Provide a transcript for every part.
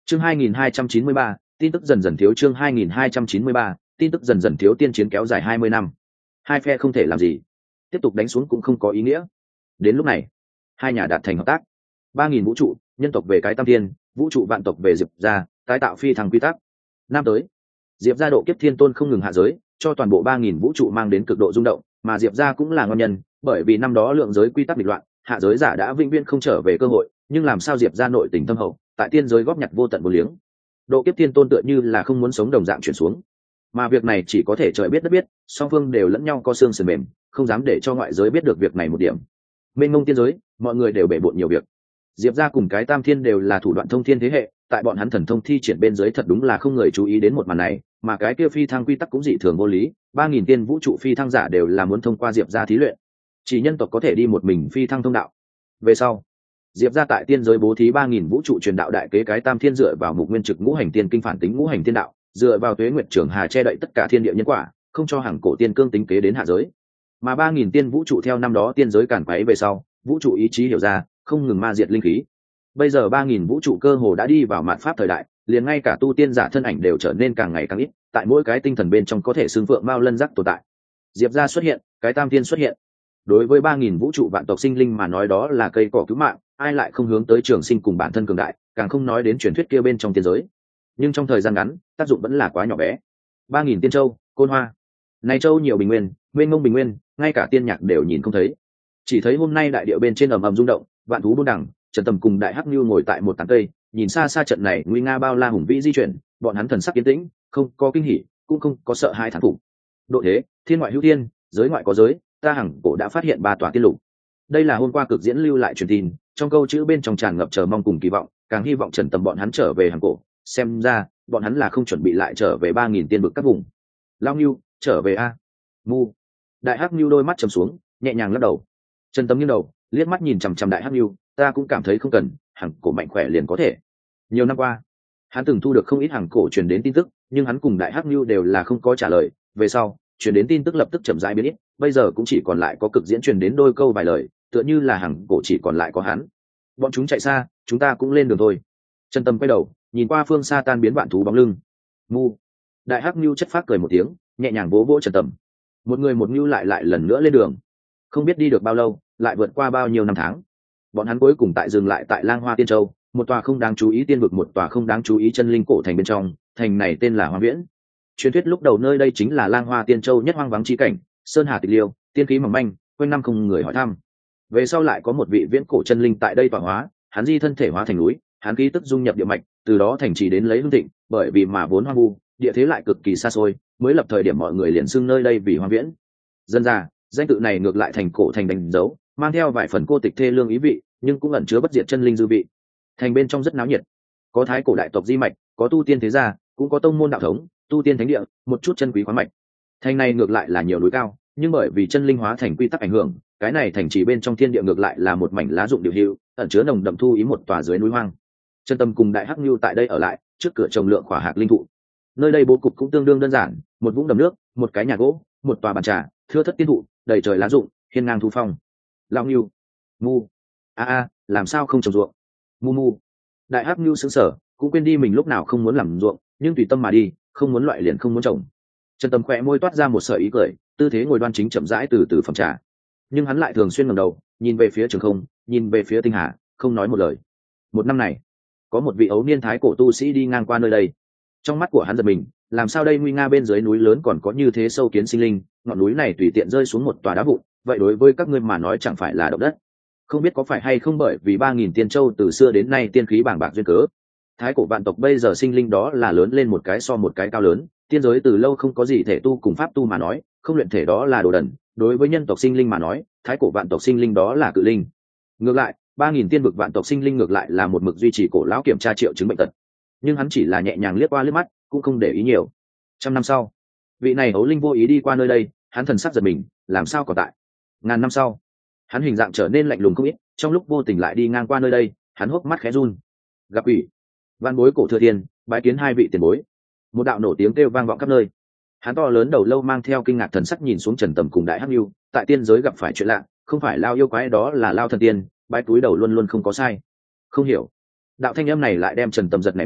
Chương 2293, tin tức dần dần thiếu. Chương 2293, tin tức dần dần thiếu. Tiên chiến kéo dài 20 năm. Hai phe không thể làm gì, tiếp tục đánh xuống cũng không có ý nghĩa. Đến lúc này, hai nhà đạt thành hợp tác. 3000 vũ trụ, nhân tộc về cái tam thiên, vũ trụ vạn tộc về Diệp gia, tái tạo phi thăng quy tắc. Năm tới, Diệp gia độ kiếp thiên tôn không ngừng hạ giới, cho toàn bộ 3000 vũ trụ mang đến cực độ rung động, mà Diệp gia cũng là nguyên nhân, bởi vì năm đó lượng giới quy tắc nghịch loạn, hạ giới giả đã vĩnh viễn không trở về cơ hội, nhưng làm sao Diệp gia nội tình thâm hậu, tại tiên giới góp nhặt vô tận vô liếng. Độ kiếp thiên tôn tựa như là không muốn sống đồng dạng chuyển xuống, mà việc này chỉ có thể trời biết đất biết, song phương đều lẫn nhau có xương sườn mềm, không dám để cho ngoại giới biết được việc này một điểm. Mênh mông tiên giới, mọi người đều bể bộn nhiều việc. Diệp gia cùng cái tam thiên đều là thủ đoạn thông thiên thế hệ, tại bọn hắn thần thông thi triển bên dưới thật đúng là không người chú ý đến một màn này, mà cái kia phi thăng quy tắc cũng dị thường vô lý. 3000 tiên vũ trụ phi thăng giả đều là muốn thông qua Diệp gia thí luyện, chỉ nhân tộc có thể đi một mình phi thăng thông đạo. Về sau, Diệp gia tại tiên giới bố thí 3000 vũ trụ truyền đạo đại kế cái tam thiên dựa vào mục nguyên trực ngũ hành tiên kinh phản tính ngũ hành tiên đạo, dựa vào tuế nguyệt trường hà che đậy tất cả thiên địa nhân quả, không cho hàng cổ tiên cương tính kế đến hạ giới. Mà 3000 tiên vũ trụ theo năm đó tiên giới càn quấy về sau, vũ trụ ý chí hiểu ra, không ngừng ma diệt linh khí. Bây giờ 3000 vũ trụ cơ hồ đã đi vào mạt pháp thời đại, liền ngay cả tu tiên giả thân ảnh đều trở nên càng ngày càng ít, tại mỗi cái tinh thần bên trong có thể xương phượng mao lân giác tồn tại. Diệp gia xuất hiện, cái tam thiên xuất hiện. Đối với 3000 vũ trụ vạn tộc sinh linh mà nói đó là cây cỏ cứu mạng, ai lại không hướng tới trường sinh cùng bản thân cường đại, càng không nói đến truyền thuyết kia bên trong tiên giới. Nhưng trong thời gian ngắn, tác dụng vẫn là quá nhỏ bé. 3000 tiên châu, côn hoa. Này châu nhiều bình nguyên, mênh mông bình nguyên, ngay cả tiên nhạc đều nhìn không thấy. Chỉ thấy hôm nay đại địa bên trên ầm ầm rung động, vạn thú buôn đẳng, Trần Tầm cùng Đại Hắc Nưu ngồi tại một tán cây, nhìn xa xa trận này nguy nga bao la hùng vĩ di chuyển, bọn hắn thần sắc yên tĩnh, không có kinh hỉ, cũng không có sợ hãi thán phục. Độ thế, thiên ngoại hữu thiên, giới ngoại có giới, ta hằng cổ đã phát hiện 3 tòa tiên lục. Đây là hôm qua cực diễn lưu lại truyền tin, trong câu chữ bên trong tràn ngập chờ mong cùng kỳ vọng, càng hy vọng Trần Tầm bọn hắn trở về hằng cổ, xem ra, bọn hắn là không chuẩn bị lại trở về 3000 tiên vực các vùng. Lao Nưu, trở về a. Mu. Đại Hắc Nưu đôi mắt trầm xuống, nhẹ nhàng lắc đầu. Trần Tầm nghiêng đầu, liếc mắt nhìn chằm chằm Đại Hắc Nưu, ta cũng cảm thấy không cần, hằng cổ mạnh khỏe liền có thể. Nhiều năm qua, hắn từng thu được không ít hằng cổ truyền đến tin tức, nhưng hắn cùng Đại Hắc Nưu đều là không có trả lời, về sau, truyền đến tin tức lập tức chậm rãi biến ít, bây giờ cũng chỉ còn lại có cực diễn truyền đến đôi câu vài lời, tựa như là hằng cổ chỉ còn lại có hắn. Bọn chúng chạy xa, chúng ta cũng lên đường thôi. Trần Tâm quay đầu, nhìn qua phương xa tan biến vạn thú bóng lưng. Mu. Đại Hắc Nưu chất phác cười một tiếng, nhẹ nhàng vỗ vỗ Trần Tâm. Một người một nưu lại lần nữa lên đường. Không biết đi được bao lâu, lại vượt qua bao nhiêu năm tháng. Bọn hắn cuối cùng tại dừng lại tại Lang Hoa Tiên Châu, một tòa không đáng chú ý tiên vực, một tòa không đáng chú ý chân linh cổ thành bên trong, thành này tên là Hoang Viễn. Truyền thuyết lúc đầu nơi đây chính là Lang Hoa Tiên Châu nhất hoang vắng chi cảnh, sơn hà tịch liêu, tiên khí mỏng manh, quanh năm không người hỏi thăm. Về sau lại có một vị viễn cổ chân linh tại đây tọa hóa, hắn di thân thể hóa thành núi, hắn khí tức dung nhập địa mạch, từ đó thành trì đến lấy hưng thịnh, bởi vì mà vốn hoang vu, địa thế lại cực kỳ xa xôi, mới lập thời điểm mọi người liền xưng nơi đây vì Hoang Viễn. Dân ra, danh tự này ngược lại thành cổ thành đánh dấu, mang theo vài phần cô tịch thê lương ý vị, nhưng cũng ẩn chứa bất diệt chân linh dư vị. Thành bên trong rất náo nhiệt, có thái cổ đại tộc di mạch, có tu tiên thế gia, cũng có tông môn đạo thống, tu tiên thánh địa, một chút chân quý khoáng mạch. Thành này ngược lại là nhiều núi cao, nhưng bởi vì chân linh hóa thành quy tắc ảnh hưởng, cái này thành chỉ bên trong thiên địa ngược lại là một mảnh lá rụng điều hữu, ẩn chứa nồng đậm thu ý một tòa dưới núi hoang. Chân Tâm cùng Đại Hắc Nưu tại đây ở lại, trước cửa trồng lượng khỏa hạc linh thụ. Nơi đây bố cục cũng tương đương đơn giản, một vũng đầm nước, một cái nhà gỗ, một tòa bàn trà, thưa thất tiên thụ, đầy trời lá rụng, hiên ngang thu phong. Lão Nưu, Mu, làm sao không trồng ruộng? Mu Mu. Đại Hắc Nưu sững sờ, cũng quên đi mình lúc nào không muốn làm ruộng, nhưng tùy tâm mà đi, không muốn loại liền không muốn trồng. Trần Tâm khẽ môi toát ra một sợi ý cười, tư thế ngồi đoan chính chậm rãi từ từ phẩm trà. Nhưng hắn lại thường xuyên ngẩng đầu, nhìn về phía trường không, nhìn về phía tinh hà, không nói một lời. Một năm này, có một vị ấu niên thái cổ tu sĩ đi ngang qua nơi đây. Trong mắt của hắn giật mình, làm sao đây nguy nga bên dưới núi lớn còn có như thế sâu kiến sinh linh, ngọn núi này tùy tiện rơi xuống một tòa đá vụn, vậy đối với các ngươi mà nói chẳng phải là động đất. Không biết có phải hay không bởi vì 3000 tiên châu từ xưa đến nay tiên khí bàng bạc duyên cớ, thái cổ vạn tộc bây giờ sinh linh đó là lớn lên một cái so một cái cao lớn, tiên giới từ lâu không có gì thể tu cùng pháp tu mà nói, không luyện thể đó là đồ đần, đối với nhân tộc sinh linh mà nói, thái cổ vạn tộc sinh linh đó là cự linh. Ngược lại, 3000 tiên vực vạn tộc sinh linh ngược lại là một mực duy trì cổ lão kiểm tra triệu chứng bệnh tật. Nhưng hắn chỉ là nhẹ nhàng liếc qua liếc mắt, cũng không để ý nhiều. Trăm năm sau, vị này ấu linh vô ý đi qua nơi đây, hắn thần sắc giật mình, làm sao còn tại. Ngàn năm sau, hắn hình dạng trở nên lạnh lùng không ít, trong lúc vô tình lại đi ngang qua nơi đây, hắn hốc mắt khẽ run. Gặp quỷ, văn bối cổ thừa thiên, bái kiến hai vị tiền bối. Một đạo nổ tiếng kêu vang vọng khắp nơi. Hắn to lớn đầu lâu mang theo kinh ngạc thần sắc nhìn xuống Trần Tầm cùng Đại Hắc Nưu, tại tiên giới gặp phải chuyện lạ, không phải lao yêu quái đó là lao thần tiên, bái túi đầu luôn luôn không có sai. Không hiểu. Đạo thanh âm này lại đem Trần Tầm giật nảy mình,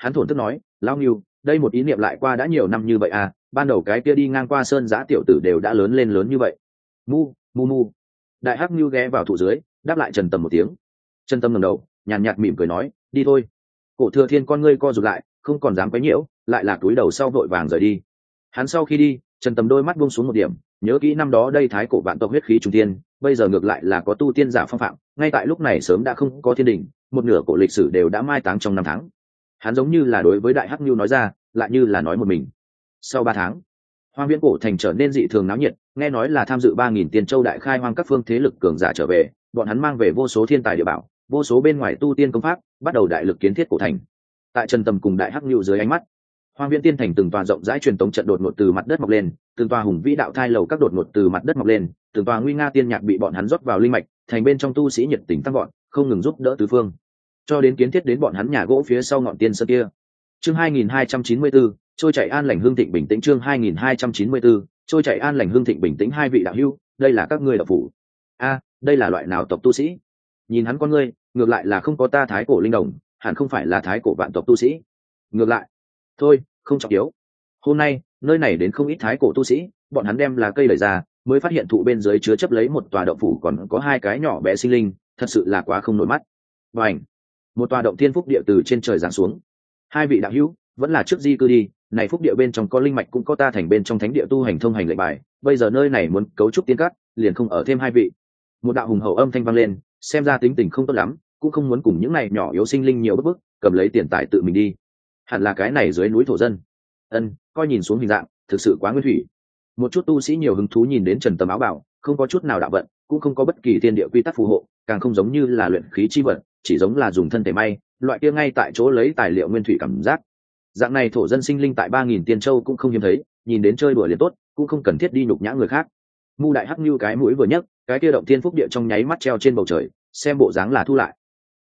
Hắn thổn thức nói, lao nghiêu, đây một ý niệm lại qua đã nhiều năm như vậy à, ban đầu cái kia đi ngang qua sơn giã tiểu tử đều đã lớn lên lớn như vậy. Mu mu mu. Đại hắc nghiêu ghé vào thụ dưới, đáp lại Trần Tầm một tiếng. Trần Tầm ngẩng đầu, nhàn nhạt mỉm cười nói, đi thôi. Cổ Thừa Thiên con ngươi co rụt lại, không còn dám quấy nhiễu, lại là túi đầu sau vội vàng rời đi. Hắn sau khi đi, Trần Tầm đôi mắt buông xuống một điểm, nhớ kỹ năm đó đây thái cổ vạn tộc huyết khí trung tiên, bây giờ ngược lại là có tu tiên giả phong phạm, ngay tại lúc này sớm đã không có thiên đình, một nửa cổ lịch sử đều đã mai táng trong năm tháng. Hắn giống như là đối với Đại Hắc Nưu nói ra, lại như là nói một mình. Sau 3 tháng, Hoang Viễn cổ thành trở nên dị thường náo nhiệt, nghe nói là tham dự 3000 tiên châu đại khai hoang các phương thế lực cường giả trở về, bọn hắn mang về vô số thiên tài địa bảo, vô số bên ngoài tu tiên công pháp, bắt đầu đại lực kiến thiết cổ thành. Tại Trần Tầm cùng Đại Hắc Nưu dưới ánh mắt, Hoang Viễn tiên thành từng tòa rộng rãi truyền tống trận đột ngột từ mặt đất mọc lên, từng tòa hùng vĩ đạo thai lầu các đột ngột từ mặt đất mọc lên, từng tòa nguy nga tiên nhạc bị bọn hắn rót vào linh mạch, thành bên trong tu sĩ nhiệt tình tăng gọn, không ngừng giúp đỡ tứ phương, cho đến kiến thiết đến bọn hắn nhà gỗ phía sau ngọn tiên sơn kia. Chương 2294, trôi chảy an lành hương thịnh bình tĩnh. Chương 2294, trôi chảy an lành hương thịnh bình tĩnh. Hai vị đạo hữu, đây là các ngươi đạo phủ. A, đây là loại nào tộc tu sĩ? Nhìn hắn con ngươi, ngược lại là không có ta thái cổ linh đồng, hẳn không phải là thái cổ vạn tộc tu sĩ. Ngược lại, thôi, không trọng yếu. Hôm nay, nơi này đến không ít thái cổ tu sĩ, bọn hắn đem lá cây đẩy ra, mới phát hiện thụ bên dưới chứa chấp lấy một tòa động phủ còn có 2 cái nhỏ bé sinh linh, thật sự là quá không nổi mắt. Bành! Một tòa động thiên phúc địa từ trên trời giáng xuống. Hai vị đạo hữu, vẫn là trước di cư đi, này phúc địa bên trong có linh mạch cũng có ta thành bên trong thánh địa tu hành thông hành lệnh bài, bây giờ nơi này muốn cấu trúc tiên cát, liền không ở thêm hai vị. Một đạo hùng hậu âm thanh vang lên, xem ra tính tình không tốt lắm, cũng không muốn cùng những này nhỏ yếu sinh linh nhiều bức, cầm lấy tiền tài tự mình đi. Hẳn là cái này dưới núi thổ dân. Coi nhìn xuống hình dạng, thực sự quá nguyên thủy. Một chút tu sĩ nhiều hứng thú nhìn đến Trần Tầm áo bảo, không có chút nào đạo vận, cũng không có bất kỳ thiên địa quy tắc phù hộ, càng không giống như là luyện khí chi vật, chỉ giống là dùng thân thể may, loại kia ngay tại chỗ lấy tài liệu nguyên thủy cảm giác. Dạng này thổ dân sinh linh tại 3000 tiên châu cũng không hiếm thấy, nhìn đến chơi đùa liền tốt, cũng không cần thiết đi nhục nhã người khác. Mu Đại Hắc Nưu cái mũi vừa nhấc, cái kia động thiên phúc địa trong nháy mắt treo trên bầu trời, xem bộ dáng là thu lại.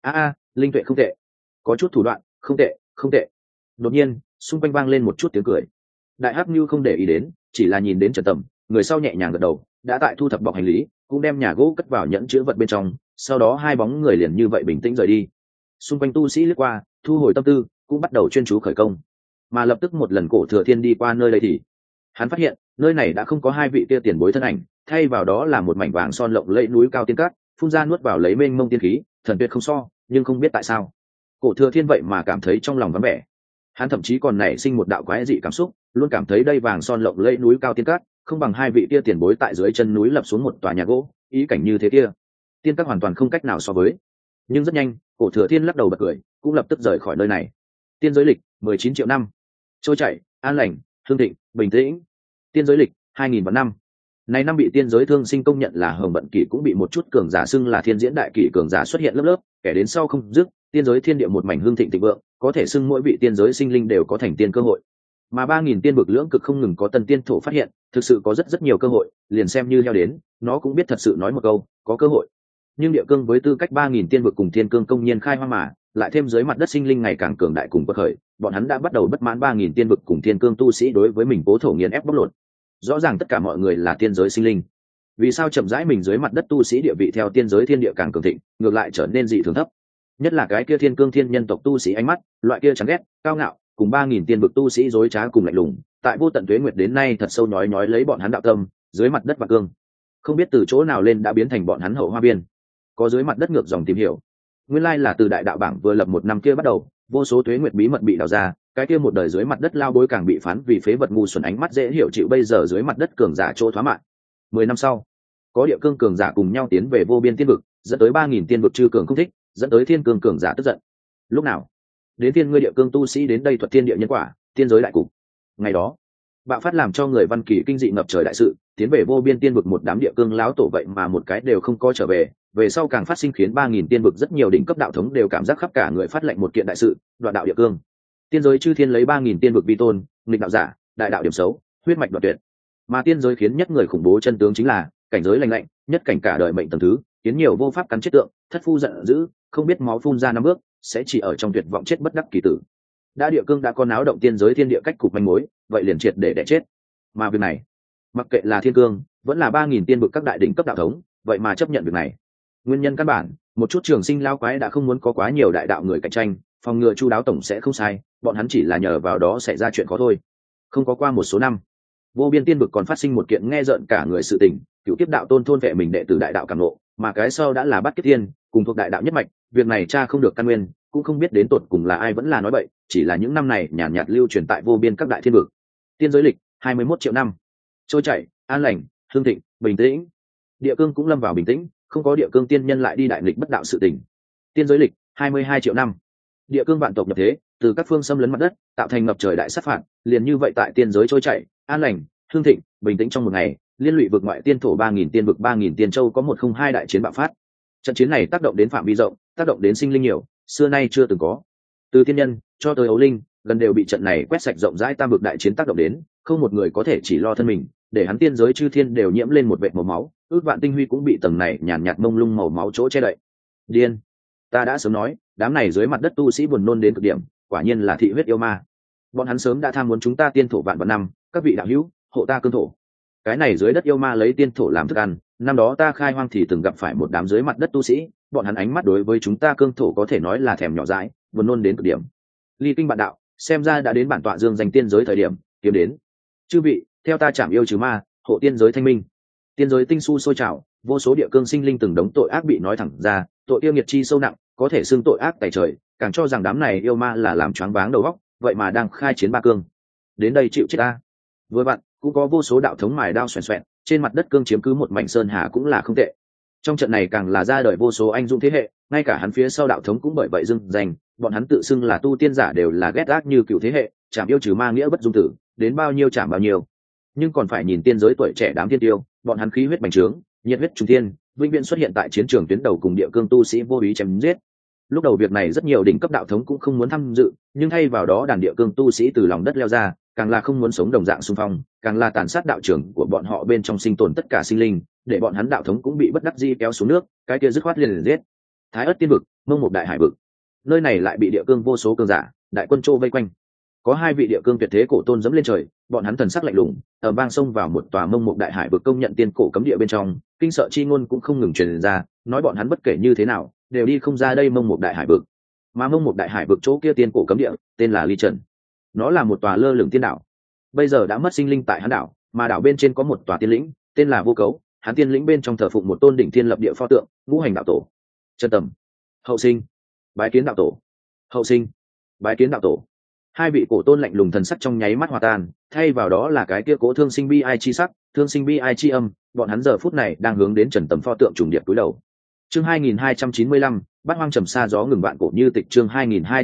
Linh tuệ không tệ, có chút thủ đoạn, không tệ, không tệ. Đột nhiên, xung quanh vang lên một chút tiếng cười. Đại Hắc Nưu không để ý đến, chỉ là nhìn đến Trần Tầm, người sau nhẹ nhàng gật đầu, đã tại thu thập bọc hành lý, cũng đem nhà gỗ cất vào nhẫn chứa vật bên trong, sau đó hai bóng người liền như vậy bình tĩnh rời đi. Xung quanh tu sĩ lướt qua, thu hồi tâm tư, cũng bắt đầu chuyên chú khởi công. Mà lập tức một lần Cổ Thừa Thiên đi qua nơi đây thì hắn phát hiện nơi này đã không có hai vị kia tiền bối thân ảnh, thay vào đó là một mảnh vàng son lộng lẫy núi cao tiên cát, phun ra nuốt vào lấy mênh mông tiên khí, thần tuyệt không so, nhưng không biết tại sao Cổ Thừa Thiên vậy mà cảm thấy trong lòng vắng vẻ. Hắn thậm chí còn nảy sinh một đạo quái dị cảm xúc, luôn cảm thấy đây vàng son lộng lẫy núi cao tiên cát không bằng hai vị kia tiền bối tại dưới chân núi lập xuống một tòa nhà gỗ, ý cảnh như thế kia tiên cát hoàn toàn không cách nào so với. Nhưng rất nhanh, Cổ Thừa Thiên lắc đầu bật cười, cũng lập tức rời khỏi nơi này. Tiên giới lịch 19 triệu năm, trôi chảy an lành hương thịnh bình tĩnh. Tiên giới lịch 2000 vạn năm, này năm bị tiên giới thương sinh công nhận là hồng vận kỷ, cũng bị một chút cường giả xưng là thiên diễn đại kỷ cường giả xuất hiện lớp lớp, kẻ đến sau không dứt. Tiên giới thiên địa một mảnh hương thịnh thịnh vượng, có thể xưng mỗi vị tiên giới sinh linh đều có thành tiên cơ hội. Mà 3000 tiên vực lưỡng cực không ngừng có tân tiên thổ phát hiện, thực sự có rất nhiều cơ hội, liền xem như heo đến, nó cũng biết thật sự nói một câu, có cơ hội. Nhưng địa cương với tư cách 3000 tiên vực cùng thiên cương công nhiên khai hoang mà, lại thêm dưới mặt đất sinh linh ngày càng cường đại cùng bất khởi, bọn hắn đã bắt đầu bất mãn 3000 tiên vực cùng thiên cương tu sĩ đối với mình cố thổ nghiền ép bóc lột. Rõ ràng tất cả mọi người là tiên giới sinh linh, vì sao chậm rãi mình dưới mặt đất tu sĩ địa vị theo tiên giới thiên địa càng cường thịnh, ngược lại trở nên dị thường thấp? Nhất là cái kia thiên cương thiên nhân tộc tu sĩ ánh mắt, loại kia chán ghét, cao ngạo, cùng 3000 tiên vực tu sĩ dối trá cùng lạnh lùng, tại vô tận tuế nguyệt đến nay thật sâu nhói lấy bọn hắn đạo tâm, dưới mặt đất và cương, không biết từ chỗ nào lên đã biến thành bọn hắn hậu hoa biên. Có dưới mặt đất ngược dòng tìm hiểu, nguyên lai là từ đại đạo bảng vừa lập một năm kia bắt đầu, vô số tuế nguyệt bí mật bị đào ra, cái kia một đời dưới mặt đất lao bối càng bị phán vì phế vật ngu xuẩn, ánh mắt dễ hiểu chịu bây giờ dưới mặt đất cường giả chỗ thoá mạng. 10 năm sau, có địa cương cường giả cùng nhau tiến về vô biên tiên vực, dẫn tới 3000 tiên vực chư cường không thích, dẫn tới thiên cương cường giả tức giận. Lúc nào đến tiên ngươi địa cương tu sĩ đến đây thuật thiên địa nhân quả, tiên giới đại cục. Ngày đó bạo phát làm cho người văn kỳ kinh dị ngập trời đại sự, tiến về vô biên tiên vực một đám địa cương láo tổ vậy mà một cái đều không có trở về. Về sau càng phát sinh khiến 3000 tiên vực rất nhiều đỉnh cấp đạo thống đều cảm giác khắp cả người phát lệnh một kiện đại sự, đoạn đạo địa cương. Tiên giới chư thiên lấy 3000 tiên vực vi tôn, nghịch đạo giả, đại đạo điểm xấu, huyết mạch đoạn tuyệt. Mà tiên giới khiến nhất người khủng bố chân tướng chính là cảnh giới lành lạnh, nhất cảnh cả đời mệnh tầng thứ, khiến nhiều vô pháp cắn chết tượng, thất phu giận dữ, không biết máu phun ra năm bước, sẽ chỉ ở trong tuyệt vọng chết bất đắc kỳ tử. Đã địa cương đã có náo động tiên giới thiên địa cách cục manh mối, vậy liền triệt để đẻ chết. Mà việc này, mặc kệ là thiên cương, vẫn là 3000 tiên vực các đại đỉnh cấp đạo thống, vậy mà chấp nhận việc này. Nguyên nhân căn bản, một chút trường sinh lao quái đã không muốn có quá nhiều đại đạo người cạnh tranh, phòng ngừa chu đáo tổng sẽ không sai, bọn hắn chỉ là nhờ vào đó xảy ra chuyện khó thôi. Không có qua một số năm, vô biên tiên vực còn phát sinh một kiện nghe rợn cả người sự tình, cựu kiếp đạo tôn thôn vệ mình đệ tử đại đạo cảm nộ, mà cái sau đã là bắt kiếp tiên, cùng thuộc đại đạo nhất mạch. Việc này cha không được căn nguyên, cũng không biết đến tột cùng là ai vẫn là nói bậy, chỉ là những năm này nhàn nhạt lưu truyền tại vô biên các đại thiên vực. Tiên giới lịch 21 triệu năm, trôi chảy, an lành, hương thịnh, bình tĩnh. Địa cương cũng lâm vào bình tĩnh, không có địa cương tiên nhân lại đi đại nghịch bất đạo sự tình. Tiên giới lịch 22 triệu năm, địa cương vạn tộc nhập thế, từ các phương xâm lấn mặt đất, tạo thành ngập trời đại sát phạt. Liền như vậy tại tiên giới trôi chảy, an lành, hương thịnh, bình tĩnh trong một ngày, liên lụy vực ngoại tiên thổ 3.000 tiên vực 3.000 tiên châu có 102 đại chiến bạo phát. Trận chiến này tác động đến phạm vi rộng, tác động đến sinh linh nhiều, xưa nay chưa từng có. Từ tiên nhân cho tới ấu linh, gần đều bị trận này quét sạch rộng rãi tam vực đại chiến tác động đến, không một người có thể chỉ lo thân mình, để hắn tiên giới chư thiên đều nhiễm lên một vệt màu máu, ước vạn tinh huy cũng bị tầng này nhàn nhạt mông lung màu máu chỗ che đậy. Điên, ta đã sớm nói, đám này dưới mặt đất tu sĩ buồn nôn đến cực điểm, quả nhiên là thị huyết yêu ma. Bọn hắn sớm đã tham muốn chúng ta tiên thổ vạn vạn năm, các vị đạo hữu, hộ ta cương thổ. Cái này dưới đất yêu ma lấy tiên thổ làm thức ăn, năm đó ta khai hoang thì từng gặp phải một đám dưới mặt đất tu sĩ, bọn hắn ánh mắt đối với chúng ta cương thổ có thể nói là thèm nhỏ dãi, buồn nôn đến cực điểm. Ly kinh bạn đạo, xem ra đã đến bản tọa dương danh tiên giới thời điểm, kiếm đến. Chư vị, theo ta chạm yêu trừ ma, hộ tiên giới thanh minh. Tiên giới tinh su sôi trào, vô số địa cương sinh linh từng đống tội ác bị nói thẳng ra, tội yêu nghiệt chi sâu nặng, có thể xưng tội ác tày trời, càng cho rằng đám này yêu ma là làm choáng váng đầu óc, vậy mà đang khai chiến ba cương. Đến đây chịu chết ta. Vừa bạn, cũng có vô số đạo thống mài đao xoèn xoẹn, trên mặt đất cương chiếm cứ một mảnh sơn hà cũng là không tệ. Trong trận này càng là ra đời vô số anh dũng thế hệ, ngay cả hắn phía sau đạo thống cũng bởi vậy dưng danh, bọn hắn tự xưng là tu tiên giả đều là ghét ác như cựu thế hệ, chạm yêu trừ ma nghĩa bất dung tử, đến bao nhiêu chạm bao nhiêu. Nhưng còn phải nhìn tiên giới tuổi trẻ đám tiên tiêu, bọn hắn khí huyết bành trướng, nhiệt huyết trung thiên, vĩnh viễn xuất hiện tại chiến trường tuyến đầu cùng địa cương tu sĩ vô ý chém giết. Lúc đầu việc này rất nhiều đỉnh cấp đạo thống cũng không muốn tham dự, nhưng thay vào đó đàn địa cương tu sĩ từ lòng đất leo ra, càng là không muốn sống đồng dạng xung phong, càng là tàn sát đạo trưởng của bọn họ bên trong sinh tồn tất cả sinh linh, để bọn hắn đạo thống cũng bị bất đắc dĩ kéo xuống nước, cái kia dứt khoát liền giết. Thái ất tiên vực, mông một đại hải vực, nơi này lại bị địa cương vô số cương giả, đại quân trô vây quanh. Có hai vị địa cương tuyệt thế cổ tôn dẫm lên trời, bọn hắn thần sắc lạnh lùng, ở bang sông vào một tòa mông một đại hải vực công nhận tiên cổ cấm địa bên trong, kinh sợ chi ngôn cũng không ngừng truyền ra, nói bọn hắn bất kể như thế nào, đều đi không ra đây mông một đại hải vực. Mà mông một đại hải vực chỗ kia tiên cổ cấm địa, tên là Ly Trần. Nó là một tòa lơ lửng tiên đảo, bây giờ đã mất sinh linh tại hắn đảo, mà đảo bên trên có một tòa tiên lĩnh, tên là Vô Cấu. Hắn tiên lĩnh bên trong thờ phụng một tôn đỉnh thiên lập địa pho tượng, ngũ hành đạo tổ. Chân Tầm, hậu sinh, bái kiến đạo tổ. Hậu sinh, bái kiến đạo tổ. Hai vị cổ tôn lạnh lùng thần sắc trong nháy mắt hòa tan, thay vào đó là cái kia cố thương sinh bi ai chi sắc, thương sinh bi ai chi âm, bọn hắn giờ phút này đang hướng đến Trần Tầm pho tượng trùng điệp cúi đầu. Chương 2295, Bát Hoang trầm xa gió ngừng vạn cổ như tịch. Chương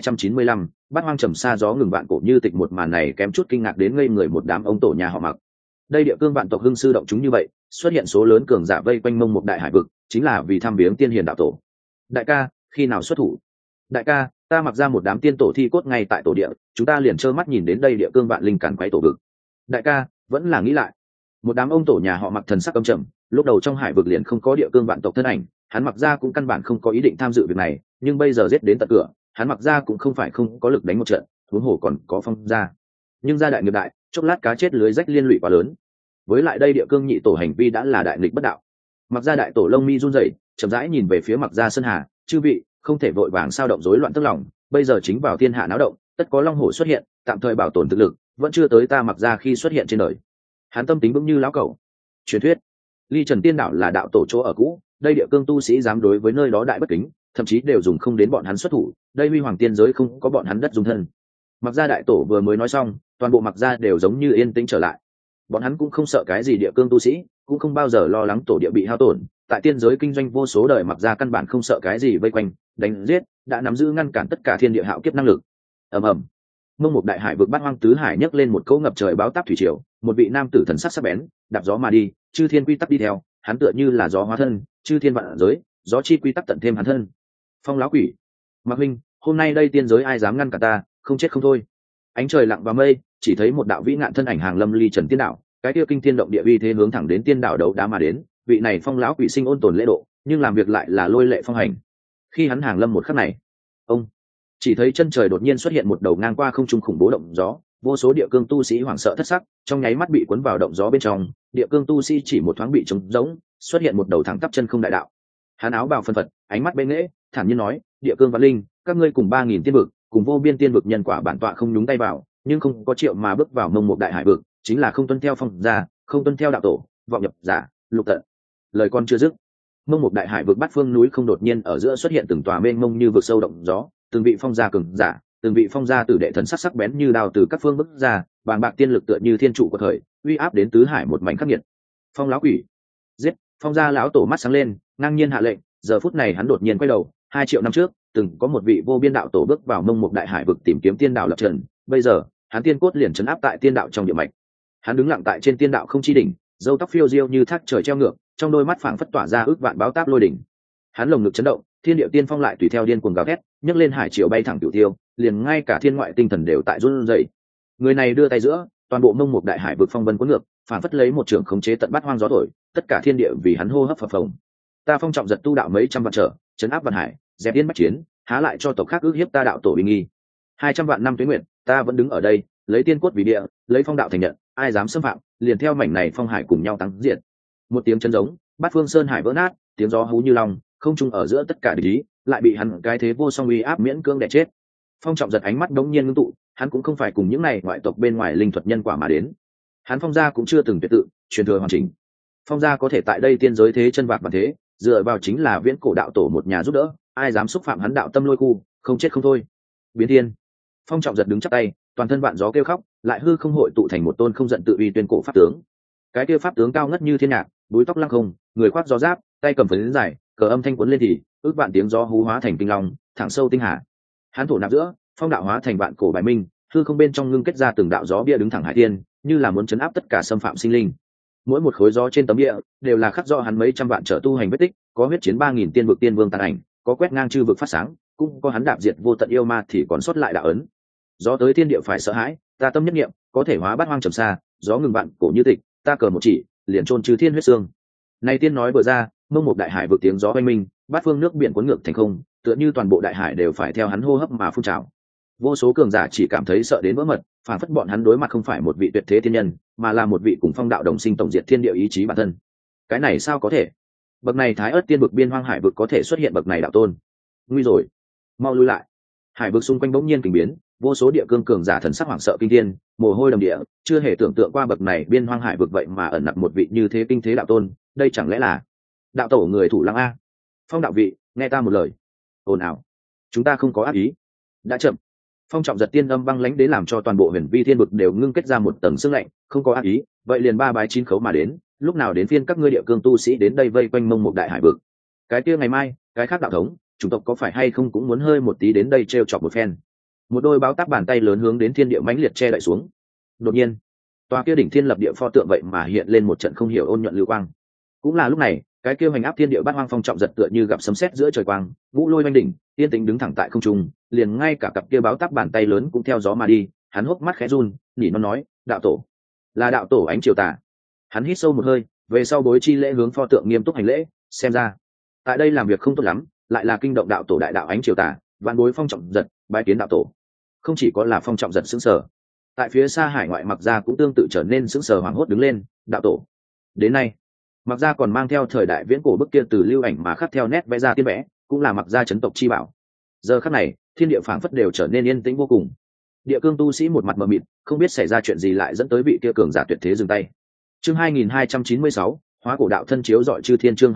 2295, Bát Hoang trầm xa gió ngừng vạn cổ như tịch. Một màn này kém chút kinh ngạc đến ngây người một đám ông tổ nhà họ Mặc. Đây địa cương vạn tộc hưng sư động chúng như vậy, xuất hiện số lớn cường giả vây quanh mông một đại hải vực, chính là vì thăm viếng tiên hiền đạo tổ. Đại ca, khi nào xuất thủ? Đại ca, ta mặc ra một đám tiên tổ thi cốt ngay tại tổ địa, chúng ta liền trơ mắt nhìn đến đây địa cương vạn linh càn quấy tổ vực. Đại ca, vẫn là nghĩ lại. Một đám ông tổ nhà họ Mặc thần sắc âm trầm, lúc đầu trong hải vực liền không có địa cương vạn tộc thân ảnh, hắn Mặc ra cũng căn bản không có ý định tham dự việc này, nhưng bây giờ giết đến tận cửa, hắn Mặc ra cũng không phải không có lực đánh một trận, huống hồ còn có Phong gia. Nhưng gia đại nghiệp đại, chốc lát cá chết lưới rách liên lụy quá lớn. Với lại đây địa cương nhị tổ hành vi đã là đại nghịch bất đạo. Mặc ra đại tổ lông mi run rẩy, chậm rãi nhìn về phía Mặc ra sơn hà, chư vị không thể vội vàng sao động rối loạn tức lòng, bây giờ chính vào thiên hạ náo động, tất có long hổ xuất hiện, tạm thời bảo tồn thực lực, vẫn chưa tới ta Mặc ra khi xuất hiện trên đời. Hắn tâm tính vững như lão cẩu. Truyền thuyết Ly Trần tiên đảo là đạo tổ chỗ ở cũ, đây địa cương tu sĩ dám đối với nơi đó đại bất kính, thậm chí đều dùng không đến bọn hắn xuất thủ, đây huy hoàng tiên giới không có bọn hắn đất dung thân. Mặc ra đại tổ vừa mới nói xong, toàn bộ Mặc ra đều giống như yên tĩnh trở lại. Bọn hắn cũng không sợ cái gì địa cương tu sĩ, cũng không bao giờ lo lắng tổ địa bị hao tổn, tại tiên giới kinh doanh vô số đời Mặc ra căn bản không sợ cái gì vây quanh đánh giết, đã nắm giữ ngăn cản tất cả thiên địa hạo kiếp năng lực. Ầm ầm, mông một đại hải vực Bát Hoang tứ hải nhấc lên một cỗ ngập trời báo táp thủy triều, một vị nam tử thần sắc sắc bén đạp gió mà đi, chư thiên quy tắc đi theo hắn, tựa như là gió hóa thân, chư thiên vạn giới gió chi quy tắc tận thêm hắn thân. Phong lão quỷ, Mạc huynh, hôm nay đây tiên giới ai dám ngăn cả ta, không chết không thôi. Ánh trời lặng vào mây, chỉ thấy một đạo vĩ ngạn thân ảnh hàng lâm Ly Trần tiên đảo, cái kia kinh thiên động địa uy thế hướng thẳng đến tiên đảo đấu đá mà đến. Vị này Phong lão quỷ sinh ôn tồn lễ độ, nhưng làm việc lại là lôi lệ phong hành. Khi hắn hàng lâm một khắc này, ông chỉ thấy chân trời đột nhiên xuất hiện một đầu ngang qua không trung khủng bố động gió, vô số địa cương tu sĩ hoảng sợ thất sắc, trong nháy mắt bị cuốn vào động gió bên trong. Địa cương tu sĩ chỉ một thoáng bị trống rỗng, xuất hiện một đầu thẳng tắp chân không đại đạo. Hắn áo bào phân phật, ánh mắt bên nghễ, thản nhiên nói: địa cương vạn linh, các ngươi cùng 3.000 tiên vực, cùng vô biên tiên vực nhân quả bản tọa không nhúng tay vào, nhưng không có triệu mà bước vào mông một đại hải vực, chính là không tuân theo phong gia, không tuân theo đạo tổ, vọng nhập giả, lục tận. Lời con chưa dứt, mông một đại hải vực bát phương núi không đột nhiên ở giữa xuất hiện từng tòa mênh mông như vực sâu động gió, từng vị phong gia cường giả, từng vị phong gia tử đệ thần sắc sắc bén như đao từ các phương bức ra, bàng bạc tiên lực tựa như thiên trụ của thời, uy áp đến tứ hải một mảnh khắc nghiệt. Phong lão quỷ, giết! Phong gia lão tổ mắt sáng lên, ngang nhiên hạ lệnh. Giờ phút này hắn đột nhiên quay đầu. 2 triệu năm trước, từng có một vị vô biên đạo tổ bước vào mông một đại hải vực tìm kiếm tiên đạo lập trận. Bây giờ, hắn tiên cốt liền trấn áp tại tiên đạo trong địa mạch. Hắn đứng lặng tại trên tiên đạo không chi đỉnh, râu tóc phiêu diêu như thác trời treo ngược, trong đôi mắt phảng phất tỏa ra ước vạn báo táp lôi đỉnh. Hắn lồng ngực chấn động, thiên địa tiên phong lại tùy theo điên cuồng gào thét, nhấc lên hải triều bay thẳng cửu tiêu, liền ngay cả thiên ngoại tinh thần đều tại run rẩy. Người này đưa tay giữa, toàn bộ mông một đại hải vực phong vân cuốn ngược, phảng phất lấy một trường khống chế tận bát hoang gió thổi, tất cả thiên địa vì hắn hô hấp phập phồng. Ta Phong Trọng Giật tu đạo mấy trăm vạn trở, trấn áp vạn hải, dẹp yên bách chiến, há lại cho tộc khác ước hiếp ta đạo tổ uy nghi. 200 vạn năm tuế nguyện, ta vẫn đứng ở đây, lấy tiên cốt vì địa, lấy phong đạo thành nhận, ai dám xâm phạm, liền theo mảnh này phong hải cùng nhau tăng diệt. Một tiếng chấn giống, bát phương sơn hải vỡ nát, tiếng gió hú như long, không trung ở giữa tất cả địch ý, lại bị hắn cái thế vô song uy áp miễn cưỡng đè chết. Phong Trọng Giật ánh mắt đống nhiên ngưng tụ, hắn cũng không phải cùng những này ngoại tộc bên ngoài linh thuật nhân quả mà đến. Hắn Phong gia cũng chưa từng tuyệt tự, truyền thừa hoàn chỉnh. Phong gia có thể tại đây tiên giới thế chân vạc và thế, dựa vào chính là viễn cổ đạo tổ một nhà giúp đỡ, ai dám xúc phạm hắn đạo tâm lôi khu, không chết không thôi. Biến thiên. Phong Trọng Giật đứng chắp tay, toàn thân vạn gió kêu khóc, lại hư không hội tụ thành một tôn không giận tự uy tuyên cổ pháp tướng. Cái kia pháp tướng cao ngất như thiên nhạc, búi tóc lăng không, người khoác gió giáp, tay cầm phấn dài, cờ âm thanh cuốn lên thì ước vạn tiếng gió hú hóa thành kinh long, thẳng sâu tinh hà. Hắn thổ nạp giữa, phong đạo hóa thành vạn cổ bài minh, hư không bên trong ngưng kết ra từng đạo gió bia đứng thẳng hải thiên, như là muốn chấn áp tất cả xâm phạm sinh linh. Mỗi một khối gió trên tấm địa đều là khắc rõ hắn mấy trăm vạn trở tu hành vết tích, có huyết chiến 3000 tiên vực tiên vương tàn ảnh, có quét ngang chư vực phát sáng, cũng có hắn đạp diệt vô tận yêu ma thì còn sót lại đạo ấn. Gió tới thiên địa phải sợ hãi, ta tâm nhất niệm, có thể hóa bát hoang trầm xa, gió ngừng vạn cổ như tịch, ta cờ một chỉ, liền chôn trừ thiên huyết xương. Này tiên nói vừa ra, mông một đại hải vực tiếng gió oanh minh, bát phương nước biển cuốn ngược thành không, tựa như toàn bộ đại hải đều phải theo hắn hô hấp mà phun trào. Vô số cường giả chỉ cảm thấy sợ đến vỡ mật, phản phất bọn hắn đối mặt không phải một vị tuyệt thế thiên nhân, mà là một vị cùng phong đạo đồng sinh tổng diệt thiên địa ý chí bản thân. Cái này sao có thể? Bậc này thái ớt tiên vực biên hoang hải vực có thể xuất hiện bậc này đạo tôn? Nguy rồi, mau lui lại! Hải vực xung quanh bỗng nhiên kình biến, vô số địa cương cường giả thần sắc hoảng sợ kinh thiên, mồ hôi đầm địa, chưa hề tưởng tượng qua bậc này biên hoang hải vực vậy mà ẩn nặc một vị như thế kinh thế đạo tôn, đây chẳng lẽ là đạo tổ người thủ lăng a? Phong đạo vị, nghe ta một lời. Ồn ào, chúng ta không có ác ý. Đã chậm. Phong Trọng Giật tiên âm băng lãnh đến làm cho toàn bộ huyền vi thiên vực đều ngưng kết ra một tầng sương lạnh, không có ác ý, vậy liền ba bái chín khấu mà đến, lúc nào đến phiên các ngươi địa cương tu sĩ đến đây vây quanh mông một đại hải vực. Cái kia ngày mai, cái khác đạo thống, chủng tộc có phải hay không cũng muốn hơi một tí đến đây trêu chọc một phen. Một đôi báo tác bàn tay lớn hướng đến thiên địa mãnh liệt che đậy xuống. Đột nhiên, tòa kia đỉnh thiên lập địa pho tượng vậy mà hiện lên một trận không hiểu ôn nhuận lưu quang. Cũng là lúc này, cái kia hành áp thiên địa bát hoang Phong Trọng Giật tựa như gặp sấm sét giữa trời quang, ngũ lôi oanh đỉnh, yên tĩnh đứng thẳng tại không trung, liền ngay cả cặp kia báo tác bàn tay lớn cũng theo gió mà đi. Hắn hốc mắt khẽ run, nhỉ nó nói, đạo tổ, là đạo tổ ánh triều tà. Hắn hít sâu một hơi, về sau bối chi lễ hướng pho tượng nghiêm túc hành lễ, xem ra tại đây làm việc không tốt lắm, lại là kinh động đạo tổ đại đạo ánh triều tà. Vạn bối Phong Trọng Giật bái kiến đạo tổ. Không chỉ có là Phong Trọng Giật sững sờ, tại phía xa hải ngoại Mặc Gia cũng tương tự trở nên sững sờ hoảng hốt đứng lên. Đạo tổ, đến nay Mặc Gia còn mang theo thời đại viễn cổ bức kia từ lưu ảnh mà khắc theo nét vẽ ra tiên vẽ, cũng là Mặc Gia chấn tộc chi bảo. Giờ khắc này, thiên địa phảng phất đều trở nên yên tĩnh vô cùng. Địa cương tu sĩ một mặt mờ mịt, không biết xảy ra chuyện gì lại dẫn tới vị kia cường giả tuyệt thế dừng tay. Chương 2296, hóa cổ đạo thân chiếu dọi chư thiên. Chương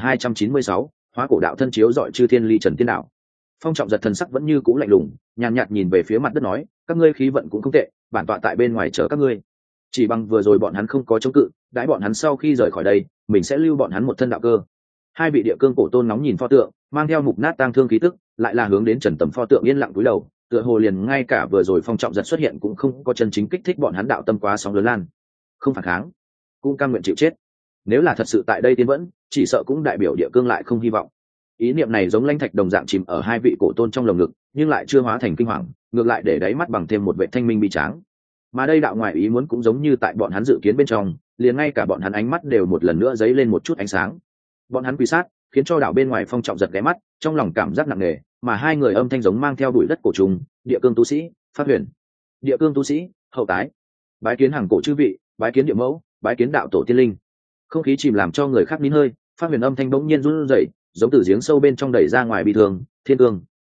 2296, hóa cổ đạo thân chiếu dọi chư thiên ly trần tiên đạo. Phong Trọng Giật thần sắc vẫn như cũ lạnh lùng, nhàn nhạt nhìn về phía mặt đất nói, các ngươi khí vận cũng không tệ, bản tọa tại bên ngoài chờ các ngươi. Chỉ bằng vừa rồi bọn hắn không có chống cự, đãi bọn hắn sau khi rời khỏi đây, mình sẽ lưu bọn hắn một thân đạo cơ. Hai vị địa cương cổ tôn nóng nhìn pho tượng, mang theo mục nát tang thương khí tức, lại là hướng đến Trần Tầm pho tượng yên lặng cúi đầu, tựa hồ liền ngay cả vừa rồi Phong Trọng Giật xuất hiện cũng không có chân chính kích thích bọn hắn đạo tâm quá sóng lớn lan. Không phản kháng, cũng cam nguyện chịu chết. Nếu là thật sự tại đây tiến vẫn, chỉ sợ cũng đại biểu địa cương lại không hy vọng. Ý niệm này giống lãnh thạch đồng dạng chìm ở hai vị cổ tôn trong lồng ngực, nhưng lại chưa hóa thành kinh hoàng, ngược lại để đáy mắt bằng thêm một vệ thanh minh bi tráng. Mà đây đạo ngoại ý muốn cũng giống như tại bọn hắn dự kiến bên trong, liền ngay cả bọn hắn ánh mắt đều một lần nữa dấy lên một chút ánh sáng. Bọn hắn quỳ sát, khiến cho đạo bên ngoài Phong Trọng Giật ghé mắt, trong lòng cảm giác nặng nề, mà hai người âm thanh giống mang theo bụi đất cổ trùng, địa cương tu sĩ, Phát Huyền. Địa cương tu sĩ, hậu tái. Bái kiến hàng cổ chư vị, bái kiến địa mẫu, bái kiến đạo tổ tiên linh. Không khí chìm làm cho người khác nín hơi, Phát Huyền âm thanh bỗng nhiên run rẩy, giống từ giếng sâu bên trong đẩy ra ngoài bi thương, thiên cương,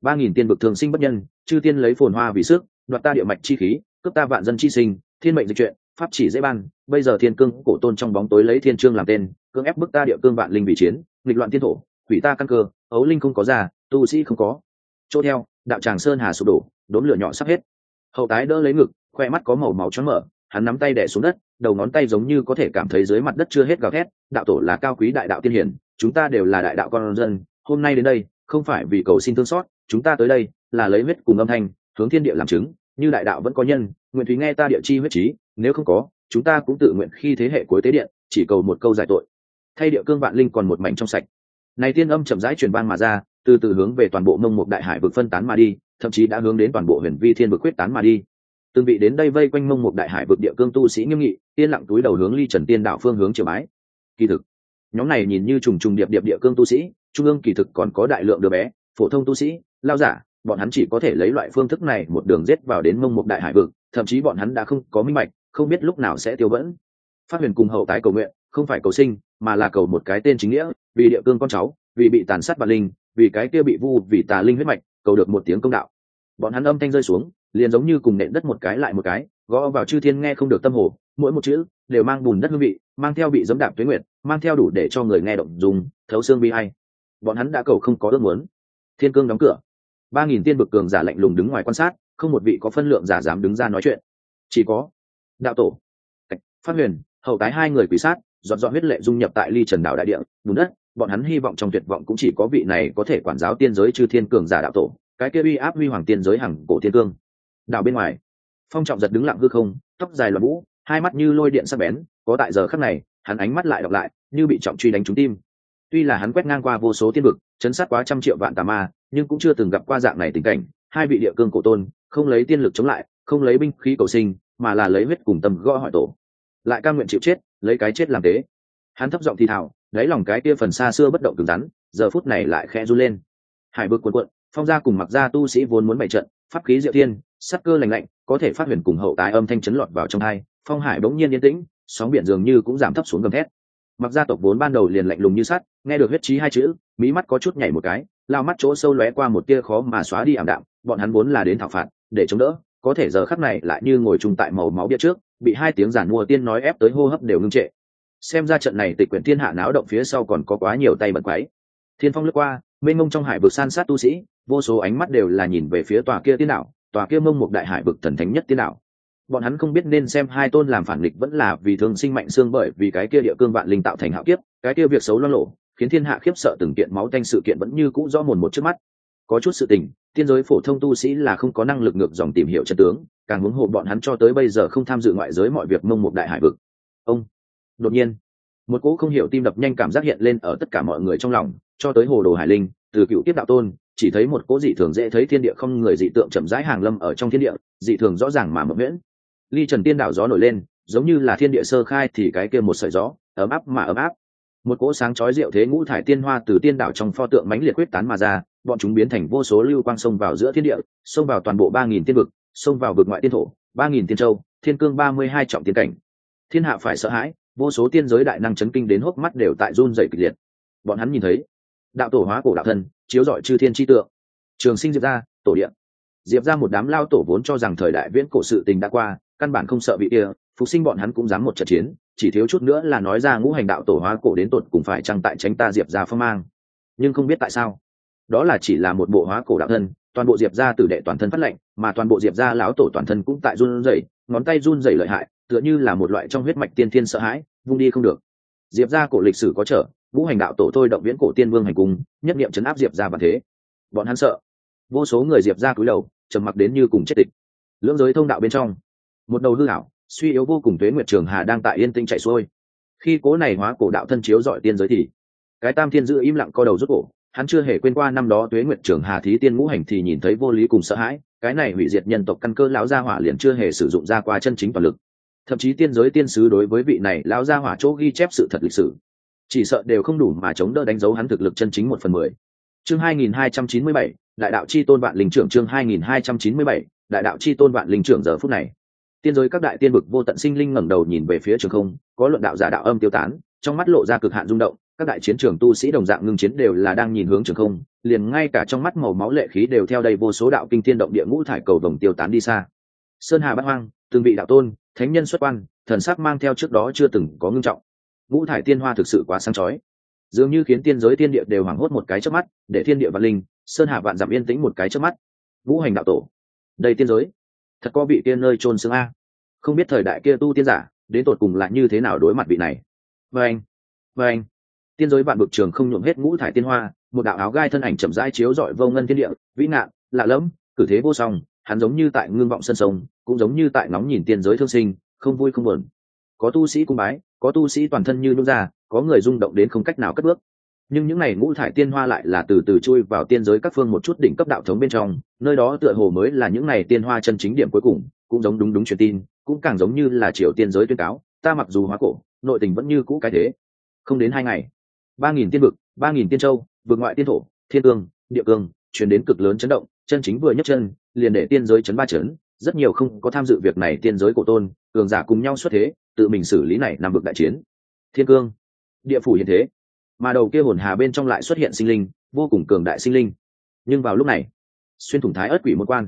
3.000 tiên vực thường sinh bất nhân, chư tiên lấy phồn hoa vì sức, đoạt ta địa mạch chi khí, cướp ta vạn dân chi sinh, thiên mệnh dịch chuyện, pháp chỉ dễ ban. Bây giờ thiên cương cổ tôn trong bóng tối lấy thiên chương làm tên, cưỡng ép bức ta địa cương vạn linh vì chiến, nghịch loạn thiên thổ, hủy ta căn cơ, ấu linh không có già, tu sĩ không có chỗ theo, đạo tràng sơn hà sụp đổ, đốm lửa nhỏ sắp hết. Hậu tái đỡ lấy ngực, khoe mắt có màu máu choáng mở, hắn nắm tay đè xuống đất, đầu ngón tay giống như có thể cảm thấy dưới mặt đất chưa hết gào thét. Đạo tổ là cao quý đại đạo tiên hiển, chúng ta đều là đại đạo con dân, hôm nay đến đây không phải vì cầu xin thương xót, chúng ta tới đây là lấy huyết cùng âm thanh hướng thiên địa làm chứng, như đại đạo vẫn có nhân, nguyện thúy nghe ta địa chi huyết chí, nếu không có, chúng ta cũng tự nguyện khi thế hệ cuối tế điện, chỉ cầu một câu giải tội, thay địa cương vạn linh còn một mảnh trong sạch. Này tiên âm chậm rãi truyền vang mà ra, từ từ hướng về toàn bộ mông mục đại hải vực phân tán mà đi, thậm chí đã hướng đến toàn bộ huyền vi thiên vực quyết tán mà đi. Từng vị đến đây vây quanh mông mục đại hải vực địa cương tu sĩ nghiêm nghị, tiên lặng túi đầu hướng ly trần tiên đạo phương hướng triều bái. Kỳ thực, nhóm này nhìn như trùng trùng điệp điệp địa cương tu sĩ, trung ương kỳ thực còn có đại lượng đứa bé, phổ thông tu sĩ, lao giả, bọn hắn chỉ có thể lấy loại phương thức này một đường giết vào đến mông mục đại hải vực, thậm chí bọn hắn đã không có minh bạch, không biết lúc nào sẽ tiêu vẫn. Phát huyền cùng hậu tái cầu nguyện, không phải cầu sinh, mà là cầu một cái tên chính nghĩa, vì địa cương con cháu, vì bị tàn sát vạn linh, vì cái kia bị vu vì tà linh huyết mạch, cầu được một tiếng công đạo. Bọn hắn âm thanh rơi xuống, liền giống như cùng nện đất một cái lại một cái, gõ vào chư thiên nghe không được tâm hồ, mỗi một chữ đều mang bùn đất hương vị, mang theo bị giẫm đạp tuế nguyệt, mang theo đủ để cho người nghe động dung, thấu xương bi ai. Bọn hắn đã cầu không có ước muốn. Thiên cương đóng cửa, 3.000 tiên vực cường giả lạnh lùng đứng ngoài quan sát, không một vị có phân lượng giả dám đứng ra nói chuyện. Chỉ có đạo tổ, Phát huyền, hậu tái hai người quỷ sát, dọn dọn huyết lệ dung nhập tại ly trần đảo đại địa, bùn đất. Bọn hắn hy vọng trong tuyệt vọng cũng chỉ có vị này có thể quản giáo tiên giới chư thiên cường giả đạo tổ, cái kia uy áp huy hoàng tiên giới hằng cổ thiên cương. Đảo bên ngoài, Phong Trọng giật đứng lặng hư không, tóc dài loạn vũ, hai mắt như lôi điện sắc bén, có tại giờ khắc này, hắn ánh mắt lại đọc lại, như bị trọng truy đánh trúng tim. Tuy là hắn quét ngang qua vô số tiên vực, chấn sát quá trăm triệu vạn tà ma, nhưng cũng chưa từng gặp qua dạng này tình cảnh, hai vị địa cương cổ tôn, không lấy tiên lực chống lại, không lấy binh khí cầu sinh, mà là lấy huyết cùng tâm gõ hỏi tổ. Lại cam nguyện chịu chết, lấy cái chết làm tế. Hắn thấp giọng thì thào, lấy lòng cái kia phần xa xưa bất động cứng rắn, giờ phút này lại khẽ run lên. Hải vực cuộn cuộn, Phong gia cùng Mặc gia tu sĩ vốn muốn bày trận, pháp khí diệu thiên, sắc cơ lành lạnh, có thể phát huyền cùng hậu tái âm thanh chấn lọt vào trong hai. Phong hải bỗng nhiên yên tĩnh, sóng biển dường như cũng giảm thấp xuống gầm thét. Mặc gia tộc vốn ban đầu liền lạnh lùng như sắt, nghe được huyết chí hai chữ, mí mắt có chút nhảy một cái, lao mắt chỗ sâu lóe qua một tia khó mà xóa đi ảm đạm. Bọn hắn vốn là đến thảo phạt, để chống đỡ, có thể giờ khắc này lại như ngồi chung tại màu máu bia trước, bị hai tiếng giản mua tiên nói ép tới hô hấp đều ngưng trệ. Xem ra trận này tịch quyển thiên hạ náo động phía sau còn có quá nhiều tay bận quấy. Thiên phong lướt qua, mênh mông trong hải vực san sát tu sĩ, vô số ánh mắt đều là nhìn về phía tòa kia tiên đảo, tòa kia mông một đại hải vực thần thánh nhất tiên đảo. Bọn hắn không biết nên xem hai tôn làm phản nghịch vẫn là vì thương sinh mạnh xương, bởi vì cái kia địa cương vạn linh tạo thành hạo kiếp, cái kia việc xấu loang lộ, khiến thiên hạ khiếp sợ từng kiện máu tanh sự kiện vẫn như cũ rõ mồn một trước mắt. Có chút sự tình, tiên giới phổ thông tu sĩ là không có năng lực ngược dòng tìm hiểu chân tướng, càng huống hồ bọn hắn cho tới bây giờ không tham dự ngoại giới mọi việc mông một đại hải vực. Ông đột nhiên, một cỗ không hiểu tim đập nhanh cảm giác hiện lên ở tất cả mọi người trong lòng, cho tới hồ đồ hải linh, từ cựu tiếp đạo tôn, chỉ thấy một cỗ dị thường dễ thấy thiên địa không người dị tượng chậm rãi hàng lâm ở trong thiên địa, dị thường rõ ràng mà mộng nguyễn. Ly trần tiên đảo gió nổi lên, giống như là thiên địa sơ khai thì cái kia một sợi gió, ấm áp mà ấm áp. Một cỗ sáng chói diệu thế ngũ thải tiên hoa từ tiên đảo trong pho tượng mãnh liệt quyết tán mà ra, bọn chúng biến thành vô số lưu quang xông vào giữa thiên địa, xông vào toàn bộ 3.000 tiên vực, xông vào vực ngoại tiên thổ, 3.000 tiên châu, thiên cương 32 trọng tiên cảnh. Thiên hạ phải sợ hãi, vô số tiên giới đại năng chấn kinh đến hốc mắt đều tại run rẩy kịch liệt. Bọn hắn nhìn thấy đạo tổ hóa cổ đạo thân, chiếu rọi chư thiên chi tượng. Trường sinh diệp ra, tổ điện. Diệp ra một đám lao tổ vốn cho rằng thời đại viễn cổ sự tình đã qua, căn bản không sợ bị kia, phục sinh bọn hắn cũng dám một trận chiến, chỉ thiếu chút nữa là nói ra ngũ hành đạo tổ hóa cổ đến tột cùng phải chăng tại tránh ta Diệp ra phong mang. Nhưng không biết tại sao, đó là chỉ là một bộ hóa cổ đạo thân, toàn bộ Diệp ra tử đệ toàn thân phát lệnh, mà toàn bộ Diệp ra lão tổ toàn thân cũng tại run rẩy, ngón tay run rẩy lợi hại, tựa như là một loại trong huyết mạch tiên thiên sợ hãi, vung đi không được. Diệp ra cổ lịch sử có trở, ngũ hành đạo tổ thôi động viễn cổ tiên vương hành cung, nhất niệm chấn áp Diệp ra bản thế. Bọn hắn sợ, vô số người Diệp ra cúi đầu, trầm mặc đến như cùng chết tịch. Lưỡng giới thông đạo bên trong, một đầu hư ảo, suy yếu vô cùng tuế nguyệt trường hà đang tại yên tĩnh chạy xuôi. Khi cố này hóa cổ đạo thân chiếu dọi tiên giới thì cái tam thiên giữ im lặng co đầu rút cổ, hắn chưa hề quên qua năm đó tuế nguyệt trường hà thí tiên ngũ hành thì nhìn thấy vô lý cùng sợ hãi, cái này hủy diệt nhân tộc căn cơ lão gia hỏa liền chưa hề sử dụng ra qua chân chính toàn lực. Thậm chí tiên giới tiên sứ đối với vị này lão gia hỏa chỗ ghi chép sự thật lịch sử, chỉ sợ đều không đủ mà chống đỡ đánh dấu hắn thực lực chân chính 1/10. Chương 2297, đại đạo chi tôn vạn linh trưởng. Chương 2297, đại đạo chi tôn vạn linh trưởng. Giờ phút này, tiên giới các đại tiên vực vô tận sinh linh ngẩng đầu nhìn về phía trường không, có luận đạo giả đạo âm tiêu tán, trong mắt lộ ra cực hạn rung động. Các đại chiến trường tu sĩ đồng dạng ngưng chiến đều là đang nhìn hướng trường không, liền ngay cả trong mắt màu máu lệ khí đều theo đầy vô số đạo kinh thiên động địa ngũ thải cầu vồng tiêu tán đi xa. Sơn hà bát hoang, từng vị đạo tôn thánh nhân xuất quan, thần sắc mang theo trước đó chưa từng có ngưng trọng. Ngũ thải tiên hoa thực sự quá sáng chói, dường như khiến tiên giới thiên địa đều hoảng hốt một cái chớp mắt, để thiên địa vạn linh sơn hà vạn dặm yên tĩnh một cái chớp mắt. Ngũ hành đạo tổ, đây tiên giới thật có vị tiên nơi chôn xương a. Không biết thời đại kia tu tiên giả đến tột cùng là như thế nào đối mặt vị này. Và anh tiên giới vạn vực trường không nhuộm hết ngũ thải tiên hoa, một đạo áo gai thân ảnh chậm rãi chiếu rọi vô ngân thiên địa, vĩ ngạn lạ lẫm, cử thế vô song. Hắn giống như tại ngưng vọng sân sông, cũng giống như tại ngóng nhìn tiên giới thương sinh, không vui không buồn. Có tu sĩ cung bái, có tu sĩ toàn thân như nhún ra, có người rung động đến không cách nào cất bước. Nhưng những này ngũ thải tiên hoa lại là từ từ chui vào tiên giới các phương một chút đỉnh cấp đạo thống bên trong, nơi đó tựa hồ mới là những này tiên hoa chân chính điểm cuối cùng, cũng giống đúng truyền tin, cũng càng giống như là triều tiên giới tuyên cáo, ta mặc dù hóa cổ, nội tình vẫn như cũ cái thế. Không đến 2 ngày, 3.000 tiên vực, 3.000 tiên châu, vực ngoại tiên thổ, thiên cương, địa cương, truyền đến cực lớn chấn động, chân chính vừa nhấc chân, liền để tiên giới chấn ba chấn. Rất nhiều không có tham dự việc này tiên giới cổ tôn, cường giả cùng nhau xuất thế, tự mình xử lý này năm vực đại chiến. Thiên cương, địa phủ hiện thế, mà đầu kia hồn hà bên trong lại xuất hiện sinh linh, vô cùng cường đại sinh linh. Nhưng vào lúc này, xuyên thủng thái ớt quỷ môn quan.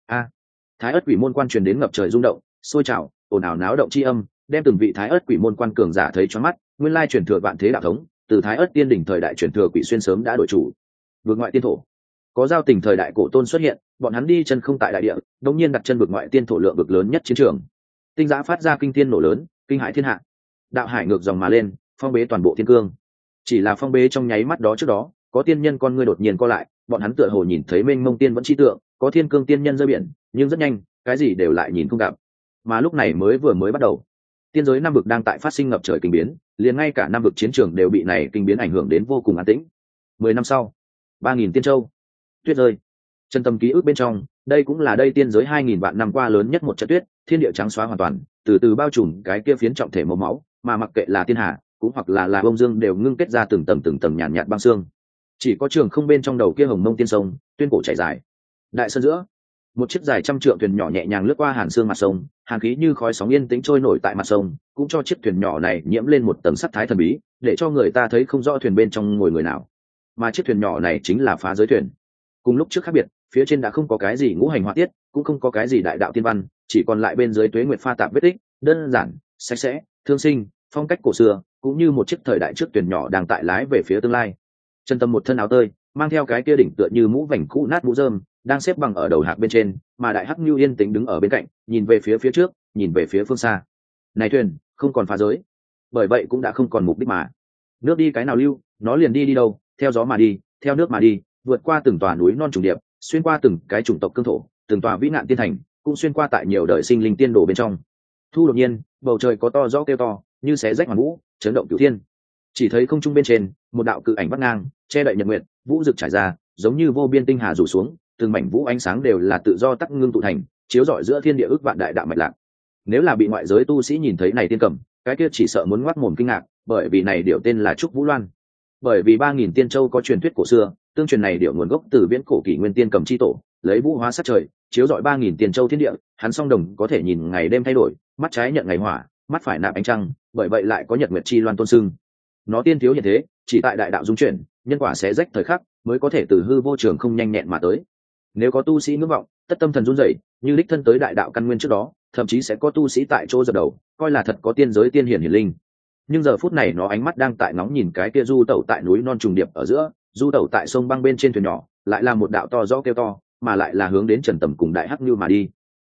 Thái ớt quỷ môn quan truyền đến ngập trời rung động, sôi trào, ồn ào náo động chi âm, đem từng vị thái ớt quỷ môn quan cường giả thấy choáng mắt. Nguyên lai truyền thừa vạn thế đạo thống, từ thái ớt tiên đỉnh thời đại truyền thừa quỷ xuyên sớm đã đổi chủ. Vượt ngoại tiên thổ, có giao tình thời đại cổ tôn xuất hiện, bọn hắn đi chân không tại đại địa, đống nhiên đặt chân vượt ngoại tiên thổ lượng vực lớn nhất chiến trường. Tinh giã phát ra kinh thiên nổ lớn, kinh hãi thiên hạ. Đạo hải ngược dòng mà lên, phong bế toàn bộ thiên cương. Chỉ là phong bế trong nháy mắt đó, trước đó có tiên nhân con ngươi đột nhiên co lại, bọn hắn tựa hồ nhìn thấy mênh mông tiên vẫn chi tượng, có thiên cương tiên nhân rơi biển, nhưng rất nhanh cái gì đều lại nhìn không gặp. Mà lúc này vừa mới bắt đầu, tiên giới năm vực đang tại phát sinh ngập trời kinh biến, liền ngay cả năm vực chiến trường đều bị này kinh biến ảnh hưởng đến vô cùng an tĩnh. 10 năm sau, 3.000 tiên châu, tuyết rơi. Chân tâm ký ức bên trong, đây cũng là đây tiên giới 2.000 vạn năm qua lớn nhất một trận tuyết, thiên địa trắng xóa hoàn toàn, từ từ bao trùm cái kia phiến trọng thể màu máu, mà mặc kệ là tiên hà, cũng hoặc là bông dương đều ngưng kết ra từng tầng nhàn nhạt băng xương. Chỉ có trường không bên trong đầu kia hồng mông tiên sông, tuyên cổ chảy dài. Đại sơn giữa, một chiếc dài trăm trượng thuyền nhỏ nhẹ nhàng lướt qua hàn xương mặt sông, hàn khí như khói sóng yên tĩnh trôi nổi tại mặt sông, cũng cho chiếc thuyền nhỏ này nhiễm lên một tầng sắc thái thần bí, để cho người ta thấy không rõ thuyền bên trong ngồi người nào. Mà chiếc thuyền nhỏ này chính là phá giới thuyền. Cùng lúc trước khác biệt, phía trên đã không có cái gì ngũ hành họa tiết, cũng không có cái gì đại đạo tiên văn, chỉ còn lại bên dưới tuế nguyệt pha tạp vết tích, đơn giản, sạch sẽ, thương sinh, phong cách cổ xưa, cũng như một chiếc thời đại trước thuyền nhỏ đang tại lái về phía tương lai. Chân tâm một thân áo tơi, mang theo cái kia đỉnh tựa như mũ vành cũ nát mũ rơm, đang xếp bằng ở đầu hạc bên trên, mà đại hắc Nưu yên tĩnh đứng ở bên cạnh, nhìn về phía trước, nhìn về phía phương xa. Này thuyền, không còn phá giới, bởi vậy cũng đã không còn mục đích mà. Nước đi cái nào lưu, nó liền đi đâu, theo gió mà đi, theo nước mà đi, vượt qua từng tòa núi non trùng điệp, xuyên qua từng cái chủng tộc cương thổ, từng tòa vĩ nạn tiên thành, cũng xuyên qua tại nhiều đời sinh linh tiên đồ bên trong. Thu đột nhiên, bầu trời có to rõ kêu to, như xé rách hoàn vũ, chấn động cửu thiên. Chỉ thấy không trung bên trên, một đạo cự ảnh vắt ngang, che đậy nhật nguyệt, vũ rực trải ra, giống như vô biên tinh hà rủ xuống, từng mảnh vũ ánh sáng đều là tự do tắc ngưng tụ thành, chiếu rọi giữa thiên địa ước vạn đại đạo mạch lạc. Nếu là bị ngoại giới tu sĩ nhìn thấy này tiên cầm, cái kia chỉ sợ muốn ngoác mồm kinh ngạc, bởi vì này điệu tên là Trúc Vũ Loan. Bởi vì 3.000 tiên châu có truyền thuyết cổ xưa, tương truyền này điệu nguồn gốc từ viễn cổ kỷ nguyên tiên cầm chi tổ, lấy vũ hóa sát trời, chiếu rọi 3.000 tiên châu thiên địa, hắn song đồng có thể nhìn ngày đêm thay đổi, mắt trái nhận ngày hỏa, mắt phải nạp ánh trăng, bởi vậy lại có nhật nguyệt chi loan tôn sưng. Nó tiên thiếu hiện thế, chỉ tại đại đạo dung chuyển, nhân quả sẽ rách thời khắc, mới có thể từ hư vô trường không nhanh nhẹn mà tới. Nếu có tu sĩ ngưỡng vọng, tất tâm thần run rẩy, như đích thân tới đại đạo căn nguyên trước đó, thậm chí sẽ có tu sĩ tại chỗ dập đầu, coi là thật có tiên giới tiên hiển hiển linh. Nhưng giờ phút này nó ánh mắt đang tại ngóng nhìn cái kia du tẩu tại núi non trùng điệp ở giữa, du tẩu tại sông băng bên trên thuyền nhỏ, lại là một đạo to rõ kêu to, mà lại là hướng đến Trần Tầm cùng Đại Hắc Nưu mà đi.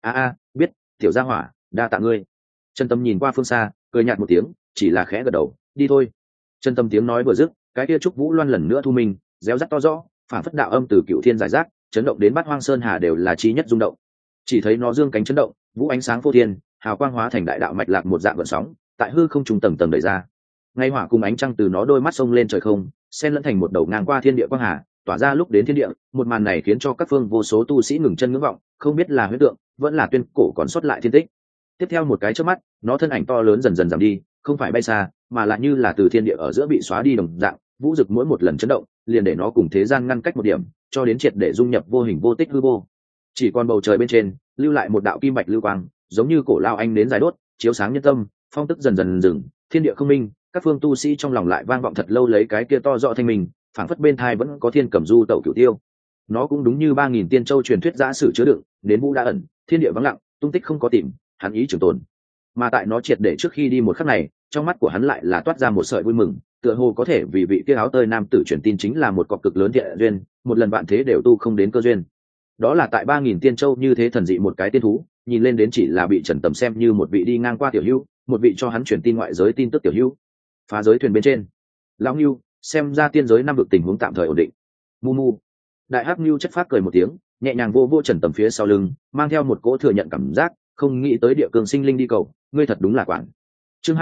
Biết, tiểu gia hỏa, đa tạ ngươi. Trần Tầm nhìn qua phương xa, cười nhạt một tiếng, chỉ là khẽ gật đầu, đi thôi. Trần Tầm tiếng nói vừa dứt, cái kia Trúc Vũ Loan lần nữa thu mình, réo rắt to rõ, phản phất đạo âm từ cựu thiên giải rác, chấn động đến Bát Hoang Sơn Hà đều là chí nhất rung động. Chỉ thấy nó dương cánh chấn động, vũ ánh sáng vô thiên, hào quang hóa thành đại đạo mạch lạc một dạng gợn sóng, tại hư không trung tầng tầng đẩy ra. Ngay hỏa cùng ánh trăng từ nó đôi mắt sông lên trời không, xen lẫn thành một đầu ngang qua thiên địa quang hà, tỏa ra lúc đến thiên địa, một màn này khiến cho các phương vô số tu sĩ ngừng chân ngưỡng vọng, không biết là huyễn tượng, vẫn là tuyên cổ còn sót lại thiên tích. Tiếp theo một cái chớp mắt, nó thân ảnh to lớn dần dần giảm đi, không phải bay xa, mà là như là từ thiên địa ở giữa bị xóa đi đồng dạng, vũ rực mỗi một lần chấn động, liền để nó cùng thế gian ngăn cách một điểm, cho đến triệt để dung nhập vô hình vô tích hư vô. Chỉ còn bầu trời bên trên, lưu lại một đạo kim bạch lưu quang, giống như cổ lao ánh đến dài đốt, chiếu sáng nhân tâm, phong tức dần dần dừng, thiên địa không minh, các phương tu sĩ trong lòng lại vang vọng thật lâu lấy cái kia to rõ thanh minh, phảng phất bên thai vẫn có thiên cầm du tẩu cửu tiêu. Nó cũng đúng như 3000 tiên châu truyền thuyết giả sử chứa đựng, đến vũ đã ẩn, thiên địa vắng lặng, tung tích không có tìm, hắn ý trường tồn. Mà tại nó triệt để trước khi đi một khắc này, trong mắt của hắn lại là toát ra một sợi vui mừng, tựa hồ có thể vì vị kia áo tơi nam tử truyền tin chính là một cọc cực lớn thiện duyên, một lần vạn thế đều tu không đến cơ duyên. Đó là tại 3000 tiên châu như thế thần dị một cái tiên thú, nhìn lên đến chỉ là bị Trần Tầm xem như một vị đi ngang qua tiểu hữu, một vị cho hắn truyền tin ngoại giới tin tức tiểu hữu. Phá giới thuyền bên trên, lão Nưu, xem ra tiên giới năm vực tình huống tạm thời ổn định. Mu mu. Đại hắc Nưu chất phác cười một tiếng, nhẹ nhàng vô vô Trần Tầm phía sau lưng, mang theo một cỗ thừa nhận cảm giác, không nghĩ tới địa cường sinh linh đi cầu, ngươi thật đúng là quản. Chương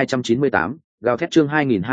2298, gào thét chương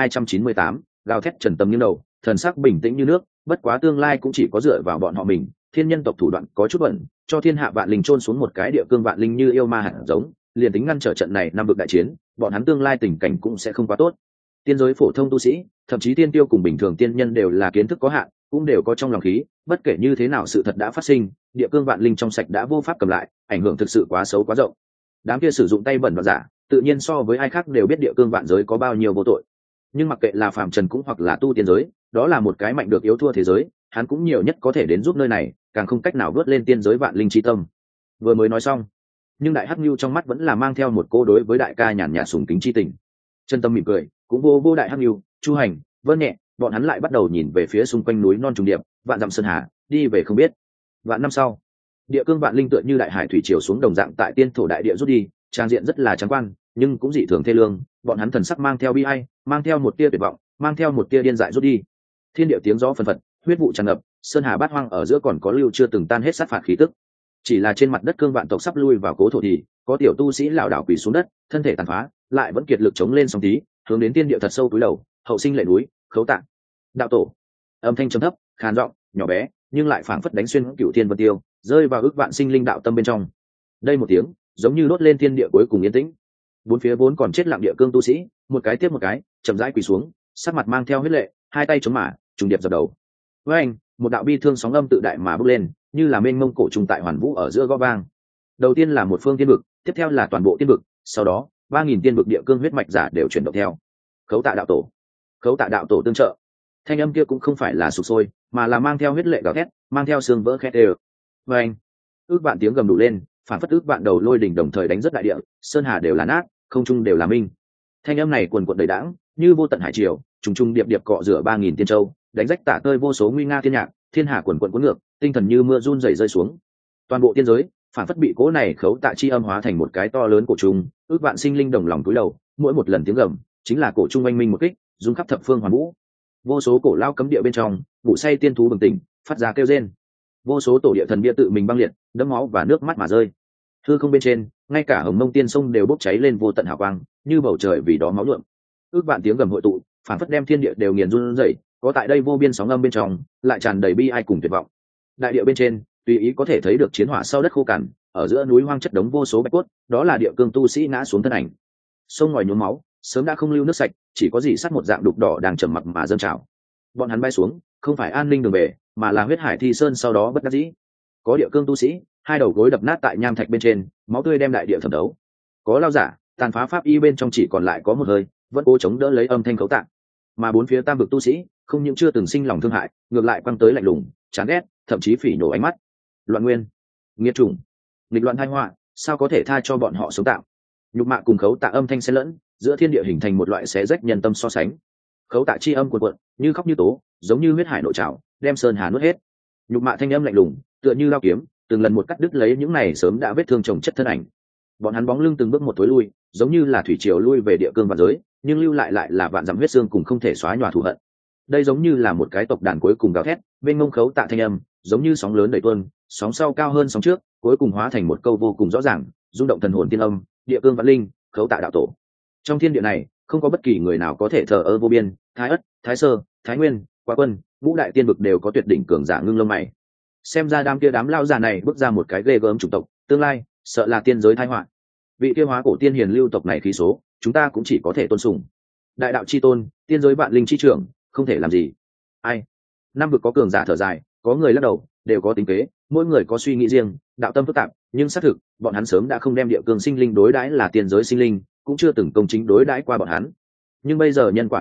2298, gào thét. Trần Tầm nghiêng đầu, thần sắc bình tĩnh như nước, bất quá tương lai cũng chỉ có dựa vào bọn họ mình, thiên nhân tộc thủ đoạn có chút bẩn, cho thiên hạ vạn linh chôn xuống một cái địa cương vạn linh như yêu ma hạt giống, liền tính ngăn trở trận này năm vực đại chiến, bọn hắn tương lai tình cảnh cũng sẽ không quá tốt. Tiên giới phổ thông tu sĩ, thậm chí tiên tiêu cùng bình thường tiên nhân đều là kiến thức có hạn, cũng đều có trong lòng khí, bất kể như thế nào sự thật đã phát sinh, địa cương vạn linh trong sạch đã vô pháp cầm lại, ảnh hưởng thực sự quá xấu quá rộng. Đám kia sử dụng tay bẩn và giả, tự nhiên so với ai khác đều biết địa cương vạn giới có bao nhiêu vô tội. Nhưng mặc kệ là phàm trần cũng hoặc là tu tiên giới, đó là một cái mạnh được yếu thua thế giới, hắn cũng nhiều nhất có thể đến giúp nơi này, càng không cách nào vớt lên tiên giới vạn linh chi tâm. Vừa mới nói xong, nhưng đại hắc nhu trong mắt vẫn là mang theo một cô đối với đại ca nhàn nhạt sùng kính chi tình. Chân tâm mỉm cười, cũng vô đại hắc nhu, Chu Hành, Vân Nhẹ, bọn hắn lại bắt đầu nhìn về phía xung quanh núi non trùng điệp, vạn dặm sơn hà, đi về không biết. Vạn năm sau, địa cương vạn linh tựa như đại hải thủy triều xuống đồng dạng tại tiên thổ đại địa rút đi, trang diện rất là trắng quan, nhưng cũng dị thường thê lương. Bọn hắn thần sắc mang theo bi ai, mang theo một tia tuyệt vọng, mang theo một tia điên dại rút đi. Thiên địa tiếng gió phân phật, huyết vụ tràn ngập, sơn hà bát hoang ở giữa còn có lưu chưa từng tan hết sát phạt khí tức. Chỉ là trên mặt đất cương vạn tộc sắp lui vào cố thổ thì có tiểu tu sĩ lảo đảo quỳ xuống đất, thân thể tàn phá, lại vẫn kiệt lực chống lên sóng tí, hướng đến tiên địa thật sâu túi đầu, hậu sinh lệ núi, khấu tạng. Đạo tổ. Âm thanh trầm thấp, khàn giọng, nhỏ bé, nhưng lại phảng phất đánh xuyên cửu thiên vân tiêu, rơi vào ước vạn sinh linh đạo tâm bên trong. Đây một tiếng, giống như đốt lên thiên địa cuối cùng yên tĩnh. Bốn phía vốn còn chết lặng địa cương tu sĩ, một cái tiếp một cái, chậm rãi quỳ xuống, sắc mặt mang theo huyết lệ, hai tay chống mả, trùng điệp dập đầu. Với anh, một đạo bi thương sóng âm tự đại mà bốc lên, như là mênh mông cổ trùng tại hoàn vũ ở giữa gõ vang. Đầu tiên là một phương tiên vực, tiếp theo là toàn bộ tiên vực, sau đó 3000 tiên vực địa cương huyết mạch giả đều chuyển động theo. Khấu tạ đạo tổ, khấu tạ đạo tổ tương trợ. Thanh âm kia cũng không phải là sục sôi, mà là mang theo huyết lệ gào thét, mang theo xương vỡ khét đều. Với anh, ước vạn tiếng gầm đủ lên, phản phất ước vạn đầu lôi đỉnh đồng thời đánh rất đại địa, sơn hà đều là nát, không trung đều là minh. Thanh âm này cuồn cuộn đầy đãng, như vô tận hải triều, trùng trùng điệp điệp cọ rửa 3000 tiên châu, đánh rách tả tơi vô số nguy nga thiên nhạc, thiên hà cuồn cuộn cuốn ngược, tinh thần như mưa run rẩy rơi xuống. Toàn bộ tiên giới, phản phất bị cố này khấu tạ chi âm hóa thành một cái to lớn cổ trùng, ước vạn sinh linh đồng lòng cúi đầu, mỗi một lần tiếng gầm, chính là cổ trung oanh minh một kích, rung khắp thập phương hoàn vũ. Vô số cổ lao cấm địa bên trong, ngủ say tiên thú bừng tỉnh, phát ra kêu rên. Vô số tổ địa thần bia tự mình băng liệt, đẫm máu và nước mắt mà rơi. Hư không bên trên, ngay cả hồng mông tiên sông đều bốc cháy lên vô tận hào quang, như bầu trời vì đó máu nhuộm. Ước vạn tiếng gầm hội tụ, phản phất đem thiên địa đều nghiền run rẩy, có tại đây vô biên sóng âm bên trong, lại tràn đầy bi ai cùng tuyệt vọng. Đại địa bên trên, tùy ý có thể thấy được chiến hỏa sau đất khô cằn, ở giữa núi hoang chất đống vô số bạch cốt, đó là địa cương tu sĩ ngã xuống thân ảnh. Sông ngòi nhuốm máu, sớm đã không lưu nước sạch, chỉ có dỉ sắt một dạng đục đỏ đang trầm mặc mà dâng trào. Bọn hắn bay xuống, không phải an ninh đường về, mà là huyết hải thi sơn sau đó bất đắc dĩ. Có địa cương tu sĩ, hai đầu gối đập nát tại nham thạch bên trên, máu tươi đem đại địa thẩm thấu. Có lao giả, tàn phá pháp y bên trong chỉ còn lại có một hơi, vẫn cố chống đỡ lấy âm thanh cấu tạng. Mà bốn phía tam vực tu sĩ, không những chưa từng sinh lòng thương hại, ngược lại quăng tới lạnh lùng, chán ghét, thậm chí phỉ nhổ ánh mắt. Loạn nguyên, nghiệt chủng, nghịch loạn tai họa, sao có thể tha cho bọn họ sống tạm? Nhục mạ cùng khấu tạ âm thanh xen lẫn, giữa thiên địa hình thành một loại xé rách nhân tâm so sánh. Khấu tạ chi âm cuồn cuộn, như khóc như tố, giống như huyết hải nội trào, đem sơn hà nuốt hết. Nhục mạ thanh âm lạnh lùng, tựa như lao kiếm, từng lần một cắt đứt lấy những này sớm đã vết thương chồng chất thân ảnh. Bọn hắn bóng lưng từng bước một tối lui, giống như là thủy triều lui về địa cương vạn giới, nhưng lưu lại là vạn dặm huyết xương cùng không thể xóa nhòa thù hận. Đây giống như là một cái tộc đàn cuối cùng gào thét, bên ngông khấu tạ thanh âm, giống như sóng lớn đẩy tuôn, sóng sau cao hơn sóng trước, cuối cùng hóa thành một câu vô cùng rõ ràng, rung động thần hồn tiên âm, địa cương vạn linh, khấu tạ đạo tổ. Trong thiên địa này, không có bất kỳ người nào có thể thờ ơ vô biên, Thái Ất, Thái Sơ, Thái Nguyên, Quá Quân, ngũ đại tiên vực đều có tuyệt đỉnh cường giả ngưng lông mày. Xem ra đám lao già này bước ra một cái ghê gớm chủng tộc, tương lai sợ là tiên giới tai họa. Vị kia hóa cổ tiên hiền lưu tộc này khí số, chúng ta cũng chỉ có thể tôn sùng. Đại đạo chi tôn, tiên giới vạn linh chi trưởng, không thể làm gì. Ai? Năm vực có cường giả thở dài, có người lắc đầu, đều có tính kế, mỗi người có suy nghĩ riêng, đạo tâm phức tạp, nhưng xác thực, bọn hắn sớm đã không đem địa cương sinh linh đối đãi là tiên giới sinh linh, cũng chưa từng công chính đối đãi qua bọn hắn. Nhưng bây giờ nhân quả đã lập,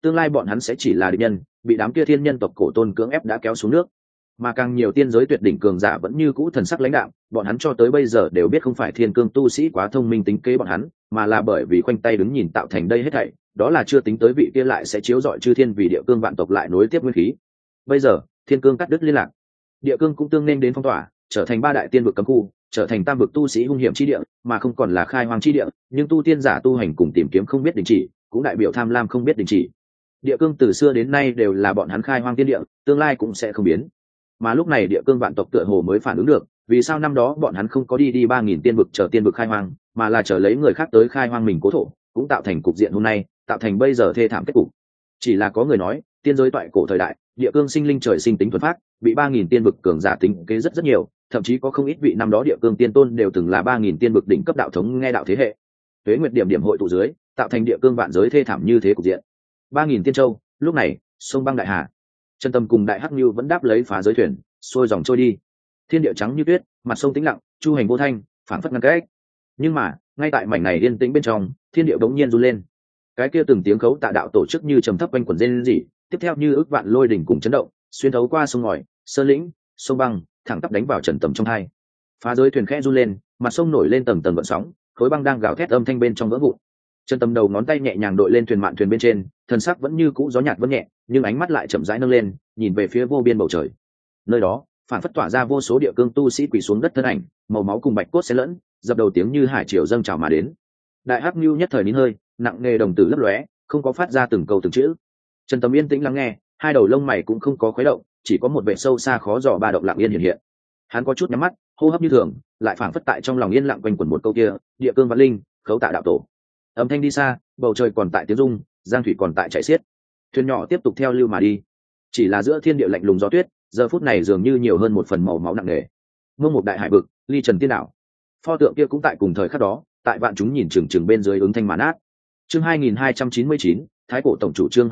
tương lai bọn hắn sẽ chỉ là địch nhân, bị đám kia thiên nhân tộc cổ tôn cưỡng ép đã kéo xuống nước. Mà càng nhiều tiên giới tuyệt đỉnh cường giả vẫn như cũ thần sắc lãnh đạm, bọn hắn cho tới bây giờ đều biết không phải thiên cương tu sĩ quá thông minh tính kế bọn hắn, mà là bởi vì khoanh tay đứng nhìn tạo thành đây hết thảy, đó là chưa tính tới vị kia lại sẽ chiếu rọi chư thiên vì địa cương vạn tộc lại nối tiếp nguyên khí. Bây giờ thiên cương cắt đứt liên lạc, địa cương cũng tương nên đến phong tỏa, trở thành ba đại tiên vực cấm khu, trở thành tam vực tu sĩ hung hiểm chi địa, mà không còn là khai hoang chi địa, nhưng tu tiên giả tu hành cùng tìm kiếm không biết đình chỉ, cũng đại biểu tham lam không biết đình chỉ. Địa cương từ xưa đến nay đều là bọn hắn khai hoang tiên địa, tương lai cũng sẽ không biến. Mà lúc này địa cương vạn tộc tựa hồ mới phản ứng được, vì sao năm đó bọn hắn không có đi 3000 tiên vực chờ tiên vực khai hoang, mà là chờ lấy người khác tới khai hoang mình cố thổ, cũng tạo thành cục diện hôm nay, tạo thành bây giờ thê thảm kết cục. Chỉ là có người nói, tiên giới toại cổ thời đại, địa cương sinh linh trời sinh tính thuần phát, bị 3000 tiên vực cường giả tính kế rất nhiều, thậm chí có không ít vị năm đó địa cương tiên tôn đều từng là 3000 tiên vực đỉnh cấp đạo thống nghe đạo thế hệ. Tuế nguyệt điểm điểm hội tụ dưới, tạo thành địa cương vạn giới thê thảm như thế cục diện. 3000 tiên châu, lúc này, sông băng đại hà, Chân Tâm cùng Đại Hắc Nưu vẫn đáp lấy phá giới thuyền, xuôi dòng trôi đi. Thiên địa trắng như tuyết, mặt sông tĩnh lặng, chu hành vô thanh, phảng phất ngăn cách. Nhưng mà, ngay tại mảnh này yên tĩnh bên trong, thiên địa bỗng nhiên run lên. Cái kia từng tiếng khấu tạ đạo tổ chức như trầm thấp quanh quẩn rên rỉ, tiếp theo như ức vạn lôi đỉnh cùng chấn động, xuyên thấu qua sông ngòi, sơn lĩnh, sông băng, thẳng tắp đánh vào Trần Tầm trong hai. Phá giới thuyền khẽ run lên, mặt sông nổi lên tầng tầng gợn sóng, khối băng đang gào thét âm thanh bên trong vỡ vụn. Trần Tầm đầu ngón tay nhẹ nhàng đội lên thuyền mạn thuyền bên trên, thân sắc vẫn như cũ gió nhạt vẫn nhẹ, nhưng ánh mắt lại chậm rãi nâng lên, nhìn về phía vô biên bầu trời. Nơi đó, phản phất tỏa ra vô số địa cương tu sĩ quỳ xuống đất thân ảnh, màu máu cùng bạch cốt xen lẫn, dập đầu tiếng như hải triều dâng trào mà đến. Đại Hắc Nưu nhất thời nín hơi, nặng nề đồng tử lấp lóe, không có phát ra từng câu từng chữ. Trần Tầm yên tĩnh lắng nghe, hai đầu lông mày cũng không có khuấy động, chỉ có một vẻ sâu xa khó dò ba động lặng yên hiện hiện. Hắn có chút nhắm mắt, hô hấp như thường, lại phảng phất tại trong lòng yên lặng quanh quẩn một câu kia, địa cương vạn linh, khấu tạ đạo tổ. Âm thanh đi xa, bầu trời còn tại tiếng rung, giang thủy còn tại chảy xiết. Thuyền nhỏ tiếp tục theo lưu mà đi. Chỉ là giữa thiên địa lạnh lùng gió tuyết, giờ phút này dường như nhiều hơn một phần màu máu nặng nề. Mông một đại hải vực, ly trần tiên đảo. Pho tượng kia cũng tại cùng thời khắc đó, tại vạn chúng nhìn chừng chừng bên dưới ứng thanh màn át. Chương 2299, Thái cổ tổng chủ chương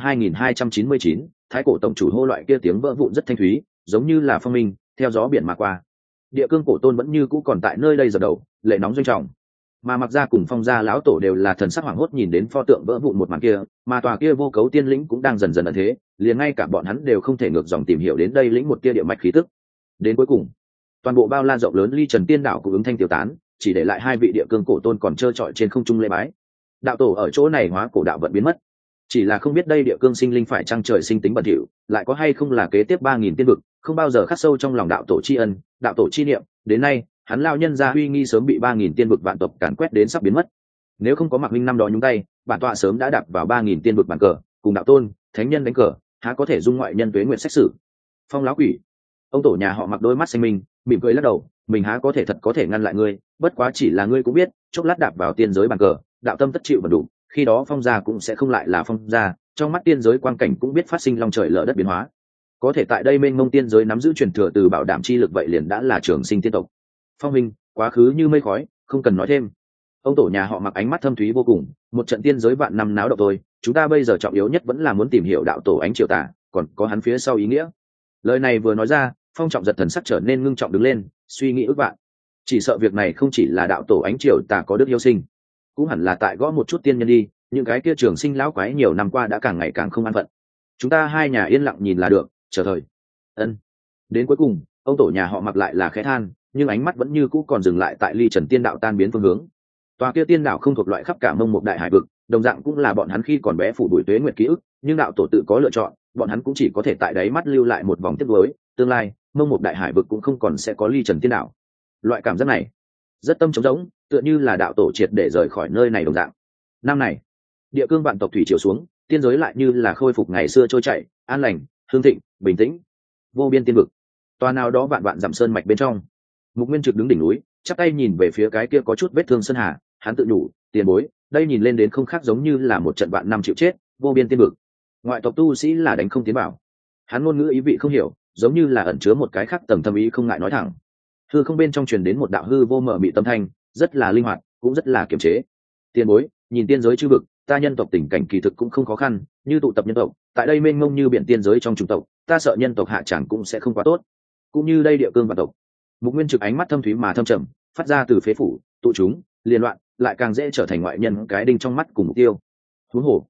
2299, Thái cổ tổng chủ hô loại kia tiếng vỡ vụn rất thanh thúy, giống như là phong minh, theo gió biển mà qua. Địa cương cổ tôn vẫn như cũ còn tại nơi đây dập đầu, lệ nóng doanh trọng. Mà Mặc Gia cùng Phong Gia lão tổ đều là thần sắc hoảng hốt nhìn đến pho tượng vỡ vụn một màn kia, mà tòa kia vô cấu tiên lĩnh cũng đang dần dần ẩn thế, liền ngay cả bọn hắn đều không thể ngược dòng tìm hiểu đến đây lĩnh một kia địa mạch khí tức. Đến cuối cùng, toàn bộ bao la rộng lớn ly trần tiên đảo cũng ứng thanh tiêu tán, chỉ để lại hai vị địa cương cổ tôn còn trơ trọi trên không trung lễ bái. Đạo tổ ở chỗ này hóa cổ đạo vận biến mất, chỉ là không biết đây địa cương sinh linh phải trăng trời sinh tính bẩn thỉu, lại có hay không là kế tiếp 3000 tiên vực, không bao giờ khắc sâu trong lòng đạo tổ tri ân, đạo tổ chi niệm, đến nay hắn lao nhân ra uy nghi sớm bị 3000 tiên vực vạn tộc càn quét đến sắp biến mất. Nếu không có Mạc Minh năm đó nhúng tay, bản tọa sớm đã đạp vào 3000 tiên vực bàn cờ, cùng đạo tôn, thánh nhân đánh cờ, há có thể dung ngoại nhân tuế nguyện xét xử. Phong lão quỷ, ông tổ nhà họ Mặc đôi mắt xanh minh, mỉm cười lắc đầu, mình há có thể thật có thể ngăn lại ngươi, bất quá chỉ là ngươi cũng biết, chốc lát đạp vào tiên giới bàn cờ, đạo tâm tất chịu vận đủ, khi đó Phong gia cũng sẽ không lại là Phong gia, trong mắt tiên giới quang cảnh cũng biết phát sinh long trời lở đất biến hóa. Có thể tại đây mênh mông tiên giới nắm giữ truyền thừa từ bảo đảm chi lực vậy liền đã là trường sinh tiên tộc. Phong minh, quá khứ như mây khói, không cần nói thêm. Ông tổ nhà họ Mặc ánh mắt thâm thúy vô cùng, một trận tiên giới vạn năm náo động thôi, chúng ta bây giờ trọng yếu nhất vẫn là muốn tìm hiểu đạo tổ ánh triều tà, còn có hắn phía sau ý nghĩa. Lời này vừa nói ra, Phong Trọng giật thần sắc trở nên ngưng trọng đứng lên, suy nghĩ ước vạn. Chỉ sợ việc này không chỉ là đạo tổ ánh triều tà có đức yêu sinh, cũng hẳn là tại gõ một chút tiên nhân đi, những cái kia trường sinh lão quái nhiều năm qua đã càng ngày càng không an phận. Chúng ta hai nhà yên lặng nhìn là được, chờ thời. Ân. Đến cuối cùng, ông tổ nhà họ Mặc lại là khẽ than, nhưng ánh mắt vẫn như cũ còn dừng lại tại ly trần tiên đạo tan biến phương hướng. Tòa kia tiên đảo không thuộc loại khắp cả mông một đại hải vực, đồng dạng cũng là bọn hắn khi còn bé phủ đuổi tuế nguyệt ký ức, nhưng đạo tổ tự có lựa chọn, bọn hắn cũng chỉ có thể tại đáy mắt lưu lại một vòng tiếc nuối, tương lai mông một đại hải vực cũng không còn sẽ có ly trần tiên đảo. Loại cảm giác này rất tâm trống rỗng, tựa như là đạo tổ triệt để rời khỏi nơi này đồng dạng. Năm này, địa cương vạn tộc thủy triều xuống, tiên giới lại như là khôi phục ngày xưa trôi chảy, an lành, hương thịnh, bình tĩnh. Vô biên tiên vực, tòa nào đó vạn vạn dặm sơn mạch bên trong, Mục Nguyên Trực đứng đỉnh núi, chắp tay nhìn về phía cái kia có chút vết thương sơn hà, hắn tự nhủ, tiền bối, đây nhìn lên đến không khác giống như là một trận vạn năm chịu chết, vô biên tiên vực. Ngoại tộc tu sĩ là đánh không tiến bảo. Hắn ngôn ngữ ý vị không hiểu, giống như là ẩn chứa một cái khác tầng thâm ý không ngại nói thẳng. Hư không bên trong truyền đến một đạo hư vô mở mị tâm thanh, rất là linh hoạt, cũng rất là kiềm chế. Tiền bối, nhìn tiên giới chư vực, ta nhân tộc tình cảnh kỳ thực cũng không khó khăn, như tụ tập nhân tộc, tại đây mênh mông như biển tiên giới trong chủng tộc, ta sợ nhân tộc hạ chẳng cũng sẽ không quá tốt. Cũng như đây địa cương vạn tộc. Mục Nguyên Trực ánh mắt thâm thúy mà thâm trầm, phát ra từ phế phủ, tụ chúng, liên loạn, lại càng dễ trở thành ngoại nhân cái đinh trong mắt cùng mục tiêu. Huống hồ,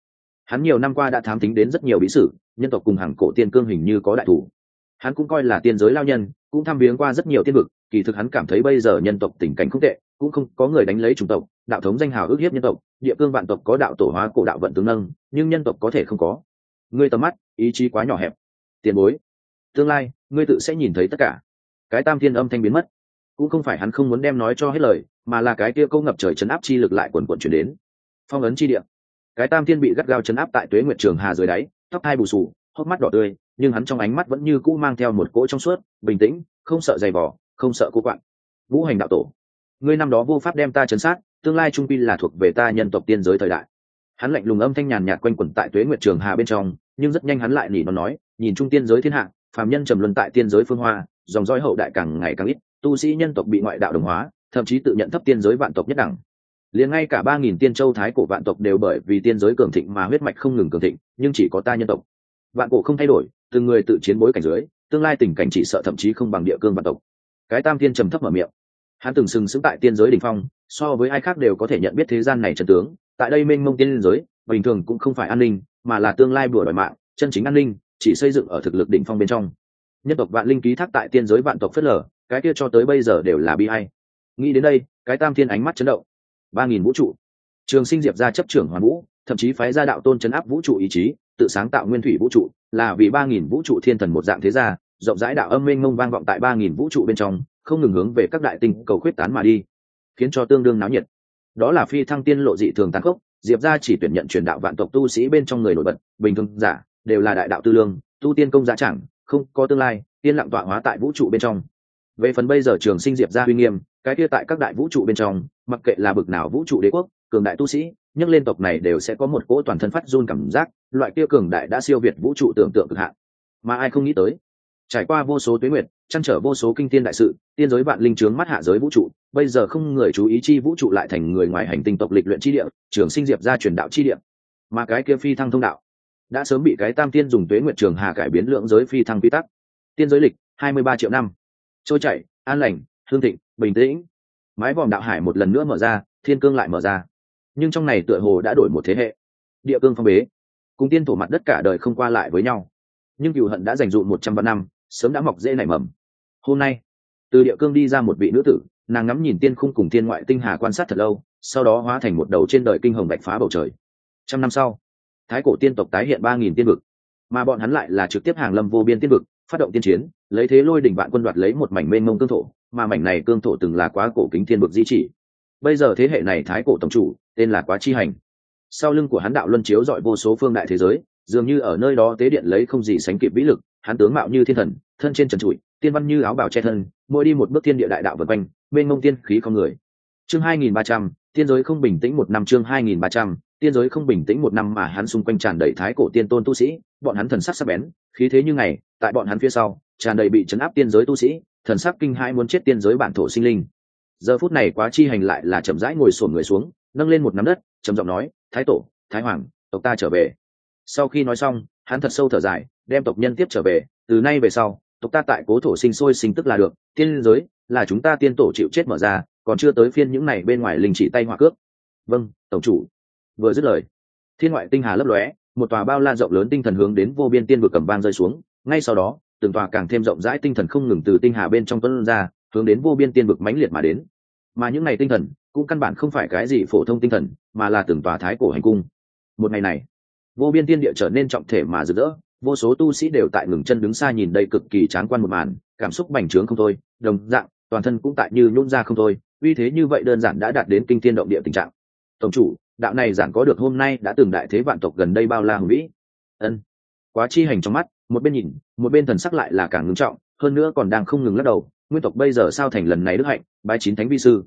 Hắn nhiều năm qua đã thám tính đến rất nhiều bí sử, nhân tộc cùng hàng cổ tiên cương hình như có đại thủ. Hắn cũng coi là tiên giới lao nhân, cũng thăm viếng qua rất nhiều tiên vực, kỳ thực hắn cảm thấy bây giờ nhân tộc tình cảnh không tệ, cũng không có người đánh lấy chủng tộc, đạo thống danh hào ước hiếp nhân tộc, địa cương vạn tộc có đạo tổ hóa cổ đạo vận tướng nâng, nhưng nhân tộc có thể không có. Ngươi tầm mắt, ý chí quá nhỏ hẹp. Tiền bối, tương lai, ngươi tự sẽ nhìn thấy tất cả. Cái tam thiên âm thanh biến mất, cũng không phải hắn không muốn đem nói cho hết lời, mà là cái kia câu ngập trời chấn áp chi lực lại quần quần chuyển đến. Phong ấn chi địa, cái tam thiên bị gắt gao chấn áp tại Tuế Nguyệt Trường Hà dưới đáy, tóc hai bù xù, hốc mắt đỏ tươi, nhưng hắn trong ánh mắt vẫn như cũ mang theo một cỗ trong suốt, bình tĩnh, không sợ dày vò, không sợ cô quạng. Vũ Hành đạo tổ, ngươi năm đó vô pháp đem ta chấn sát, tương lai trung quy là thuộc về ta nhân tộc tiên giới thời đại. Hắn lạnh lùng âm thanh nhàn nhạt quanh quẩn tại Tuế Nguyệt Trường Hà bên trong, nhưng rất nhanh hắn lại nỉ nó nói, nhìn trung tiên giới thiên hạ, phàm nhân trầm luân tại tiên giới phương hoa, dòng dõi hậu đại càng ngày càng ít, tu sĩ nhân tộc bị ngoại đạo đồng hóa, thậm chí tự nhận thấp tiên giới vạn tộc nhất đẳng. Liền ngay cả 3000 tiên châu thái cổ vạn tộc đều bởi vì tiên giới cường thịnh mà huyết mạch không ngừng cường thịnh, nhưng chỉ có ta nhân tộc. Vạn cổ không thay đổi, từng người tự chiến bối cảnh dưới, tương lai tình cảnh chỉ sợ thậm chí không bằng địa cương vạn tộc. Cái tam tiên trầm thấp mở miệng. Hắn từng sừng sững tại tiên giới đỉnh phong, so với ai khác đều có thể nhận biết thế gian này trận tướng, tại đây mênh mông tiên giới, bình thường cũng không phải an ninh, mà là tương lai bùa đòi mạng, chân chính an ninh chỉ xây dựng ở thực lực đỉnh phong bên trong. Nhân tộc vạn linh ký thác tại tiên giới vạn tộc phất lờ, cái kia cho tới bây giờ đều là bi ai. Nghĩ đến đây, cái tam thiên ánh mắt chấn động. 3000 vũ trụ, Trường Sinh Diệp ra chấp trưởng hoàn vũ, thậm chí phái ra đạo tôn chấn áp vũ trụ ý chí, tự sáng tạo nguyên thủy vũ trụ, là vì 3000 vũ trụ thiên thần một dạng thế gia, rộng rãi đạo âm mênh mông vang vọng tại 3000 vũ trụ bên trong, không ngừng hướng về các đại tinh cầu khuyết tán mà đi, khiến cho tương đương náo nhiệt. Đó là phi thăng tiên lộ dị thường tàn khốc, Diệp ra chỉ tuyển nhận truyền đạo vạn tộc tu sĩ bên trong người nổi bật, bình thường giả đều là đại đạo tư lương, tu tiên công giá chẳng, không có tương lai, tiên lặng tọa hóa tại vũ trụ bên trong. Về phần bây giờ Trường Sinh Diệp ra uy nghiêm, cái kia tại các đại vũ trụ bên trong, mặc kệ là bực nào vũ trụ đế quốc, cường đại tu sĩ, nhắc lên tộc này đều sẽ có một cỗ toàn thân phát run cảm giác, loại kia cường đại đã siêu việt vũ trụ tưởng tượng cực hạn. Mà ai không nghĩ tới, trải qua vô số tuế nguyệt, chăn trở vô số kinh thiên đại sự, tiên giới vạn linh trướng mắt hạ giới vũ trụ, bây giờ không người chú ý chi vũ trụ lại thành người ngoài hành tinh tộc lịch luyện chi địa, Trường Sinh Diệp ra truyền đạo chi địa. Mà cái kia phi thăng thông đạo đã sớm bị cái tam tiên dùng tuế nguyệt trường hà cải biến lượng giới phi thăng quy tắc. Tiên giới lịch 23 triệu năm, trôi chảy, an lành, hương thịnh, bình tĩnh. Mái vòm đạo hải một lần nữa mở ra, thiên cương lại mở ra, nhưng trong này tựa hồ đã đổi một thế hệ. Địa cương phong bế, cùng tiên thổ mặt đất cả đời không qua lại với nhau, nhưng cừu hận đã dành dụm 100 vạn năm, sớm đã mọc rễ nảy mầm. Hôm nay, từ địa cương đi ra một vị nữ tử, nàng ngắm nhìn tiên khung cùng thiên ngoại tinh hà quan sát thật lâu, sau đó hóa thành một đầu trên đời kinh hồng bạch phá bầu trời. 100 năm sau, thái cổ tiên tộc tái hiện 3000 tiên vực, mà bọn hắn lại là trực tiếp hàng lâm vô biên tiên vực, phát động tiên chiến, lấy thế lôi đỉnh vạn quân đoạt lấy một mảnh mênh mông cương thổ, mà mảnh này cương thổ từng là quá cổ kính thiên vực di chỉ. Bây giờ thế hệ này thái cổ tổng chủ tên là Quá Chi Hành, sau lưng của hắn đạo luân chiếu dọi vô số phương đại thế giới, dường như ở nơi đó tế điện lấy không gì sánh kịp vĩ lực. Hắn tướng mạo như thiên thần, thân trên trần trụi, tiên văn như áo bào che thân, mỗi đi một bước thiên địa đại đạo vần quanh, mênh mông tiên khí không người. Chương 2300, tiên giới không bình tĩnh một năm. Chương 2300, tiên giới không bình tĩnh một năm. Mà hắn xung quanh tràn đầy thái cổ tiên tôn tu sĩ, bọn hắn thần sắc sắc bén, khí thế như ngày, tại bọn hắn phía sau tràn đầy bị chấn áp tiên giới tu sĩ, thần sắc kinh hãi muốn chết tiên giới bản thổ sinh linh. Giờ phút này Quá Chi Hành lại là chậm rãi ngồi xổm người xuống, nâng lên một nắm đất, trầm giọng nói: thái tổ, thái hoàng, tộc ta trở về. Sau khi nói xong, hắn thật sâu thở dài, đem tộc nhân tiếp trở về. Từ nay về sau, tộc ta tại cố thổ sinh sôi sinh tức là được, tiên giới là chúng ta tiên tổ chịu chết mở ra, còn chưa tới phiên những này bên ngoài linh chỉ tay hỏa cướp. Vâng, tổng chủ. Vừa dứt lời, thiên ngoại tinh hà lấp lóe, một tòa bao la rộng lớn tinh thần hướng đến vô biên tiên vực cầm vang rơi xuống. Ngay sau đó, từng tòa càng thêm rộng rãi tinh thần không ngừng từ tinh hà bên trong tuôn ra, hướng đến vô biên tiên vực mãnh liệt mà đến. Mà những này tinh thần cũng căn bản không phải cái gì phổ thông tinh thần, mà là từng tòa thái cổ hành cung. Một ngày này, vô biên tiên địa trở nên trọng thể mà rực rỡ, vô số tu sĩ đều tại ngừng chân đứng xa nhìn đây cực kỳ tráng quan một màn, cảm xúc bành trướng không thôi, đồng dạng toàn thân cũng tại như nhũn ra không thôi, uy thế như vậy đơn giản đã đạt đến kinh thiên động địa tình trạng. Tổng chủ, đạo này giản có được hôm nay đã từng đại thế vạn tộc gần đây bao la hùng vĩ. Ân. Quá Chi Hành trong mắt, một bên nhìn, một bên thần sắc lại là càng ngưng trọng, hơn nữa còn đang không ngừng lắc đầu. Nguyên tộc bây giờ sao thành lần này đức hạnh, bái 9 thánh vi sư,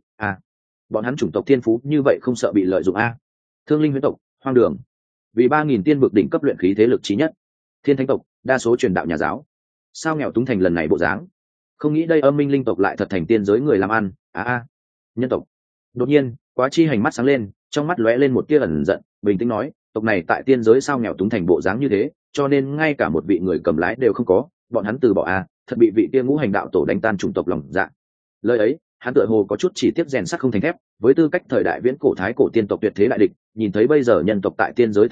bọn hắn chủng tộc thiên phú như vậy không sợ bị lợi dụng Thương Linh huyễn tộc, hoang đường. Vì 3000 tiên vực đỉnh cấp luyện khí thế lực chí nhất. Thiên Thánh tộc, đa số truyền đạo nhà giáo. Sao nghèo túng thành lần này bộ dáng? Không nghĩ đây Âm Minh linh tộc lại thật thành tiên giới người làm ăn. Nhân tộc. Đột nhiên, Quá Chi Hành mắt sáng lên, trong mắt lóe lên một tia ẩn giận, bình tĩnh nói: tộc này tại tiên giới sao nghèo túng thành bộ dáng như thế, cho nên ngay cả một vị người cầm lái đều không có, bọn hắn từ bỏ thật bị vị kia Ngũ Hành đạo tổ đánh tan chủng tộc lòng dạ. Lời ấy, hắn tựa hồ có chút chỉ tiếp rèn sắt không thành thép, với tư cách thời đại viễn cổ thái cổ tiên tộc tuyệt thế đại địch, nhìn thấy bây giờ nhân tộc tại tiên giới tình cảnh,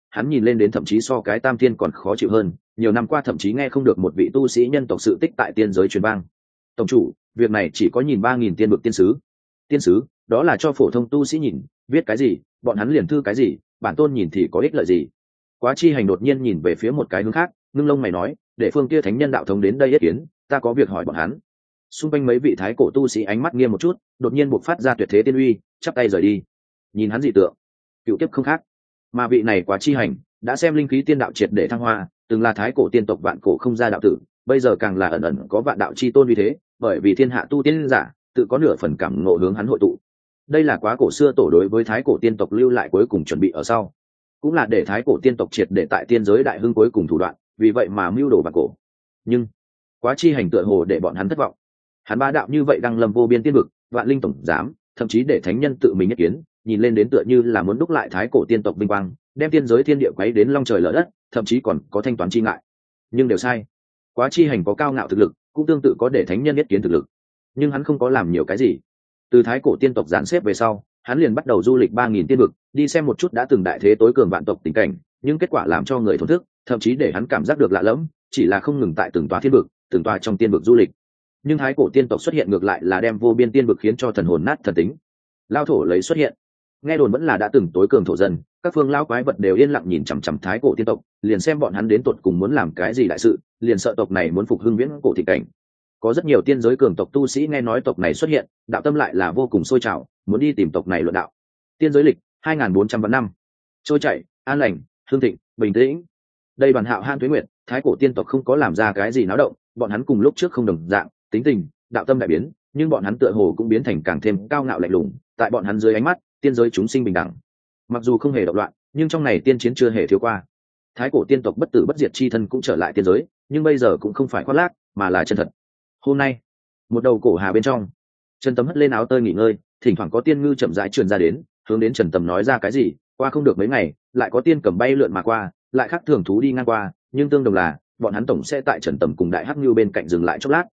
hắn nhìn lên đến thậm chí so cái tam thiên còn khó chịu hơn, nhiều năm qua thậm chí nghe không được một vị tu sĩ nhân tộc sự tích tại tiên giới truyền vang. Tổng chủ, việc này chỉ có nhìn 3.000 tiên bực tiên sứ. Tiên sứ, đó là cho phổ thông tu sĩ nhìn, viết cái gì bọn hắn liền thư cái gì, bản tôn nhìn thì có ích lợi gì? Quá chi hành đột nhiên nhìn về phía một cái hướng khác, ngưng lông mày nói, để phương kia thánh nhân đạo thống đến đây yết kiến, ta có việc hỏi bọn hắn. Xung quanh mấy vị thái cổ tu sĩ ánh mắt nghiêm một chút, đột nhiên buộc phát ra tuyệt thế tiên uy, chắp tay rời đi. Nhìn hắn dị tượng, cựu kiếp không khác, mà vị này Quá chi hành đã xem linh khí tiên đạo triệt để thăng hoa, từng là thái cổ tiên tộc vạn cổ không ra đạo tử, bây giờ càng là ẩn ẩn có vạn đạo chi tôn uy thế, bởi vì thiên hạ tu tiên giả tự có nửa phần cảm ngộ hướng hắn hội tụ. Đây là quá cổ xưa tổ đối với thái cổ tiên tộc lưu lại cuối cùng chuẩn bị ở sau, cũng là để thái cổ tiên tộc triệt để tại tiên giới đại hưng cuối cùng thủ đoạn, vì vậy mà mưu đồ vạn cổ. Nhưng Quá chi hành tựa hồ để bọn hắn thất vọng. Hắn bá đạo như vậy đang lâm vô biên tiên vực, vạn linh tổng giám, thậm chí để thánh nhân tự mình nhất kiến, nhìn lên đến tựa như là muốn đúc lại thái cổ tiên tộc vinh quang, đem tiên giới thiên địa quấy đến long trời lở đất, thậm chí còn có thanh toán chi ngại. Nhưng đều sai. Quá chi hành có cao ngạo thực lực, cũng tương tự có để thánh nhân nhất kiến thực lực, nhưng hắn không có làm nhiều cái gì. Từ thái cổ tiên tộc dàn xếp về sau, hắn liền bắt đầu du lịch 3.000 tiên vực, đi xem một chút đã từng đại thế tối cường vạn tộc tình cảnh, nhưng kết quả làm cho người thổn thức, thậm chí để hắn cảm giác được lạ lẫm, chỉ là không ngừng tại từng tòa thiên vực, từng tòa trong tiên vực du lịch. Nhưng thái cổ tiên tộc xuất hiện ngược lại là đem vô biên tiên vực khiến cho thần hồn nát thần tính. Lao thổ lấy xuất hiện, nghe đồn vẫn là đã từng tối cường thổ dân, các phương lao quái vật đều yên lặng nhìn chằm chằm thái cổ tiên tộc, liền xem bọn hắn đến tột cùng muốn làm cái gì đại sự, liền sợ tộc này muốn phục hưng viễn cổ thị cảnh. Có rất nhiều tiên giới cường tộc tu sĩ nghe nói tộc này xuất hiện, đạo tâm lại là vô cùng sôi trào, muốn đi tìm tộc này luận đạo. Tiên giới lịch 2.400 vạn năm, trôi chảy, an lành, hương thịnh, bình tĩnh. Đây đoàn hạo han tuế nguyệt, thái cổ tiên tộc không có làm ra cái gì náo động, bọn hắn cùng lúc trước không đồng dạng, tính tình, đạo tâm đại biến, nhưng bọn hắn tựa hồ cũng biến thành càng thêm cao ngạo lạnh lùng, tại bọn hắn dưới ánh mắt, tiên giới chúng sinh bình đẳng. Mặc dù không hề động loạn, nhưng trong này tiên chiến chưa hề thiếu qua. Thái cổ tiên tộc bất tử bất diệt chi thân cũng trở lại tiên giới, nhưng bây giờ cũng không phải khoác lác, mà là chân thật. Hôm nay, một đầu cổ hà bên trong, Trần Tầm hất lên áo tơi nghỉ ngơi, thỉnh thoảng có tiên ngư chậm rãi trườn ra đến, hướng đến Trần Tầm nói ra cái gì. Qua không được mấy ngày, lại có tiên cầm bay lượn mà qua, lại khác thường thú đi ngang qua, nhưng tương đồng là bọn hắn tổng sẽ tại Trần Tầm cùng đại hắc nhu bên cạnh dừng lại chốc lát.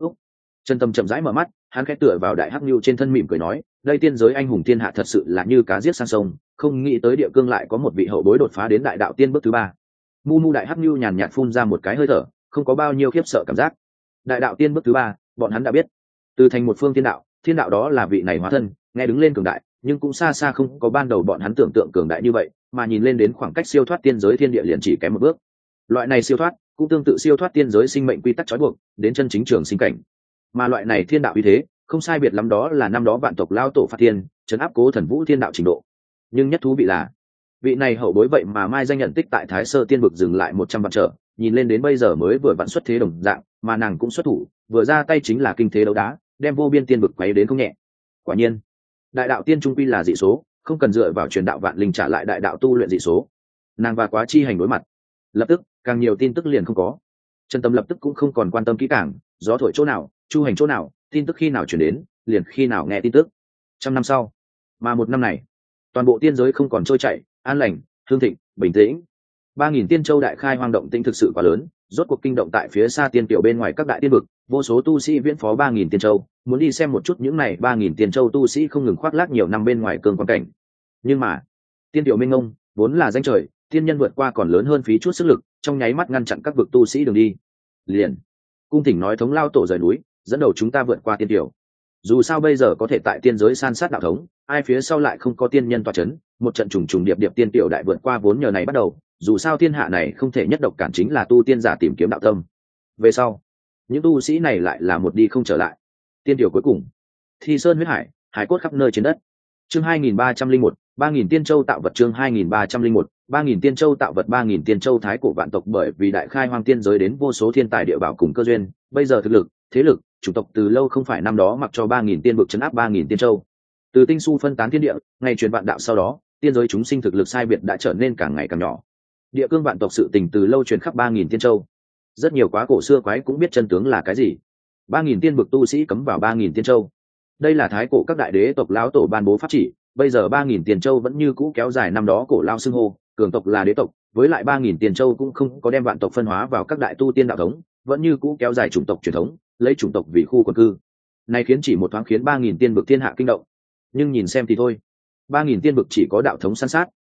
Trần Tầm chậm rãi mở mắt, hắn khẽ tựa vào đại hắc nhu trên thân mỉm cười nói, đây tiên giới anh hùng thiên hạ thật sự là như cá giết sang sông, không nghĩ tới địa cương lại có một vị hậu bối đột phá đến đại đạo tiên bước thứ 3. Mu mu đại hắc nhu nhàn nhạt phun ra một cái hơi thở, không có bao nhiêu khiếp sợ cảm giác. Đại đạo tiên bước thứ 3, bọn hắn đã biết, từ thành một phương thiên đạo đó là vị này hóa thân, nghe đứng lên cường đại, nhưng cũng xa xa không có ban đầu bọn hắn tưởng tượng cường đại như vậy, mà nhìn lên đến khoảng cách siêu thoát tiên giới thiên địa liền chỉ kém một bước. Loại này siêu thoát cũng tương tự siêu thoát tiên giới sinh mệnh quy tắc trói buộc, đến chân chính trường sinh cảnh. Mà loại này thiên đạo uy thế, không sai biệt lắm đó là năm đó vạn tộc lao tổ phát thiên, trấn áp Cố Thần Vũ thiên đạo trình độ. Nhưng nhất thú vị là, vị này hậu bối vậy mà mai danh nhận tích tại Thái Sơ tiên vực dừng lại 100 vạn trở, nhìn lên đến bây giờ mới vừa vặn xuất thế đồng dạng, mà nàng cũng xuất thủ, vừa ra tay chính là kinh thế đấu đá, đem vô biên tiên vực quấy đến không nhẹ. Quả nhiên, đại đạo tiên trung quy là dị số, không cần dựa vào truyền đạo vạn linh trả lại đại đạo tu luyện dị số. Nàng và Quá chi hành đối mặt, lập tức càng nhiều tin tức liền không có. Trần Tâm lập tức cũng không còn quan tâm kỹ càng, gió thổi chỗ nào, chu hành chỗ nào, tin tức khi nào chuyển đến, liền khi nào nghe tin tức. 100 năm sau, mà một năm này, toàn bộ tiên giới không còn trôi chảy, an lành, hương thịnh, bình tĩnh. 3.000 tiên châu đại khai hoang động tĩnh thực sự quá lớn, rốt cuộc kinh động tại phía xa tiên tiểu bên ngoài các đại tiên vực, vô số tu sĩ viễn phó 3.000 tiên châu, muốn đi xem một chút những này 3.000 tiên châu tu sĩ không ngừng khoác lác nhiều năm bên ngoài cương quan cảnh. Nhưng mà, tiên tiểu minh ngông, vốn là danh trời, tiên nhân vượt qua còn lớn hơn phí chút sức lực, trong nháy mắt ngăn chặn các vực tu sĩ đường đi. Liền, cung thỉnh nói thống lao tổ rời núi, dẫn đầu chúng ta vượt qua tiên tiểu. Dù sao bây giờ có thể tại tiên giới san sát đạo thống, ai phía sau lại không có tiên nhân tọa chấn, một trận trùng trùng điệp điệp tiên tiểu đại vượt qua vốn nhờ này bắt đầu, dù sao thiên hạ này không thể nhất độc cản chính là tu tiên giả tìm kiếm đạo tâm. Về sau, những tu sĩ này lại là một đi không trở lại. Tiên tiểu cuối cùng, Thi Sơn huyết hải, hải cốt khắp nơi trên đất. Chương 2301, 3.000 tiên châu tạo vật. Chương 2301, 3.000 tiên châu tạo vật. 3.000 tiên châu thái cổ vạn tộc bởi vì đại khai hoang tiên giới đến vô số thiên tài địa bảo cùng cơ duyên, bây giờ thực lực, thế lực, chủng tộc từ lâu không phải năm đó mặc cho 3.000 tiên vực trấn áp 3.000 tiên châu. Từ tinh su phân tán thiên địa, ngày truyền vạn đạo sau đó, tiên giới chúng sinh thực lực sai biệt đã trở nên càng ngày càng nhỏ. Địa cương vạn tộc sự tình từ lâu truyền khắp 3.000 tiên châu. Rất nhiều quá cổ xưa quái cũng biết chân tướng là cái gì. 3.000 tiên vực tu sĩ cấm vào 3.000 tiên châu. Đây là thái cổ các đại đế tộc lão tổ ban bố pháp chỉ, bây giờ 3.000 tiên châu vẫn như cũ kéo dài năm đó cổ lao xưng hô, cường tộc là đế tộc, với lại 3.000 tiên châu cũng không có đem vạn tộc phân hóa vào các đại tu tiên đạo thống, vẫn như cũ kéo dài chủng tộc truyền thống, lấy chủng tộc vì khu quần cư. Này khiến chỉ một thoáng khiến 3.000 tiên vực thiên hạ kinh động. Nhưng nhìn xem thì thôi, 3.000 tiên vực chỉ có đạo thống san sát,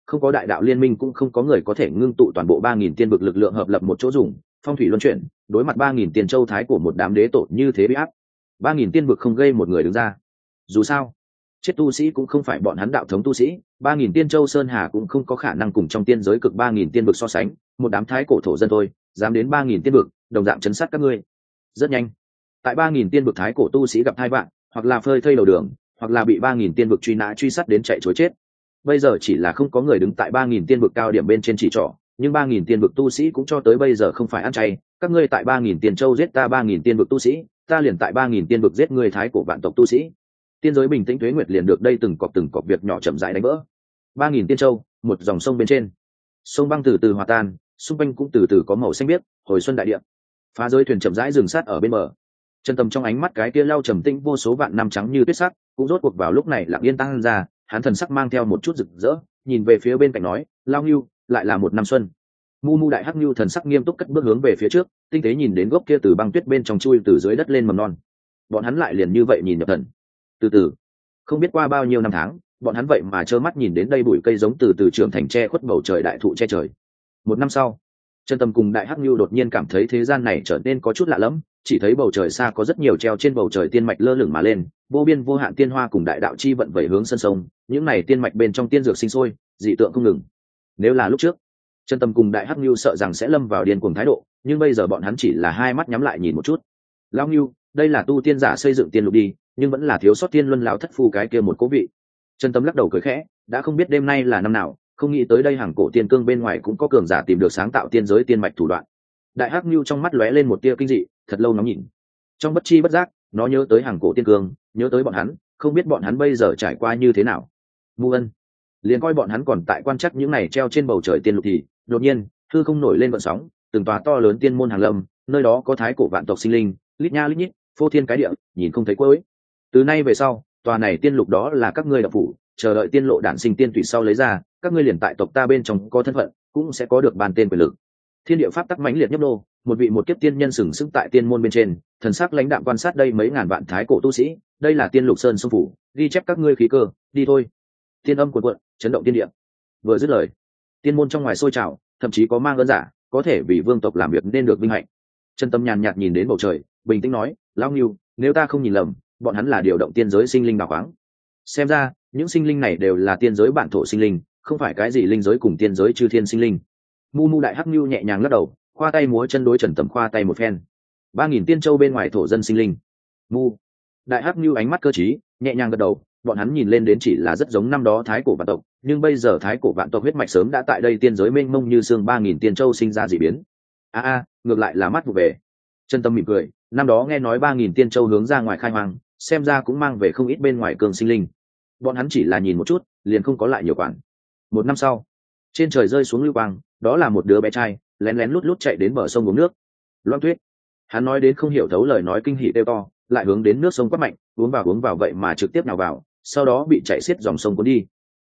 không có đại đạo liên minh cũng không có người có thể ngưng tụ toàn bộ 3.000 tiên vực lực lượng hợp lập một chỗ dùng, phong thủy luân chuyển, đối mặt 3.000 tiên châu thái của một đám đế tổ như thế bị áp. 3.000 tiên vực không gây một người đứng ra. Dù sao, chết tu sĩ cũng không phải bọn hắn đạo thống tu sĩ, 3.000 tiên châu sơn hà cũng không có khả năng cùng trong tiên giới cực 3.000 tiên vực so sánh, một đám thái cổ thổ dân thôi, dám đến 3.000 tiên vực, đồng dạng chấn sát các ngươi. Rất nhanh, tại 3.000 tiên vực thái cổ tu sĩ gặp hai vạn, hoặc là phơi thây đầu đường, hoặc là bị 3.000 tiên vực truy nã truy sát đến chạy trối chết. Bây giờ chỉ là không có người đứng tại 3.000 tiên vực cao điểm bên trên chỉ trỏ, nhưng 3.000 tiên vực tu sĩ cũng cho tới bây giờ không phải ăn chay, các ngươi tại 3.000 tiên châu giết ta 3.000 tiên vực tu sĩ, ta liền tại 3.000 tiên vực giết ngươi thái cổ vạn tộc tu sĩ. Tiên giới bình tĩnh tuế nguyệt liền được đây từng cọp việc nhỏ chậm rãi đánh vỡ. 3.000 tiên châu, một dòng sông bên trên, sông băng từ từ hòa tan, xung quanh cũng từ từ có màu xanh biếc, hồi xuân đại địa. Phá giới thuyền chậm rãi dừng sát ở bên bờ. Chân tâm trong ánh mắt cái kia lau trầm tĩnh vô số vạn năm trắng như tuyết sắc, cũng rốt cuộc vào lúc này lặng yên tăng ra, hắn thần sắc mang theo một chút rực rỡ, nhìn về phía bên cạnh nói, lao Ngưu, lại là một năm xuân. Mu Mu đại hắc Ngưu thần sắc nghiêm túc cất bước hướng về phía trước, tinh tế nhìn đến gốc kia từ băng tuyết bên trong chui từ dưới đất lên mầm non. Bọn hắn lại liền như vậy nhìn nhập thần. Từ từ, không biết qua bao nhiêu năm tháng, bọn hắn vậy mà trơ mắt nhìn đến đây bụi cây giống từ từ trưởng thành che khuất bầu trời đại thụ che trời. Một năm sau, Chân Tâm cùng đại hắc Ngưu đột nhiên cảm thấy thế gian này trở nên có chút lạ lẫm, chỉ thấy bầu trời xa có rất nhiều treo trên bầu trời tiên mạch lơ lửng mà lên, vô biên vô hạn tiên hoa cùng đại đạo chi vận vẩy hướng sân sông, những này tiên mạch bên trong tiên dược sinh sôi, dị tượng không ngừng. Nếu là lúc trước, Chân Tâm cùng đại hắc Nưu sợ rằng sẽ lâm vào điên cuồng thái độ, nhưng bây giờ bọn hắn chỉ là hai mắt nhắm lại nhìn một chút. Lão Nưu, đây là tu tiên giả xây dựng tiên lục đi, nhưng vẫn là thiếu sót tiên luân lão thất phu cái kia một cố vị. Chân Tâm lắc đầu cười khẽ, đã không biết đêm nay là năm nào, không nghĩ tới đây hàng cổ tiên cương bên ngoài cũng có cường giả tìm được sáng tạo tiên giới tiên mạch thủ đoạn. Đại hắc Nưu trong mắt lóe lên một tia kinh dị, thật lâu ngóng nhìn. Trong bất chi bất giác, nó nhớ tới hàng cổ tiên cương, nhớ tới bọn hắn, không biết bọn hắn bây giờ trải qua như thế nào. Mu Ân, liền coi bọn hắn còn tại quan trắc những này treo trên bầu trời tiên lục thì đột nhiên hư không nổi lên vận sóng, từng tòa to lớn tiên môn hàng lâm, nơi đó có thái cổ vạn tộc sinh linh, lít nha lít nhít, phô thiên cái địa, nhìn không thấy cuối. Từ nay về sau, tòa này tiên lục đó là các ngươi đạo phủ, chờ đợi tiên lộ đản sinh tiên tùy sau lấy ra, các ngươi liền tại tộc ta bên trong có thân phận, cũng sẽ có được bàn tên quyền lực. Thiên địa pháp tắc mãnh liệt nhấp nô, một vị một kiếp tiên nhân sừng sững tại tiên môn bên trên, thần sắc lãnh đạm quan sát đây mấy ngàn vạn thái cổ tu sĩ, đây là tiên lục sơn sông phủ, ghi chép các ngươi khí cơ, đi thôi. Tiên âm cuộn cuộn, chấn động tiên địa. Vừa dứt lời, tiên môn trong ngoài sôi trào, thậm chí có mang ơn giả, có thể vì vương tộc làm việc nên được vinh hạnh. Chân Tâm nhàn nhạt nhìn đến bầu trời, bình tĩnh nói, lão Ngưu, nếu ta không nhìn lầm, bọn hắn là điều động tiên giới sinh linh bảo khoáng. Xem ra, những sinh linh này đều là tiên giới bản thổ sinh linh, không phải cái gì linh giới cùng tiên giới chư thiên sinh linh. Mu Mu đại hắc Ngưu nhẹ nhàng lắc đầu, khoa tay múa chân đối Trần Tầm khoa tay một phen. 3.000 tiên châu bên ngoài thổ dân sinh linh. Mu đại hắc Ngưu ánh mắt cơ trí, nhẹ nhàng gật đầu, bọn hắn nhìn lên đến chỉ là rất giống năm đó thái cổ vạn tộc, nhưng bây giờ thái cổ vạn tộc huyết mạch sớm đã tại đây tiên giới mênh mông như xương 3.000 tiên châu sinh ra dị biến. Ngược lại là mắt vụ về. Chân Tâm mỉm cười, năm đó nghe nói 3.000 tiên châu hướng ra ngoài khai hoang, xem ra cũng mang về không ít bên ngoài cường sinh linh. Bọn hắn chỉ là nhìn một chút, liền không có lại nhiều quản. Một năm sau, trên trời rơi xuống lưu quang, đó là một đứa bé trai lén lén lút lút chạy đến bờ sông uống nước. Loan Tuyết, hắn nói đến không hiểu thấu lời nói kinh hỉ kêu to, lại hướng đến nước sông quát mạnh, uống vào vậy mà trực tiếp nào vào, sau đó bị chạy xiết dòng sông cuốn đi.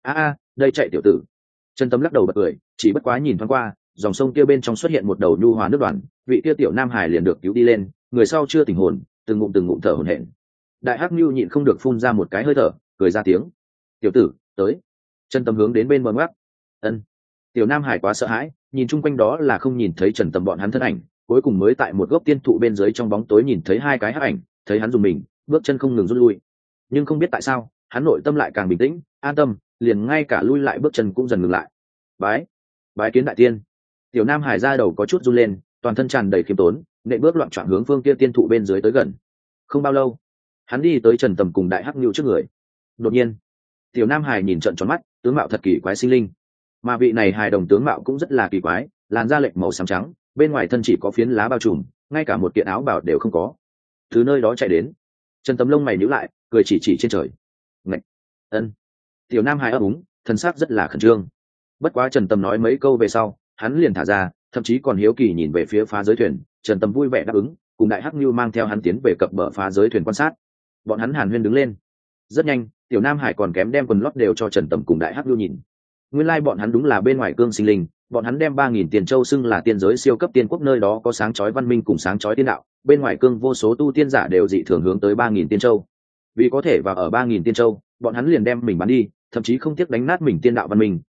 Đây chạy tiểu tử. Chân Tâm lắc đầu bật cười, chỉ bất quá nhìn thoáng qua, dòng sông kia bên trong xuất hiện một đầu nhu hòa nước đoàn, vị kia tiểu nam hải liền được cứu đi lên, người sau chưa tỉnh hồn, từng ngụm thở hổn hển. Đại hắc Nưu nhịn không được phun ra một cái hơi thở, cười ra tiếng. Tiểu tử, tới. Chân Tâm hướng đến bên bờ ngoắc. Ân. Tiểu nam hải quá sợ hãi, nhìn chung quanh đó là không nhìn thấy Trần Tầm bọn hắn thân ảnh, cuối cùng mới tại một gốc tiên thụ bên dưới trong bóng tối nhìn thấy hai cái hắc ảnh, thấy hắn dùng mình, bước chân không ngừng rút lui. Nhưng không biết tại sao, hắn nội tâm lại càng bình tĩnh, an tâm, liền ngay cả lui lại bước chân cũng dần ngừng lại. Bái kiến đại tiên. Tiểu nam hải ra đầu có chút run lên, toàn thân tràn đầy khiêm tốn, nện bước loạn trọn hướng phương kia tiên thụ bên dưới tới gần. Không bao lâu, hắn đi tới Trần Tầm cùng đại hắc Nưu trước người. Đột nhiên, tiểu nam hải nhìn trợn tròn mắt, tướng mạo thật kỳ quái sinh linh. Mà vị này hài đồng tướng mạo cũng rất là kỳ quái, làn da lệch màu xám trắng, bên ngoài thân chỉ có phiến lá bao trùm, ngay cả một kiện áo bào đều không có. Từ nơi đó chạy đến, Trần Tầm lông mày nhíu lại, cười chỉ trên trời. Ngậy. Ân. Tiểu nam hải ấp úng, thân xác rất là khẩn trương. Bất quá Trần Tầm nói mấy câu về sau, hắn liền thả ra, thậm chí còn hiếu kỳ nhìn về phía phá giới thuyền. Trần Tầm vui vẻ đáp ứng, cùng đại hắc Nưu mang theo hắn tiến về cập bờ phá giới thuyền quan sát. Bọn hắn hàn huyên đứng lên. Rất nhanh, tiểu nam hải còn kém đem quần lót đều cho Trần Tầm cùng đại hắc Nưu nhìn. Nguyên lai bọn hắn đúng là bên ngoài cương sinh linh, bọn hắn đem 3.000 tiền châu xưng là tiên giới siêu cấp tiên quốc, nơi đó có sáng chói văn minh cùng sáng chói tiên đạo, bên ngoài cương vô số tu tiên giả đều dị thường hướng tới 3.000 tiên châu. Vì có thể vào ở 3.000 tiên châu, bọn hắn liền đem mình bán đi, thậm chí không tiếc đánh nát mình tiên đạo văn minh,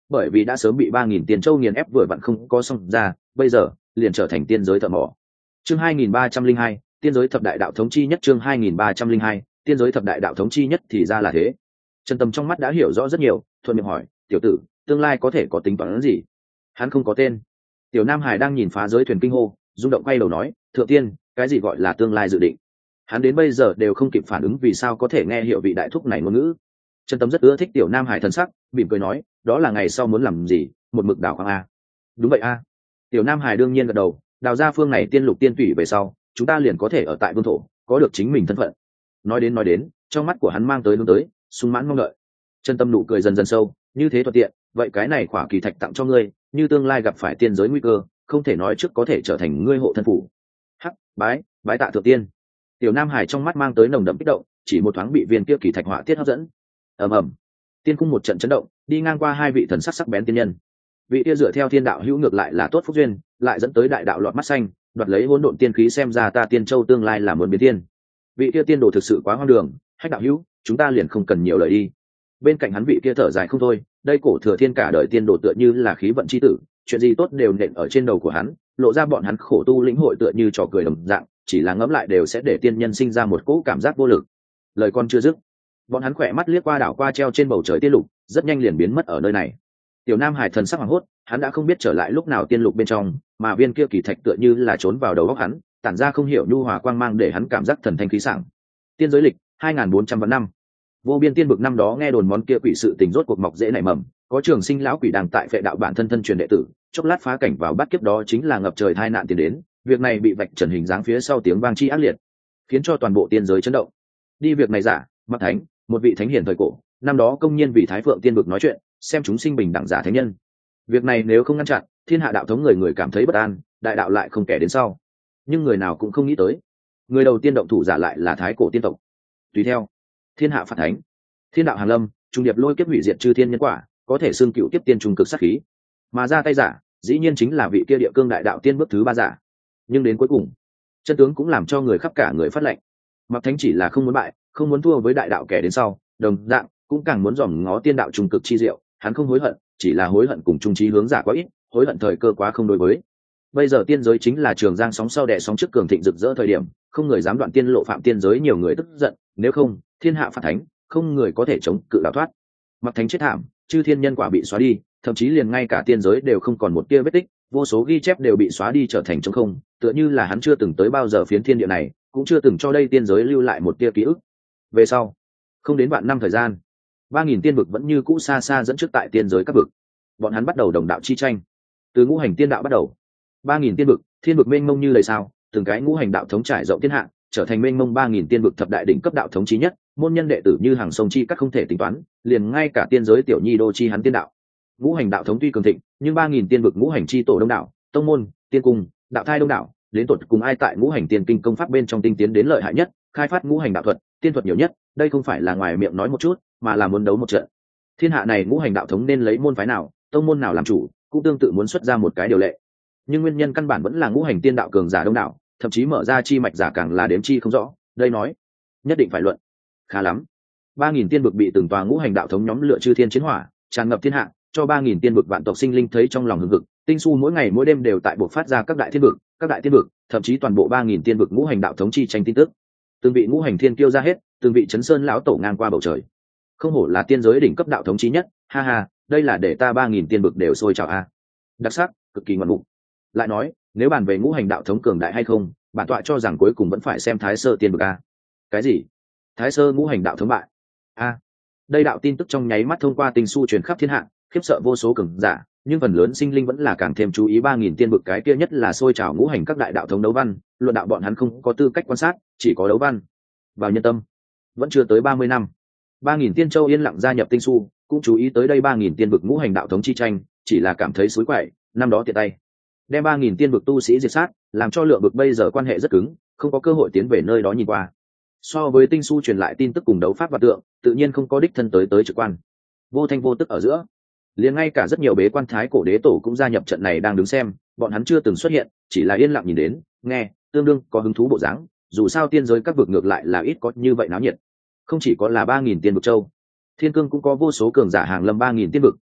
bởi vì đã sớm bị 3.000 tiên châu nghiền ép vừa vặn không có xong ra, bây giờ liền trở thành tiên giới thợ mỏ. Chương 2302, tiên giới thập đại đạo thống chi nhất. Chương 2302, tiên giới thập đại đạo thống chi nhất. Thì ra là thế. Trần Tâm trong mắt đã hiểu rõ rất nhiều, thuận miệng hỏi, tiểu tử, tương lai có thể có tính toán gì? Hắn không có tên. Tiểu Nam Hải đang nhìn phá giới thuyền kinh hô, rung động quay đầu nói, thượng tiên, cái gì gọi là tương lai dự định? Hắn đến bây giờ đều không kịp phản ứng vì sao có thể nghe hiểu vị đại thúc này ngôn ngữ. Trần Tâm rất ưa thích Tiểu Nam Hải thần sắc, mỉm cười nói, đó là ngày sau muốn làm gì, một mực đào khoáng a. Đúng vậy a. Tiểu Nam Hải đương nhiên gật đầu, đào ra phương này tiên lục tiên thủy về sau, chúng ta liền có thể ở tại vương thổ, có được chính mình thân phận. Nói đến, trong mắt của hắn mang tới hướng tới, sung mãn mong đợi. Trần Tâm nụ cười dần dần sâu, như thế thuận tiện, vậy cái này khỏa kỳ thạch tặng cho ngươi, như tương lai gặp phải tiên giới nguy cơ, không thể nói trước có thể trở thành ngươi hộ thân phủ. Hắc, bái tạ thượng tiên. Tiểu Nam Hải trong mắt mang tới nồng đậm kích động, chỉ một thoáng bị viên kia kỳ thạch họa tiết hấp dẫn. Ầm ầm, tiên cung một trận chấn động, đi ngang qua hai vị thần sắc sắc bén tiên nhân. Vị kia dựa theo thiên đạo hữu ngược lại là tốt phúc duyên, lại dẫn tới đại đạo lọt mắt xanh, đoạt lấy hỗn độn tiên khí, xem ra ta tiên châu tương lai là muốn biến tiên. Vị kia tiên đồ thực sự quá hoang đường, Hách đạo hữu, chúng ta liền không cần nhiều lời đi. Bên cạnh hắn vị kia thở dài không thôi, đây cổ thừa thiên cả đời tiên đồ tựa như là khí vận chi tử, chuyện gì tốt đều nện ở trên đầu của hắn, lộ ra bọn hắn khổ tu lĩnh hội tựa như trò cười đồng dạng, chỉ là ngẫm lại đều sẽ để tiên nhân sinh ra một cỗ cảm giác vô lực. Lời con chưa dứt, bọn hắn khỏe mắt liếc qua đảo qua treo trên bầu trời tiên lục, rất nhanh liền biến mất ở nơi này. Tiểu Nam Hải thần sắc hoảng hốt, hắn đã không biết trở lại lúc nào tiên lục bên trong, mà viên kia kỳ thạch tựa như là trốn vào đầu óc hắn, tản ra không hiểu nhu hòa quang mang để hắn cảm giác thần thanh khí sảng. Tiên giới lịch 2400 vạn năm. Vô biên tiên vực năm đó nghe đồn món kia quỷ sự tình rốt cuộc mọc dễ nảy mầm, có trường sinh lão quỷ đang tại phệ đạo bản thân truyền đệ tử, chốc lát phá cảnh vào bắt kiếp đó chính là ngập trời tai nạn tiền đến, việc này bị vạch trần hình dáng phía sau tiếng vang chi ác liệt, khiến cho toàn bộ tiên giới chấn động. Đi việc này giả, Mặc Thánh, một vị thánh hiển thời cổ, năm đó công nhiên vì Thái Phượng tiên vực nói chuyện, xem chúng sinh bình đẳng giả thánh nhân. Việc này nếu không ngăn chặn, thiên hạ đạo thống người cảm thấy bất an, đại đạo lại không kẻ đến sau. Nhưng người nào cũng không nghĩ tới, người đầu tiên động thủ giả lại là Thái cổ tiên tộc. Tùy theo, thiên hạ phạt thánh, thiên đạo hàn lâm, trung điệp lôi kiếp hủy diệt chư thiên nhân quả, có thể xương cựu kiếp tiên trung cực sát khí, mà ra tay giả dĩ nhiên chính là vị kia địa cương đại đạo tiên bước thứ ba giả. Nhưng đến cuối cùng, chân tướng cũng làm cho người khắp cả người phát lệnh. Mặc Thánh chỉ là không muốn bại, không muốn thua với đại đạo kẻ đến sau, đồng dạng cũng càng muốn dòm ngó tiên đạo trung cực chi diệu. Hắn không hối hận, chỉ là hối hận cùng trung trí hướng giả quá ít, hối hận thời cơ quá không đối với. Bây giờ tiên giới chính là trường giang sóng sau đè sóng trước cường thịnh rực rỡ thời điểm, không người dám đoạn tiên lộ phạm tiên giới, nhiều người tức giận, nếu không thiên hạ phạt thánh, không người có thể chống cự đào thoát. Mặc Thánh chết thảm, chư thiên nhân quả bị xóa đi, thậm chí liền ngay cả tiên giới đều không còn một tia vết tích, vô số ghi chép đều bị xóa đi trở thành trống không, tựa như là hắn chưa từng tới bao giờ phiến thiên địa này, cũng chưa từng cho đây tiên giới lưu lại một tia ký ức. Về sau, không đến vạn năm thời gian, 3.000 tiên vực vẫn như cũ xa xa dẫn trước tại tiên giới các vực. Bọn hắn bắt đầu đồng đạo chi tranh, từ ngũ hành tiên đạo bắt đầu. 3.000 tiên vực, thiên vực mênh mông như lời sao, từng cái ngũ hành đạo thống trải rộng thiên hạ, trở thành mênh mông 3.000 tiên vực thập đại đỉnh cấp đạo thống chí nhất, môn nhân đệ tử như hàng sông chi các không thể tính toán, liền ngay cả tiên giới tiểu nhi đô chi hắn tiên đạo. Ngũ hành đạo thống tuy cường thịnh, nhưng 3.000 tiên vực ngũ hành chi tổ đông đảo, tông môn, tiên cung, đạo thai đông đảo, đến tột cùng ai tại ngũ hành tiên kinh công pháp bên trong tinh tiến đến lợi hại nhất, khai phát ngũ hành đạo thuật, tiên thuật nhiều nhất, đây không phải là ngoài miệng nói một chút, mà là muốn đấu một trận. Thiên hạ này ngũ hành đạo thống nên lấy môn phái nào, tông môn nào làm chủ, cũng tương tự muốn xuất ra một cái điều lệ. Nhưng nguyên nhân căn bản vẫn là ngũ hành tiên đạo cường giả đông đảo, thậm chí mở ra chi mạch giả càng là đếm chi không rõ, đây nói nhất định phải luận. Khá lắm, 3.000 tiên vực bị từng tòa ngũ hành đạo thống nhóm lửa chư thiên chiến hỏa, tràn ngập thiên hạ, cho 3.000 tiên vực vạn tộc sinh linh thấy trong lòng hừng hực, tinh su mỗi ngày mỗi đêm đều tại buộc phát ra các đại thiên vực, thậm chí toàn bộ 3.000 tiên vực ngũ hành đạo thống chi tranh tin tức. Từng vị ngũ hành thiên kiêu ra hết, từng vị chấn sơn lão tổ ngang qua bầu trời. Không hổ là tiên giới đỉnh cấp đạo thống chí nhất, ha ha, đây là để ta 3.000 tiên vực đều sôi trào a. Đặc sắc, cực kỳ ngoạn mục. Lại nói, nếu bàn về ngũ hành đạo thống cường đại hay không, bản tọa cho rằng cuối cùng vẫn phải xem Thái Sơ tiên vực a. Cái gì? Thái Sơ ngũ hành đạo thống bại? A. Đây đạo tin tức trong nháy mắt thông qua tinh su truyền khắp thiên hạ, khiếp sợ vô số cường giả, nhưng phần lớn sinh linh vẫn là càng thêm chú ý 3.000 tiên vực cái kia nhất là sôi trào ngũ hành các đại đạo thống đấu văn, luận đạo bọn hắn không có tư cách quan sát, chỉ có đấu văn. Vào nhân tâm, vẫn chưa tới 30 năm, 3.000 tiên châu yên lặng gia nhập tinh su, cũng chú ý tới đây 3.000 tiên vực ngũ hành đạo thống chi tranh, chỉ là cảm thấy suối quậy, năm đó tiện tay đem 3.000 tiên vực tu sĩ diệt sát, làm cho lượng vực bây giờ quan hệ rất cứng, không có cơ hội tiến về nơi đó nhìn qua. So với tinh su truyền lại tin tức cùng đấu pháp và tượng, tự nhiên không có đích thân tới trực quan. Vô thanh vô tức ở giữa, liền ngay cả rất nhiều bế quan thái cổ đế tổ cũng gia nhập trận này đang đứng xem, bọn hắn chưa từng xuất hiện, chỉ là yên lặng nhìn đến, nghe, tương đương có hứng thú bộ dáng. Dù sao tiên giới các vực ngược lại là ít có như vậy náo nhiệt. Không chỉ có là 3.000 tiên vực châu, thiên cương cũng có vô số cường giả hàng lâm 3.000 tiên vực,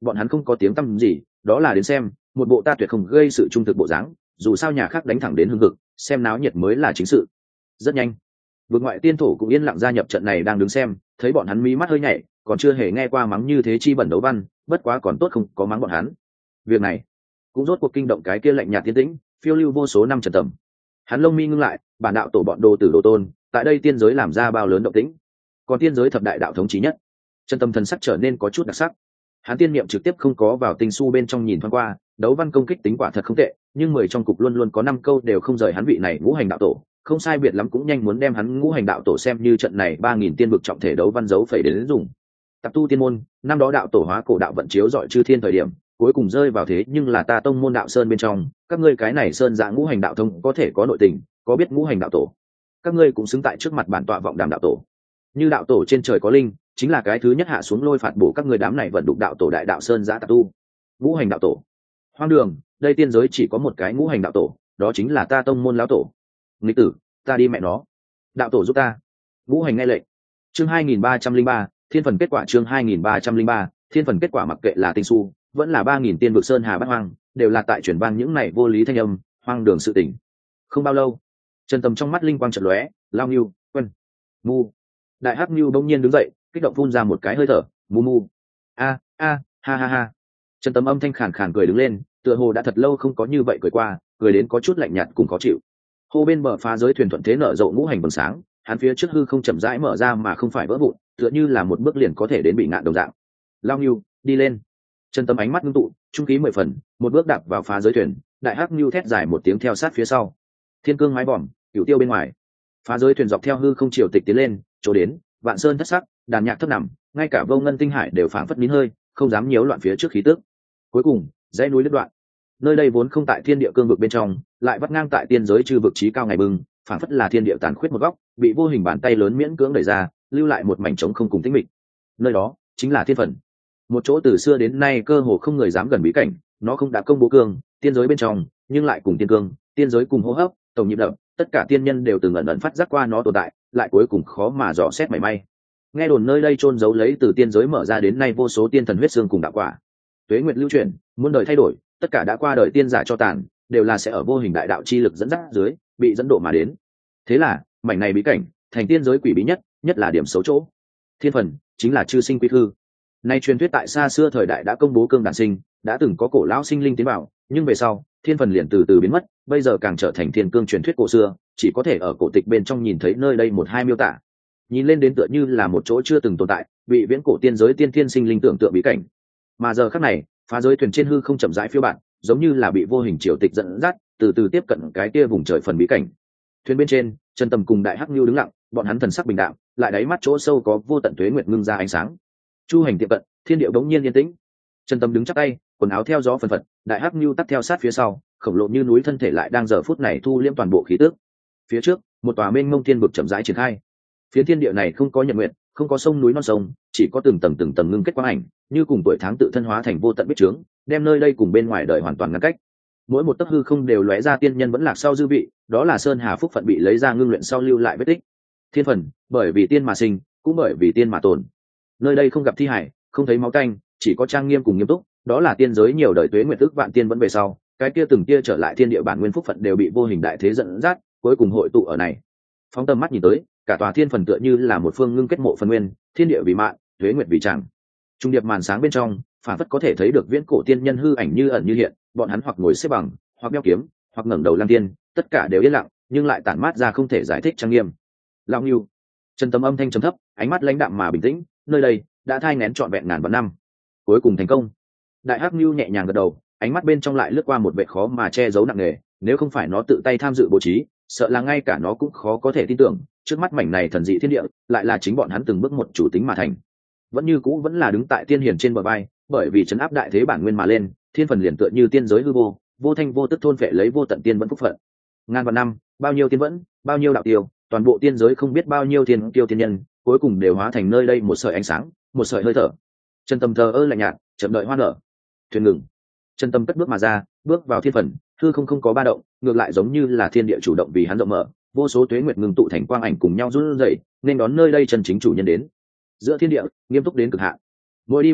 bọn hắn không có tiếng tăm gì, đó là đến xem một bộ ta tuyệt không gây sự trung thực bộ dáng, dù sao nhà khác đánh thẳng đến hưng hực, xem náo nhiệt mới là chính sự. Rất nhanh vực ngoại tiên thổ cũng yên lặng gia nhập trận này, đang đứng xem, thấy bọn hắn mí mắt hơi nhảy, còn chưa hề nghe qua mắng như thế chi bẩn đấu văn, bất quá còn tốt không có mắng bọn hắn. Việc này cũng rốt cuộc kinh động cái kia lạnh nhạt tiến tĩnh phiêu lưu vô số năm Trần Tầm. Hắn lông mi ngưng lại, bản đạo tổ bọn đồ tử đồ tôn tại đây tiên giới làm ra bao lớn động tĩnh, còn tiên giới thập đại đạo thống chí nhất. Trần Tầm thần sắc trở nên có chút đặc sắc. Hắn tiên niệm trực tiếp không có vào tinh su bên trong nhìn thoáng qua, đấu văn công kích tính quả thật không tệ, nhưng 10 trong cục luôn luôn có 5 câu đều không rời hắn vị này ngũ hành đạo tổ, không sai biệt lắm cũng nhanh muốn đem hắn ngũ hành đạo tổ xem như trận này 3000 tiên vực trọng thể đấu văn dấu phẩy đến dùng. Tập tu tiên môn, năm đó đạo tổ hóa cổ đạo vận chiếu dọi chư thiên thời điểm, cuối cùng rơi vào thế nhưng là ta tông môn đạo sơn bên trong, các ngươi cái này sơn dạ ngũ hành đạo thông có thể có nội tình, có biết ngũ hành đạo tổ, các ngươi cũng xứng tại trước mặt bản tọa vọng đàm đạo tổ. Như đạo tổ trên trời có linh, chính là cái thứ nhất hạ xuống lôi phạt bổ các ngươi đám này vận đục đạo tổ đại đạo sơn dạ tập tu. Ngũ hành đạo tổ, hoang đường, đây tiên giới chỉ có một cái ngũ hành đạo tổ, đó chính là ta tông môn lão tổ. Nghịch tử, ta đi mẹ nó, đạo tổ giúp ta. Ngũ hành nghe lệnh. Chương 2303, thiên phần kết quả. Chương 2303, thiên phần kết quả. Mặc kệ là tinh su vẫn là 3000 tiên vực sơn hà bát hoang, đều là tại truyền vang những này vô lý thanh âm, hoang đường sự tình. Không bao lâu, Trần Tầm trong mắt linh quang chợt lóe, lao nghiêu, quân, mu. Đại hắc nghiêu bỗng nhiên đứng dậy, kích động phun ra một cái hơi thở, mu mu. A a, ha ha ha. Trần Tầm âm thanh khàn khàn cười đứng lên, tựa hồ đã thật lâu không có như vậy cười qua, cười đến có chút lạnh nhạt cùng khó chịu. Hồ bên bờ phá giới thuyền thuận thế nở rộ ngũ hành vầng sáng, hắn phía trước hư không chậm rãi mở ra mà không phải vỡ vụn, tựa như là một bước liền có thể đến bị ngạn đồng dạng. Lao nghiêu, đi lên. Trần Tầm ánh mắt ngưng tụ, trung khí 10 phần, một bước đạp vào phá giới thuyền, đại hắc nghiêu thét dài một tiếng theo sát phía sau. Thiên cương mái bỏm, cửu tiêu bên ngoài. Phá giới thuyền dọc theo hư không triều tịch tiến lên, chỗ đến, vạn sơn thất sắc, đàn nhạc thấp nằm, ngay cả vô ngân tinh hải đều phảng phất nín hơi, không dám nhiễu loạn phía trước khí tức. Cuối cùng, dãy núi đứt đoạn. Nơi đây vốn không tại thiên địa cương vực bên trong, lại vắt ngang tại tiên giới chư vực chí cao ngày bừng, phảng phất là thiên địa tàn khuyết một góc, bị vô hình bàn tay lớn miễn cưỡng đẩy ra, lưu lại một mảnh trống không cùng tĩnh mịch. Nơi đó chính là thiên phần, một chỗ từ xưa đến nay cơ hồ không người dám gần bí cảnh. Nó không đã công bố cương tiên giới bên trong, nhưng lại cùng tiên cương tiên giới cùng hô hấp tổng nhịp đập, tất cả tiên nhân đều từng ẩn ẩn phát giác qua nó tồn tại, lại cuối cùng khó mà dò xét mảy may. Nghe đồn nơi đây chôn giấu lấy từ tiên giới mở ra đến nay vô số tiên thần huyết xương cùng đạo quả. Tuế nguyệt lưu chuyển, muôn đời thay đổi, tất cả đã qua đời tiên giả cho tàn, đều là sẽ ở vô hình đại đạo chi lực dẫn dắt dưới, bị dẫn độ mà đến. Thế là, mảnh này bí cảnh, thành tiên giới quỷ bí nhất, nhất là điểm xấu chỗ. Thiên phần chính là chư sinh quy hư. Nay truyền thuyết tại xa xưa thời đại đã công bố cương đản sinh, đã từng có cổ lão sinh linh tiến vào, nhưng về sau, thiên phần liền từ từ biến mất, bây giờ càng trở thành thiên cương truyền thuyết cổ xưa, chỉ có thể ở cổ tịch bên trong nhìn thấy nơi đây một hai miêu tả. Nhìn lên đến tựa như là một chỗ chưa từng tồn tại, bị viễn cổ tiên giới tiên thiên sinh linh tưởng tượng bí cảnh. Mà giờ khắc này, phá giới thuyền trên hư không chậm rãi phiêu bạt, giống như là bị vô hình triều tịch dẫn dắt, từ từ tiếp cận cái kia vùng trời phần bí cảnh. Thuyền bên trên, Trần Tầm cùng Đại Hắc Nưu đứng lặng, bọn hắn thần sắc bình đạm, lại đáy mắt chỗ sâu có vô tận tuế nguyệt ngưng ra ánh sáng. Chu hành tiệm cận, thiên điệu đống nhiên yên tĩnh. Trần Tầm đứng chắp tay, quần áo theo gió phần phật, Đại Hắc Nưu tắt theo sát phía sau, khổng lồ như núi thân thể lại đang giờ phút này thu liễm toàn bộ khí tức. Phía trước, một tòa mênh mông thiên vực chậm rãi triển khai. Phía thiên địa này không có nhật nguyệt, không có sông núi non sông, chỉ có từng tầng ngưng kết quang ảnh, như cùng tuổi tháng tự thân hóa thành vô tận bích trướng, đem nơi đây cùng bên ngoài đời hoàn toàn ngăn cách. Mỗi một tấc hư không đều lóe ra tiên nhân vẫn lạc sau dư vị, đó là sơn hà phúc phận bị lấy ra ngưng luyện sau lưu lại vết tích. Thiên phần, bởi vì tiên mà sinh, cũng bởi vì tiên mà tồn. Nơi đây không gặp thi hải, không thấy máu tanh, chỉ có trang nghiêm cùng nghiêm túc, đó là tiên giới nhiều đời tuế nguyệt ức vạn tiên vẫn về sau, cái kia từng kia trở lại thiên địa bản nguyên phúc phận đều bị vô hình đại thế dẫn dắt, cuối cùng hội tụ ở này. Phóng tầm mắt nhìn tới, cả tòa thiên phần tựa như là một phương ngưng kết mộ phần nguyên, thiên địa vì mạng, tuế nguyệt vì chẳng. Trung điệp màn sáng bên trong, phản phất có thể thấy được viễn cổ tiên nhân hư ảnh như ẩn như hiện, bọn hắn hoặc ngồi xếp bằng, hoặc đeo kiếm, hoặc ngẩng đầu lăng tiên, tất cả đều yên lặng, nhưng lại tản mát ra không thể giải thích trang nghiêm. Lão Nưu, Trần Tầm âm thanh trầm thấp, ánh mắt lãnh đạm mà bình tĩnh, nơi đây đã thai nghén trọn vẹn ngàn vạn năm, cuối cùng thành công. Đại Hắc Nưu nhẹ nhàng gật đầu, ánh mắt bên trong lại lướt qua một vẻ khó mà che giấu nặng nề, nếu không phải nó tự tay tham dự bố trí, sợ là ngay cả nó cũng khó có thể tin tưởng, trước mắt mảnh này thần dị thiên địa, lại là chính bọn hắn từng bước một chủ tính mà thành. Vẫn như cũ vẫn là đứng tại tiên hiền trên bờ vai, bởi vì trấn áp đại thế bản nguyên mà lên, thiên phần liền tựa như tiên giới hư vô, vô thanh vô tức thôn phệ lấy vô tận tiên vẫn phúc phận. Ngàn vạn năm, bao nhiêu tiên vẫn, bao nhiêu đạo tiêu, toàn bộ tiên giới không biết bao nhiêu thiên tiêu tiên nhân, cuối cùng đều hóa thành nơi đây một sợi ánh sáng, một sợi hơi thở. Trần Tầm thờ ơ lạnh nhạt, chậm đợi hoa nở. Thuyền ngừng. Trần Tầm cất bước mà ra, bước vào thiên phần, hư không có ba động, ngược lại giống như là thiên địa chủ động vì hắn rộng mở, vô số tuế nguyệt ngừng tụ thành quang ảnh cùng nhau run rẩy, nên đón nơi đây chân chính chủ nhân đến. Giữa thiên địa, nghiêm túc đến cực hạn. Mỗi đi một bước,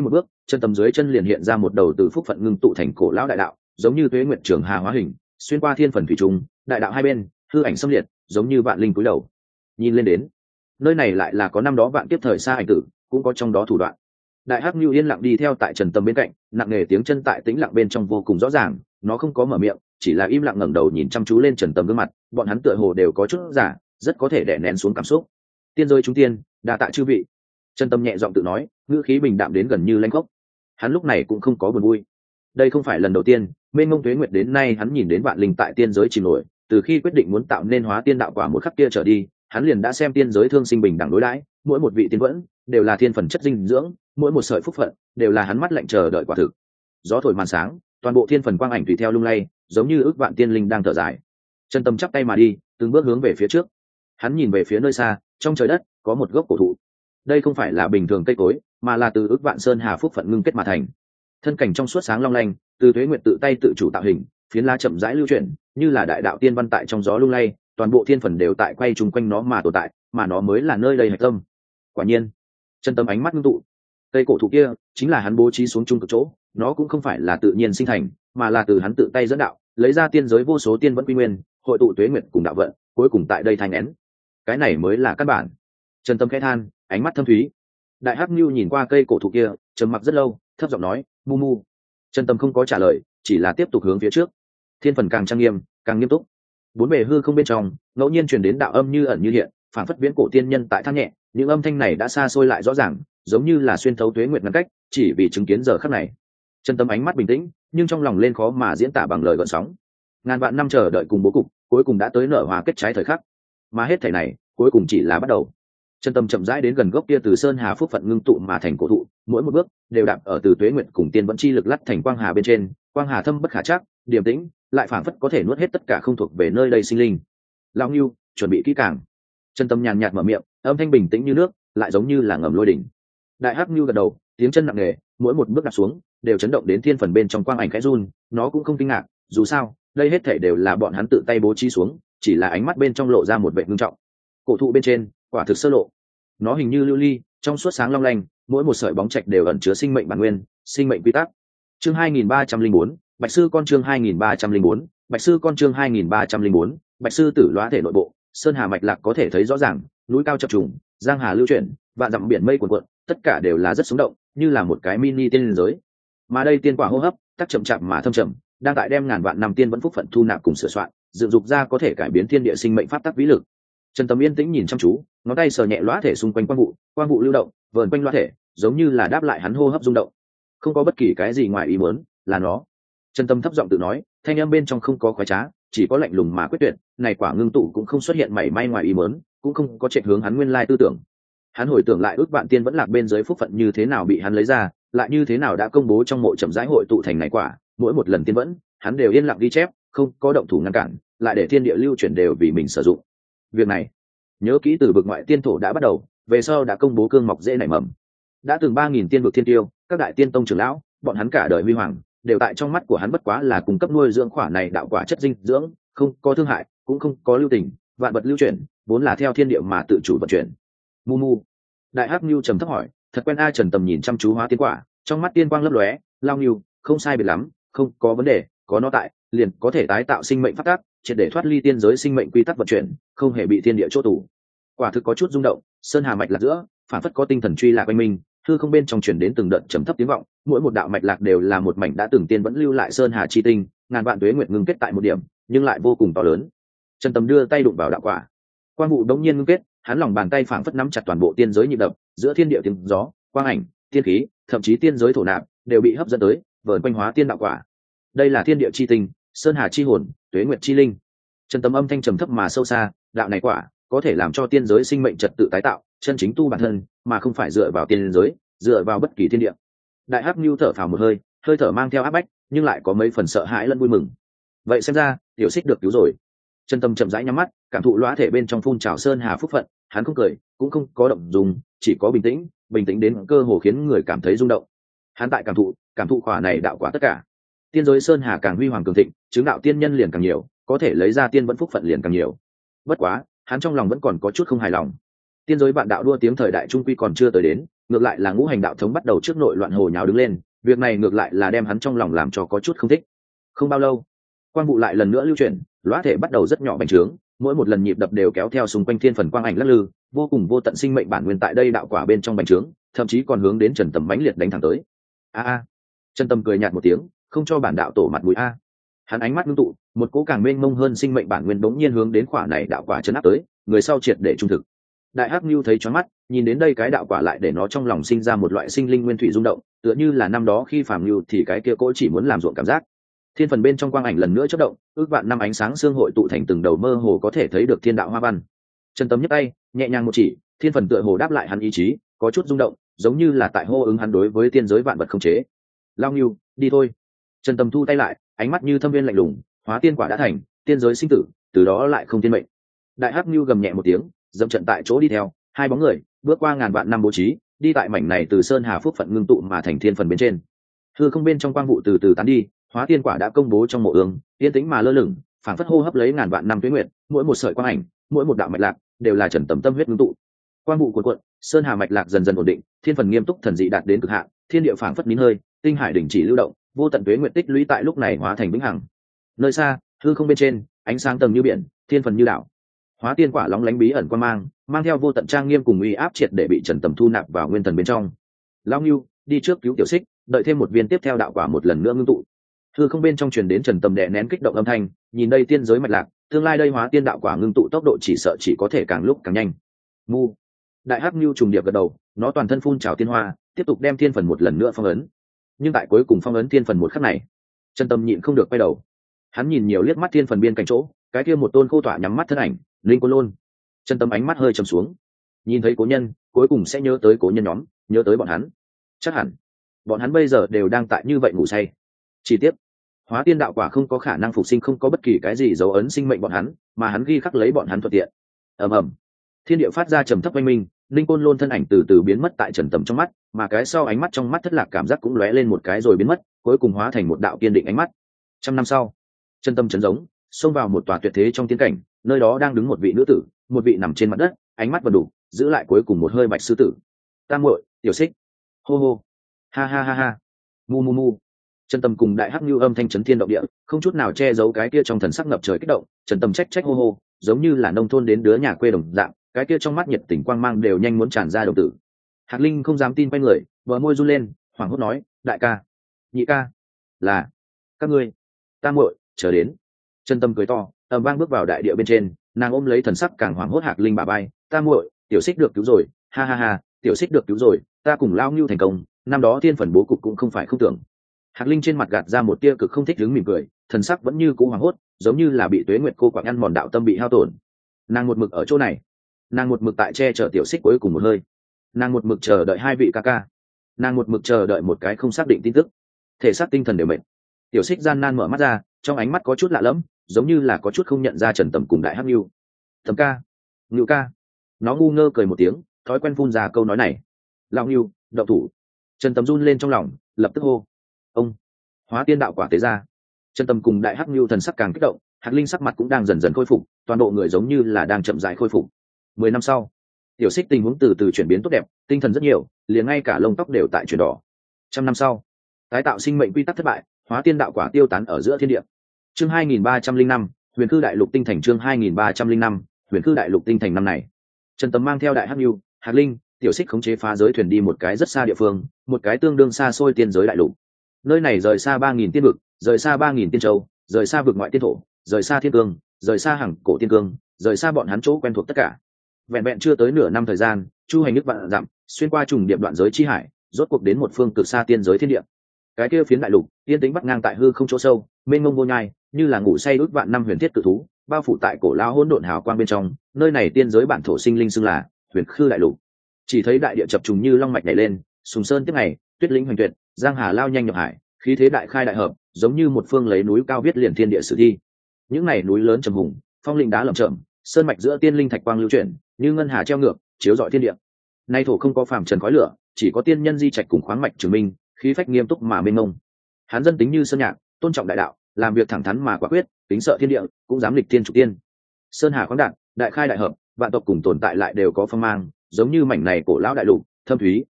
chân tầm dưới chân liền hiện ra một đầu từ phúc phận ngưng tụ thành cổ lão đại đạo, giống như tuế nguyệt trường hà hóa hình, xuyên qua thiên phần thủy trùng, đại đạo hai bên hư ảnh xâm liệt, giống như vạn linh cúi đầu nhìn lên đến. Nơi này lại là có năm đó vạn kiếp thời xa ảnh tử, cũng có trong đó thủ đoạn. Đại hắc nhu yên lặng đi theo tại trần tầm bên cạnh, nặng nề tiếng chân tại tĩnh lặng bên trong vô cùng rõ ràng. Nó không có mở miệng, chỉ là im lặng ngẩng đầu nhìn chăm chú lên trần tầm gương mặt. Bọn hắn tựa hồ đều có chút giả, rất có thể đè nén xuống cảm xúc. Tiên giới chúng tiên, đa tạ chư vị. Trần tầm nhẹ giọng tự nói, ngữ khí bình đạm đến gần như lãnh khốc. Hắn lúc này cũng không có buồn vui. Đây không phải lần đầu tiên, mênh mông tuế nguyệt đến nay hắn nhìn đến vạn linh tại tiên giới chìm nổi. Từ khi quyết định muốn tạo nên hóa tiên đạo quả một khắc kia trở đi, hắn liền đã xem tiên giới thương sinh bình đẳng đối đãi, mỗi một vị tiên vẫn đều là thiên phần chất dinh dưỡng, mỗi một sợi phúc phận đều là hắn mắt lạnh chờ đợi quả thực. Gió thổi màn sáng, toàn bộ thiên phần quang ảnh tùy theo lung lay, giống như ước vạn tiên linh đang thở dài. Chân tâm chắp tay mà đi, từng bước hướng về phía trước. Hắn nhìn về phía nơi xa, trong trời đất có một gốc cổ thụ. Đây không phải là bình thường cây cối, mà là từ ước vạn sơn hà phúc phận ngưng kết mà thành. Thân cảnh trong suốt sáng long lanh, từ tuế nguyệt tự tay tự chủ tạo hình, phiến lá chậm rãi lưu chuyển, như là đại đạo tiên văn tại trong gió lung lay, toàn bộ thiên phần đều tại quay chung quanh nó mà tồn tại, mà nó mới là nơi đầy hạch tâm. Quả nhiên, chân tâm ánh mắt ngưng tụ, cây cổ thụ kia chính là hắn bố trí xuống trung cực chỗ. Nó cũng không phải là tự nhiên sinh thành, mà là từ hắn tự tay dẫn đạo, lấy ra tiên giới vô số tiên vẫn quy nguyên, hội tụ tuế nguyệt cùng đạo vận, cuối cùng tại đây thành nén. Cái này mới là căn bản. Chân tâm khẽ than, ánh mắt thâm thúy. Đại hắc nhu nhìn qua cây cổ thụ kia, trầm mặc rất lâu, thấp giọng nói, mu mu. Chân tâm không có trả lời, chỉ là tiếp tục hướng phía trước. Thiên phần càng trang nghiêm, càng nghiêm túc. Bốn bề hư không bên trong ngẫu nhiên truyền đến đạo âm như ẩn như hiện, phản phất viễn cổ tiên nhân tại than nhẹ. Những âm thanh này đã xa xôi lại rõ ràng, giống như là xuyên thấu tuế nguyệt ngăn cách, chỉ vì chứng kiến giờ khắc này. Chân tâm ánh mắt bình tĩnh, nhưng trong lòng lên khó mà diễn tả bằng lời gợn sóng. Ngàn vạn năm chờ đợi cùng bố cục, cuối cùng đã tới nở hoa kết trái thời khắc. Mà hết thảy này, cuối cùng chỉ là bắt đầu. Chân tâm chậm rãi đến gần gốc kia từ sơn hà phúc phận ngưng tụ mà thành cổ thụ, mỗi một bước đều đạp ở từ tuế nguyệt cùng tiên vẫn chi lực lắt thành quang hà bên trên, quang hà thâm bất khả trắc, điềm tĩnh, lại phảng phất có thể nuốt hết tất cả không thuộc về nơi đây sinh linh. Lão Ngưu, chuẩn bị kỹ càng. Chân tâm nhàn nhạt mở miệng, âm thanh bình tĩnh như nước, lại giống như là ngầm lôi đỉnh. Đại hắc Ngưu gật đầu, tiếng chân nặng nề, mỗi một bước đặt xuống đều chấn động đến thiên phần bên trong quang ảnh khẽ run. Nó cũng không kinh ngạc, dù sao đây hết thể đều là bọn hắn tự tay bố trí xuống, chỉ là ánh mắt bên trong lộ ra một vẻ ngưng trọng. Cổ thụ bên trên quả thực sơ lộ, nó hình như lưu ly, trong suốt sáng long lanh, mỗi một sợi bóng trạch đều ẩn chứa sinh mệnh bản nguyên, sinh mệnh quy tắc. Chương 2304, Bạch sư con chương 2304, Bạch sư con chương 2304, Bạch sư tử lóa thể nội bộ, sơn hà mạch lạc có thể thấy rõ ràng, núi cao chập trùng, giang hà lưu chuyển, vạn dặm biển mây cuồn cuộn, tất cả đều là rất sống động, như là một cái mini tiên giới. Mà đây tiên quả hô hấp, tắc chậm chạp mà thâm trầm, đang tại đem ngàn vạn năm tiên vẫn phúc phận thu nạp cùng sửa soạn, dựng dục ra có thể cải biến thiên địa sinh mệnh pháp tắc vĩ lực. Trần Tâm yên tĩnh nhìn chăm chú, ngón tay sờ nhẹ lóa thể xung quanh quang vụ lưu động, vờn quanh lóa thể, giống như là đáp lại hắn hô hấp rung động. Không có bất kỳ cái gì ngoài ý muốn, là nó. Trần Tâm thấp giọng tự nói, thanh âm bên trong không có khoái trá, chỉ có lạnh lùng mà quyết tuyệt. Này quả ngưng tụ cũng không xuất hiện mảy may ngoài ý muốn, cũng không có chạy hướng hắn nguyên lai tư tưởng. Hắn hồi tưởng lại ước vạn tiên vẫn lạc bên dưới phúc phận như thế nào bị hắn lấy ra, lại như thế nào đã công bố trong mộ chậm rãi hội tụ thành này quả. Mỗi một lần tiên vẫn, hắn đều yên lặng ghi chép, không có động thủ ngăn cản, lại để thiên địa lưu chuyển đều vì mình sử dụng. Việc này, nhớ kỹ từ vực ngoại tiên thổ đã bắt đầu, về sau đã công bố cương mọc dễ nảy mầm. Đã từng 3000 tiên vực thiên tiêu, các đại tiên tông trưởng lão, bọn hắn cả đời huy hoàng, đều tại trong mắt của hắn bất quá là cung cấp nuôi dưỡng quả này đạo quả chất dinh dưỡng, không có thương hại, cũng không có lưu tình, vạn vật lưu chuyển, vốn là theo thiên địa mà tự chủ vận chuyển. Mu mu. Đại Hắc Nưu trầm thấp hỏi, thật quen a? Trần Tầm nhìn chăm chú hóa tiên quả, trong mắt tiên quang lấp lóe, lao Nưu, không sai biệt lắm, không có vấn đề, có nó tại, liền có thể tái tạo sinh mệnh pháp tắc, triệt để thoát ly tiên giới sinh mệnh quy tắc vận chuyển, không hề bị thiên địa chỗ tù. Quả thực có chút rung động, sơn hà mạch lạc giữa, phản phất có tinh thần truy lạc quanh mình, hư không bên trong truyền đến từng đợt trầm thấp tiếng vọng, mỗi một đạo mạch lạc đều là một mảnh đã từng tiên vẫn lưu lại sơn hà chi tinh, ngàn vạn tuế nguyệt ngưng kết tại một điểm, nhưng lại vô cùng to lớn. Trần Tầm đưa tay đụng vào đạo quả, quang vụ đống nhiên ngưng kết, hắn lòng bàn tay phảng phất nắm chặt toàn bộ tiên giới nhịp đập, giữa thiên địa tiếng gió, quang ảnh, tiên khí, thậm chí tiên giới thổ nạp đều bị hấp dẫn tới, vờn quanh hóa tiên đạo quả. Đây là thiên địa chi tinh, sơn hà chi hồn, tuế nguyệt chi linh. Trần Tầm âm thanh trầm thấp mà sâu xa, đạo này quả có thể làm cho tiên giới sinh mệnh trật tự tái tạo, chân chính tu bản thân, mà không phải dựa vào tiên giới, dựa vào bất kỳ thiên địa. Đại Hắc Nưu thở phào một hơi, hơi thở mang theo áp bách, nhưng lại có mấy phần sợ hãi lẫn vui mừng. Vậy xem ra, tiểu xích được cứu rồi. Trần Tâm chậm rãi nhắm mắt, cảm thụ lóa thể bên trong phun trào sơn hà phúc phận, hắn không cười, cũng không có động dung, chỉ có bình tĩnh đến cơ hồ khiến người cảm thấy rung động. Hắn tại cảm thụ quả này đạo quả tất cả. Tiên giới sơn hà càng huy hoàng cường thịnh, chứng đạo tiên nhân liền càng nhiều, có thể lấy ra tiên vẫn phúc phận liền càng nhiều. Bất quá, hắn trong lòng vẫn còn có chút không hài lòng. Tiên giới vạn đạo đua tiếng thời đại trung quy còn chưa tới đến, ngược lại là ngũ hành đạo thống bắt đầu trước nội loạn hồ nháo đứng lên, việc này ngược lại là đem hắn trong lòng làm cho có chút không thích. Không bao lâu, quang vụ lại lần nữa lưu chuyển, lõa thể bắt đầu rất nhỏ bành trướng, mỗi một lần nhịp đập đều kéo theo xung quanh thiên phần quang ảnh lắc lư, vô cùng vô tận sinh mệnh bản nguyên tại đây đạo quả bên trong bành trướng, thậm chí còn hướng đến Trần Tầm mãnh liệt đánh thẳng tới. A. Trần Tầm cười nhạt một tiếng, không cho bản đạo tổ mặt mũi a. Hắn ánh mắt ngưng tụ, một cỗ càng mênh mông hơn sinh mệnh bản nguyên bỗng nhiên hướng đến quả này đạo quả chấn áp tới, người sau triệt để trung thực. Đại Hắc Nưu thấy choáng mắt, nhìn đến đây cái đạo quả lại để nó trong lòng sinh ra một loại sinh linh nguyên thủy rung động, tựa như là năm đó khi phàm nưu thì cái kia cỗ chỉ muốn làm ruộng cảm giác. Thiên phần bên trong quang ảnh lần nữa chớp động, ước vạn năm ánh sáng xương hội tụ thành từng đầu mơ hồ có thể thấy được thiên đạo hoa văn. Trần Tấm nhấc tay, nhẹ nhàng một chỉ, thiên phần tựa hồ đáp lại hắn ý chí, có chút rung động, giống như là tại hô ứng hắn đối với tiên giới vạn vật không chế. Lao Nưu, đi thôi. Trần Tầm thu tay lại, ánh mắt như thâm viên lạnh lùng, hóa tiên quả đã thành, tiên giới sinh tử, từ đó lại không tiên mệnh. Đại Hắc Nưu gầm nhẹ một tiếng, dậm trận tại chỗ đi theo, hai bóng người bước qua ngàn vạn năm bố trí, đi tại mảnh này từ sơn hà phúc phận ngưng tụ mà thành thiên phần bên trên. Hư không bên trong quang vụ từ từ tán đi, hóa tiên quả đã công bố trong mộ ương, yên tĩnh mà lơ lửng, phảng phất hô hấp lấy ngàn vạn năm tuế nguyệt, mỗi một sợi quang ảnh, mỗi một đạo mạch lạc, đều là Trần Tầm tâm huyết ngưng tụ. Quang vụ cuộn cuộn, sơn hà mạch lạc dần dần ổn định, thiên phần nghiêm túc thần dị đạt đến cực hạn, thiên địa phảng phất nín hơi, tinh hải đình chỉ lưu động, vô tận tuế nguyệt tích lũy tại lúc này hóa thành vĩnh hằng. Nơi xa, hư không bên trên, ánh sáng tầng như biển, thiên phần như đảo. Hóa tiên quả lóng lánh bí ẩn quang mang theo vô tận trang nghiêm cùng uy áp triệt để bị Trần Tầm thu nạp vào nguyên thần bên trong. Lão Nưu, đi trước cứu tiểu xích, đợi thêm một viên tiếp theo đạo quả một lần nữa ngưng tụ. Hư không bên trong truyền đến Trần Tầm đè nén kích động âm thanh, nhìn đây tiên giới mạch lạc, tương lai đây hóa tiên đạo quả ngưng tụ tốc độ chỉ sợ chỉ có thể càng lúc càng nhanh. Mu. Đại Hắc Nưu trùng điệp gật đầu, nó toàn thân phun trào tiên hoa, tiếp tục đem thiên phần một lần nữa phong ấn. Nhưng tại cuối cùng phong ấn thiên phần một khắc này, Trần Tầm nhịn không được quay đầu. Hắn nhìn nhiều liếc mắt thiên phần biên cạnh chỗ, cái kia một tôn khô tỏa nhắm mắt thân ảnh, Linh Côn Lôn. Trần Tầm ánh mắt hơi trầm xuống, nhìn thấy cố nhân, cuối cùng sẽ nhớ tới cố nhân nhóm, nhớ tới bọn hắn. Chắc hẳn bọn hắn bây giờ đều đang tại như vậy ngủ say. Chi tiết, hóa tiên đạo quả không có khả năng phục sinh không có bất kỳ cái gì dấu ấn sinh mệnh bọn hắn, mà hắn ghi khắc lấy bọn hắn thuận tiện. Ầm ầm, thiên địa phát ra trầm thấp oanh minh, Linh Côn Lôn thân ảnh từ từ biến mất tại Trần Tầm trong mắt, mà cái sau ánh mắt trong mắt thất lạc cảm giác cũng lóe lên một cái rồi biến mất, cuối cùng hóa thành một đạo kiên định ánh mắt. Trăm năm sau, Trần Tầm chấn giống, xông vào một tòa tuyệt thế trong tiên cảnh, nơi đó đang đứng một vị nữ tử, một vị nằm trên mặt đất, ánh mắt vần đủ, giữ lại cuối cùng một hơi bạch sư tử. Tam muội, tiểu xích, hô hô, ha ha ha ha, mu mu mu. Trần Tầm cùng Đại Hắc Nưu âm thanh chấn thiên động địa, không chút nào che giấu cái kia trong thần sắc ngập trời kích động. Trần Tầm trách hô hô, giống như là nông thôn đến đứa nhà quê đồng dạng, cái kia trong mắt nhiệt tình quang mang đều nhanh muốn tràn ra đồng tử. Hạc Linh không dám tin quay người, bờ môi run lên, hoảng hốt nói, đại ca, nhị ca, là các ngươi. Tam muội, chờ đến. Trần Tầm cười to, ầm vang bước vào đại địa bên trên, nàng ôm lấy thần sắc càng hoảng hốt Hạc Linh bả vai, tam muội, tiểu xích được cứu rồi, ha ha ha, tiểu xích được cứu rồi, ta cùng Lao Ngưu thành công, năm đó thiên phần bố cục cũng không phải không tưởng. Hạc Linh trên mặt gạt ra một tia cực không thích đứng mỉm cười, thần sắc vẫn như cũ hoảng hốt, giống như là bị tuế nguyệt cô quạng ăn mòn đạo tâm bị hao tổn. Nàng một mực ở chỗ này, nàng một mực tại che chở tiểu xích cuối cùng một hơi, nàng một mực chờ đợi hai vị ca ca, nàng một mực chờ đợi một cái không xác định tin tức, thể xác tinh thần đều mệt. Tiểu xích gian nan mở mắt ra, trong ánh mắt có chút lạ lẫm, giống như là có chút không nhận ra Trần Tầm cùng Đại Hắc Nưu. Tầm ca, Nưu ca. Nó ngu ngơ cười một tiếng, thói quen phun ra câu nói này. Lão Nưu, động thủ. Trần Tầm run lên trong lòng, lập tức hô. Ông. Hóa tiên đạo quả tế ra. Trần Tầm cùng Đại Hắc Nưu thần sắc càng kích động, Hạc Linh sắc mặt cũng đang dần dần khôi phục, toàn bộ người giống như là đang chậm rãi khôi phục. 10 năm sau, tiểu xích tình huống từ từ chuyển biến tốt đẹp, tinh thần rất nhiều, liền ngay cả lông tóc đều tại chuyển đỏ. 100 năm sau, tái tạo sinh mệnh quy tắc thất bại, hóa tiên đạo quả tiêu tán ở giữa thiên địa. Chương 2305, Huyền Cư Đại Lục tinh thành. Chương 2305, Huyền Cư Đại Lục tinh thành. Năm này, Trần Tầm mang theo Đại Hắc Nưu, Hạc Linh, tiểu xích khống chế phá giới thuyền đi một cái rất xa địa phương, một cái tương đương xa xôi tiên giới đại lục. Nơi này rời xa 3000 tiên vực, rời xa 3000 tiên châu, rời xa vực ngoại tiên thổ, rời xa thiên cương, rời xa hằng cổ tiên cương, rời xa bọn hắn chỗ quen thuộc tất cả. Vẹn vẹn chưa tới nửa năm thời gian, chu hành nước vạn dặm, xuyên qua trùng điệp đoạn giới chi hải, rốt cuộc đến một phương cực xa tiên giới thiên địa. Cái kia phiến đại lục, yên tĩnh bắc ngang tại hư không chỗ sâu, mênh mông vô nhai, như là ngủ say ước vạn năm huyền thiết cự thú, bao phủ tại cổ lao hỗn độn hào quang bên trong. Nơi này tiên giới bản thổ sinh linh xưng là Huyền Khư Đại Lục. Chỉ thấy đại địa chập trùng như long mạch nhảy lên, sùng sơn tiếp ngày, tuyết linh hoành tuyệt, giang hà lao nhanh nhập hải, khí thế đại khai đại hợp, giống như một phương lấy núi cao viết liền thiên địa sử thi. Những này núi lớn trầm hùng, phong linh đá lởm chởm, sơn mạch giữa tiên linh thạch quang lưu chuyển, như ngân hà treo ngược, chiếu rọi thiên địa. Nay thổ không có phàm trần khói lửa, chỉ có tiên nhân di trạch cùng khoáng mạch chứng minh, khí phách nghiêm túc mà mênh mông. Hắn dân tính như sơn nhạc, tôn trọng đại đạo, làm việc thẳng thắn mà quả quyết, tính sợ thiên địa, cũng dám lịch tiên trục tiên. Sơn hà khoáng đạt, đại khai đại hợp, vạn tộc cùng tồn tại lại đều có phong mang, giống như mảnh này cổ lão đại lục, thâm thúy,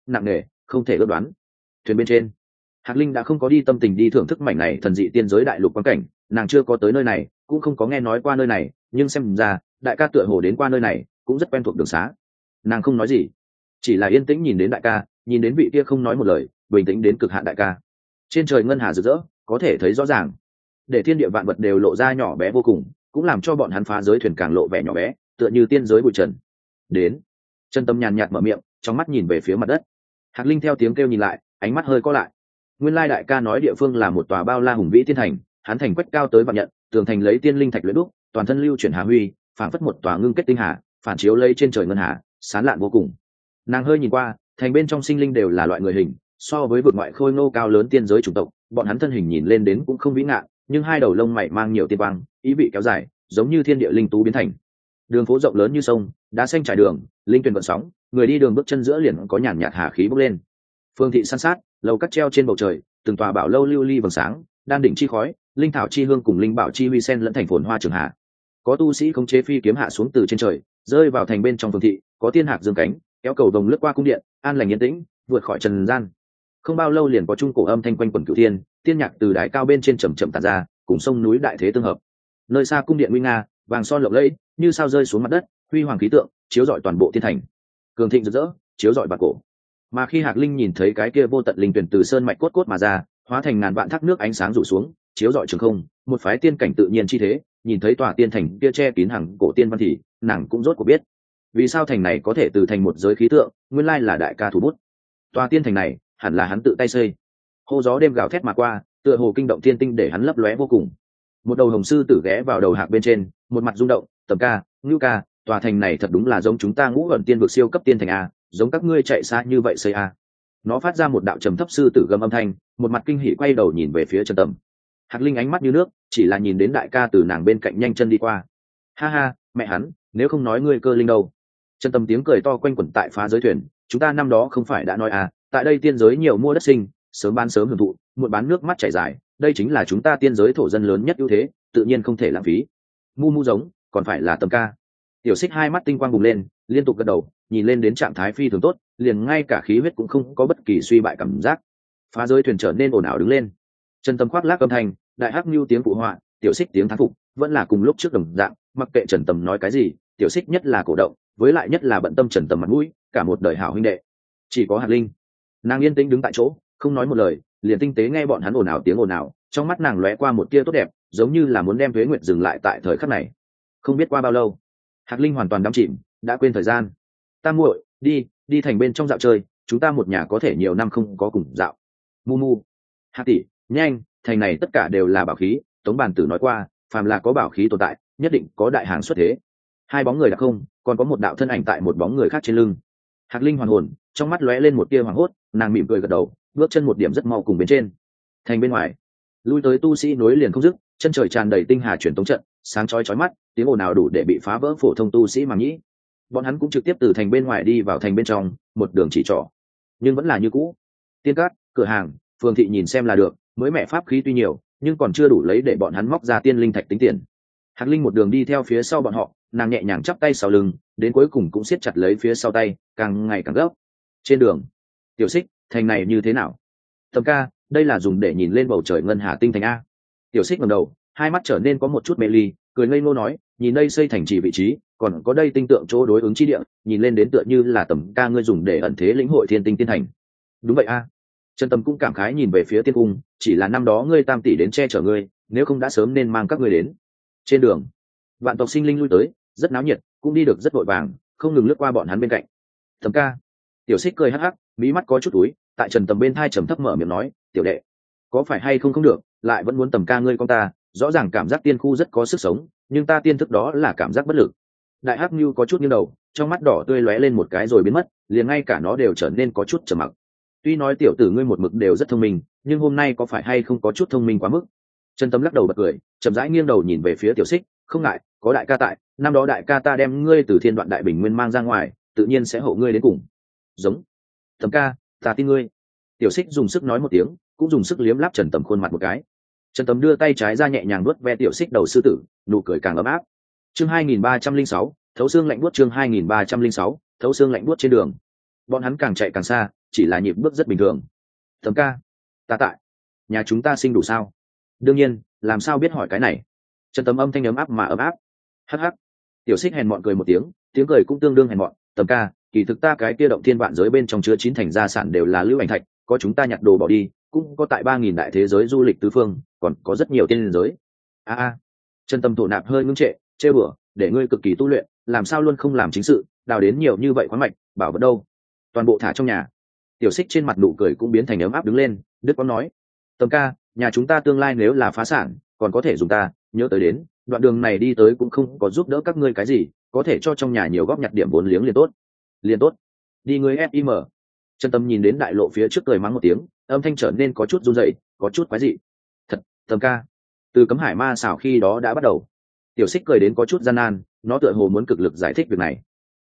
nặng nề không thể ước đoán. Thuyền bên trên, Hạc Linh đã không có đi tâm tình đi thưởng thức mảnh này thần dị tiên giới đại lục quan cảnh, nàng chưa có tới nơi này, cũng không có nghe nói qua nơi này, nhưng xem ra đại ca tựa hồ đến qua nơi này, cũng rất quen thuộc đường xá. Nàng không nói gì, chỉ là yên tĩnh nhìn đến đại ca, nhìn đến vị kia không nói một lời, bình tĩnh đến cực hạn đại ca. Trên trời ngân hà rực rỡ, có thể thấy rõ ràng, để thiên địa vạn vật đều lộ ra nhỏ bé vô cùng, cũng làm cho bọn hắn phá giới thuyền càng lộ vẻ nhỏ bé, tựa như tiên giới bụi trần. Đến, Chân Tâm nhàn nhạt mở miệng, trong mắt nhìn về phía mặt đất. Hạc Linh theo tiếng kêu nhìn lại, ánh mắt hơi co lại. Nguyên lai đại ca nói địa phương là một tòa bao la hùng vĩ tiên thành, hắn thành quách cao tới vạn nhận, tường thành lấy tiên linh thạch luyện đúc, toàn thân lưu chuyển hà huy, phảng phất một tòa ngưng kết tinh hà, phản chiếu lấy trên trời ngân hà, sáng lạn vô cùng. Nàng hơi nhìn qua, thành bên trong sinh linh đều là loại người hình, so với vực ngoại khôi ngô cao lớn tiên giới chủng tộc, bọn hắn thân hình nhìn lên đến cũng không vĩ ngạn, nhưng hai đầu lông mày mang nhiều tiên quang, ý vị kéo dài, giống như thiên địa linh tú biến thành. Đường phố rộng lớn như sông, đá xanh trải đường, linh tuyền vận sóng, người đi đường bước chân giữa liền có nhàn nhạt hà khí bốc lên. Phương thị san sát, lầu cắt treo trên bầu trời, từng tòa bảo lâu lưu ly vầng sáng, đan đỉnh chi khói, linh thảo chi hương cùng linh bảo chi huy sen lẫn thành phồn hoa trường hạ. Có tu sĩ khống chế phi kiếm hạ xuống từ trên trời, rơi vào thành bên trong phương thị, có tiên hạc dương cánh, kéo cầu đồng lướt qua cung điện, an lành yên tĩnh, vượt khỏi trần gian. Không bao lâu liền có trung cổ âm thanh quanh quần cửu thiên, tiên nhạc từ đài cao bên trên chậm chậm tản ra, cùng sông núi đại thế tương hợp. Nơi xa cung điện nguy nga, vàng son lộng lẫy, như sao rơi xuống mặt đất, huy hoàng khí tượng, chiếu rọi toàn bộ thiên thành. Cường thịnh rực rỡ, chiếu rọi bạc cổ. Mà khi Hạc Linh nhìn thấy cái kia vô tận linh tuyển từ sơn mạch cốt cốt mà ra, hóa thành ngàn vạn thác nước ánh sáng rủ xuống, chiếu rọi trường không, một phái tiên cảnh tự nhiên chi thế, nhìn thấy tòa tiên thành kia che kín hàng cổ tiên văn thì, nàng cũng rốt cuộc biết, vì sao thành này có thể từ thành một giới khí tượng, nguyên lai là đại ca thủ bút. Tòa tiên thành này, hẳn là hắn tự tay xây. Hô gió đêm gào thét mà qua, tựa hồ kinh động thiên tinh để hắn lấp lóe vô cùng. Một đầu hồng sư tử ghé vào đầu Hạc bên trên, một mặt rung động, Tầm ca, Ngưu ca, tòa thành này thật đúng là giống chúng ta Ngũ Ẩn tiên vực siêu cấp tiên thành a, giống các ngươi chạy xa như vậy xây a. Nó phát ra một đạo trầm thấp sư tử gầm âm thanh, một mặt kinh hỉ quay đầu nhìn về phía Chân Tâm. Hạc Linh ánh mắt như nước, chỉ là nhìn đến đại ca từ nàng bên cạnh nhanh chân đi qua. Ha ha, mẹ hắn, nếu không nói ngươi cơ linh đâu. Chân Tâm tiếng cười to quanh quẩn tại phá giới thuyền, chúng ta năm đó không phải đã nói à, tại đây tiên giới nhiều mua đất sinh, sớm bán sớm hưởng thụ, muộn bán nước mắt chảy dài, đây chính là chúng ta tiên giới thổ dân lớn nhất ưu thế, tự nhiên không thể lãng phí. Mu mu giống, còn phải là Tâm ca. Tiểu Xích hai mắt tinh quang bùng lên, liên tục gật đầu, nhìn lên đến trạng thái phi thường tốt, liền ngay cả khí huyết cũng không có bất kỳ suy bại cảm giác. Phá giới thuyền trở nên ồn ào đứng lên. Chân Tâm khoác lác âm thanh, đại hắc nhu tiếng phụ họa, Tiểu Xích tiếng thán phục, vẫn là cùng lúc trước đồng dạng, mặc kệ Trần Tầm nói cái gì, Tiểu Xích nhất là cổ động, với lại nhất là bận tâm Trần Tầm mặt mũi, cả một đời hảo huynh đệ. Chỉ có Hạc Linh, nàng yên tĩnh đứng tại chỗ, không nói một lời, liền tinh tế nghe bọn hắn ồn ào tiếng ồn ào, trong mắt nàng lóe qua một tia tốt đẹp, giống như là muốn đem Tuế Nguyệt dừng lại tại thời khắc này. Không biết qua bao lâu, Hạc Linh hoàn toàn đắm chìm, đã quên thời gian. Ta muội, đi thành bên trong dạo chơi, chúng ta một nhà có thể nhiều năm không có cùng dạo. Mu mu, Hạc tỷ, nhanh, thành này tất cả đều là bảo khí, Tống Bàn Tử nói qua, phàm là có bảo khí tồn tại, nhất định có đại hàng xuất thế. Hai bóng người đặc không, còn có một đạo thân ảnh tại một bóng người khác trên lưng. Hạc Linh hoàn hồn, trong mắt lóe lên một tia hoảng hốt, nàng mỉm cười gật đầu, bước chân một điểm rất mau cùng bên trên. Thành bên ngoài, lui tới tu sĩ nối liền không dứt, chân trời tràn đầy tinh hà truyền tống trận, sáng chói chói mắt, tiếng ồn ào đủ để bị phá vỡ phổ thông tu sĩ mà nhĩ. Bọn hắn cũng trực tiếp từ thành bên ngoài đi vào thành bên trong, một đường chỉ trỏ, nhưng vẫn là như cũ. Tiên cát, cửa hàng, phường thị nhìn xem là được, mới mẹ pháp khí tuy nhiều, nhưng còn chưa đủ lấy để bọn hắn móc ra tiên linh thạch tính tiền. Hạc Linh một đường đi theo phía sau bọn họ, nàng nhẹ nhàng chắp tay sau lưng, đến cuối cùng cũng siết chặt lấy phía sau tay, càng ngày càng gấp. Trên đường, Tiểu Xích, thành này như thế nào? Tầm ca, đây là dùng để nhìn lên bầu trời ngân hà tinh thành a. Tiểu Xích ngẩng đầu, hai mắt trở nên có một chút mê ly, cười ngây ngô nói, nhìn đây xây thành trì vị trí, còn có đây tinh tượng chỗ đối ứng chi địa, nhìn lên đến tựa như là Tầm ca ngươi dùng để ẩn thế lĩnh hội thiên tinh tiên thành. Đúng vậy a. Trần Tâm cũng cảm khái nhìn về phía tiên cung, chỉ là năm đó ngươi tam tỷ đến che chở ngươi, nếu không đã sớm nên mang các ngươi đến. Trên đường, vạn tộc sinh linh lui tới, rất náo nhiệt, cũng đi được rất vội vàng, không ngừng lướt qua bọn hắn bên cạnh. Tầm ca. Tiểu Xích cười hắc hắc, mí mắt có chút túi, tại Trần Tầm bên thai trầm thấp mở miệng nói, tiểu đệ, có phải hay không được, lại vẫn muốn Tầm ca ngươi con ta, rõ ràng cảm giác tiên khu rất có sức sống, nhưng ta tiên thức đó là cảm giác bất lực. Đại hắc nhu có chút nghiêng đầu, trong mắt đỏ tươi lóe lên một cái rồi biến mất, liền ngay cả nó đều trở nên có chút trầm mặc. Tuy nói tiểu tử ngươi một mực đều rất thông minh, nhưng hôm nay có phải hay không có chút thông minh quá mức? Trần Tâm lắc đầu bật cười, chậm rãi nghiêng đầu nhìn về phía Tiểu Xích, không ngại, có đại ca tại, năm đó đại ca ta đem ngươi từ Thiên Đoạn Đại Bình Nguyên mang ra ngoài, tự nhiên sẽ hộ ngươi đến cùng. Giống. Tầm ca, ta tin ngươi. Tiểu Xích dùng sức nói một tiếng, cũng dùng sức liếm láp Trần Tầm khuôn mặt một cái. Trần Tầm đưa tay trái ra nhẹ nhàng nuốt ve Tiểu Xích đầu sư tử, nụ cười càng ấm áp. Chương 2306, thấu xương lạnh buốt chương 2306, thấu xương lạnh buốt trên đường. Bọn hắn càng chạy càng xa, chỉ là nhịp bước rất bình thường. Tầm ca, ta tại nhà chúng ta sinh đủ sao? Đương nhiên, làm sao biết hỏi cái này. Trần Tầm âm thanh ấm áp mà ấm áp. Hắc hắc. Tiểu Xích hèn mọn cười một tiếng, tiếng cười cũng tương đương hèn mọn. Tầm ca, kỳ thực ta cái kia động thiên vạn giới bên trong chứa 9 thành gia sản đều là lưu ảnh thạch, có chúng ta nhặt đồ bỏ đi, cũng có tại 3000 đại thế giới du lịch tứ phương, còn có rất nhiều tiên giới. Trần Tầm thổ nạp hơi ngưng trệ, chê bửa, để ngươi cực kỳ tu luyện, làm sao luôn không làm chính sự, đào đến nhiều như vậy khoáng mạch, bảo vật đâu? Toàn bộ thả trong nhà. Tiểu Xích trên mặt nụ cười cũng biến thành ấm áp đứng lên, Đức có nói: Tầm ca, nhà chúng ta tương lai nếu là phá sản, còn có thể dùng ta, nhớ tới đến, đoạn đường này đi tới cũng không có giúp đỡ các ngươi cái gì, có thể cho trong nhà nhiều góp nhặt điểm vốn liếng liền tốt. Liền tốt. Đi ngươi FIM. Trần Tâm nhìn đến đại lộ phía trước cười mắng một tiếng, âm thanh trở nên có chút run rẩy, có chút quái dị. Thật, Tầm ca. Từ cấm hải ma xảo khi đó đã bắt đầu. Tiểu Xích cười đến có chút gian nan, nó tựa hồ muốn cực lực giải thích việc này.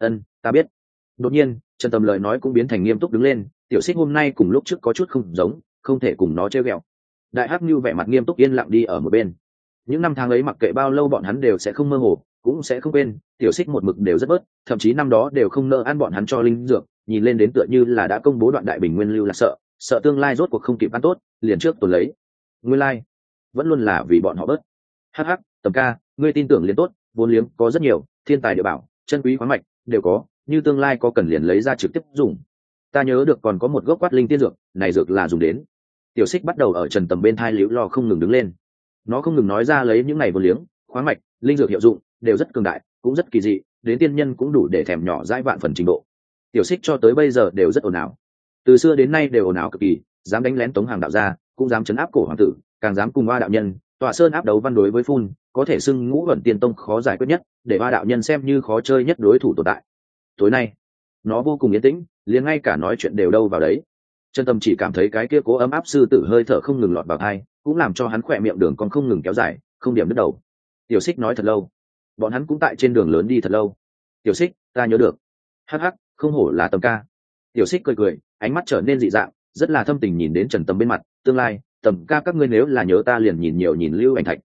Ta biết. Đột nhiên, Trần Tâm lời nói cũng biến thành nghiêm túc đứng lên, Tiểu Xích hôm nay cùng lúc trước có chút không giống, không thể cùng nó trêu ghẹo. Đại Hắc Nưu vẻ mặt nghiêm túc yên lặng đi ở một bên. Những năm tháng ấy mặc kệ bao lâu bọn hắn đều sẽ không mơ hồ, cũng sẽ không quên. Tiểu Xích một mực đều rất bớt, thậm chí năm đó đều không nỡ ăn bọn hắn cho linh dược, nhìn lên đến tựa như là đã công bố đoạn đại bình nguyên lưu là sợ tương lai rốt cuộc không kịp ăn tốt, liền trước tồn lấy. Nguyên lai vẫn luôn là vì bọn họ bớt. Hắc hắc, Tầm ca, ngươi tin tưởng liền tốt, vốn liếng có rất nhiều, thiên tài địa bảo, chân quý khoáng mạch đều có, như tương lai có cần liền lấy ra trực tiếp dùng. Ta nhớ được còn có một gốc quát linh tiên dược, này dược là dùng đến. Tiểu Xích bắt đầu ở Trần Tầm bên thai liễu lo không ngừng đứng lên. Nó không ngừng nói ra lấy những này vốn liếng, khoáng mạch, linh dược hiệu dụng đều rất cường đại, cũng rất kỳ dị, đến tiên nhân cũng đủ để thèm nhỏ dãi vạn phần trình độ. Tiểu Xích cho tới bây giờ đều rất ồn ào, từ xưa đến nay đều ồn ào cực kỳ, dám đánh lén Tống Hàng đạo gia, cũng dám chấn áp cổ hoàng tử, càng dám cùng Hoa đạo nhân tọa sơn áp đấu văn đối với phun, có thể xưng ngũ ẩn tiên tông khó giải quyết nhất, để Hoa đạo nhân xem như khó chơi nhất đối thủ tồn tại. Tối nay nó vô cùng yên tĩnh, liền ngay cả nói chuyện đều đâu vào đấy. Trần Tâm chỉ cảm thấy cái kia cố ấm áp sư tử hơi thở không ngừng lọt vào tai, cũng làm cho hắn khỏe miệng đường còn không ngừng kéo dài, không điểm đứt đầu. Tiểu Xích nói thật lâu, bọn hắn cũng tại trên đường lớn đi thật lâu. Tiểu Xích, ta nhớ được. Hắc hắc, không hổ là Tầm ca. Tiểu Xích cười cười, ánh mắt trở nên dị dạng, rất là thâm tình nhìn đến Trần Tâm bên mặt. Tương lai, Tầm ca các ngươi nếu là nhớ ta liền nhìn nhiều nhìn lưu ảnh thạch,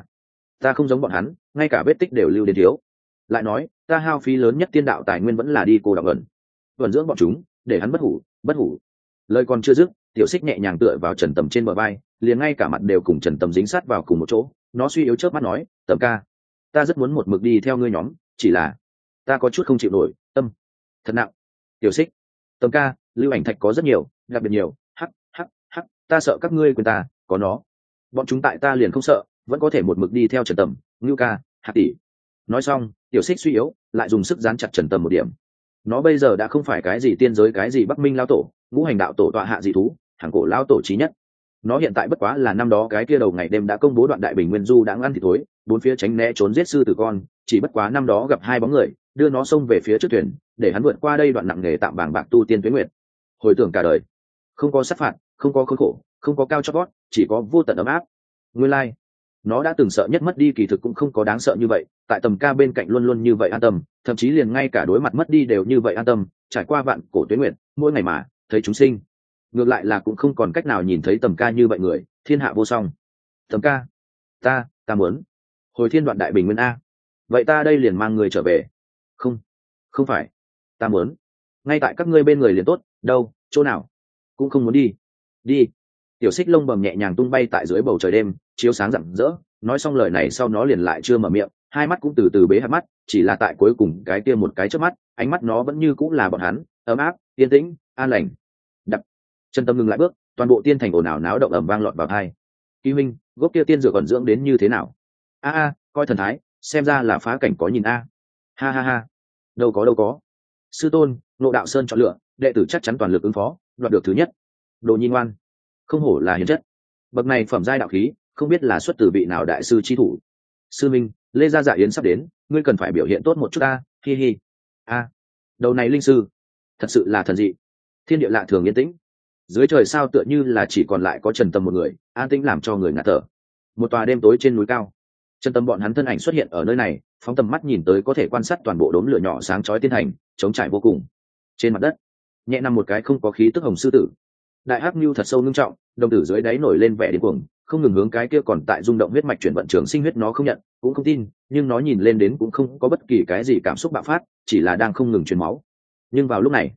ta không giống bọn hắn, ngay cả vết tích đều lưu đến thiếu. Lại nói, ta hao phí lớn nhất tiên đạo tài nguyên vẫn là đi cô đạo ẩn dưỡng bọn chúng, để hắn bất hủ. Lời còn chưa dứt, Tiểu Xích nhẹ nhàng tựa vào Trần Tầm trên bờ vai, liền ngay cả mặt đều cùng Trần Tầm dính sát vào cùng một chỗ. Nó suy yếu chớp mắt nói: Tầm ca, ta rất muốn một mực đi theo ngươi nhóm, chỉ là ta có chút không chịu nổi, tâm thật nặng. Tiểu Xích, Tầm ca, lưu ảnh thạch có rất nhiều, đặc biệt nhiều. Hắc, ta sợ các ngươi quên ta, có nó, bọn chúng tại ta liền không sợ, vẫn có thể một mực đi theo Trần Tầm, Ngưu ca, Hạt tỷ. Nói xong, Tiểu Xích suy yếu, lại dùng sức dán chặt Trần Tầm một điểm. Nó bây giờ đã không phải cái gì tiên giới cái gì Bắc Minh lao tổ, ngũ hành đạo tổ tọa hạ dị thú, hàng cổ lao tổ trí nhất. Nó hiện tại bất quá là năm đó cái kia đầu ngày đêm đã công bố đoạn đại bình nguyên du đã ăn thịt thối, bốn phía tránh né trốn giết sư tử con, chỉ bất quá năm đó gặp hai bóng người, đưa nó xông về phía trước thuyền, để hắn vượt qua đây đoạn nặng nghề tạm bảng bạc tu tiên tuế nguyệt. Hồi tưởng cả đời, không có sát phạt, không có khốn khổ, không có cao chót vót, chỉ có vô tận ấm áp. Nguyên lai, nó đã từng sợ nhất mất đi, kỳ thực cũng không có đáng sợ như vậy, tại Tầm ca bên cạnh luôn luôn như vậy an tâm, thậm chí liền ngay cả đối mặt mất đi đều như vậy an tâm, trải qua vạn cổ tuế nguyệt, mỗi ngày mà thấy chúng sinh, ngược lại là cũng không còn cách nào nhìn thấy Tầm ca như vậy người, thiên hạ vô song. Tầm ca, ta muốn hồi thiên đoạn đại bình nguyên a. Vậy ta đây liền mang người trở về. Không phải, ta muốn ngay tại các ngươi bên người liền tốt. Đâu, chỗ nào? Cũng không muốn đi. Tiểu Xích lông bầm nhẹ nhàng tung bay tại dưới bầu trời đêm, chiếu sáng rạng rỡ. Nói xong lời này sau nó liền lại chưa mở miệng, hai mắt cũng từ từ bế hạt mắt, chỉ là tại cuối cùng cái kia một cái chớp mắt, ánh mắt nó vẫn như cũng là bọn hắn, ấm áp, yên tĩnh, an lành. Đập. Trần Tâm ngừng lại bước, toàn bộ tiên thành ồn ào náo động ầm vang lọt vào tai. Kỳ Minh, gốc kia tiên dược còn dưỡng đến như thế nào? Coi thần thái, xem ra là phá cảnh có nhìn a. Ha. Đâu có. Sư tôn, Ngộ Đạo Sơn chọn lựa, đệ tử chắc chắn toàn lực ứng phó, đoạt được thứ nhất. Đồ nhi ngoan, không hổ là hiền chất. Bậc này phẩm giai đạo khí, không biết là xuất từ vị nào đại sư chi thủ. Sư Minh, Lê Gia Dạ Yến sắp đến, ngươi cần phải biểu hiện tốt một chút ta. Hi. Đầu này linh sư, thật sự là thần dị. Thiên địa lạ thường yên tĩnh, dưới trời sao tựa như là chỉ còn lại có Trần Tâm một người, an tĩnh làm cho người ngạt thở. Một tòa đêm tối trên núi cao, Trần Tâm bọn hắn thân ảnh xuất hiện ở nơi này, phóng tầm mắt nhìn tới có thể quan sát toàn bộ đốm lửa nhỏ sáng chói tiên thành, trống trải vô cùng. Trên mặt đất, nhẹ nằm một cái không có khí tức hồng sư tử. Đại Hắc Nưu thật sâu ngưng trọng, đồng tử dưới đáy nổi lên vẻ điên cuồng, không ngừng hướng cái kia còn tại rung động huyết mạch chuyển vận trường sinh huyết. Nó không nhận, cũng không tin, nhưng nó nhìn lên đến cũng không có bất kỳ cái gì cảm xúc bạo phát, chỉ là đang không ngừng truyền máu. Nhưng vào lúc này,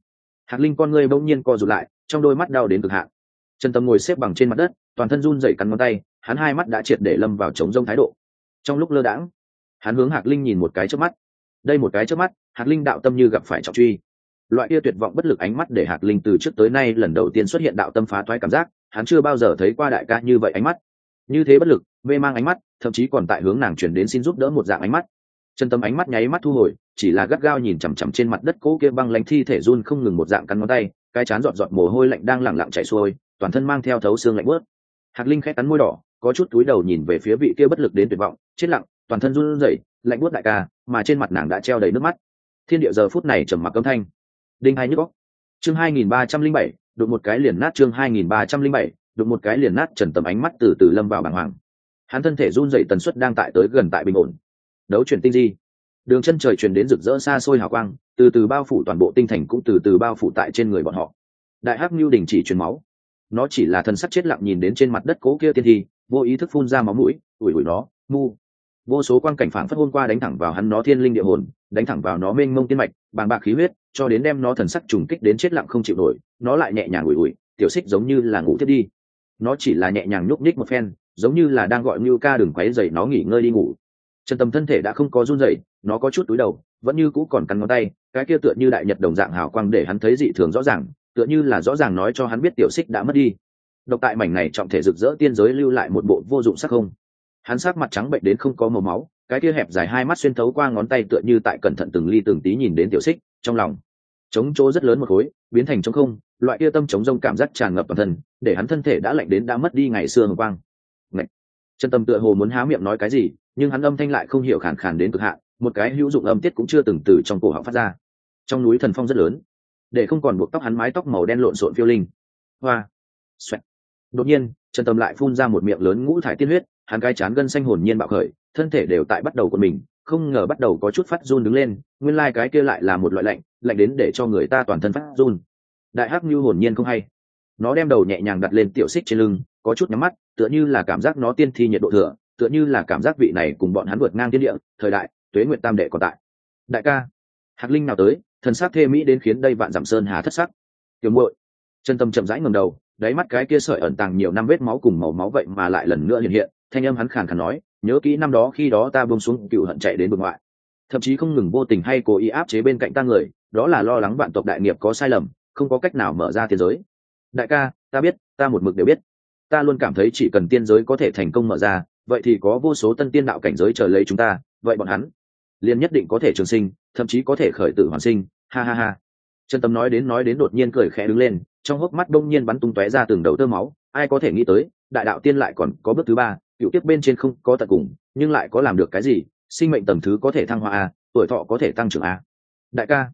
Hạc Linh con ngươi bỗng nhiên co rụt lại, trong đôi mắt đau đến cực hạn. Trần Tâm ngồi xếp bằng trên mặt đất, toàn thân run rẩy cắn ngón tay, hắn hai mắt đã triệt để lâm vào trống rông thái độ. Trong lúc lơ đãng, hắn hướng Hạc Linh nhìn một cái trước mắt. Đây một cái trước mắt, Hạc Linh đạo tâm như gặp phải trọng truy. Loại kia tuyệt vọng bất lực ánh mắt để Hạc Linh từ trước tới nay lần đầu tiên xuất hiện đạo tâm phá toái cảm giác, hắn chưa bao giờ thấy qua đại ca như vậy ánh mắt. Như thế bất lực, mê mang ánh mắt, thậm chí còn tại hướng nàng chuyển đến xin giúp đỡ một dạng ánh mắt. Trần Tâm ánh mắt nháy mắt thu hồi, chỉ là gắt gao nhìn chằm chằm trên mặt đất cố kia băng lãnh thi thể run không ngừng một dạng cắn ngón tay, cái chán giọt giọt mồ hôi lạnh đang lẳng lặng chảy xuôi, toàn thân mang theo thấu xương lạnh buốt. Hạc Linh khẽ cắn môi đỏ, có chút cúi đầu nhìn về phía vị kia bất lực đến tuyệt vọng, chết lặng, toàn thân run rẩy, lạnh buốt đại ca, mà trên mặt nàng đã treo đầy nước mắt. Thiên địa giờ phút này trầm mặc âm thanh. Đinh hai nhức óc. Chương 2307, đụng một cái liền nát. Chương 2307, đụng một cái liền nát. Trần Tâm ánh mắt từ từ lâm vào bàng hoàng. Hắn thân thể run rẩy tần suất đang tại tới gần tại bình ổn. Đấu chuyển tinh di. Đường chân trời truyền đến rực rỡ xa xôi hào quang, từ từ bao phủ toàn bộ tinh thành cũng từ từ bao phủ tại trên người bọn họ. Đại hắc nhu đình chỉ truyền máu. Nó chỉ là thần sắc chết lặng nhìn đến trên mặt đất cố kia tiên thi, vô ý thức phun ra máu mũi, ủi ủi nó, mu. Vô số quang cảnh phảng phất hôm qua đánh thẳng vào hắn nó thiên linh địa hồn, đánh thẳng vào nó mênh mông tiên mạch, bàng bạc khí huyết, cho đến đem nó thần sắc trùng kích đến chết lặng không chịu nổi, nó lại nhẹ nhàng ủi ủi, tiểu xích giống như là ngủ tiếp đi. Nó chỉ là nhẹ nhàng nhúc nhích một phen, giống như là đang gọi Ngưu ca đừng quấy rầy nó nghỉ ngơi đi ngủ. Trần Tâm thân thể đã không có run rẩy, nó có chút túi đầu, vẫn như cũ còn cắn ngón tay, cái kia tựa như đại nhật đồng dạng hào quang để hắn thấy dị thường rõ ràng, tựa như là rõ ràng nói cho hắn biết tiểu xích đã mất đi. Độc tại mảnh này trọng thể rực rỡ tiên giới lưu lại một bộ vô dụng sắc không. Hắn sắc mặt trắng bệnh đến không có màu máu, cái kia hẹp dài hai mắt xuyên thấu qua ngón tay tựa như tại cẩn thận từng ly từng tí nhìn đến tiểu xích, trong lòng trống chỗ rất lớn một khối, biến thành trống không, loại kia tâm trống rông cảm giác tràn ngập toàn thân, để hắn thân thể đã lạnh đến đã mất đi ngày xưa hồng quang. Ngậy. Trần Tâm tựa hồ muốn há miệng nói cái gì, nhưng hắn âm thanh lại không hiểu, khàn khàn đến cực hạn, một cái hữu dụng âm tiết cũng chưa từng từ trong cổ họng phát ra. Trong núi thần phong rất lớn, để không còn buộc tóc hắn mái tóc màu đen lộn xộn phiêu linh. Hoa. Xoẹt. Đột nhiên, Trần Tâm lại phun ra một miệng lớn ngũ thải tiên huyết, hắn cái chán gân xanh hồn nhiên bạo khởi, thân thể đều tại bắt đầu của mình, không ngờ bắt đầu có chút phát run đứng lên, nguyên lai cái kia lại là một loại lạnh, lạnh đến để cho người ta toàn thân phát run. Đại hắc như hồn nhiên không hay, nó đem đầu nhẹ nhàng đặt lên tiểu xích trên lưng, có chút nhắm mắt, tựa như là cảm giác nó tiên thi nhiệt độ thừa, tựa như là cảm giác vị này cùng bọn hắn vượt ngang thiên địa, thời đại, tuế nguyệt tam đệ còn tại. Đại ca, Hạc Linh nào tới, thần sắc thê mỹ đến khiến đây vạn dặm sơn hà thất sắc. Tiểu muội. Trần Tâm chậm rãi ngẩng đầu, đáy mắt cái kia sợi ẩn tàng nhiều năm vết máu cùng màu máu vậy mà lại lần nữa hiện hiện, thanh âm hắn khàn khàn nói, nhớ kỹ năm đó khi đó ta buông xuống cựu hận chạy đến vực ngoại, thậm chí không ngừng vô tình hay cố ý áp chế bên cạnh ta người, đó là lo lắng vạn tộc đại nghiệp có sai lầm, không có cách nào mở ra tiên giới. Đại ca, ta biết, ta một mực đều biết, ta luôn cảm thấy chỉ cần tiên giới có thể thành công mở ra, vậy thì có vô số tân tiên đạo cảnh giới chờ lấy chúng ta, vậy bọn hắn liền nhất định có thể trường sinh, thậm chí có thể khởi tử hoàn sinh. Ha ha ha. Trần Tâm nói đến đột nhiên cười khẽ đứng lên, trong hốc mắt đông nhiên bắn tung tóe ra từng đầu tơ máu, ai có thể nghĩ tới, đại đạo tiên lại còn có bước thứ ba, cựu tiếp bên trên không có tận cùng, nhưng lại có làm được cái gì, sinh mệnh tầng thứ có thể thăng hoa a, tuổi thọ có thể tăng trưởng a. Đại ca,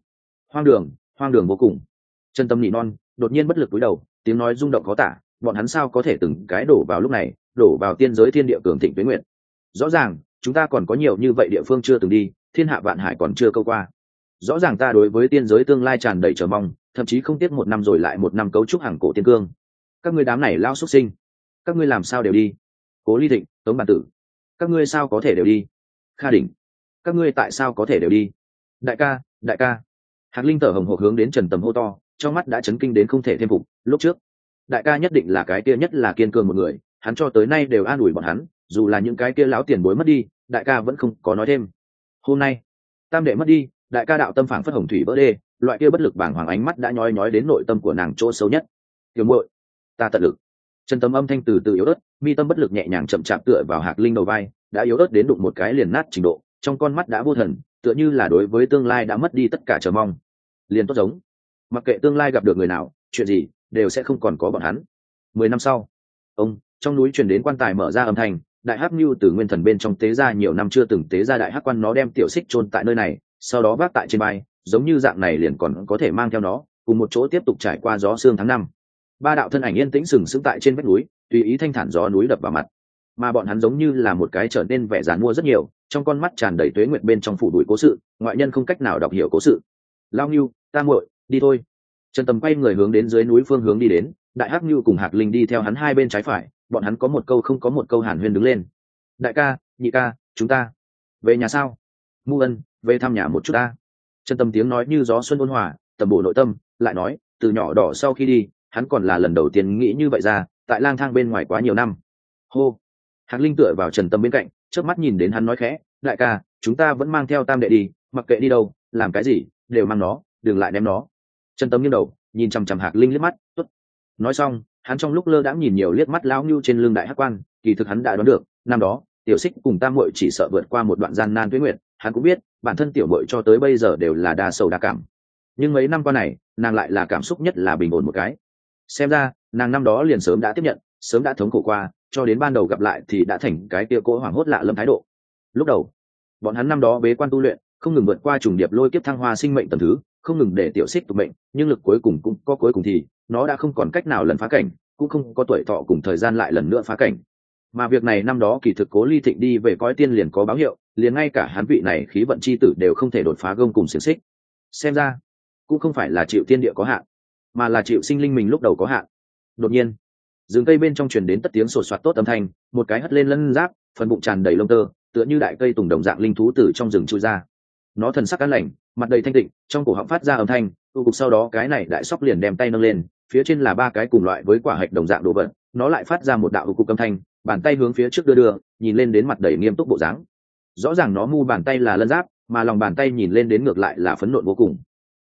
hoang đường vô cùng. Trần Tâm nỉ non, đột nhiên bất lực cúi đầu, tiếng nói rung động khó tả, bọn hắn sao có thể từng cái đổ vào lúc này, đổ vào tiên giới thiên địa cường thịnh tuế nguyệt. Rõ ràng, chúng ta còn có nhiều như vậy địa phương chưa từng đi, thiên hạ vạn hải còn chưa câu qua. Rõ ràng ta đối với tiên giới tương lai tràn đầy chờ mong, thậm chí không tiếc một năm rồi lại một năm cấu trúc hàng cổ tiên cương. Các ngươi đám này lao xuất sinh, các ngươi làm sao đều đi? Cố Ly Thịnh, Tống Bản Tử, các ngươi sao có thể đều đi? Kha Đỉnh, các ngươi tại sao có thể đều đi? Đại ca. Hạc Linh thở hồng hộc hướng đến Trần Tâm hô to, trong mắt đã chấn kinh đến không thể thêm phục. Lúc trước, đại ca nhất định là cái kia nhất là kiên cường một người, hắn cho tới nay đều an ủi bọn hắn, dù là những cái kia láo tiền bối mất đi, đại ca vẫn không có nói thêm. Hôm nay, tam đệ mất đi, đại ca đạo tâm phảng phất hồng thủy vỡ đê, loại kia bất lực bàng hoàng ánh mắt đã nhói đến nội tâm của nàng chỗ sâu nhất. Tiểu muội, ta tận lực. Trần Tâm âm thanh từ từ yếu ớt, mi tâm bất lực nhẹ nhàng chậm chạp tựa vào Hạc Linh đầu vai, đã yếu ớt đến đụng một cái liền nát trình độ, trong con mắt đã vô thần, tựa như là đối với tương lai đã mất đi tất cả chờ mong. Liền tốt giống, mặc kệ tương lai gặp được người nào, chuyện gì, đều sẽ không còn có bọn hắn. 10 năm sau, trong núi truyền đến quan tài mở ra âm thanh, đại hắc nhu từ nguyên thần bên trong tế ra nhiều năm chưa từng tế ra đại hắc quan, nó đem tiểu xích chôn tại nơi này, sau đó vác tại trên vai, giống như dạng này liền còn có thể mang theo nó cùng một chỗ tiếp tục trải qua gió sương tháng năm. Ba đạo thân ảnh yên tĩnh sừng sững tại trên vách núi, tùy ý thanh thản gió núi đập vào mặt, mà bọn hắn giống như là một cái trở nên vẻ giàn mua rất nhiều, trong con mắt tràn đầy tuế nguyệt bên trong phủ đuổi cố sự, ngoại nhân không cách nào đọc hiểu cố sự. Lao Nhu, ta muội, đi thôi. Trần Tâm quay người hướng đến dưới núi phương hướng đi đến, đại hắc Nhu cùng Hạc Linh đi theo hắn hai bên trái phải, bọn hắn có một câu không có một câu hàn huyên đứng lên. Đại ca, nhị ca, chúng ta về nhà sao? Mu Ân, về thăm nhà một chút ta. Trần Tâm tiếng nói như gió xuân ôn hòa, tầm bổ nội tâm, lại nói, từ nhỏ đỏ sau khi đi hắn còn là lần đầu tiên nghĩ như vậy ra, tại lang thang bên ngoài quá nhiều năm. Hô. Hạc Linh tựa vào Trần Tâm bên cạnh, chớp mắt nhìn đến hắn nói khẽ, đại ca, chúng ta vẫn mang theo tam đệ đi, mặc kệ đi đâu làm cái gì đều mang nó, đừng lại ném nó. Trần Tâm nghiêng đầu nhìn chằm chằm Hạc Linh liếc mắt, tốt. Nói xong hắn trong lúc lơ đãng nhìn nhiều liếc mắt lão Nưu trên lưng đại hắc quan, kỳ thực hắn đã đoán được năm đó tiểu xích cùng tam muội chỉ sợ vượt qua một đoạn gian nan tuyết nguyện, hắn cũng biết bản thân tiểu muội cho tới bây giờ đều là đa sầu đa cảm, nhưng mấy năm qua này nàng lại là cảm xúc nhất là bình ổn một cái. Xem ra nàng năm đó liền sớm đã tiếp nhận, sớm đã thống khổ qua, cho đến ban đầu gặp lại thì đã thành cái kia cỗ hoảng hốt lạ lẫm thái độ. Lúc đầu bọn hắn năm đó bế quan tu luyện, không ngừng vượt qua trùng điệp lôi kiếp thăng hoa sinh mệnh tầm thứ, không ngừng để tiểu xích tục mệnh, nhưng lực cuối cùng cũng có cuối cùng thì nó đã không còn cách nào lần phá cảnh, cũng không có tuổi thọ cùng thời gian lại lần nữa phá cảnh. Mà việc này năm đó kỳ thực Cố Ly Thịnh đi về cõi tiên liền có báo hiệu, liền ngay cả hắn vị này khí vận chi tử đều không thể đột phá gông cùng xiềng xích. Xem ra cũng không phải là chịu tiên địa có hạn, mà là chịu sinh linh mình lúc đầu có hạn. Đột nhiên rừng cây bên trong truyền đến tất tiếng sột soạt tốt âm thanh, một cái hất lên lân giáp, phần bụng tràn đầy lông tơ, tựa như đại cây tùng đồng dạng linh thú từ trong rừng chui ra. Nó thần sắc an lành, mặt đầy thanh tịnh, trong cổ họng phát ra âm thanh tu cục, sau đó cái này đại sóc liền đem tay nâng lên, phía trên là ba cái cùng loại với quả hạch đồng dạng đồ vật, nó lại phát ra một đạo cục âm thanh, bàn tay hướng phía trước đưa, nhìn lên đến mặt đầy nghiêm túc bộ dáng. Rõ ràng nó mu bàn tay là lân giáp, mà lòng bàn tay nhìn lên đến ngược lại là phấn nộn vô cùng.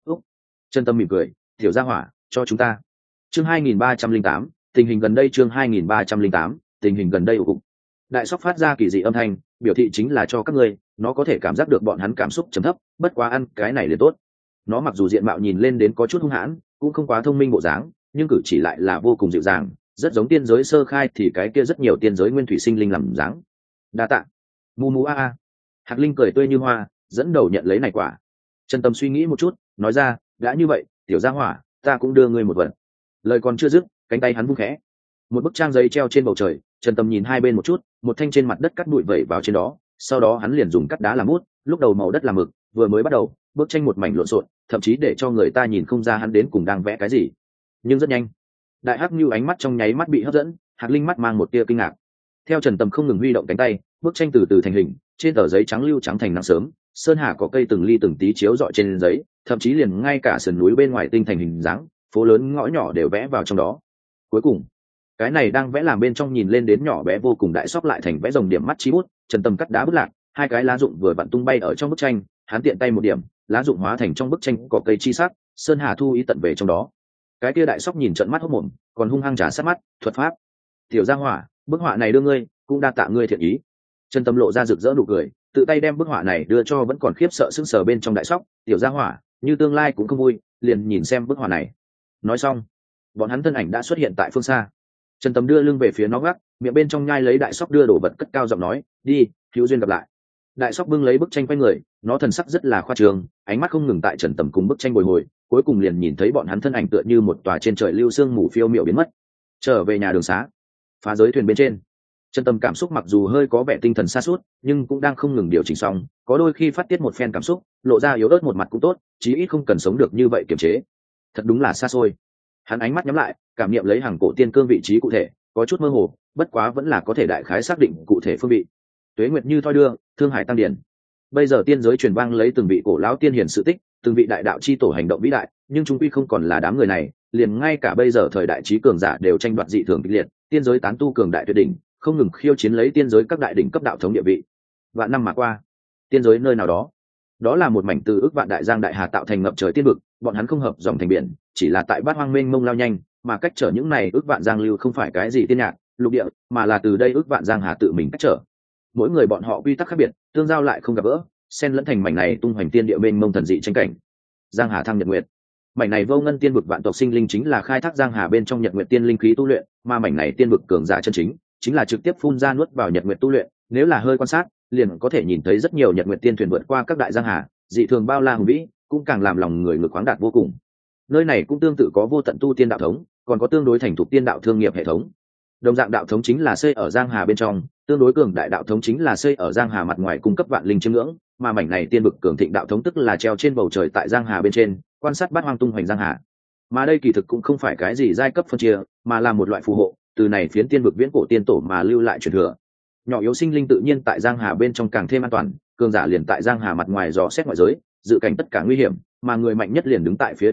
Chân Tâm mỉm cười, tiểu gia hỏa, cho chúng ta. Chương 2308, tình hình gần đây. Chương 2308, tình hình gần đây ủ cục. Đại sóc phát ra kỳ dị âm thanh, biểu thị chính là cho các ngươi, nó có thể cảm giác được bọn hắn cảm xúc trầm thấp, bất quá ăn cái này liền tốt. Nó mặc dù diện mạo nhìn lên đến có chút hung hãn, cũng không quá thông minh bộ dáng, nhưng cử chỉ lại là vô cùng dịu dàng, rất giống tiên giới sơ khai thì cái kia rất nhiều tiên giới nguyên thủy sinh linh làm dáng. Đa tạ. Mu mu a a. Hạc Linh cười tươi như hoa, dẫn đầu nhận lấy này quả. Chân Tâm suy nghĩ một chút, nói ra, đã như vậy, tiểu gia hỏa, ta cũng đưa ngươi một vật. Lời còn chưa dứt, cánh tay hắn vung khẽ, một bức trang giấy treo trên bầu trời. Trần Tâm nhìn hai bên một chút, một thanh trên mặt đất cắt bụi vẩy vào trên đó, sau đó hắn liền dùng cắt đá làm bút, lúc đầu màu đất làm mực, vừa mới bắt đầu bức tranh một mảnh lộn xộn, thậm chí để cho người ta nhìn không ra hắn đến cùng đang vẽ cái gì. Nhưng rất nhanh đại hắc như ánh mắt trong nháy mắt bị hấp dẫn, Hạc Linh mắt mang một tia kinh ngạc. Theo Trần Tâm không ngừng huy động cánh tay, bức tranh từ từ thành hình, trên tờ giấy trắng lưu trắng thành nắng sớm, sơn hà có cây từng ly từng tí chiếu rọi trên giấy, thậm chí liền ngay cả sườn núi bên ngoài tinh thành hình dáng, phố lớn ngõ nhỏ đều vẽ vào trong đó. Cuối cùng cái này đang vẽ làm bên trong nhìn lên đến nhỏ bé vô cùng đại sóc lại thành vẽ rồng điểm mắt chí bút. Trần Tâm cắt đá bút lạc, hai cái lá dụng vừa vặn tung bay ở trong bức tranh, hắn tiện tay một điểm, lá dụng hóa thành trong bức tranh có cây chi sắc, sơn hà thu ý tận về trong đó. Cái kia đại sóc nhìn trợn mắt hốt mồm, còn hung hăng trả sát mắt, thuật pháp. Tiểu gia hỏa, bức họa này đưa ngươi, cũng đa tạ ngươi thiện ý. Trần Tâm lộ ra rực rỡ nụ cười, tự tay đem bức họa này đưa cho vẫn còn khiếp sợ sững sờ bên trong đại sóc. Tiểu gia hỏa, như tương lai cũng không vui, liền nhìn xem bức họa này. Nói xong bọn hắn thân ảnh đã xuất hiện tại phương xa. Trần Tâm đưa lưng về phía nó gác, miệng bên trong nhai lấy đại sóc đưa đồ vật cất cao giọng nói, đi, hữu duyên gặp lại. Đại sóc bưng lấy bức tranh quay người, nó thần sắc rất là khoa trương, ánh mắt không ngừng tại Trần Tâm cùng bức tranh bồi hồi, cuối cùng liền nhìn thấy bọn hắn thân ảnh tựa như một tòa trên trời lưu sương mù phiêu miệu biến mất. Trở về nhà đường xá, phá giới thuyền bên trên, Trần Tâm cảm xúc mặc dù hơi có vẻ tinh thần sa sút, nhưng cũng đang không ngừng điều chỉnh xong, có đôi khi phát tiết một phen cảm xúc, lộ ra yếu ớt một mặt cũng tốt, chí ít không cần sống được như vậy kiềm chế. Thật đúng là xa xôi. Hắn ánh mắt nhắm lại, cảm nghiệm lấy hàng cổ tiên cương vị trí cụ thể, có chút mơ hồ, bất quá vẫn là có thể đại khái xác định cụ thể phương vị. Tuế nguyệt như thoi đưa, thương hải tăng điển. Bây giờ tiên giới truyền vang lấy từng vị cổ lão tiên hiển sự tích, từng vị đại đạo chi tổ hành động vĩ đại, nhưng chúng quy không còn là đám người này, liền ngay cả bây giờ thời đại trí cường giả đều tranh đoạt dị thường kịch liệt, tiên giới tán tu cường đại tuyệt đỉnh, không ngừng khiêu chiến lấy tiên giới các đại đỉnh cấp đạo thống địa vị. Vạn năm mà qua, tiên giới nơi nào đó, đó là một mảnh từ ước vạn đại giang đại hà tạo thành ngập trời tiên vực, bọn hắn không hợp dòng thành biển, chỉ là tại bát hoang mênh mông lao nhanh, mà cách trở những này ước vạn giang lưu không phải cái gì tiên nhạc lục địa, mà là từ đây ước vạn giang hà tự mình cách trở. Mỗi người bọn họ quy tắc khác biệt, tương giao lại không gặp gỡ, xen lẫn thành mảnh này tung hoành tiên địa mênh mông thần dị tranh cảnh. Giang hà thăng nhật nguyệt, mảnh này vô ngân tiên vực vạn tộc sinh linh chính là khai thác giang hà bên trong nhật nguyệt tiên linh khí tu luyện, mà mảnh này tiên vực cường giả chân chính là trực tiếp phun ra nuốt vào nhật nguyệt tu luyện. Nếu là hơi quan sát, liền có thể nhìn thấy rất nhiều nhật nguyệt tiên thuyền vượt qua các đại giang hà, dị thường bao la hùng vĩ, cũng càng làm lòng người ngược khoáng đạt vô cùng. Nơi này cũng tương tự có vô tận tu tiên đạo thống, còn có tương đối thành thục tiên đạo thương nghiệp hệ thống. Đồng dạng đạo thống chính là xây ở giang hà bên trong, tương đối cường đại đạo thống chính là xây ở giang hà mặt ngoài cung cấp vạn linh chiêm ngưỡng, mà mảnh này tiên vực cường thịnh đạo thống tức là treo trên bầu trời tại giang hà bên trên, quan sát bát hoang tung hoành giang hà. Mà đây kỳ thực cũng không phải cái gì giai cấp phân chia, mà là một loại phù hộ, từ này phiến tiên vực viễn cổ tiên tổ mà lưu lại truyền thừa. Nhỏ yếu sinh linh tự nhiên tại giang hà bên trong càng thêm an toàn, cường giả liền tại giang hà mặt ngoài dò xét ngoại giới, dự cảnh tất cả nguy hiểm, mà người mạnh nhất liền đứng tại phía trước nhất,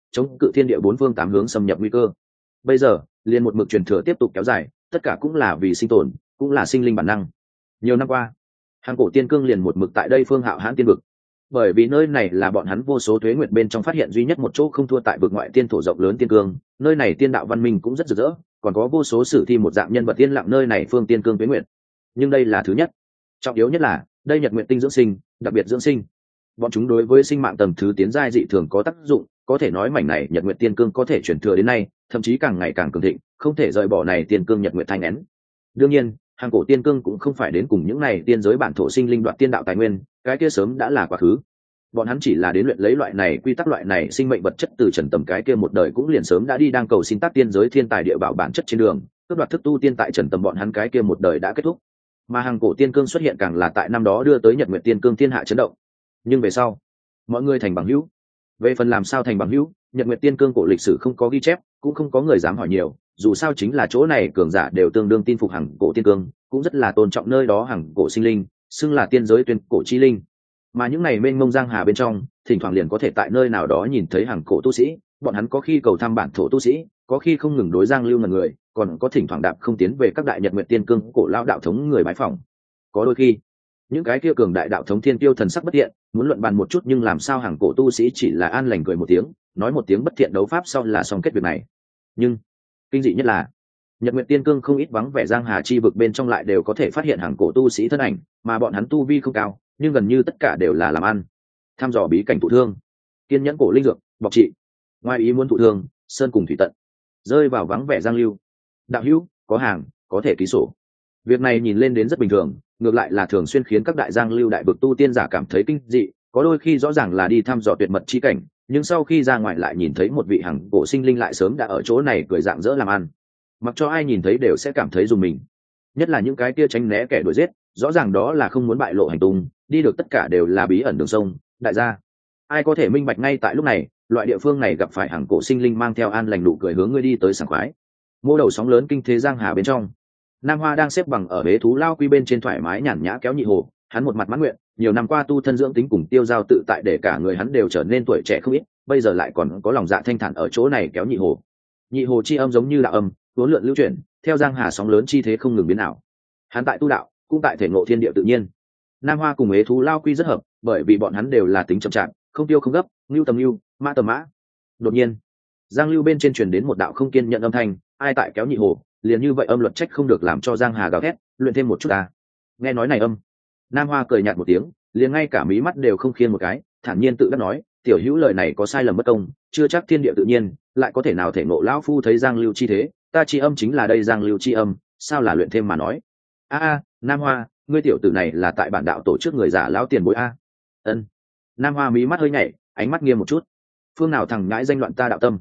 chống cự thiên địa bốn phương tám hướng xâm nhập nguy cơ. Bây giờ liền một mực truyền thừa tiếp tục kéo dài, tất cả cũng là vì sinh tồn, cũng là sinh linh bản năng. Nhiều năm qua, hàng cổ tiên cương liền một mực tại đây phương Hạo Hãn tiên vực, bởi vì nơi này là bọn hắn vô số tuế nguyệt bên trong phát hiện duy nhất một chỗ không thua tại vực ngoại tiên thổ rộng lớn tiên cương. Nơi này tiên đạo văn minh cũng rất rực rỡ, còn có vô số sử thi một dạng nhân vật tiên lặng nơi này phương tiên cương tuế nguyệt. Nhưng đây là thứ nhất, trọng yếu nhất là đây nhật nguyện tinh dưỡng sinh, đặc biệt dưỡng sinh. Bọn chúng đối với sinh mạng tầng thứ tiến giai dị thường có tác dụng, có thể nói mảnh này nhật nguyện tiên cương có thể chuyển thừa đến nay, thậm chí càng ngày càng cường thịnh, không thể rời bỏ này tiên cương nhật nguyện thanh nén. Đương nhiên, hàng cổ tiên cương cũng không phải đến cùng những này tiên giới bản thổ sinh linh đoạt tiên đạo tài nguyên, cái kia sớm đã là quá khứ. Bọn hắn chỉ là đến luyện lấy loại này quy tắc, loại này sinh mệnh vật chất từ Trần Tầm cái kia một đời cũng liền sớm đã đi đang cầu xin tác tiên giới thiên tài địa bảo bản chất trên đường, cướp đoạt thức tu tiên tại Trần Tầm bọn hắn cái kia một đời đã kết thúc. Mà hàng cổ tiên cương xuất hiện càng là tại năm đó đưa tới nhật nguyện tiên cương thiên hạ chấn động. Nhưng về sau, mọi người thành bằng hữu. Về phần làm sao thành bằng hữu, nhật nguyện tiên cương cổ lịch sử không có ghi chép, cũng không có người dám hỏi nhiều, dù sao chính là chỗ này cường giả đều tương đương tin phục hàng cổ tiên cương, cũng rất là tôn trọng nơi đó hàng cổ sinh linh, xưng là tiên giới tuyên cổ chi linh. Mà những này mênh mông giang hà bên trong, thỉnh thoảng liền có thể tại nơi nào đó nhìn thấy hàng cổ tu sĩ, bọn hắn có khi cầu thăm bản thổ tu sĩ, có khi không ngừng đối giang lưu ngần người, còn có thỉnh thoảng đạp không tiến về các đại nhật nguyện tiên cương cổ lao đạo thống người bái phỏng. Có đôi khi những cái kia cường đại đạo thống thiên tiêu thần sắc bất thiện, muốn luận bàn một chút, nhưng làm sao hàng cổ tu sĩ chỉ là an lành cười một tiếng, nói một tiếng bất thiện đấu pháp sau là xong kết việc này. Nhưng kinh dị nhất là nhật nguyện tiên cương không ít vắng vẻ giang hà chi vực bên trong lại đều có thể phát hiện hàng cổ tu sĩ thân ảnh, mà bọn hắn tu vi không cao, nhưng gần như tất cả đều là làm ăn, thăm dò bí cảnh thụ thương, kiên nhẫn cổ linh dược bọc trị, ngoài ý muốn thụ thương sơn cùng thủy tận, rơi vào vắng vẻ giang lưu. Đạo hữu có hàng có thể ký sổ. Việc này nhìn lên đến rất bình thường, ngược lại là thường xuyên khiến các đại giang lưu đại vực tu tiên giả cảm thấy kinh dị, có đôi khi rõ ràng là đi thăm dò tuyệt mật chi cảnh, nhưng sau khi ra ngoài lại nhìn thấy một vị hàng cổ sinh linh lại sớm đã ở chỗ này cười dạng dỡ làm ăn, mặc cho ai nhìn thấy đều sẽ cảm thấy dùng mình. Nhất là những cái kia tránh né kẻ đuổi giết, rõ ràng đó là không muốn bại lộ hành tung, đi được tất cả đều là bí ẩn đường sông đại gia. Ai có thể minh bạch ngay tại lúc này, loại địa phương này gặp phải hàng cổ sinh linh mang theo an lành nụ cười hướng ngươi đi tới sảng khoái. Mô đầu sóng lớn kinh thế giang hà bên trong, Nam Hoa đang xếp bằng ở bế thú lao quy bên trên thoải mái nhàn nhã kéo nhị hồ, hắn một mặt mãn nguyện, nhiều năm qua tu thân dưỡng tính cùng tiêu giao tự tại để cả người hắn đều trở nên tuổi trẻ không ít, bây giờ lại còn có lòng dạ thanh thản ở chỗ này kéo nhị hồ. Nhị hồ chi âm giống như đạo âm, uốn lượn lưu chuyển, theo giang hà sóng lớn chi thế không ngừng biến ảo. Hắn tại tu đạo, cũng tại thể ngộ thiên địa tự nhiên. Nam Hoa cùng ế thú lao quy rất hợp, bởi vì bọn hắn đều là tính chậm chạp, không tiêu không gấp, lưu tầm lưu, mã tầm mã. Đột nhiên, giang lưu bên trên truyền đến một đạo không kiên nhận âm thanh, ai tại kéo nhị hồ, liền như vậy âm luật trách không được làm cho giang hà gào thét, luyện thêm một chút à. Nghe nói này âm, Nam Hoa cười nhạt một tiếng, liền ngay cả mí mắt đều không khiên một cái, thản nhiên tự đắc nói, tiểu hữu lời này có sai lầm bất công, chưa chắc thiên địa tự nhiên lại có thể nào thể ngộ lão phu thấy giang lưu chi thế, ta chi âm chính là đây giang lưu chi âm, sao là luyện thêm mà nói. Nam Hoa, ngươi tiểu tử này là tại bản đạo tổ chức người giả lão tiền bối a. Ân. Nam Hoa mí mắt hơi nhảy, ánh mắt nghiêm một chút. Phương nào thằng ngãi danh loạn ta đạo tâm.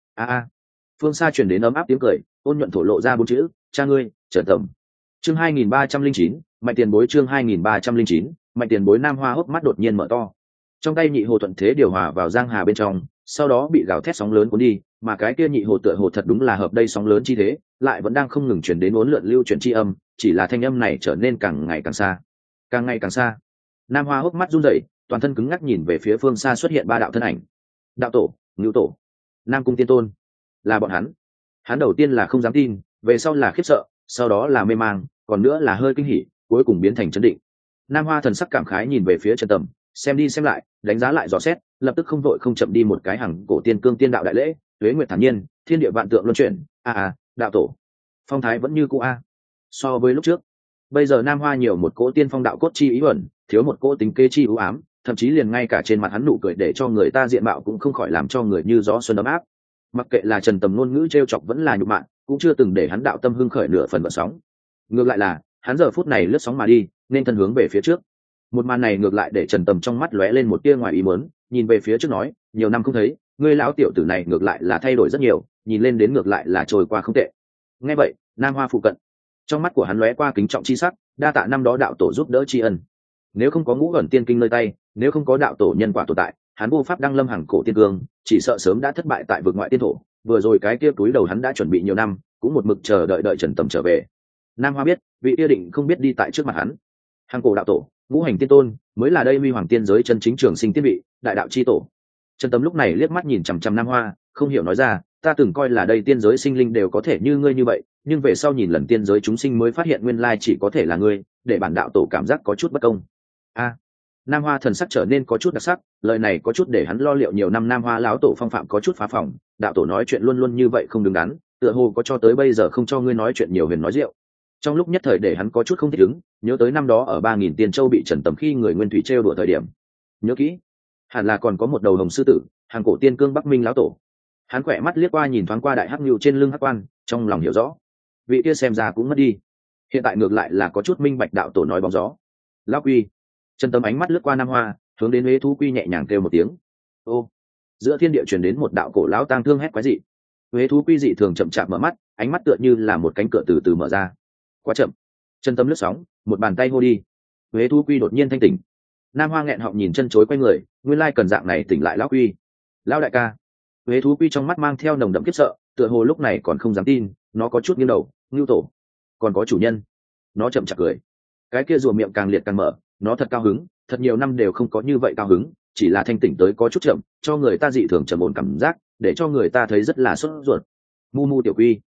Phương xa truyền đến ấm áp tiếng cười, ôn nhuận thổ lộ ra bốn chữ, cha ngươi Trần Tầm. Chương 2309, mạnh tiền bối. Chương 2309, mạnh tiền bối. Nam Hoa hốc mắt đột nhiên mở to, trong tay nhị hồ thuận thế điều hòa vào giang hà bên trong, sau đó bị gào thét sóng lớn cuốn đi, mà cái kia nhị hồ tựa hồ thật đúng là hợp đây sóng lớn chi thế, lại vẫn đang không ngừng chuyển đến uốn lượn lưu chuyển chi âm, chỉ là thanh âm này trở nên càng ngày càng xa, càng ngày càng xa. Nam Hoa hốc mắt run rẩy, toàn thân cứng ngắc nhìn về phía phương xa xuất hiện ba đạo thân ảnh. Đạo tổ, Ngưu tổ, Nam Cung Tiên Tôn, là bọn hắn. Hắn đầu tiên là không dám tin, về sau là khiếp sợ, sau đó là mê mang, còn nữa là hơi kinh hỉ, cuối cùng biến thành chấn định. Nam Hoa thần sắc cảm khái nhìn về phía Trần Tầm, xem đi xem lại, đánh giá lại dò xét, lập tức không vội không chậm đi một cái hàng cổ tiên cương tiên đạo đại lễ, tuế nguyệt thản nhiên, thiên địa vạn tượng luân chuyển. Đạo tổ, phong thái vẫn như cũ a. So với lúc trước, bây giờ Nam Hoa nhiều một cỗ tiên phong đạo cốt chi ý ẩn, thiếu một cỗ tính kế chi ưu ám, thậm chí liền ngay cả trên mặt hắn nụ cười để cho người ta diện mạo cũng không khỏi làm cho người như gió xuân ấm áp. Mặc kệ là Trần Tầm ngôn ngữ trêu chọc vẫn là nhục mạ, cũng chưa từng để hắn đạo tâm hưng khởi nửa phần gợn sóng. Ngược lại là hắn giờ phút này lướt sóng mà đi, nên thân hướng về phía trước. Một màn này ngược lại để Trần Tầm trong mắt lóe lên một tia ngoài ý muốn, nhìn về phía trước nói, nhiều năm không thấy, ngươi lão tiểu tử này ngược lại là thay đổi rất nhiều, nhìn lên đến ngược lại là trôi qua không tệ. Nghe vậy, Nam Hoa phụ cận, trong mắt của hắn lóe qua kính trọng chi sắc, đa tạ năm đó đạo tổ giúp đỡ tri ân. Nếu không có ngũ ẩn tiên kinh nơi tay, nếu không có đạo tổ nhân quả tồn tại, hắn vô pháp đăng lâm hàng cổ tiên cương, chỉ sợ sớm đã thất bại tại vực ngoại tiên thổ. Vừa rồi cái kia túi đầu hắn đã chuẩn bị nhiều năm, cũng một mực chờ đợi Trần Tầm trở về. Nam Hoa biết, vị kia định không biết đi tại trước mặt hắn. Hàng cổ đạo tổ, ngũ hành tiên tôn, mới là đây huy hoàng tiên giới chân chính trường sinh tiên vị, đại đạo chi tổ. Trần Tầm lúc này liếc mắt nhìn chằm chằm Nam Hoa, không hiểu nói ra, ta từng coi là đây tiên giới sinh linh đều có thể như ngươi như vậy, nhưng về sau nhìn lần tiên giới chúng sinh mới phát hiện nguyên lai chỉ có thể là ngươi, để bản đạo tổ cảm giác có chút bất công. A. Nam Hoa thần sắc trở nên có chút đặc sắc, lời này có chút để hắn lo liệu nhiều năm Nam Hoa lão tổ phong phạm có chút phá phỏng, đạo tổ nói chuyện luôn luôn như vậy không đứng đắn, tựa hồ có cho tới bây giờ không cho ngươi nói chuyện nhiều huyền nói rượu. Trong lúc nhất thời để hắn có chút không thích ứng, nhớ tới năm đó ở 3000 Tiên Châu bị Trần Tầm khi người Nguyên Thủy trêu đùa thời điểm. Nhớ kỹ, hẳn là còn có một đầu hồng sư tử, hàng cổ tiên cương Bắc Minh lão tổ. Hắn quẹ mắt liếc qua nhìn thoáng qua đại hắc nhu trên lưng hắc quan, trong lòng hiểu rõ, vị kia xem ra cũng mất đi. Hiện tại ngược lại là có chút minh bạch đạo tổ nói bóng gió. Lão Quy. Trần Tầm ánh mắt lướt qua Nam Hoa, hướng đến Huế Thú Quy nhẹ nhàng kêu một tiếng. Ô. Giữa thiên địa truyền đến một đạo cổ lão tang thương hét quái dị. Huế Thú Quy dị thường chậm chạp mở mắt, ánh mắt tựa như là một cánh cửa từ từ mở ra. Quá chậm. Chân tâm lướt sóng, một bàn tay hô đi. Huế Thú Quy đột nhiên thanh tỉnh. Nam Hoa nghẹn họng nhìn chân chối quay người, nguyên lai cần dạng này tỉnh lại lão Quy. Lão đại ca. Huế Thú Quy trong mắt mang theo nồng đậm kiếp sợ, tựa hồ lúc này còn không dám tin, nó có chút nghiêng đầu, ngưu tổ, còn có chủ nhân. Nó chậm chạp cười, cái kia rùa miệng càng liệt càng mở, nó thật cao hứng, thật nhiều năm đều không có như vậy cao hứng, chỉ là thanh tỉnh tới có chút chậm, cho người ta dị thường trầm ổn cảm giác, để cho người ta thấy rất là sốt ruột. Mu Mu tiểu Quy,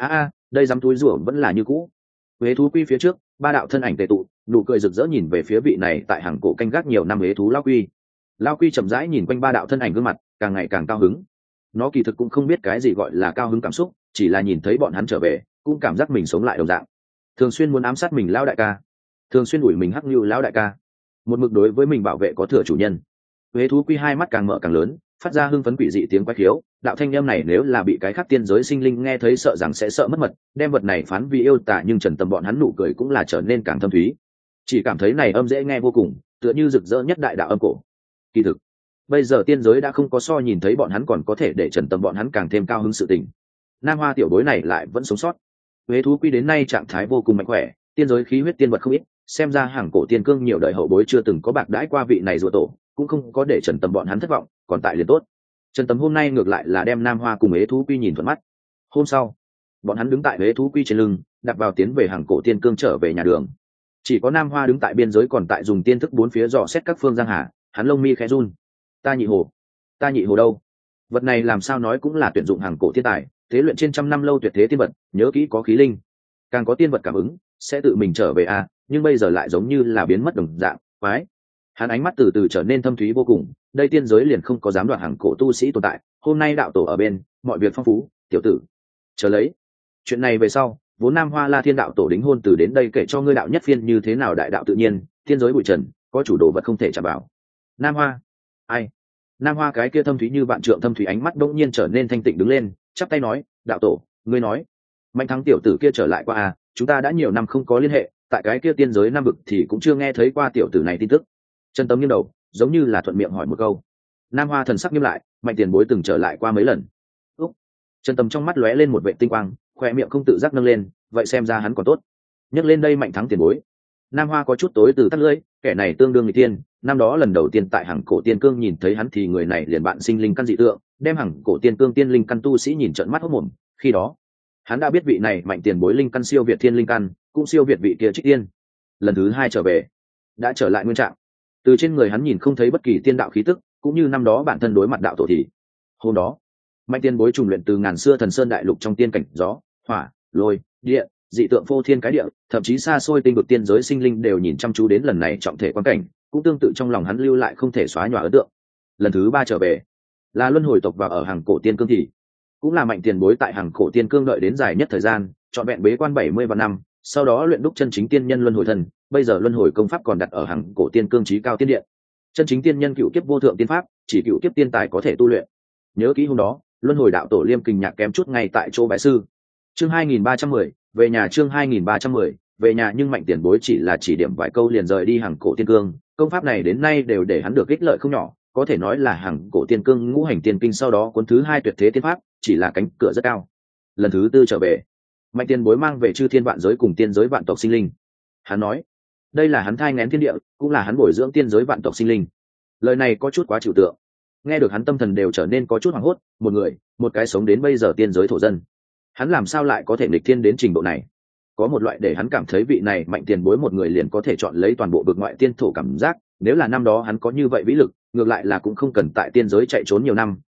đây dám túi rùa vẫn là như cũ. Huế Thú Quy phía trước, ba đạo thân ảnh tề tụ, nụ cười rực rỡ nhìn về phía vị này tại hàng cổ canh gác nhiều năm Huế Thú lão Quy. Lão Quy chậm rãi nhìn quanh ba đạo thân ảnh gương mặt, càng ngày càng cao hứng. Nó kỳ thực cũng không biết cái gì gọi là cao hứng cảm xúc, chỉ là nhìn thấy bọn hắn trở về, cũng cảm giác mình sống lại đồng dạng. Thường xuyên muốn ám sát mình lão đại ca, thường xuyên đuổi mình hắc nhu lão đại ca, một mực đối với mình bảo vệ có thừa chủ nhân. Huế Thú Quy hai mắt càng mở càng lớn, phát ra hưng phấn quỷ dị tiếng quái khiếu. Đạo thanh âm này nếu là bị cái khác tiên giới sinh linh nghe thấy sợ rằng sẽ sợ mất mật, đem vật này phán vì yêu tả, nhưng Trần Tầm bọn hắn nụ cười cũng là trở nên càng thâm thúy. Chỉ cảm thấy này âm dễ nghe vô cùng, tựa như rực rỡ nhất đại đạo âm cổ. Kỳ thực, bây giờ tiên giới đã không có so nhìn thấy bọn hắn còn có thể để Trần Tầm bọn hắn càng thêm cao hứng sự tình. Nam Hoa tiểu bối này lại vẫn sống sót. Huế Thú Quy đến nay trạng thái vô cùng mạnh khỏe, tiên giới khí huyết tiên vật không ít, xem ra hàng cổ tiên cương nhiều đời hậu bối chưa từng có bạc đãi qua vị này rùa tổ, cũng không có để Trần Tầm bọn hắn thất vọng, còn tại liền tốt. Trần Tầm hôm nay ngược lại là đem Nam Hoa cùng Huế Thú Quy nhìn thuận mắt. Hôm sau, bọn hắn đứng tại Huế Thú Quy trên lưng, đặt vào tiến về hàng cổ tiên cương trở về nhà đường. Chỉ có Nam Hoa đứng tại biên giới còn tại dùng tiên thức bốn phía dò xét các phương giang hà, hắn lông mi khẽ run. Ta nhị hồ đâu? Vật này làm sao nói cũng là tuyển dụng hàng cổ thiên tài, tế luyện trên trăm năm lâu tuyệt thế tiên vật, nhớ kỹ có khí linh, càng có tiên vật cảm ứng, sẽ tự mình trở về nhưng bây giờ lại giống như là biến mất đồng dạng. Quái. Hắn ánh mắt từ từ trở nên thâm thúy vô cùng, đây tiên giới liền không có dám đoạt hàng cổ tu sĩ tồn tại, hôm nay đạo tổ ở bên, mọi việc phong phú, tiểu tử chờ lấy. Chuyện này về sau, vốn Nam Hoa La Thiên đạo tổ đính hôn từ đến đây kể cho ngươi đạo nhất phiên như thế nào đại đạo tự nhiên, tiên giới bụi trần, có chủ đồ vật không thể chạm vào. Nam Hoa, ai? Nam Hoa cái kia thâm thúy như vạn trượng thâm thúy ánh mắt bỗng nhiên trở nên thanh tịnh đứng lên, chắp tay nói, đạo tổ, ngươi nói, Mạnh Thắng tiểu tử kia trở lại qua chúng ta đã nhiều năm không có liên hệ, tại cái kia tiên giới Nam vực thì cũng chưa nghe thấy qua tiểu tử này tin tức. Trần Tấm nghiêng đầu, giống như là thuận miệng hỏi một câu. Nam Hoa thần sắc nghiêm lại, Mạnh tiền bối từng trở lại qua mấy lần. Trần Tầm trong mắt lóe lên một vệ tinh quang, khoe miệng không tự giác nâng lên, vậy xem ra hắn còn tốt. Nhắc lên đây Mạnh Thắng tiền bối, Nam Hoa có chút tối từ tắt lưỡi, kẻ này tương đương người tiên, năm đó lần đầu tiên tại hàng cổ tiên cương nhìn thấy hắn thì người này liền bạn sinh linh căn dị tượng, đem hàng cổ tiên cương tiên linh căn tu sĩ nhìn trợn mắt hốt mồm, khi đó hắn đã biết vị này Mạnh tiền bối linh căn siêu việt thiên linh căn, cũng siêu việt vị kia Trích Tiên. Lần thứ hai trở về, đã trở lại nguyên trạng. Từ trên người hắn nhìn không thấy bất kỳ tiên đạo khí tức, cũng như năm đó bản thân đối mặt đạo tổ thì. Hôm đó, Mạnh tiền bối trùng luyện từ ngàn xưa thần sơn đại lục trong tiên cảnh gió, hỏa, lôi, địa, dị tượng phô thiên cái địa, thậm chí xa xôi tinh vực tiên giới sinh linh đều nhìn chăm chú đến lần này trọng thể quan cảnh, cũng tương tự trong lòng hắn lưu lại không thể xóa nhòa ấn tượng. Lần thứ ba trở về, là luân hồi tộc vào ở hàng cổ tiên cương thì, cũng là Mạnh tiền bối tại hàng cổ tiên cương đợi đến dài nhất thời gian, trọn vẹn bế quan 70 vạn năm, sau đó luyện đúc chân chính tiên nhân luân hồi thần, bây giờ luân hồi công pháp còn đặt ở hàng cổ tiên cương chí cao tiên điện. Chân chính tiên nhân cựu kiếp vô thượng tiên pháp, chỉ cựu kiếp tiên tài có thể tu luyện. Nhớ kỹ hôm đó, luân hồi đạo tổ Liêm Kình Nhạc kém chút ngay tại chỗ bái sư. Chương 2310, về nhà. Chương 2310, về nhà. Nhưng Mạnh tiền bối chỉ là chỉ điểm vài câu liền rời đi hàng cổ tiên cương, công pháp này đến nay đều để hắn được ích lợi không nhỏ, có thể nói là hàng cổ tiên cương ngũ hành tiên kinh sau đó cuốn thứ hai tuyệt thế tiên pháp, chỉ là cánh cửa rất cao. Lần thứ tư trở về, Mạnh tiền bối mang về chư thiên vạn giới cùng tiên giới vạn tộc sinh linh. Hắn nói, đây là hắn thai nghén thiên địa, cũng là hắn bồi dưỡng tiên giới vạn tộc sinh linh. Lời này có chút quá trừu tượng, nghe được hắn tâm thần đều trở nên có chút hoảng hốt. Một người, một cái sống đến bây giờ tiên giới thổ dân, hắn làm sao lại có thể nghịch thiên đến trình độ này? Có một loại để hắn cảm thấy vị này Mạnh tiền bối một người liền có thể chọn lấy toàn bộ vực ngoại tiên thổ cảm giác. Nếu là năm đó hắn có như vậy vĩ lực, ngược lại là cũng không cần tại tiên giới chạy trốn nhiều năm,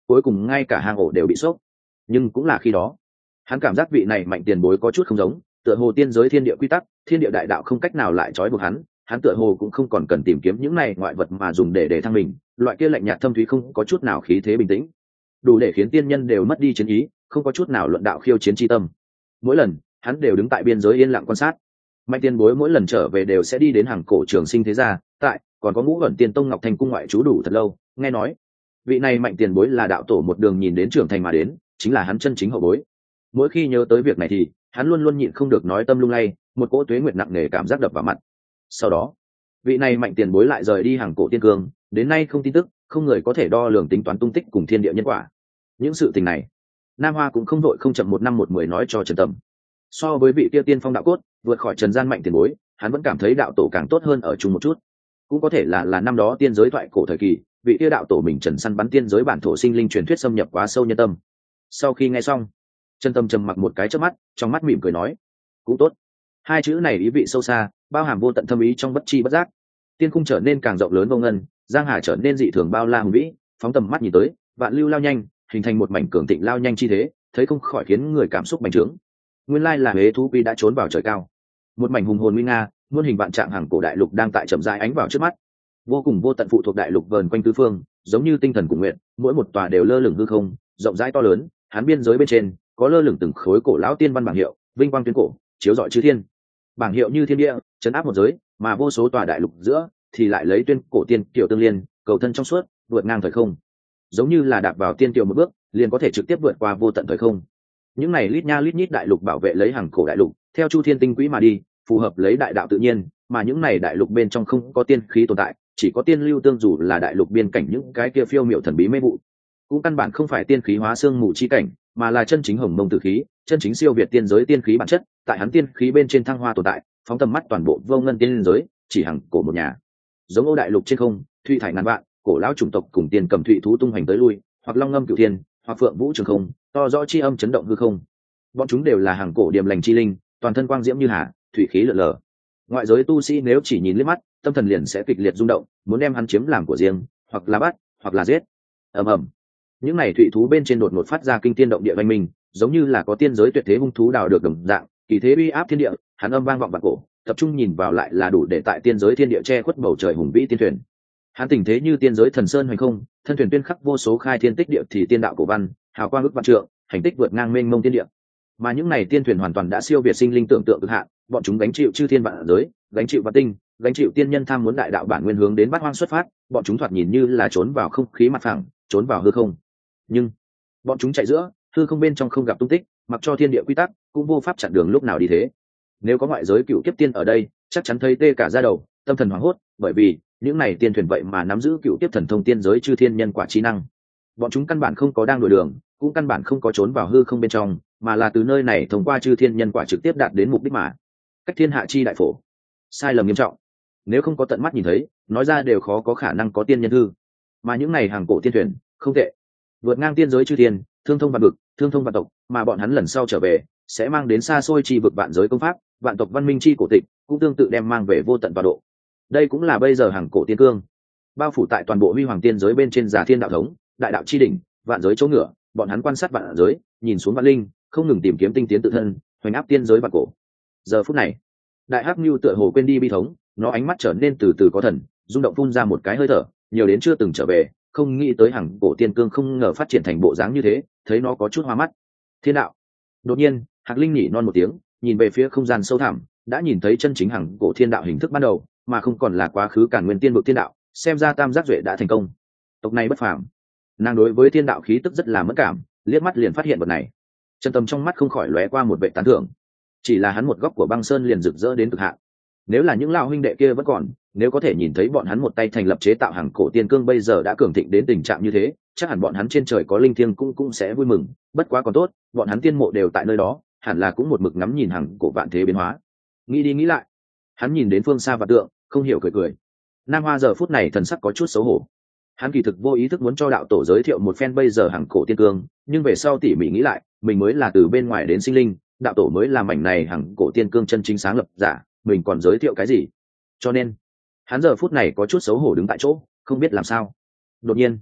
cuối cùng ngay cả hang ổ đều bị sốc. Nhưng cũng là khi đó hắn cảm giác vị này mạnh tiền bối có chút không giống, tựa hồ tiên giới thiên địa quy tắc, thiên địa đại đạo không cách nào lại trói buộc hắn tựa hồ cũng không còn cần tìm kiếm những này ngoại vật mà dùng để thăng mình, loại kia lạnh nhạt thâm thúy không có chút nào khí thế bình tĩnh, đủ để khiến tiên nhân đều mất đi chiến ý, không có chút nào luận đạo khiêu chiến chi tâm. Mỗi lần hắn đều đứng tại biên giới yên lặng quan sát. Mạnh tiền bối mỗi lần trở về đều sẽ đi đến hàng cổ trường sinh thế gia, tại còn có ngũ ẩn tiên tông ngọc thành cung ngoại trú đủ thật lâu. Nghe nói vị này mạnh tiền bối là đạo tổ một đường nhìn đến trưởng thành mà đến, chính là hắn chân chính hậu bối. Mỗi khi nhớ tới việc này thì hắn luôn luôn nhịn không được nói tâm lung lay, một cỗ tuế nguyệt nặng nề cảm giác đập vào mặt. Sau đó vị này mạnh tiền bối lại rời đi hàng cổ tiên cương, đến nay không tin tức, không người có thể đo lường tính toán tung tích cùng thiên địa nhân quả. Những sự tình này Nam Hoa cũng không đội không chậm một năm một mười nói cho Trần Tâm. So với vị kia tiên phong đạo cốt vượt khỏi trần gian mạnh tiền bối, hắn vẫn cảm thấy đạo tổ càng tốt hơn ở chung một chút. Cũng có thể là năm đó tiên giới thoại cổ thời kỳ, vị kia đạo tổ mình trần săn bắn tiên giới bản thổ sinh linh truyền thuyết xâm nhập quá sâu nhân tâm. Sau khi nghe xong, Trần Tâm trầm mặc một cái chớp mắt, trong mắt mỉm cười nói: cũng tốt. Hai chữ này ý vị sâu xa, bao hàm vô tận thâm ý trong bất chi bất giác. Tiên cung trở nên càng rộng lớn vô ngân, giang hà trở nên dị thường bao la hùng vĩ, phóng tầm mắt nhìn tới, vạn lưu lao nhanh, hình thành một mảnh cường thịnh lao nhanh chi thế, thấy không khỏi khiến người cảm xúc bành trướng. Nguyên lai là Huế thú quy đã trốn vào trời cao. Một mảnh hùng hồn nguy nga, muôn hình vạn trạng hàng cổ đại lục đang tại chậm rãi ánh vào trước mắt. Vô cùng vô tận phụ thuộc đại lục vờn quanh tứ phương, giống như tinh thần cùng nguyện, mỗi một tòa đều lơ lửng hư không, rộng rãi to lớn. Hắn biên giới bên trên có lơ lửng từng khối cổ lão tiên văn bảng hiệu, vinh quang tuyên cổ, chiếu rọi chư thiên. Bảng hiệu như thiên địa, chấn áp một giới, mà vô số tòa đại lục giữa thì lại lấy tuyên cổ tiên tiểu tương liên, cầu thân trong suốt, vượt ngang thời không. Giống như là đạp vào tiên tiểu một bước, liền có thể trực tiếp vượt qua vô tận thời không. Những này lít nha lít nhít đại lục bảo vệ lấy hàng cổ đại lục, theo chu thiên tinh quỹ mà đi, phù hợp lấy đại đạo tự nhiên, mà những này đại lục bên trong không có tiên khí tồn tại, chỉ có tiên lưu tương, dù là đại lục biên cảnh những cái kia phiêu miệu thần bí mê vụ, cũng căn bản không phải tiên khí hóa xương mù chi cảnh, mà là chân chính hồng mông tử khí, chân chính siêu việt tiên giới tiên khí bản chất, tại hắn tiên khí bên trên thăng hoa tồn tại, phóng tầm mắt toàn bộ vô ngân tiên giới, chỉ hàng cổ một nhà. Giống Âu đại lục trên không, thủy thải ngàn vạn, cổ lão chủng tộc cùng tiên cầm thụy thú tung hoành tới lui, hoặc long ngâm cửu thiên, hoặc phượng vũ trường không, to rõ chi âm chấn động hư không. Bọn chúng đều là hàng cổ điềm lành chi linh, toàn thân quang diễm như hà, thủy khí lượn lờ. Ngoại giới tu sĩ nếu chỉ nhìn liếc mắt, tâm thần liền sẽ kịch liệt rung động, muốn đem hắn chiếm làm của riêng, hoặc là bắt, hoặc là giết. ầm ầm. Những này thủy thú bên trên đột ngột phát ra kinh thiên động địa vang minh, giống như là có tiên giới tuyệt thế hung thú đào được đồng dạng, kỳ thế uy áp thiên địa, hắn âm vang vọng vạn cổ, tập trung nhìn vào lại là đủ để tại tiên giới thiên địa che khuất bầu trời hùng vĩ tiên thuyền. Hắn tình thế như tiên giới thần sơn hoành không, thân thuyền tuyên khắc vô số khai thiên tích địa thì tiên đạo cổ văn, hào quang ước vạn trượng, hành tích vượt ngang mênh mông tiên địa. Mà những này tiên thuyền hoàn toàn đã siêu việt sinh linh tưởng tượng cực hạn, bọn chúng gánh chịu chư thiên vạn giới, gánh chịu vạn tinh, gánh chịu tiên nhân tham muốn đại đạo bản nguyên hướng đến bát hoang xuất phát, bọn chúng thoạt nhìn như là trốn vào không khí mặt phẳng, trốn vào hư không. Nhưng bọn chúng chạy giữa hư không bên trong không gặp tung tích, mặc cho thiên địa quy tắc cũng vô pháp chặn đường lúc nào đi thế. Nếu có ngoại giới cựu kiếp tiên ở đây, chắc chắn thấy tê cả da đầu, tâm thần hoảng hốt, bởi vì những này tiên thuyền vậy mà nắm giữ cựu kiếp thần thông tiên giới chư thiên nhân quả trí năng. Bọn chúng căn bản không có đang đổi đường, cũng căn bản không có trốn vào hư không bên trong, mà là từ nơi này thông qua chư thiên nhân quả trực tiếp đạt đến mục đích mà. Cách thiên hạ chi đại phổ, sai lầm nghiêm trọng. Nếu không có tận mắt nhìn thấy, nói ra đều khó có khả năng có tiên nhân hư. Mà những này hàng cổ tiên thuyền không tệ, vượt ngang tiên giới chư thiên, thương thông vạn vực, thương thông vạn tộc, mà bọn hắn lần sau trở về sẽ mang đến xa xôi chi vực vạn giới công pháp, vạn tộc văn minh chi cổ tịch, cũng tương tự đem mang về vô tận tọa độ. Đây cũng là bây giờ hàng cổ tiên cương, bao phủ tại toàn bộ huy hoàng tiên giới bên trên giả thiên đạo thống, đại đạo chi đỉnh, vạn giới chỗ ngựa, bọn hắn quan sát vạn giới, nhìn xuống vạn linh, không ngừng tìm kiếm tinh tiến tự thân, hoành áp tiên giới vạn cổ. Giờ phút này, đại hắc nhu tựa hồ quên đi bi thống, nó ánh mắt trở nên từ từ có thần, rung động phun ra một cái hơi thở, nhiều đến chưa từng trở về, không nghĩ tới hàng cổ tiên cương không ngờ phát triển thành bộ dáng như thế, thấy nó có chút hoa mắt. Thiên đạo. Đột nhiên hạc linh nhỉ non một tiếng, nhìn về phía không gian sâu thẳm, đã nhìn thấy chân chính hàng cổ thiên đạo hình thức ban đầu, mà không còn là quá khứ cản nguyên tiên vực thiên đạo, xem ra tam giác duệ đã thành công. Tộc này bất phàm. Nàng đối với thiên đạo khí tức rất là mất cảm, liếc mắt liền phát hiện vật này. Chân tâm trong mắt không khỏi lóe qua một vệ tán thưởng. Chỉ là hắn một góc của băng sơn liền rực rỡ đến cực hạn. Nếu là những lão huynh đệ kia vẫn còn, nếu có thể nhìn thấy bọn hắn một tay thành lập chế tạo hàng cổ tiên cương bây giờ đã cường thịnh đến tình trạng như thế, chắc hẳn bọn hắn trên trời có linh thiêng cũng sẽ vui mừng. Bất quá còn tốt, bọn hắn tiên mộ đều tại nơi đó, hẳn là cũng một mực ngắm nhìn hàng cổ vạn thế biến hóa. Nghĩ đi nghĩ lại, hắn nhìn đến phương xa và tượng, không hiểu cười cười. Nam Hoa giờ phút này thần sắc có chút xấu hổ. Hắn kỳ thực vô ý thức muốn cho đạo tổ giới thiệu một phen bây giờ hàng cổ tiên cương, nhưng về sau tỉ mỉ nghĩ lại, mình mới là từ bên ngoài đến sinh linh, đạo tổ mới là mảnh này hàng cổ tiên cương chân chính sáng lập giả, mình còn giới thiệu cái gì? Cho nên hắn giờ phút này có chút xấu hổ đứng tại chỗ, không biết làm sao. Đột nhiên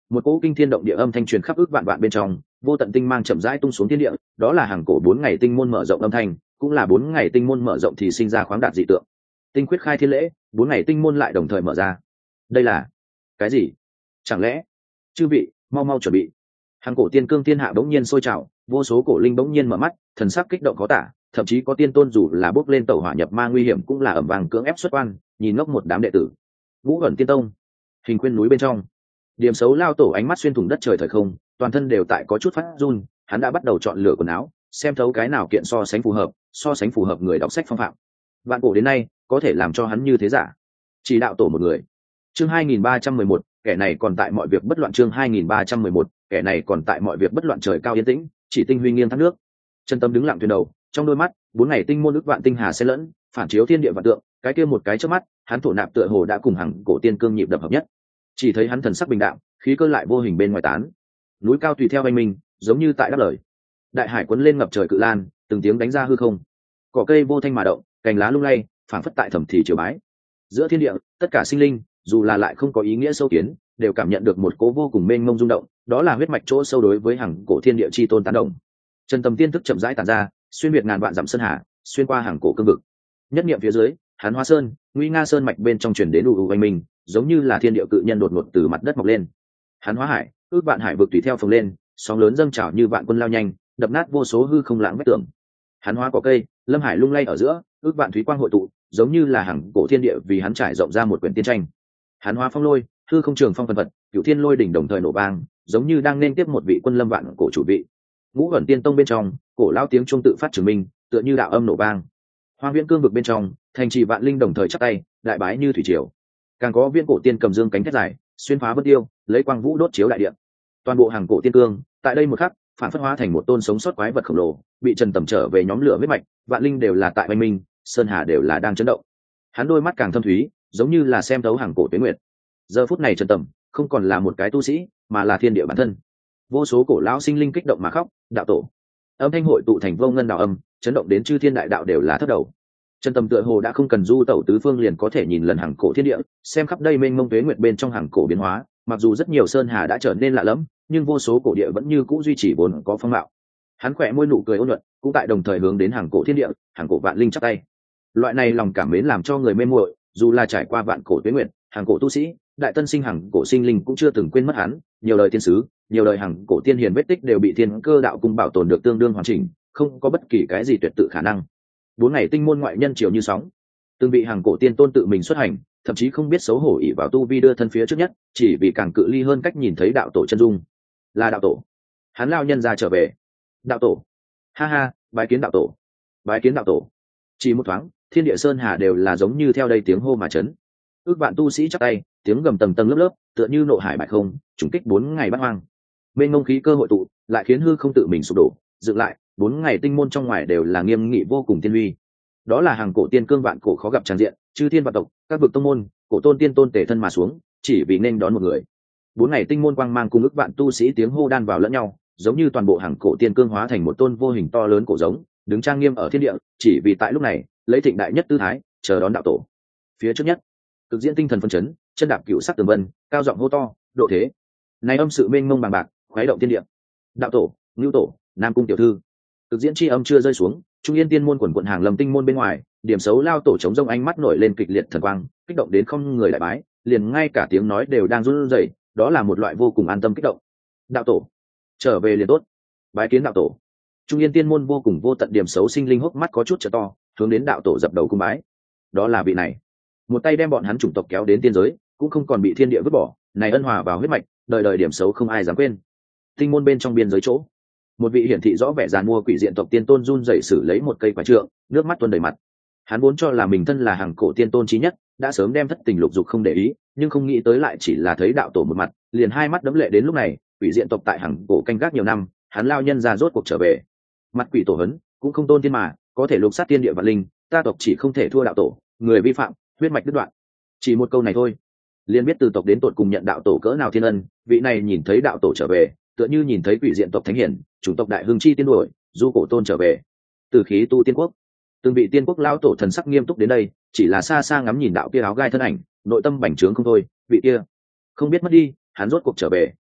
một cỗ kinh thiên động địa âm thanh truyền khắp ước vạn vạn bên trong, vô tận tinh mang chậm rãi tung xuống thiên địa, đó là hàng cổ 4 ngày tinh môn mở rộng âm thanh, cũng là 4 ngày tinh môn mở rộng thì sinh ra khoáng đạt dị tượng. Tinh quyết khai thiên lễ, 4 ngày tinh môn lại đồng thời mở ra. Đây là cái gì? Chẳng lẽ chư vị mau mau chuẩn bị. Hàng cổ tiên cương thiên hạ bỗng nhiên sôi trào, vô số cổ linh bỗng nhiên mở mắt, thần sắc kích động khó tả, thậm chí có tiên tôn dù là bước lên tẩu hỏa nhập ma nguy hiểm cũng là ẩm vàng cưỡng ép xuất quan, nhìn ngốc một đám đệ tử. Vũ ẩn tiên tông, hình khuyên núi bên trong, điểm xấu lao tổ ánh mắt xuyên thủng đất trời thời không, toàn thân đều tại có chút phát run, hắn đã bắt đầu chọn lựa quần áo, xem thấu cái nào kiện so sánh phù hợp người đọc sách phong phạm. Vạn cổ đến nay có thể làm cho hắn như thế giả, chỉ đạo tổ một người. Chương 2311, kẻ này còn tại mọi việc bất loạn. Chương 2311, kẻ này còn tại mọi việc bất loạn. Trời cao yên tĩnh, chỉ tinh huy nghiêng thác nước. Chân tâm đứng lặng thuyền đầu, trong đôi mắt 4 ngày tinh môn ức vạn tinh hà xen lẫn, phản chiếu thiên địa vạn tượng, cái kia một cái chớp mắt, hắn thổ nạp tựa hồ đã cùng hàng cổ tiên cương nhịp đập hợp nhất. Chỉ thấy hắn thần sắc bình đạm, khí cơ lại vô hình bên ngoài tán. Núi cao tùy theo anh minh, giống như tại đáp lời. Đại hải cuốn lên ngập trời cự lan, từng tiếng đánh ra hư không. Cỏ cây vô thanh mà động, cành lá lung lay, phảng phất tại thẩm thì triều bái. Giữa thiên địa, tất cả sinh linh, dù là lại không có ý nghĩa sâu kiến, đều cảm nhận được một cố vô cùng mênh mông rung động, đó là huyết mạch chỗ sâu đối với hàng cổ thiên địa chi tôn tán động. Chân tâm tiên thức chậm rãi tản ra, xuyên việt ngàn vạn dặm sơn hà, xuyên qua hàng cổ cương vực. Nhất niệm phía dưới, Hán Hóa Sơn, Nguy Nga Sơn mạch bên trong truyền đến ù oanh minh, giống như là thiên địa cự nhân đột ngột từ mặt đất mọc lên. Hán Hóa Hải, ước vạn hải vực tùy theo phồng lên, sóng lớn dâng trào như vạn quân lao nhanh, đập nát vô số hư không lãng vách tường. Hán Hóa có cây, lâm hải lung lay ở giữa, ước vạn thúy quang hội tụ, giống như là hàng cổ thiên địa vì hắn trải rộng ra một quyển tiên tranh. Hán Hóa phong lôi, hư không trường phong phân vật, cửu thiên lôi đỉnh đồng thời nổ vang, giống như đang nên tiếp một vị quân lâm vạn cổ chủ vị. Ngũ ẩn tiên tông bên trong, cổ lao tiếng trung tự phát chứng minh, tựa như đạo âm nổ vang. Hoang viễn cương vực bên trong, thành trì vạn linh đồng thời chắp tay, đại bái như thủy triều. Càng có viên cổ tiên cầm dương cánh thét dài, xuyên phá vân tiêu, lấy quang vũ đốt chiếu đại địa. Toàn bộ hàng cổ tiên cương, tại đây một khắc, phản phất hóa thành một tôn sống sót quái vật khổng lồ, bị Trần Tầm trở về nhóm lửa huyết mạch, vạn linh đều là tại oanh minh, sơn hà đều là đang chấn động. Hắn đôi mắt càng thâm thúy, giống như là xem thấu hàng cổ tuyết nguyệt. Giờ phút này Trần Tầm không còn là một cái tu sĩ, mà là thiên địa bản thân. Vô số cổ lão sinh linh kích động mà khóc, đạo tổ. Âm thanh hội tụ thành vô ngân đạo âm, chấn động đến chư thiên đại đạo đều là thất đầu. Trần Tầm tựa hồ đã không cần du tẩu tứ phương liền có thể nhìn lần hàng cổ thiên địa, xem khắp đây mênh mông tuế nguyệt bên trong hàng cổ biến hóa, mặc dù rất nhiều sơn hà đã trở nên lạ lẫm, nhưng vô số cổ địa vẫn như cũ duy trì vốn có phong mạo. Hắn khỏe môi nụ cười ôn nhuận, cũng tại đồng thời hướng đến hàng cổ thiên địa, hàng cổ vạn linh chắp tay. Loại này lòng cảm mến làm cho người mê muội, dù là trải qua vạn cổ tuế nguyệt, hàng cổ tu sĩ, đại tân sinh hàng cổ sinh linh cũng chưa từng quên mất hắn, nhiều đời tiên sứ, nhiều đời hàng cổ tiên hiền vết tích đều bị thiên cơ đạo cung bảo tồn được tương đương hoàn chỉnh, không có bất kỳ cái gì tuyệt tự khả năng. 4 ngày tinh môn ngoại nhân chiều như sóng, từng bị hàng cổ tiên tôn tự mình xuất hành, thậm chí không biết xấu hổ ỷ vào tu vi đưa thân phía trước nhất, chỉ vì càng cự ly hơn cách nhìn thấy đạo tổ chân dung. Là đạo tổ. Hắn lao nhân ra trở về. Đạo tổ. Ha ha, bái kiến đạo tổ. Bái kiến đạo tổ. Chỉ một thoáng, thiên địa sơn hà đều là giống như theo đây tiếng hô mà chấn. Ước vạn tu sĩ chắp tay, tiếng gầm tầng tầng lớp lớp, tựa như nộ hải bại không, trùng kích 4 ngày bát hoang. Bên ngông khí cơ hội tụ, lại khiến hư không tự mình sụp đổ, dựng lại, 4 ngày tinh môn trong ngoài đều là nghiêm nghị vô cùng tiên uy. Đó là hàng cổ tiên cương vạn cổ khó gặp tràn diện, chư thiên vạn tộc, các vực tông môn, cổ tôn tiên tôn tề thân mà xuống, chỉ vì nên đón một người. 4 ngày tinh môn quang mang cùng ức vạn tu sĩ tiếng hô đan vào lẫn nhau, giống như toàn bộ hàng cổ tiên cương hóa thành một tôn vô hình to lớn cổ giống, đứng trang nghiêm ở thiên địa, chỉ vì tại lúc này, lấy thịnh đại nhất tư thái, chờ đón đạo tổ. Phía trước nhất, cực diễn tinh thần phân chấn, chân đạp cựu sắc tường vân, cao giọng hô to, độ thế. Này âm sự mênh mông bằng bạc, khuấy động thiên địa. Đạo tổ, Ngưu tổ, Nam cung tiểu thư. Cực diễn chi âm chưa rơi xuống, trung yên tiên môn quần quận hàng lâm tinh môn bên ngoài, điểm xấu lao tổ chống rông ánh mắt nổi lên kịch liệt thần quang, kích động đến không người lại bái, liền ngay cả tiếng nói đều đang run rẩy, đó là một loại vô cùng an tâm kích động. Đạo tổ, trở về liền tốt. Bái kiến đạo tổ. Trung yên tiên môn vô cùng vô tận điểm xấu sinh linh hốc mắt có chút trợ to, hướng đến đạo tổ dập đầu cung bái. Đó là vị này, một tay đem bọn hắn chủng tộc kéo đến tiên giới, cũng không còn bị thiên địa vứt bỏ, này ân hòa vào huyết mạch, đời đời điểm xấu không ai dám quên. Tinh môn bên trong biên giới chỗ, một vị hiển thị rõ vẻ giàn mua quỷ diện tộc tiên tôn run rẩy xử lấy một cây quả trượng, nước mắt tuôn đầy mặt. Hắn vốn cho là mình thân là hàng cổ tiên tôn chí nhất, đã sớm đem thất tình lục dục không để ý, nhưng không nghĩ tới lại chỉ là thấy đạo tổ một mặt, liền hai mắt đẫm lệ đến lúc này, quỷ diện tộc tại hàng cổ canh gác nhiều năm, hắn lao nhân ra rốt cuộc trở về. Mặt quỷ tổ hấn, cũng không tôn tiên mà, có thể lục sát tiên địa vạn linh, ta tộc chỉ không thể thua đạo tổ, người vi phạm, huyết mạch đứt đoạn. Chỉ một câu này thôi, liền biết từ tộc đến tột cùng nhận đạo tổ cỡ nào thiên ân, vị này nhìn thấy đạo tổ trở về, tựa như nhìn thấy quỷ diện tộc thánh hiển, chủng tộc đại hưng chi tiên đuổi, du cổ tôn trở về. Từ khí tu tiên quốc, từng vị tiên quốc lão tổ thần sắc nghiêm túc đến đây, chỉ là xa xa ngắm nhìn đạo kia áo gai thân ảnh, nội tâm bành trướng không thôi, vị kia không biết mất đi, hắn rốt cuộc trở về.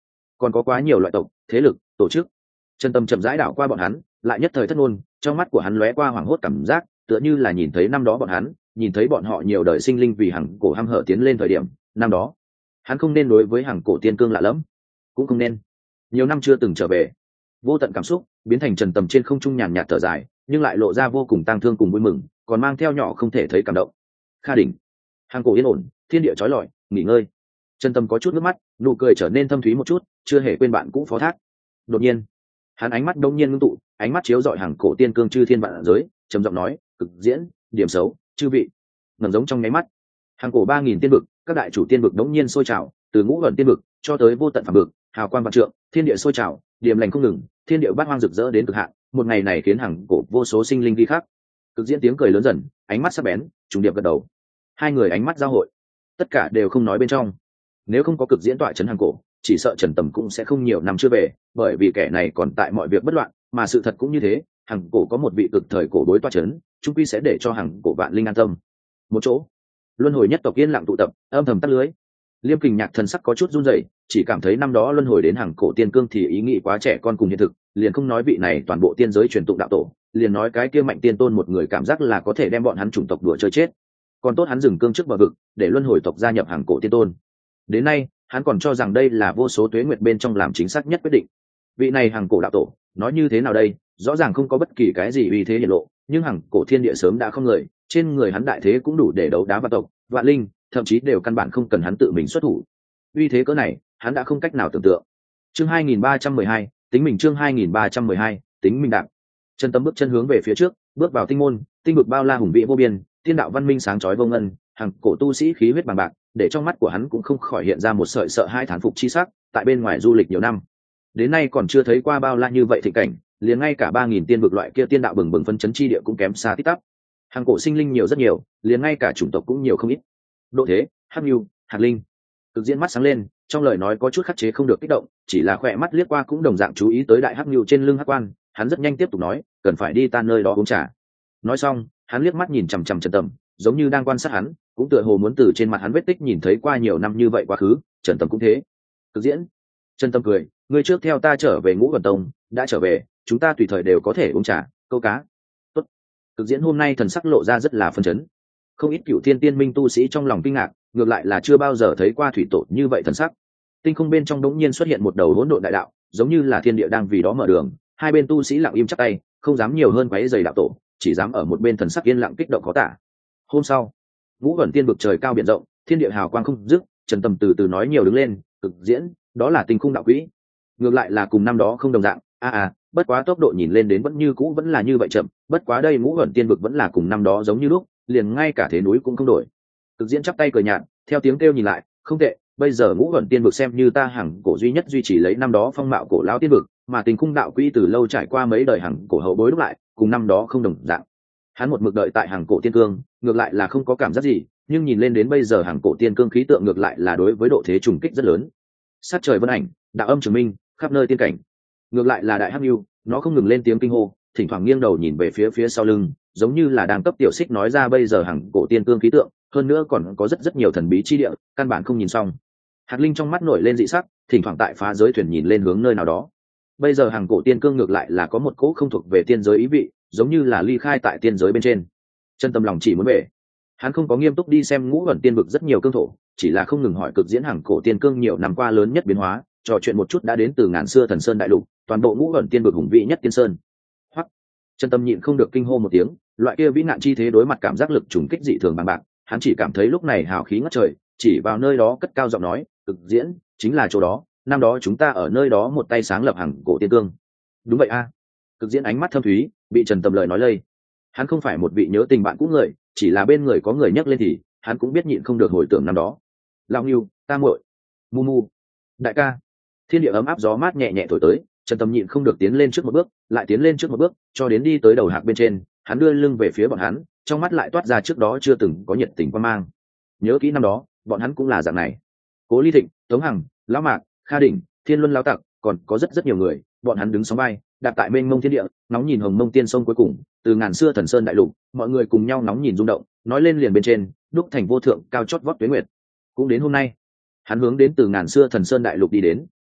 còn có quá nhiều loại tộc, thế lực, tổ chức. Trần Tâm chậm rãi đảo qua bọn hắn, lại nhất thời thất ngôn, trong mắt của hắn lóe qua hoảng hốt cảm giác, tựa như là nhìn thấy năm đó bọn hắn, nhìn thấy bọn họ nhiều đời sinh linh vì hằng cổ hăm hở tiến lên thời điểm, năm đó, hắn không nên đối với hằng cổ tiên cương lạ lẫm, cũng không nên. Nhiều năm chưa từng trở về, vô tận cảm xúc biến thành Trần Tầm trên không trung nhàn nhạt thở dài, nhưng lại lộ ra vô cùng tang thương cùng vui mừng, còn mang theo nhỏ không thể thấy cảm động. Kha đỉnh, hằng cổ yên ổn, thiên địa trói lọi, nghỉ ngơi. Trần Tầm có chút nước mắt, nụ cười trở nên thâm thúy một chút, chưa hề quên bạn cũ phó thác. Đột nhiên, hắn ánh mắt đông nhiên ngưng tụ, ánh mắt chiếu rọi hằng cổ tiên cương chư thiên vạn giới, trầm giọng nói, cực diễn, điểm xấu, chư vị. Ngầm giống trong nháy mắt, hằng cổ 3000 tiên vực, các đại chủ tiên vực đống nhiên sôi trào, từ ngũ ẩn tiên vực cho tới vô tận phàm vực, hào quang vạn trượng, thiên địa sôi trào, điểm lành không ngừng, thiên địa bát hoang rực rỡ đến cực hạn. Một ngày này khiến hằng cổ vô số sinh linh ghi khắc. Cực diễn tiếng cười lớn dần, ánh mắt sắc bén, trùng điệp gật đầu. Hai người ánh mắt giao hội, tất cả đều không nói bên trong. Nếu không có cực diễn tọa trấn hằng cổ, chỉ sợ Trần Tầm cũng sẽ không nhiều năm chưa về, bởi vì kẻ này còn tại mọi việc bất loạn, mà sự thật cũng như thế, hằng cổ có một vị cực thời cổ đối tọa trấn, trung quy sẽ để cho hằng cổ vạn linh an tâm. Một chỗ, luân hồi nhất tộc yên lặng tụ tập, âm thầm tắt lưới. Liêm Kình Nhạc thần sắc có chút run rẩy, chỉ cảm thấy năm đó luân hồi đến hằng cổ tiên cương thì ý nghĩ quá trẻ con cùng hiện thực, liền không nói vị này toàn bộ tiên giới truyền tụng đạo tổ, liền nói cái kia mạnh tiên tôn một người cảm giác là có thể đem bọn hắn chủng tộc đùa chơi chết. Còn tốt hắn dừng cương trước bờ vực, để luân hồi tộc gia nhập hằng cổ tiên tôn. Đến nay, hắn còn cho rằng đây là vô số tuế nguyệt bên trong làm chính xác nhất quyết định. Vị này hằng cổ đạo tổ, nói như thế nào đây, rõ ràng không có bất kỳ cái gì uy thế hiển lộ, nhưng hằng cổ thiên địa sớm đã không người, trên người hắn đại thế cũng đủ để đấu đá vạn tộc, vạn linh, thậm chí đều căn bản không cần hắn tự mình xuất thủ. Uy thế cỡ này, hắn đã không cách nào tưởng tượng. Chương 2312, tính mình chương 2312, tính mình đạp. Chân tâm bước chân hướng về phía trước, bước vào tinh môn, tinh vực bao la hùng vĩ vô biên, tiên đạo văn minh sáng chói vô ngân, hằng cổ tu sĩ khí huyết bằng bạc, để trong mắt của hắn cũng không khỏi hiện ra một sợi sợ hai thán phục chi sắc. Tại bên ngoài du lịch nhiều năm, đến nay còn chưa thấy qua bao la như vậy thịnh cảnh, liền ngay cả 3000 tiên vực loại kia tiên đạo bừng bừng phân chấn chi địa cũng kém xa tít tắp. Hằng cổ sinh linh nhiều rất nhiều, liền ngay cả chủng tộc cũng nhiều không ít. Độ thế, hắc nhu, hạt linh. Cực diễn mắt sáng lên, trong lời nói có chút khắc chế không được kích động, chỉ là khỏe mắt liếc qua cũng đồng dạng chú ý tới đại hắc nhu trên lưng hắc quan, hắn rất nhanh tiếp tục nói, cần phải đi tan nơi đó uống trà. Nói xong, hắn liếc mắt nhìn chằm chằm Trần Tầm, giống như đang quan sát hắn, cũng tựa hồ muốn từ trên mặt hắn vết tích nhìn thấy qua nhiều năm như vậy quá khứ. Trần Tầm cũng thế. Cực diễn. Trần Tầm cười, ngươi trước theo ta trở về Ngũ Vân Tông, đã trở về, chúng ta tùy thời đều có thể uống trà, câu cá. Tốt. Cực diễn hôm nay thần sắc lộ ra rất là phân chấn. Không ít cựu thiên tiên minh tu sĩ trong lòng kinh ngạc, ngược lại là chưa bao giờ thấy qua thủy tổ như vậy thần sắc. Tinh không bên trong đống nhiên xuất hiện một đầu hỗn độn đại đạo, giống như là thiên địa đang vì đó mở đường. Hai bên tu sĩ lặng im chắp tay, không dám nhiều hơn quấy rầy đạo tổ, chỉ dám ở một bên thần sắc yên lặng kích động khó tả. Hôm sau, Ngũ Vân Tiên vực trời cao biển rộng, thiên địa hào quang không dứt, Trần Tầm từ từ nói nhiều đứng lên, cực diễn, đó là tinh khung đạo quỹ. Ngược lại là cùng năm đó không đồng dạng, bất quá tốc độ nhìn lên đến vẫn như cũ vẫn là như vậy chậm, bất quá đây Ngũ Vân Tiên vực vẫn là cùng năm đó giống như lúc, liền ngay cả thế núi cũng không đổi. Cực diễn chắp tay cười nhạt, theo tiếng kêu nhìn lại, không tệ, bây giờ Ngũ Vân Tiên vực xem như ta hằng cổ duy nhất duy trì lấy năm đó phong mạo cổ lão tiên vực, mà tinh khung đạo quỹ từ lâu trải qua mấy đời hằng cổ hậu bối đúc lại, cùng năm đó không đồng dạng. Hắn một mực đợi tại hằng cổ tiên cương, ngược lại là không có cảm giác gì, nhưng nhìn lên đến bây giờ hằng cổ tiên cương khí tượng ngược lại là đối với độ thế trùng kích rất lớn. Sát trời vân ảnh, đạo âm trường minh, khắp nơi tiên cảnh. Ngược lại là đại hắc nhu, nó không ngừng lên tiếng kinh hô, thỉnh thoảng nghiêng đầu nhìn về phía sau lưng, giống như là đang cấp tiểu xích nói ra bây giờ hằng cổ tiên cương khí tượng, hơn nữa còn có rất nhiều thần bí chi địa, căn bản không nhìn xong. Hạt linh trong mắt nổi lên dị sắc, thỉnh thoảng tại phá giới thuyền nhìn lên hướng nơi nào đó. Bây giờ hằng cổ tiên cương ngược lại là có một cỗ không thuộc về tiên giới ý vị, giống như là ly khai tại tiên giới bên trên. Chân tâm lòng chỉ muốn về, hắn không có nghiêm túc đi xem Ngũ Vân Tiên vực rất nhiều cương thổ, chỉ là không ngừng hỏi cực diễn hằng cổ tiên cương nhiều năm qua lớn nhất biến hóa, trò chuyện một chút đã đến từ ngàn xưa thần sơn đại lục, toàn bộ Ngũ Vân Tiên vực hùng vĩ nhất tiên sơn. Hoặc chân tâm nhịn không được kinh hô một tiếng, loại kia vĩ nạn chi thế đối mặt cảm giác lực trùng kích dị thường bằng bạc, hắn chỉ cảm thấy lúc này hào khí ngất trời, chỉ vào nơi đó cất cao giọng nói, cực diễn chính là chỗ đó, năm đó chúng ta ở nơi đó một tay sáng lập hằng cổ tiên cương. Đúng vậy a. Cực diễn ánh mắt thâm thúy, bị Trần Tầm lời nói lây. Hắn không phải một vị nhớ tình bạn cũ người, chỉ là bên người có người nhắc lên thì hắn cũng biết nhịn không được hồi tưởng năm đó. Lão Ngưu, ta muội, mu mu, đại ca. Thiên địa ấm áp gió mát nhẹ nhẹ thổi tới, Trần Tầm nhịn không được tiến lên trước một bước, lại tiến lên trước một bước, cho đến đi tới đầu hạc bên trên, hắn đưa lưng về phía bọn hắn, trong mắt lại toát ra trước đó chưa từng có nhiệt tình quan mang. Nhớ kỹ năm đó, bọn hắn cũng là dạng này. Cố Ly Thịnh, Tống Hằng, Lão Mạc, Kha Đỉnh, Thiên Luân Lão Tặc, còn có rất nhiều người, bọn hắn đứng sóng vai, đạp tại mênh mông thiên địa, nóng nhìn hồng mông tiên sông cuối cùng, từ ngàn xưa thần sơn đại lục, mọi người cùng nhau nóng nhìn rung động, nói lên liền bên trên, đúc thành vô thượng cao chót vót tuế nguyệt. Cũng đến hôm nay, hắn hướng đến từ ngàn xưa thần sơn đại lục đi đến,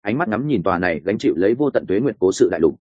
ánh mắt ngắm nhìn tòa này gánh chịu lấy vô tận tuế nguyệt cố sự đại lục.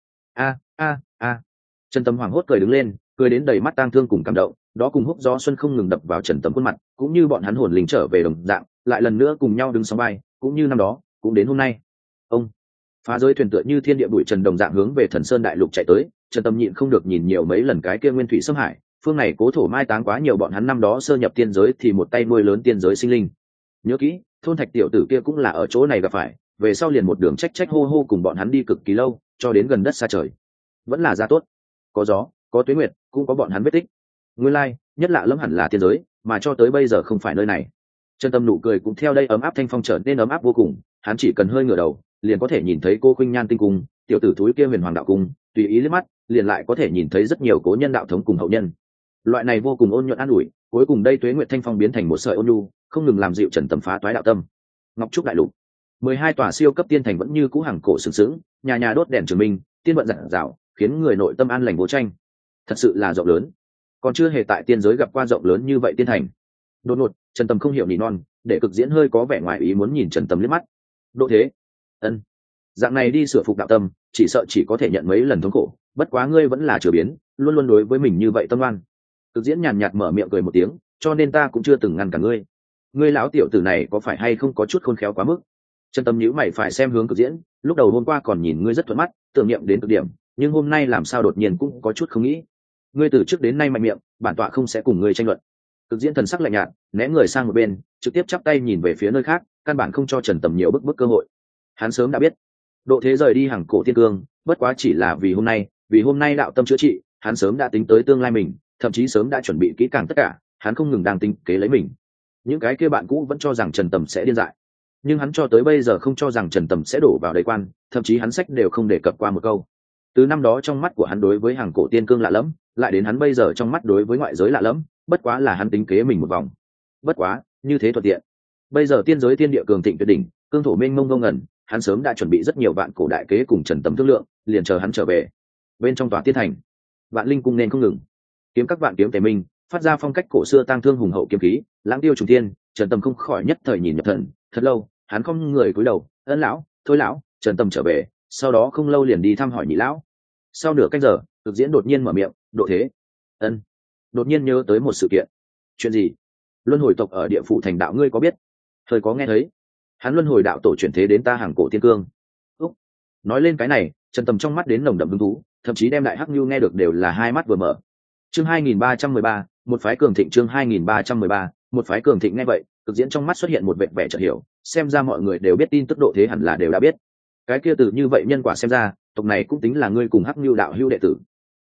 A. Trần Tâm hoảng hốt cười đứng lên, cười đến đầy mắt tang thương cùng cảm động, đó cùng húc gió xuân không ngừng đập vào Trần Tâm khuôn mặt, cũng như bọn hắn hồn linh trở về đồng dạng, lại lần nữa cùng nhau đứng sóng vai, cũng như năm đó, cũng đến hôm nay. Ông phá giới thuyền tựa như thiên địa bụi trần đồng dạng hướng về Thần Sơn đại lục chạy tới, Trần Tâm nhịn không được nhìn nhiều mấy lần cái kia nguyên thủy xâm hải, phương này cố thổ mai táng quá nhiều bọn hắn năm đó sơ nhập tiên giới thì một tay nuôi lớn tiên giới sinh linh. Nhớ kỹ, thôn Thạch tiểu tử kia cũng là ở chỗ này gặp phải, về sau liền một đường trách hô hô cùng bọn hắn đi cực kỳ lâu, cho đến gần đất xa trời. Vẫn là ra tốt, có gió, có tuế nguyệt, cũng có bọn hắn vết tích. Nguyên lai, nhất lạ lẫm hẳn là tiên giới, mà cho tới bây giờ không phải nơi này. Trần Tâm nụ cười cũng theo đây ấm áp thanh phong trở nên ấm áp vô cùng, hắn chỉ cần hơi ngửa đầu, liền có thể nhìn thấy cô Khuynh Nhan tinh cung, tiểu tử thúi kia Huyền Hoàng đạo cung, tùy ý liếc mắt, liền lại có thể nhìn thấy rất nhiều cố nhân đạo thống cùng hậu nhân. Loại này vô cùng ôn nhuận an ủi, cuối cùng đây tuế nguyệt thanh phong biến thành một sợi ôn nhu, không ngừng làm dịu Trần Tâm phá toái đạo tâm. Ngọc trúc đại lục, 12 tòa siêu cấp tiên thành vẫn như cũ hàng cổ sừng sững, nhà nhà đốt đèn trường minh, tiên vận rạng rào, khiến người nội tâm an lành vô tranh. Thật sự là rộng lớn, còn chưa hề tại tiên giới gặp qua rộng lớn như vậy tiên thành. Đột ngột, Trần Tâm không hiểu nỉ non, để cực diễn hơi có vẻ ngoài ý muốn nhìn Trần Tâm liếc mắt. Độ thế, ân, dạng này đi sửa phục đạo tâm, chỉ sợ chỉ có thể nhận mấy lần thống khổ. Bất quá ngươi vẫn là chửa biến, luôn luôn đối với mình như vậy tâm oan. Cực diễn nhàn nhạt mở miệng cười một tiếng, cho nên ta cũng chưa từng ngăn cả ngươi. Ngươi lão tiểu tử này có phải hay không có chút khôn khéo quá mức? Trần Tâm nhíu mày phải xem hướng Cực diễn, lúc đầu hôm qua còn nhìn ngươi rất thuận mắt, tưởng niệm đến cực điểm, nhưng hôm nay làm sao đột nhiên cũng có chút không nghĩ. Ngươi từ trước đến nay mạnh miệng, bản tọa không sẽ cùng ngươi tranh luận. Cực diễn thần sắc lạnh nhạt, né người sang một bên, trực tiếp chắp tay nhìn về phía nơi khác, căn bản không cho Trần Tâm nhiều bức cơ hội. Hắn sớm đã biết, độ thế rời đi hàng cổ thiên cương, bất quá chỉ là vì hôm nay đạo tâm chữa trị, hắn sớm đã tính tới tương lai mình, thậm chí sớm đã chuẩn bị kỹ càng tất cả, hắn không ngừng đang tính kế lấy mình. Những cái kia bạn cũ vẫn cho rằng Trần Tâm sẽ điên dại, nhưng hắn cho tới bây giờ không cho rằng Trần Tâm sẽ đổ vào đầy quan, thậm chí hắn sách đều không đề cập qua một câu. Từ năm đó trong mắt của hắn đối với hàng cổ tiên cương lạ lẫm, lại đến hắn bây giờ trong mắt đối với ngoại giới lạ lẫm, bất quá là hắn tính kế mình một vòng. Bất quá, như thế thuận tiện. Bây giờ tiên giới tiên địa cường thịnh tuyệt đỉnh, cương thổ mênh mông ngông ngẩn, hắn sớm đã chuẩn bị rất nhiều vạn cổ đại kế cùng Trần Tâm thương lượng, liền chờ hắn trở về. Bên trong tòa tiên thành, vạn linh cung nên không ngừng, kiếm các vạn kiếm tề minh, phát ra phong cách cổ xưa tang thương hùng hậu kiếm khí, lãng tiêu trùng thiên. Trần Tâm không khỏi nhất thời nhìn nhập thần, thật lâu, hắn không người cúi đầu, ân lão, thôi lão. Trần Tâm trở về, sau đó không lâu liền đi thăm hỏi nhị lão. Sau nửa canh giờ, Cực diễn đột nhiên mở miệng, độ thế. Ân. Đột nhiên nhớ tới một sự kiện. Chuyện gì? Luân hồi tộc ở địa phủ thành đạo ngươi có biết? Thời có nghe thấy. Hắn luân hồi đạo tổ chuyển thế đến ta hàng cổ tiên cương. Úc. Nói lên cái này, Trần Tâm trong mắt đến nồng đậm hứng thú, thậm chí đem đại hắc nhu nghe được đều là hai mắt vừa mở. Chương 2313, một phái cường thịnh. Chương 2313, một phái cường thịnh. Nghe vậy, Cực diễn trong mắt xuất hiện một vệt vẻ chợt hiểu, xem ra mọi người đều biết tin tức độ thế hẳn là đều đã biết. Cái kia từ như vậy nhân quả xem ra, tộc này cũng tính là ngươi cùng hắc nhu đạo hữu đệ tử.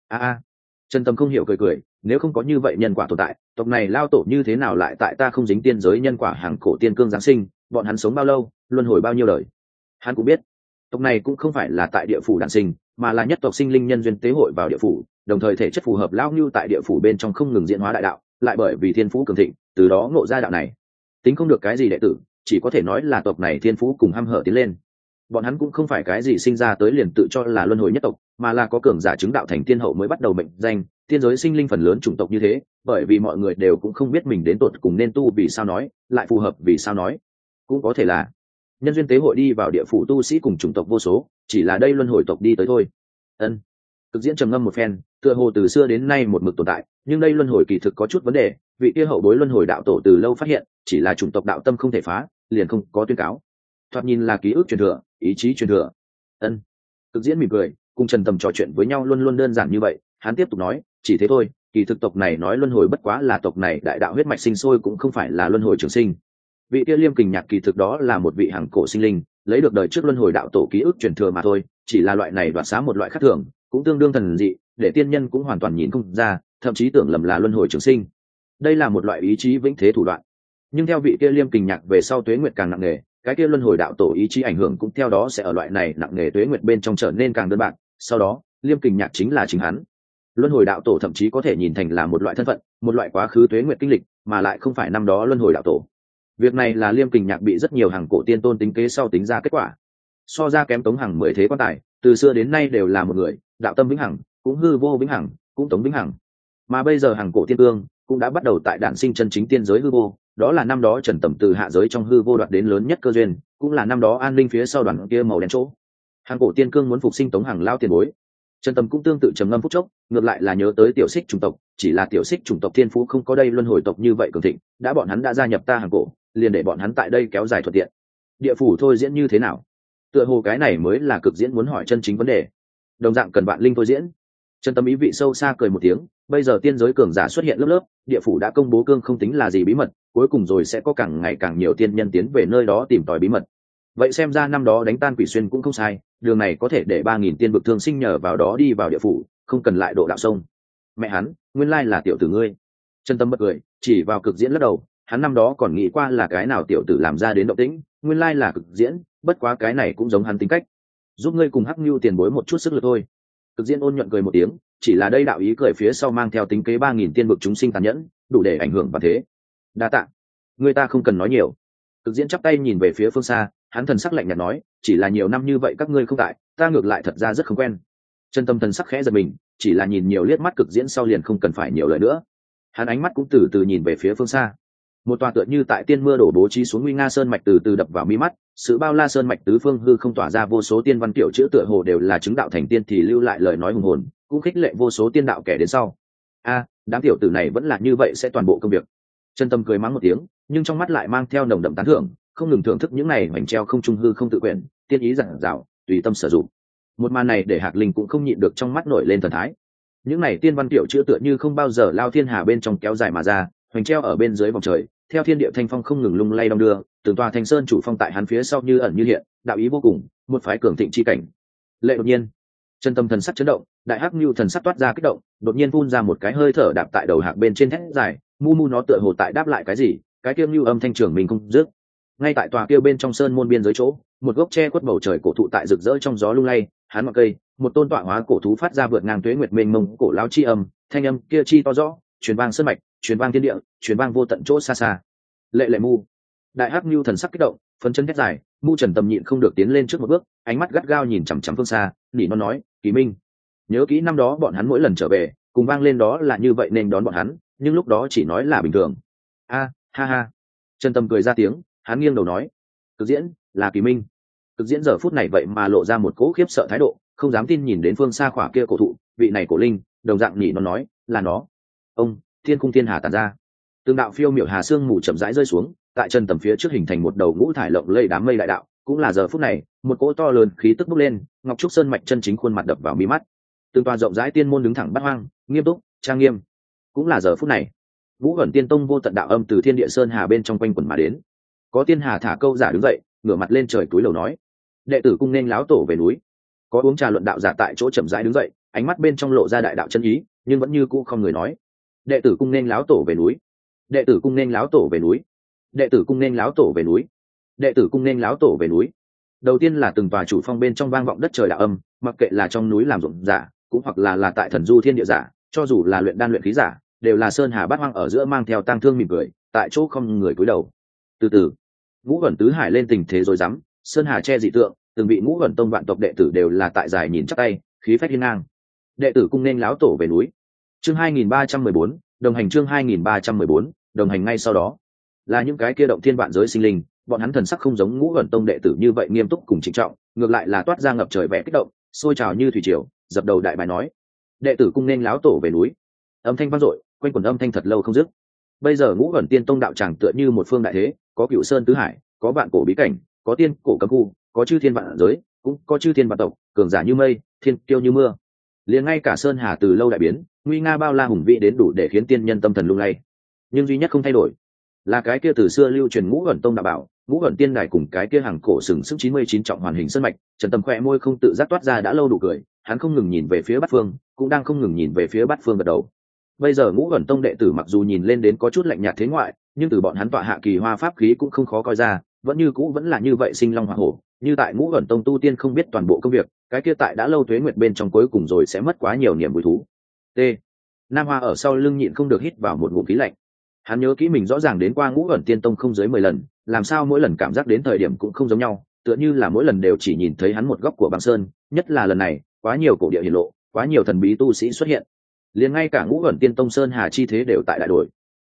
Trần Tâm không hiểu cười, nếu không có như vậy nhân quả tồn tại, tộc này lao tổ như thế nào lại tại ta không dính tiên giới nhân quả hàng cổ tiên cương giáng sinh, bọn hắn sống bao lâu, luân hồi bao nhiêu đời. Hắn cũng biết, tộc này cũng không phải là tại địa phủ đản sinh, mà là nhất tộc sinh linh nhân duyên tế hội vào địa phủ, đồng thời thể chất phù hợp lao như tại địa phủ bên trong không ngừng diễn hóa đại đạo, lại bởi vì thiên phú cường thịnh, từ đó ngộ ra đạo này. Tính không được cái gì đệ tử, chỉ có thể nói là tộc này thiên phú cùng hăm hở tiến lên. Bọn hắn cũng không phải cái gì sinh ra tới liền tự cho là luân hồi nhất tộc, mà là có cường giả chứng đạo thành tiên hậu mới bắt đầu mệnh danh. Tiên giới sinh linh phần lớn chủng tộc như thế, bởi vì mọi người đều cũng không biết mình đến tột cùng nên tu vì sao nói, lại phù hợp vì sao nói. Cũng có thể là nhân duyên tế hội đi vào địa phủ tu sĩ cùng chủng tộc vô số, chỉ là đây luân hồi tộc đi tới thôi. Ân. Cực diễn trầm ngâm một phen, tựa hồ từ xưa đến nay một mực tồn tại, nhưng đây luân hồi kỳ thực có chút vấn đề, vị kia hậu bối luân hồi đạo tổ từ lâu phát hiện, chỉ là chủng tộc đạo tâm không thể phá, liền không có tuyên cáo. Thoạt nhìn là ký ức truyền thừa, ý chí truyền thừa. Ân. Cực diễn mỉm cười, cùng Trần Tâm trò chuyện với nhau luôn luôn đơn giản như vậy, hắn tiếp tục nói, chỉ thế thôi, kỳ thực tộc này nói luân hồi bất quá là tộc này đại đạo huyết mạch sinh sôi cũng không phải là luân hồi trường sinh. Vị kia Liêm Kình Nhạc kỳ thực đó là một vị hàng cổ sinh linh, lấy được đời trước luân hồi đạo tổ ký ức truyền thừa mà thôi, chỉ là loại này đoạt xá một loại khác thường, cũng tương đương thần dị, để tiên nhân cũng hoàn toàn nhìn không ra, thậm chí tưởng lầm là luân hồi trường sinh. Đây là một loại ý chí vĩnh thế thủ đoạn. Nhưng theo vị kia Liêm Kình Nhạc về sau tuế nguyệt càng nặng nề, cái kia luân hồi đạo tổ ý chí ảnh hưởng cũng theo đó sẽ ở loại này nặng nề tuế nguyệt bên trong trở nên càng đơn bạc, sau đó Liêm Kình Nhạc chính là chính hắn. Luân hồi đạo tổ thậm chí có thể nhìn thành là một loại thân phận, một loại quá khứ tuế nguyệt kinh lịch, mà lại không phải năm đó luân hồi đạo tổ. Việc này là Liêm Kình Nhạc bị rất nhiều hàng cổ tiên tôn tính kế sau tính ra kết quả. So ra kém Tống Hằng 10 thế quan tài, từ xưa đến nay đều là một người, đạo tâm vĩnh hằng, cũng hư vô vĩnh hằng, cũng tống vĩnh hằng. Mà bây giờ hàng cổ tiên cương cũng đã bắt đầu tại đản sinh chân chính tiên giới hư vô, đó là năm đó Trần Tầm từ hạ giới trong hư vô đoạt đến lớn nhất cơ duyên, cũng là năm đó an ninh phía sau đoàn kia màu đen chỗ. Hàng cổ tiên cương muốn phục sinh Tống Hàng lao tiền bối. Trần Tầm cũng tương tự trầm ngâm phút chốc, ngược lại là nhớ tới tiểu xích chủng tộc, chỉ là tiểu xích chủng tộc thiên phú không có đây luân hồi tộc như vậy cường thịnh, đã bọn hắn đã gia nhập ta hàng cổ, liền để bọn hắn tại đây kéo dài thuận tiện. Địa phủ thôi diễn như thế nào? Tựa hồ cái này mới là cực diễn muốn hỏi chân chính vấn đề. Đồng dạng cần bạn linh thôi diễn. Trần Tâm ý vị sâu xa cười một tiếng, bây giờ tiên giới cường giả xuất hiện lớp lớp, địa phủ đã công bố cương không tính là gì bí mật, cuối cùng rồi sẽ có càng ngày càng nhiều tiên nhân tiến về nơi đó tìm tòi bí mật. Vậy xem ra năm đó đánh tan quỷ xuyên cũng không sai, đường này có thể để 3000 tiên vực thương sinh nhờ vào đó đi vào địa phủ, không cần lại độ đạo sông. Mẹ hắn, nguyên lai là tiểu tử ngươi. Trần Tâm bật cười, chỉ vào cực diễn lắc đầu, hắn năm đó còn nghĩ qua là cái nào tiểu tử làm ra đến động tĩnh, nguyên lai là cực diễn, bất quá cái này cũng giống hắn tính cách. Giúp ngươi cùng Hắc Nưu tiền bối một chút sức lực thôi. Cực diễn ôn nhuận cười một tiếng, chỉ là đây đạo ý cười phía sau mang theo tính kế 3000 tiên vực chúng sinh tàn nhẫn, đủ để ảnh hưởng và thế. Đa tạ. Người ta không cần nói nhiều. Cực diễn chắp tay nhìn về phía phương xa, hắn thần sắc lạnh nhạt nói, chỉ là nhiều năm như vậy các ngươi không tại, ta ngược lại thật ra rất không quen. Chân tâm thần sắc khẽ giật mình, chỉ là nhìn nhiều liếc mắt cực diễn sau liền không cần phải nhiều lời nữa. Hắn ánh mắt cũng từ từ nhìn về phía phương xa. Một tòa tựa như tại tiên mưa đổ bố trí xuống nguy nga sơn mạch từ từ đập vào mi mắt, sự bao la sơn mạch tứ phương hư không tỏa ra vô số tiên văn kiểu chữ tựa hồ đều là chứng đạo thành tiên thì lưu lại lời nói hùng hồn, cũng khích lệ vô số tiên đạo kẻ đến sau. A, đám tiểu tử này vẫn là như vậy sẽ toàn bộ công việc. Chân tâm cười mắng một tiếng, nhưng trong mắt lại mang theo nồng đậm tán thưởng, không ngừng thưởng thức những này mảnh treo không trung hư không tự quyển, tiên ý giản dạo, tùy tâm sử dụng. Một màn này để Hạc Linh cũng không nhịn được trong mắt nổi lên thần thái. Những này tiên văn tiểu chữ tựa như không bao giờ lao thiên hà bên trong kéo dài mà ra, hoành treo ở bên dưới vòng trời, theo thiên địa thanh phong không ngừng lung lay đong đưa, từng tòa thành sơn chủ phong tại hắn phía sau như ẩn như hiện, đạo ý vô cùng, một phái cường thịnh chi cảnh. Lệ đột nhiên, chân tâm thần sắc chấn động, đại hắc nhu thần sắc toát ra kích động, đột nhiên phun ra một cái hơi thở đạp tại đầu hạc bên trên thét dài, mu mu nó tựa hồ tại đáp lại cái gì, cái kiêm nhu âm thanh trường mình không dứt. Ngay tại tòa kia bên trong sơn môn biên giới chỗ, một gốc tre quất bầu trời cổ thụ tại rực rỡ trong gió lung lay, hắn mặc cây, một tôn tọa hóa cổ thú phát ra vượt ngang tuế nguyệt mênh mông cổ lão chi âm, thanh âm kia chi to rõ, truyền vang sơn mạch, truyền vang thiên địa, truyền vang vô tận chỗ xa xa. Lệ lệ mu, đại hắc nhu thần sắc kích động, phấn chân thét dài, mu trần tầm nhịn không được tiến lên trước một bước, ánh mắt gắt gao nhìn chằm chằm phương xa, nỉ non nói, Kỳ Minh, nhớ kỹ năm đó bọn hắn mỗi lần trở về cùng vang lên đó là như vậy nên đón bọn hắn, nhưng lúc đó chỉ nói là bình thường. A, ha ha. Trần Tâm cười ra tiếng, hắn nghiêng đầu nói, Cực diễn là Kỳ Minh. Cực diễn giờ phút này vậy mà lộ ra một cỗ khiếp sợ thái độ, không dám tin nhìn đến phương xa khỏa kia cổ thụ, vị này cổ linh, đồng dạng nhỉ nó nói, là nó. Ông, thiên cung thiên hà tản ra, từng đạo phiêu miểu hà sương mù chậm rãi rơi xuống, tại Trần Tầm phía trước hình thành một đầu ngũ thải lộng lây đám mây đại đạo, cũng là giờ phút này, một cỗ to lớn khí tức bốc lên, ngọc trúc sơn mạch chân chính khuôn mặt đập vào mi mắt. Từng tòa rộng rãi tiên môn đứng thẳng bát hoang, nghiêm túc, trang nghiêm. Cũng là giờ phút này, Vũ Ẩn Tiên Tông vô tận đạo âm từ thiên địa sơn hà bên trong quanh quẩn mà đến. Có tiên hà thả câu giả đứng dậy, ngửa mặt lên trời túi lầu nói, đệ tử cung nên láo tổ về núi. Có uống trà luận đạo giả tại chỗ chậm rãi đứng dậy, ánh mắt bên trong lộ ra đại đạo chân ý, nhưng vẫn như cũ không người nói, đệ tử cung nên láo tổ về núi, đệ tử cung nên láo tổ về núi, đệ tử cung nên láo tổ về núi, đệ tử cung nên láo tổ về núi. Đầu tiên là từng tòa chủ phong bên trong vang vọng đất trời đạo âm, mặc kệ là trong núi làm ruộng giả, cũng hoặc là tại thần du thiên địa giả, cho dù là luyện đan luyện khí giả, đều là sơn hà bát hoang ở giữa mang theo tang thương mỉm cười, tại chỗ không người cúi đầu. Từ từ, ngũ ẩn tứ hải lên tình thế rồi rắm, sơn hà che dị tượng, từng vị ngũ ẩn tông vạn tộc đệ tử đều là tại dài nhìn chắc tay, khí phách hiên ngang. Đệ tử cung nên láo tổ về núi. Chương 2314, đồng hành chương 2314, đồng hành ngay sau đó là những cái kia động thiên vạn giới sinh linh, bọn hắn thần sắc không giống ngũ ẩn tông đệ tử như vậy nghiêm túc cùng trịnh trọng, ngược lại là toát ra ngập trời vẻ kích động, sôi trào như thủy triều, dập đầu đại bài nói, đệ tử cung nên láo tổ về núi. Âm thanh vang dội, quanh quẩn âm thanh thật lâu không dứt. Bây giờ ngũ ẩn tiên tông đạo tràng tựa như một phương đại thế, có cửu sơn tứ hải, có vạn cổ bí cảnh, có tiên cổ cấm khu, có chư thiên vạn giới, cũng có chư thiên vạn tộc, cường giả như mây, thiên kiêu như mưa. Liền ngay cả sơn hà từ lâu đại biến, nguy nga bao la hùng vĩ đến đủ để khiến tiên nhân tâm thần lung lay. Nhưng duy nhất không thay đổi là cái kia từ xưa lưu truyền ngũ ẩn tông đạo bảo, ngũ ẩn tiên đài cùng cái kia hàng cổ sừng sức 99 trọng hoàn hình sơn mạch. Trần Tâm khỏe môi không tự giác toát ra đã lâu đủ cười, hắn không ngừng nhìn về phía bát phương, cũng đang không ngừng nhìn về phía bát phương gật đầu. Bây giờ ngũ ẩn tông đệ tử mặc dù nhìn lên đến có chút lạnh nhạt thế ngoại, nhưng từ bọn hắn tọa hạ kỳ hoa pháp khí cũng không khó coi ra, vẫn như cũ vẫn là như vậy sinh long hỏa hổ, như tại ngũ ẩn tông tu tiên không biết toàn bộ công việc, cái kia tại đã lâu tuế nguyệt bên trong cuối cùng rồi sẽ mất quá nhiều niềm vui thú. T. Nam Hoa ở sau lưng nhịn không được hít vào một ngụm khí lạnh. Hắn nhớ kỹ mình rõ ràng đến qua ngũ ẩn tiên tông không dưới 10 lần, làm sao mỗi lần cảm giác đến thời điểm cũng không giống nhau, tựa như là mỗi lần đều chỉ nhìn thấy hắn một góc của băng sơn, nhất là lần này, quá nhiều cổ địa hiển lộ, quá nhiều thần bí tu sĩ xuất hiện. Liền ngay cả ngũ ẩn tiên tông sơn hà chi thế đều tại đại đổi.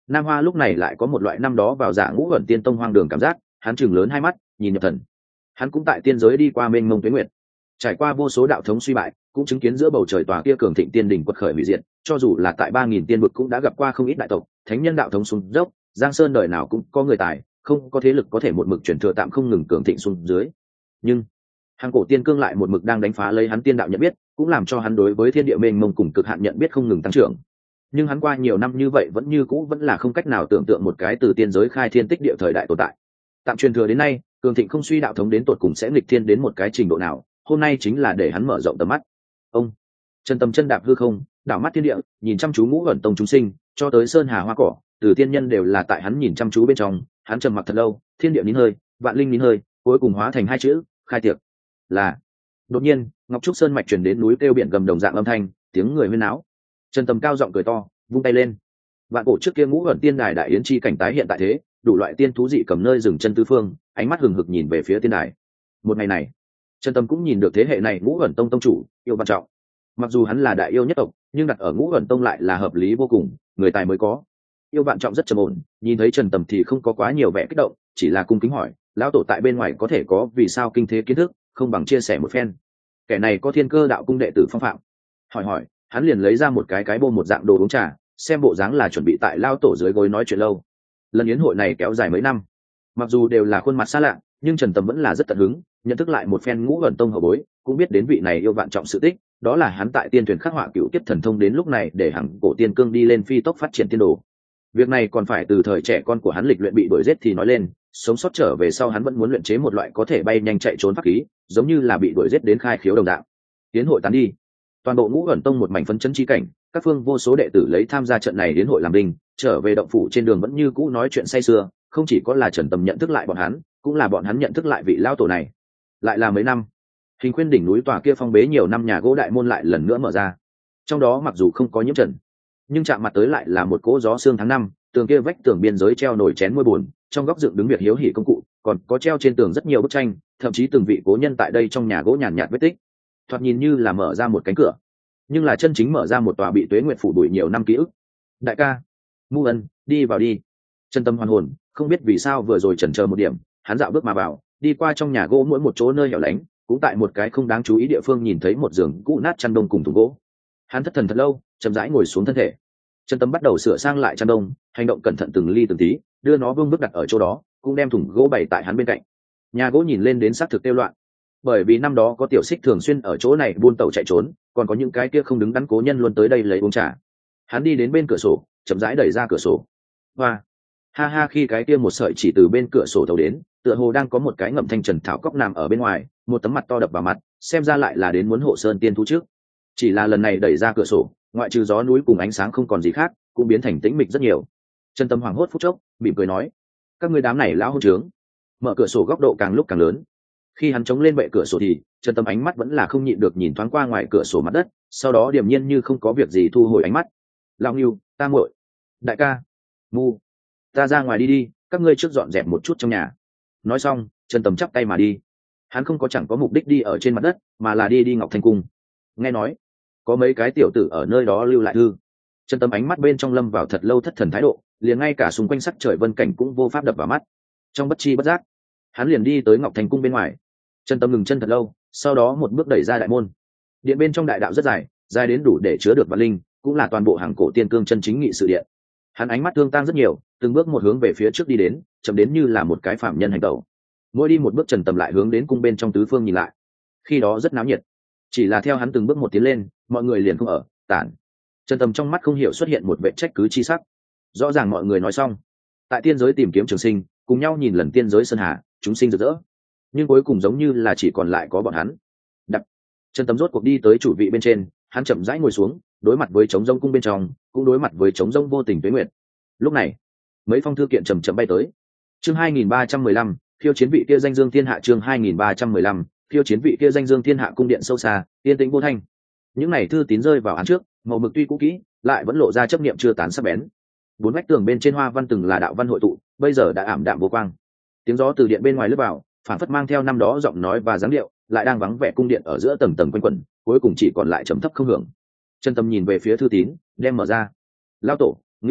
Nam Hoa lúc này lại có một loại năm đó vào Dạ Ngũ Ẩn Tiên Tông hoang đường cảm giác, hắn chừng lớn hai mắt nhìn nhập thần. Hắn cũng tại tiên giới đi qua mênh mông tuyết nguyệt, trải qua vô số đạo thống suy bại, cũng chứng kiến giữa bầu trời tòa kia cường thịnh tiên đỉnh quật khởi hủy diệt, cho dù là tại 3000 tiên vực cũng đã gặp qua không ít đại tộc, thánh nhân đạo thống xuống dốc, Giang Sơn đời nào cũng có người tài, không có thế lực có thể một mực truyền thừa tạm không ngừng cường thịnh xuống dưới. Nhưng hàng cổ tiên cương lại một mực đang đánh phá lấy hắn tiên đạo nhận biết, cũng làm cho hắn đối với thiên địa mênh mông cùng cực hạn nhận biết không ngừng tăng trưởng. Nhưng hắn qua nhiều năm như vậy vẫn như cũ vẫn là không cách nào tưởng tượng một cái từ tiên giới khai thiên tích địa thời đại tồn tại. Tạm truyền thừa đến nay, cường thịnh không suy đạo thống đến tột cùng sẽ nghịch thiên đến một cái trình độ nào, hôm nay chính là để hắn mở rộng tầm mắt. Ông chân tâm chân đạp hư không, đảo mắt thiên địa, nhìn chăm chú Ngũ Ẩn Tông chúng sinh, cho tới sơn hà hoa cỏ, từ tiên nhân đều là tại hắn nhìn chăm chú bên trong. Hắn trầm mặc thật lâu, thiên địa nín hơi, vạn linh nín hơi, cuối cùng hóa thành hai chữ: khai tiệc. Là. Đột nhiên, Ngọc Trúc Sơn mạch truyền đến núi kêu biển gầm đồng dạng âm thanh, tiếng người huyên náo. Trần Tầm cao giọng cười to, vung tay lên. Vạn cổ trước kia Ngũ Ẩn Tiên Đài đại yến chi cảnh tái hiện tại thế, đủ loại tiên thú dị cầm nơi dừng chân tứ phương, ánh mắt hừng hực nhìn về phía tiên đài. Một ngày này, Trần Tầm cũng nhìn được thế hệ này Ngũ Ẩn Tông tông chủ, Yêu Vạn Trọng. Mặc dù hắn là đại yêu nhất tộc, nhưng đặt ở Ngũ Ẩn Tông lại là hợp lý vô cùng, người tài mới có. Yêu Vạn Trọng rất trầm ổn, nhìn thấy Trần Tầm thì không có quá nhiều vẻ kích động, chỉ là cung kính hỏi, lão tổ tại bên ngoài có thể có vì sao kinh thế kiến thức, không bằng chia sẻ một phen. Kẻ này có Thiên Cơ đạo cung đệ tử phong phạm. Hỏi, hắn liền lấy ra một cái bô một dạng đồ uống trà, xem bộ dáng là chuẩn bị tại lao tổ dưới gối nói chuyện lâu. Lần yến hội này kéo dài mấy năm, mặc dù đều là khuôn mặt xa lạ, nhưng Trần Tầm vẫn là rất tận hứng, nhận thức lại một phen Ngũ Ẩn Tông hậu bối, cũng biết đến vị này Yêu Vạn Trọng sự tích, đó là hắn tại tiên thuyền khắc họa cựu kiếp thần thông đến lúc này để hằng cổ tiên cương đi lên phi tốc phát triển tiên đồ. Việc này còn phải từ thời trẻ con của hắn lịch luyện bị đuổi giết thì nói lên, sống sót trở về sau hắn vẫn muốn luyện chế một loại có thể bay nhanh chạy trốn pháp khí, giống như là bị đuổi giết đến khai khiếu đồng dạng. Yến hội tán đi, toàn bộ Ngũ Ẩn Tông một mảnh phấn chấn chi cảnh, các phương vô số đệ tử lấy tham gia trận này đến hội làm đình, trở về động phủ trên đường vẫn như cũ nói chuyện say sưa, không chỉ có là Trần Tầm nhận thức lại bọn hắn, cũng là bọn hắn nhận thức lại vị lão tổ này. Lại là mấy năm, Hình Khuyên đỉnh núi tòa kia phong bế nhiều năm nhà gỗ đại môn lại lần nữa mở ra. Trong đó mặc dù không có nhiễm trần, nhưng chạm mặt tới lại là một cỗ gió sương tháng năm, tường kia vách tường biên giới treo nổi chén môi buồn, trong góc dựng đứng việc hiếu hỉ công cụ, còn có treo trên tường rất nhiều bức tranh, thậm chí từng vị cố nhân tại đây trong nhà gỗ nhàn nhạt vết tích. Thoạt nhìn như là mở ra một cánh cửa, nhưng là chân chính mở ra một tòa bị tuế nguyệt phủ bụi nhiều năm ký ức. Đại ca, Mu Ân, đi vào đi. Chân tâm hoàn hồn, không biết vì sao vừa rồi chần chờ một điểm, hắn dạo bước mà vào, đi qua trong nhà gỗ mỗi một chỗ nơi hẻo lánh, cũng tại một cái không đáng chú ý địa phương nhìn thấy một giường cũ nát chăn đông cùng thùng gỗ. Hắn thất thần thật lâu, chậm rãi ngồi xuống thân thể. Chân tâm bắt đầu sửa sang lại chăn đông, hành động cẩn thận từng ly từng tí, đưa nó vương bước đặt ở chỗ đó, cũng đem thùng gỗ bày tại hắn bên cạnh. Nhà gỗ nhìn lên đến xác thực tiêu loạn, bởi vì năm đó có tiểu xích thường xuyên ở chỗ này buôn tàu chạy trốn, còn có những cái kia không đứng đắn cố nhân luôn tới đây lấy uống trà. Hắn đi đến bên cửa sổ, chậm rãi đẩy ra cửa sổ. Hoa, ha ha, khi cái kia một sợi chỉ từ bên cửa sổ thấu đến, tựa hồ đang có một cái ngậm thanh trần thảo cốc nằm ở bên ngoài, một tấm mặt to đập vào mặt, xem ra lại là đến muốn hộ sơn tiên thú trước. Chỉ là lần này đẩy ra cửa sổ, ngoại trừ gió núi cùng ánh sáng không còn gì khác, cũng biến thành tĩnh mịch rất nhiều. Trần Tâm hoảng hốt phút chốc, mỉm cười nói: các ngươi đám này lão hôn trướng. Mở cửa sổ góc độ càng lúc càng lớn. Khi hắn chống lên bệ cửa sổ thì Trần Tâm ánh mắt vẫn là không nhịn được nhìn thoáng qua ngoài cửa sổ mặt đất, sau đó điềm nhiên như không có việc gì thu hồi ánh mắt. Lão Ngưu, ta muội, đại ca, Mu, ta ra ngoài đi đi, các ngươi trước dọn dẹp một chút trong nhà. Nói xong, Trần Tâm chắp tay mà đi. Hắn không có chẳng có mục đích đi ở trên mặt đất, mà là đi Ngọc Thanh Cung. Nghe nói có mấy cái tiểu tử ở nơi đó lưu lại thư. Trần Tâm ánh mắt bên trong lâm vào thật lâu thất thần thái độ, liền ngay cả xung quanh sắc trời vân cảnh cũng vô pháp đập vào mắt. Trong bất chi bất giác, hắn liền đi tới Ngọc Thanh Cung bên ngoài. Trần Tâm ngừng chân thật lâu, sau đó một bước đẩy ra đại môn. Điện bên trong đại đạo rất dài, dài đến đủ để chứa được vạn linh, cũng là toàn bộ hàng cổ tiên cương chân chính nghị sự điện. Hắn ánh mắt thương tang rất nhiều, từng bước một hướng về phía trước đi đến, chậm đến như là một cái phạm nhân hành tẩu. Mỗi đi một bước Trần Tâm lại hướng đến cung bên trong tứ phương nhìn lại. Khi đó rất náo nhiệt, chỉ là theo hắn từng bước một tiến lên, mọi người liền không ở, tản. Trần Tâm trong mắt không hiểu xuất hiện một vẻ trách cứ chi sắc. Rõ ràng mọi người nói xong, tại tiên giới tìm kiếm trường sinh, cùng nhau nhìn lần tiên giới sơn hà, chúng sinh rực rỡ. Nhưng cuối cùng giống như là chỉ còn lại có bọn hắn. Đập. Trần Tâm rốt cuộc đi tới chủ vị bên trên, hắn chậm rãi ngồi xuống, đối mặt với trống rông cung bên trong, cũng đối mặt với trống rông vô tình tuế nguyệt. Lúc này, mấy phong thư kiện chậm chậm bay tới. Chương 2315, phiêu chiến vị kia danh dương thiên hạ. Chương 2315, phiêu chiến vị kia danh dương thiên hạ. Cung điện sâu xa, yên tĩnh vô thanh. Những này thư tín rơi vào án trước, màu mực tuy cũ kỹ, lại vẫn lộ ra chấp niệm chưa tán sắc bén. Bốn vách tường bên trên hoa văn từng là đạo văn hội tụ, bây giờ đã ảm đạm vô quang. Tiếng gió từ điện bên ngoài lướt vào, phản phất mang theo năm đó giọng nói và dáng điệu, lại đang vắng vẻ cung điện ở giữa tầng tầng quanh quẩn, cuối cùng chỉ còn lại trầm thấp không hưởng. Trần Tâm nhìn về phía thư tín, đem mở ra. Lão tổ, Ngưu tổ,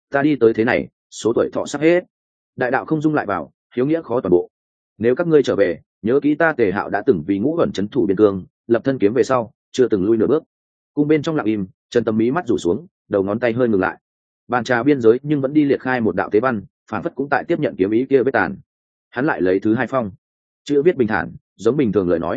ta đi tới thế này, số tuổi thọ sắp hết, đại đạo không dung lại vào, hiếu nghĩa khó toàn bộ. Nếu các ngươi trở về, nhớ kỹ ta Tề Hạo đã từng vì Ngũ Ẩn trấn thủ biên cương, lập thân kiếm về sau, chưa từng lui nửa bước. Cung bên trong lặng im, Trần Tâm mí mắt rủ xuống, đầu ngón tay hơi ngừng lại. Bàn trà biên giới nhưng vẫn đi liệt khai một đạo tế văn, phản phất cũng tại tiếp nhận kiếm ý kia vết tàn. Hắn lại lấy thứ hai phong, chữ viết bình thản, giống bình thường lời nói.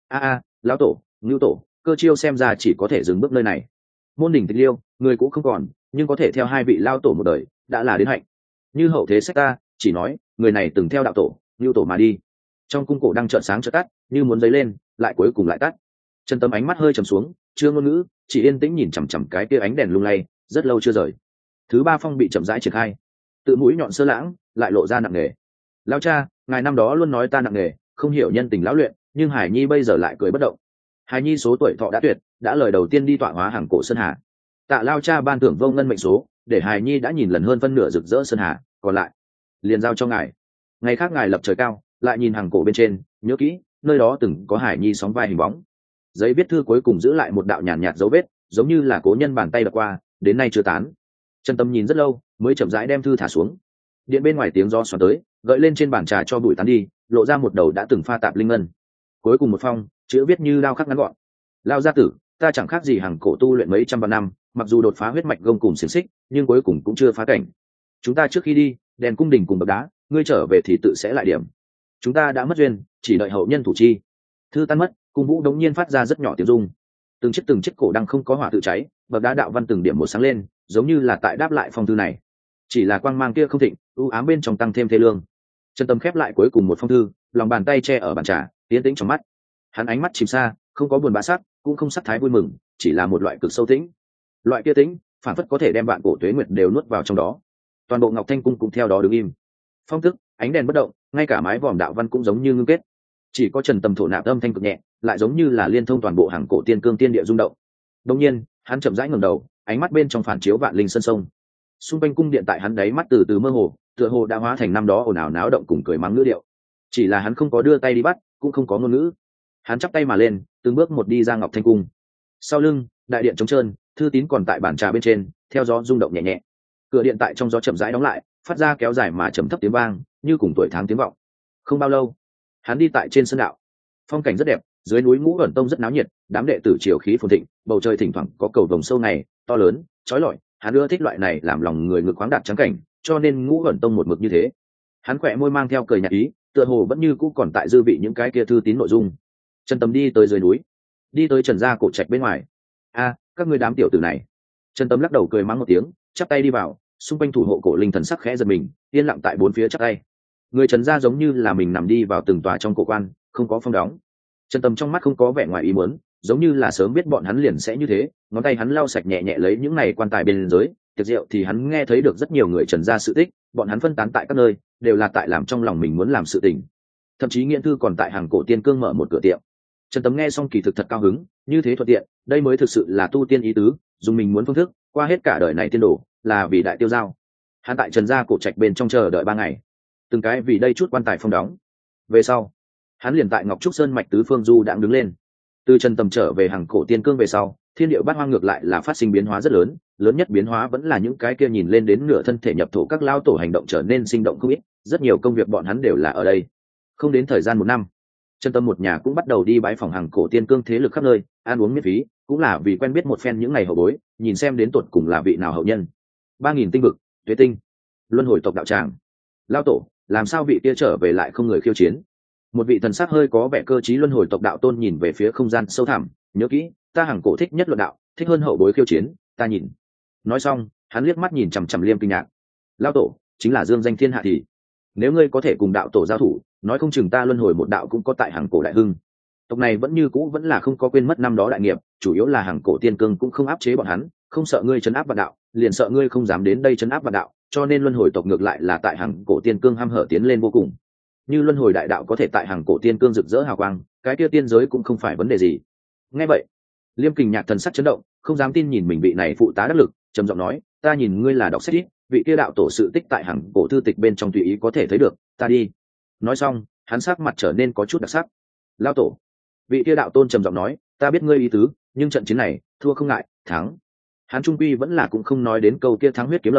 Lão tổ, Ngưu tổ, Cơ Chiêu xem ra chỉ có thể dừng bước nơi này. Môn đỉnh tịch liêu, người cũng không còn, nhưng có thể theo hai vị lao tổ một đời, đã là đến hạnh. Như hậu thế sách ta, chỉ nói, người này từng theo đạo tổ, Ngưu tổ mà đi. Trong cung cổ đang trợn sáng chợt tắt, như muốn dấy lên, lại cuối cùng lại tắt. Trần Tâm ánh mắt hơi trầm xuống, chưa ngôn ngữ, chỉ yên tĩnh nhìn chằm chằm cái kia ánh đèn lung lay, rất lâu chưa rời. Thứ ba phong bị chậm rãi triển khai, tự mũi nhọn sơ lãng, lại lộ ra nặng nề. Lão cha, ngài năm đó luôn nói ta nặng nề, không hiểu nhân tình lão luyện, nhưng Hải Nhi bây giờ lại cười bất động. Hải Nhi số tuổi thọ đã tuyệt, đã lời đầu tiên đi tọa hóa hàng cổ sơn hà. Tạ lao cha ban thưởng vô ngân mệnh số, để Hải Nhi đã nhìn lần hơn phân nửa rực rỡ sơn hà, còn lại liền giao cho ngài. Ngày khác ngài lập trời cao, lại nhìn hàng cổ bên trên, nhớ kỹ, nơi đó từng có Hải Nhi sóng vai hình bóng. Giấy viết thư cuối cùng giữ lại một đạo nhàn nhạt dấu vết, giống như là cố nhân bàn tay đập qua, đến nay chưa tán. Trần Tâm nhìn rất lâu, mới chậm rãi đem thư thả xuống. Điện bên ngoài tiếng gió xoắn tới, gợi lên trên bàn trà cho bụi tán đi, lộ ra một đầu đã từng pha tạp linh ngân. Cuối cùng một phong, chữ viết như đao khắc ngắn gọn. Lao gia tử, ta chẳng khác gì hàng cổ tu luyện mấy trăm vạn năm, mặc dù đột phá huyết mạch gông cùng xiềng xích, nhưng cuối cùng cũng chưa phá cảnh. Chúng ta trước khi đi, đèn cung đình cùng bậc đá, ngươi trở về thì tự sẽ lại điểm. Chúng ta đã mất duyên, chỉ đợi hậu nhân thủ chi. Thư tan mất, cung vũ đống nhiên phát ra rất nhỏ tiếng rung. Từng chiếc cổ đang không có hỏa tự cháy, bậc đá đạo văn từng điểm một sáng lên, giống như là tại đáp lại phong thư này. Chỉ là quang mang kia không thịnh, u ám bên trong tăng thêm thê lương. Trần Tâm khép lại cuối cùng một phong thư, lòng bàn tay che ở bàn trà, tiến tĩnh trong mắt. Hắn ánh mắt chìm xa, không có buồn bã sắc, cũng không sắc thái vui mừng, chỉ là một loại cực sâu tĩnh. Loại kia tĩnh, phản phất có thể đem vạn cổ tuế nguyệt đều nuốt vào trong đó. Toàn bộ Ngọc Thanh cung cũng theo đó đứng im. Phong thức, ánh đèn bất động, ngay cả mái vòm đạo văn cũng giống như ngưng kết. Chỉ có Trần Tâm thổ nạp âm thanh cực nhẹ, lại giống như là liên thông toàn bộ hàng cổ tiên cương tiên địa rung động. Đột nhiên, hắn chậm rãi ngẩng đầu, ánh mắt bên trong phản chiếu vạn linh sơn sông. Xung quanh cung điện tại hắn đáy mắt từ từ mơ hồ, tựa hồ đã hóa thành năm đó ồn ào náo động cùng cười mắng ngữ điệu. Chỉ là hắn không có đưa tay đi bắt, cũng không có ngôn ngữ. Hắn chắp tay mà lên, từng bước một đi ra Ngọc Thanh cung. Sau lưng, đại điện trống trơn, thư tín còn tại bàn trà bên trên, theo gió rung động nhẹ nhẹ. Cửa điện tại trong gió chậm rãi đóng lại, phát ra kéo dài mà trầm thấp tiếng vang, như cùng tuổi tháng tiếng vọng. Không bao lâu, hắn đi tại trên sân đạo. Phong cảnh rất đẹp, dưới núi Ngũ Ẩn Tông rất náo nhiệt, đám đệ tử triều khí phồn thịnh, bầu trời thỉnh thoảng có cầu vồng sâu này, to lớn, chói lọi. Hắn ưa thích loại này làm lòng người ngực khoáng đạt trắng cảnh, cho nên Ngũ Ẩn Tông một mực như thế. Hắn khỏe môi mang theo cười nhạt ý, tựa hồ vẫn như cũ còn tại dư vị những cái kia thư tín nội dung. Trần Tâm đi tới dưới núi, đi tới Trần gia cổ trạch bên ngoài. Các ngươi đám tiểu tử này. Trần Tâm lắc đầu cười mắng một tiếng, chắp tay đi vào, xung quanh thủ hộ cổ linh thần sắc khẽ giật mình, yên lặng tại bốn phía chắp tay. Người Trần gia giống như là mình nằm đi vào từng tòa trong cổ quan, không có phong đóng. Trần Tâm trong mắt không có vẻ ngoài ý muốn, giống như là sớm biết bọn hắn liền sẽ như thế, ngón tay hắn lau sạch nhẹ nhẹ lấy những này quan tài bên dưới. Tiệc rượu thì hắn nghe thấy được rất nhiều người Trần gia sự tích, bọn hắn phân tán tại các nơi, đều là tại làm trong lòng mình muốn làm sự tình. Thậm chí nghiện thư còn tại hàng cổ tiên cương mở một cửa tiệm. Trần Tâm nghe xong kỳ thực thật cao hứng, như thế thuận tiện, đây mới thực sự là tu tiên ý tứ, dùng mình muốn phương thức, qua hết cả đời này tiên đồ, là vì đại tiêu giao. Hắn tại Trần gia cổ trạch bên trong chờ đợi 3 ngày, từng cái vì đây chút quan tài phong đóng. Về sau, hắn liền tại Ngọc Trúc Sơn mạch tứ phương du đãng đứng lên. Từ Trần Tâm trở về hàng cổ tiên cương về sau, thiên địa bát hoang ngược lại là phát sinh biến hóa rất lớn, lớn nhất biến hóa vẫn là những cái kia nhìn lên đến nửa thân thể nhập thổ các lao tổ hành động trở nên sinh động không ít, rất nhiều công việc bọn hắn đều là ở đây. Không đến thời gian 1 năm, Trần Tâm một nhà cũng bắt đầu đi bái phòng hàng cổ tiên cương thế lực khắp nơi, ăn uống miễn phí, cũng là vì quen biết một phen những ngày hậu bối, nhìn xem đến tuột cùng là vị nào hậu nhân. 3000 tinh vực, tuế tinh, luân hồi tộc đạo tràng. Lao tổ, làm sao vị kia trở về lại không người khiêu chiến? Một vị thần sắc hơi có vẻ cơ trí luân hồi tộc đạo tôn nhìn về phía không gian sâu thẳm, nhớ kỹ, ta hàng cổ thích nhất luận đạo, thích hơn hậu bối khiêu chiến, ta nhìn. Nói xong, hắn liếc mắt nhìn chằm chằm Liêm Kinh Nhạc. Lao tổ, chính là dương danh thiên hạ thì, nếu ngươi có thể cùng đạo tổ giao thủ, nói không chừng ta luân hồi một đạo cũng có tại hàng cổ đại hưng. Tộc này vẫn như cũ vẫn là không có quên mất năm đó đại nghiệp, chủ yếu là hàng cổ tiên cương cũng không áp chế bọn hắn, không sợ ngươi trấn áp vạn đạo, liền sợ ngươi không dám đến đây trấn áp vạn đạo, cho nên luân hồi tộc ngược lại là tại hàng cổ tiên cương ham hở tiến lên vô cùng. Như luân hồi đại đạo có thể tại hàng cổ tiên cương rực rỡ hào quang, cái kia tiên giới cũng không phải vấn đề gì. Nghe vậy, Liêm Kình Nhạc thần sắc chấn động, không dám tin nhìn mình vị này phụ tá đắc lực, trầm giọng nói, ta nhìn ngươi là đọc sách ít, vị kia đạo tổ sự tích tại hàng cổ thư tịch bên trong tùy ý có thể thấy được, ta đi. Nói xong, hắn sắc mặt trở nên có chút đặc sắc. Lao tổ, vị kia đạo tôn trầm giọng nói, ta biết ngươi ý tứ, nhưng trận chiến này thua không ngại, thắng. Hắn trung quy vẫn là cũng không nói đến câu kia thắng huyết kiếm lời,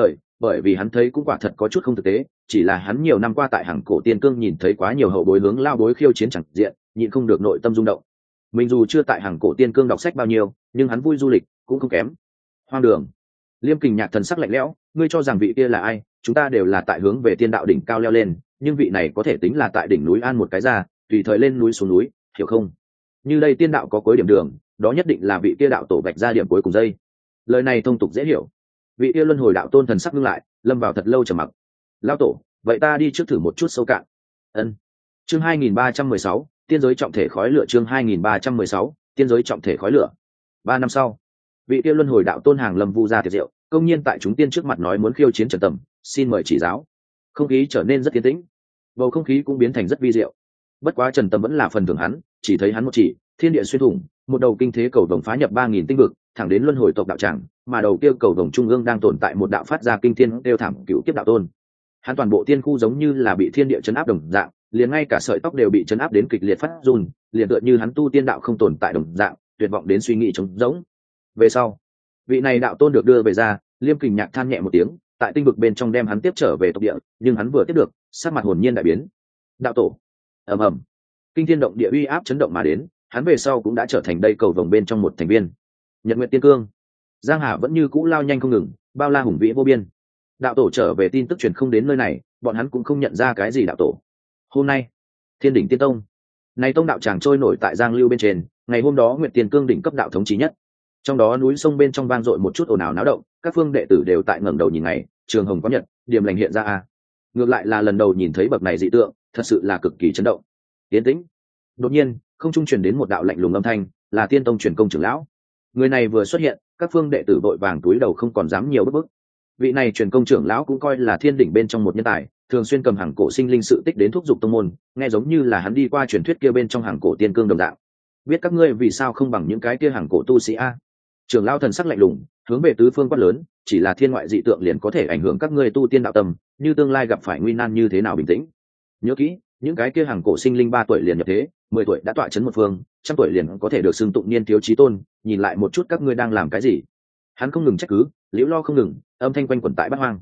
bởi vì hắn thấy cũng quả thật có chút không thực tế, chỉ là hắn nhiều năm qua tại Hằng Cổ Tiên Cương nhìn thấy quá nhiều hậu bối hướng lao bối khiêu chiến chẳng diện, nhịn không được nội tâm rung động. Mình dù chưa tại Hằng Cổ Tiên Cương đọc sách bao nhiêu, nhưng hắn vui du lịch cũng không kém. Hoang đường. Liêm Kình Nhạc thần sắc lạnh lẽo, ngươi cho rằng vị kia là ai? Chúng ta đều là tại hướng về tiên đạo đỉnh cao leo lên, nhưng vị này có thể tính là tại đỉnh núi an một cái ra, tùy thời lên núi xuống núi, hiểu không? Như đây tiên đạo có cuối điểm đường, đó nhất định là vị kia đạo tổ vạch ra điểm cuối cùng dây. Lời này thông tục dễ hiểu. Vị kia luân hồi đạo tôn thần sắc ngưng lại, lâm vào thật lâu trầm mặc. Lão tổ, vậy ta đi trước thử một chút sâu cạn. Ân. Chương 2316, tiên giới trọng thể khói lửa. Chương 2316, tiên giới trọng thể khói lửa. 3 năm sau, vị kia luân hồi đạo tôn hàng lâm vu ra tiệc rượu, công nhiên tại chúng tiên trước mặt nói muốn khiêu chiến Trần Tầm, xin mời chỉ giáo. Không khí trở nên rất yên tĩnh, bầu không khí cũng biến thành rất vi diệu. Bất quá Trần Tầm vẫn là phần thưởng hắn, chỉ thấy hắn một chỉ, thiên địa xuyên thủng, một đầu kinh thế cầu vồng phá nhập 3000 tinh vực, thẳng đến luân hồi tộc đạo tràng, mà đầu kia cầu vồng trung ương đang tồn tại một đạo phát ra kinh thiên đều thảm cựu kiếp đạo tôn. Hắn toàn bộ tiên khu giống như là bị thiên địa chấn áp đồng dạng, liền ngay cả sợi tóc đều bị chấn áp đến kịch liệt phát run, liền tựa như hắn tu tiên đạo không tồn tại đồng dạng, tuyệt vọng đến suy nghĩ trống rỗng. Về sau, vị này đạo tôn được đưa về ra, Liêm Kình Nhạc than nhẹ một tiếng, tại tinh vực bên trong đem hắn tiếp trở về tộc địa, nhưng hắn vừa tiếp được, sắc mặt hồn nhiên đại biến. Đạo tổ. Ầm ầm. Kinh thiên động địa uy áp chấn động mà đến, hắn về sau cũng đã trở thành đây cầu vồng bên trong một thành viên. Nhật Nguyệt Tiên Cương. Giang Hà vẫn như cũ lao nhanh không ngừng, bao la hùng vĩ vô biên. Đạo tổ trở về tin tức truyền không đến nơi này, bọn hắn cũng không nhận ra cái gì đạo tổ. Hôm nay, Thiên đỉnh Tiên Tông, này tông đạo tràng trôi nổi tại Giang Lưu bên trên, ngày hôm đó Nguyệt Tiên Cương đỉnh cấp đạo thống chí nhất. Trong đó núi sông bên trong vang dội một chút ồn ào náo động, các phương đệ tử đều tại ngẩng đầu nhìn ngày, trường hồng có nhật, điểm lành hiện ra a. Ngược lại là lần đầu nhìn thấy bậc này dị tượng, thật sự là cực kỳ chấn động. Tiến tĩnh. Đột nhiên, không trung truyền đến một đạo lạnh lùng âm thanh, là Tiên Tông truyền công trưởng lão. Người này vừa xuất hiện, các phương đệ tử vội vàng túi đầu không còn dám nhiều bước. Vị này truyền công trưởng lão cũng coi là thiên đỉnh bên trong một nhân tài, thường xuyên cầm hàng cổ sinh linh sự tích đến thúc giục tông môn, nghe giống như là hắn đi qua truyền thuyết kia bên trong hàng cổ tiên cương đồng dạng. Biết các ngươi vì sao không bằng những cái kia hàng cổ tu sĩ a? Trưởng lão thần sắc lạnh lùng, hướng về tứ phương quát lớn, chỉ là thiên ngoại dị tượng liền có thể ảnh hưởng các ngươi tu tiên đạo tâm, như tương lai gặp phải nguy nan như thế nào bình tĩnh. Nhớ kỹ, những cái kia hàng cổ sinh linh 3 tuổi liền nhập thế, 10 tuổi đã tọa chấn một phương, 100 tuổi liền có thể được xưng tụng niên thiếu chí tôn, nhìn lại một chút các ngươi đang làm cái gì. Hắn không ngừng trách cứ, liễu lo không ngừng, âm thanh quanh quẩn tại bát hoang.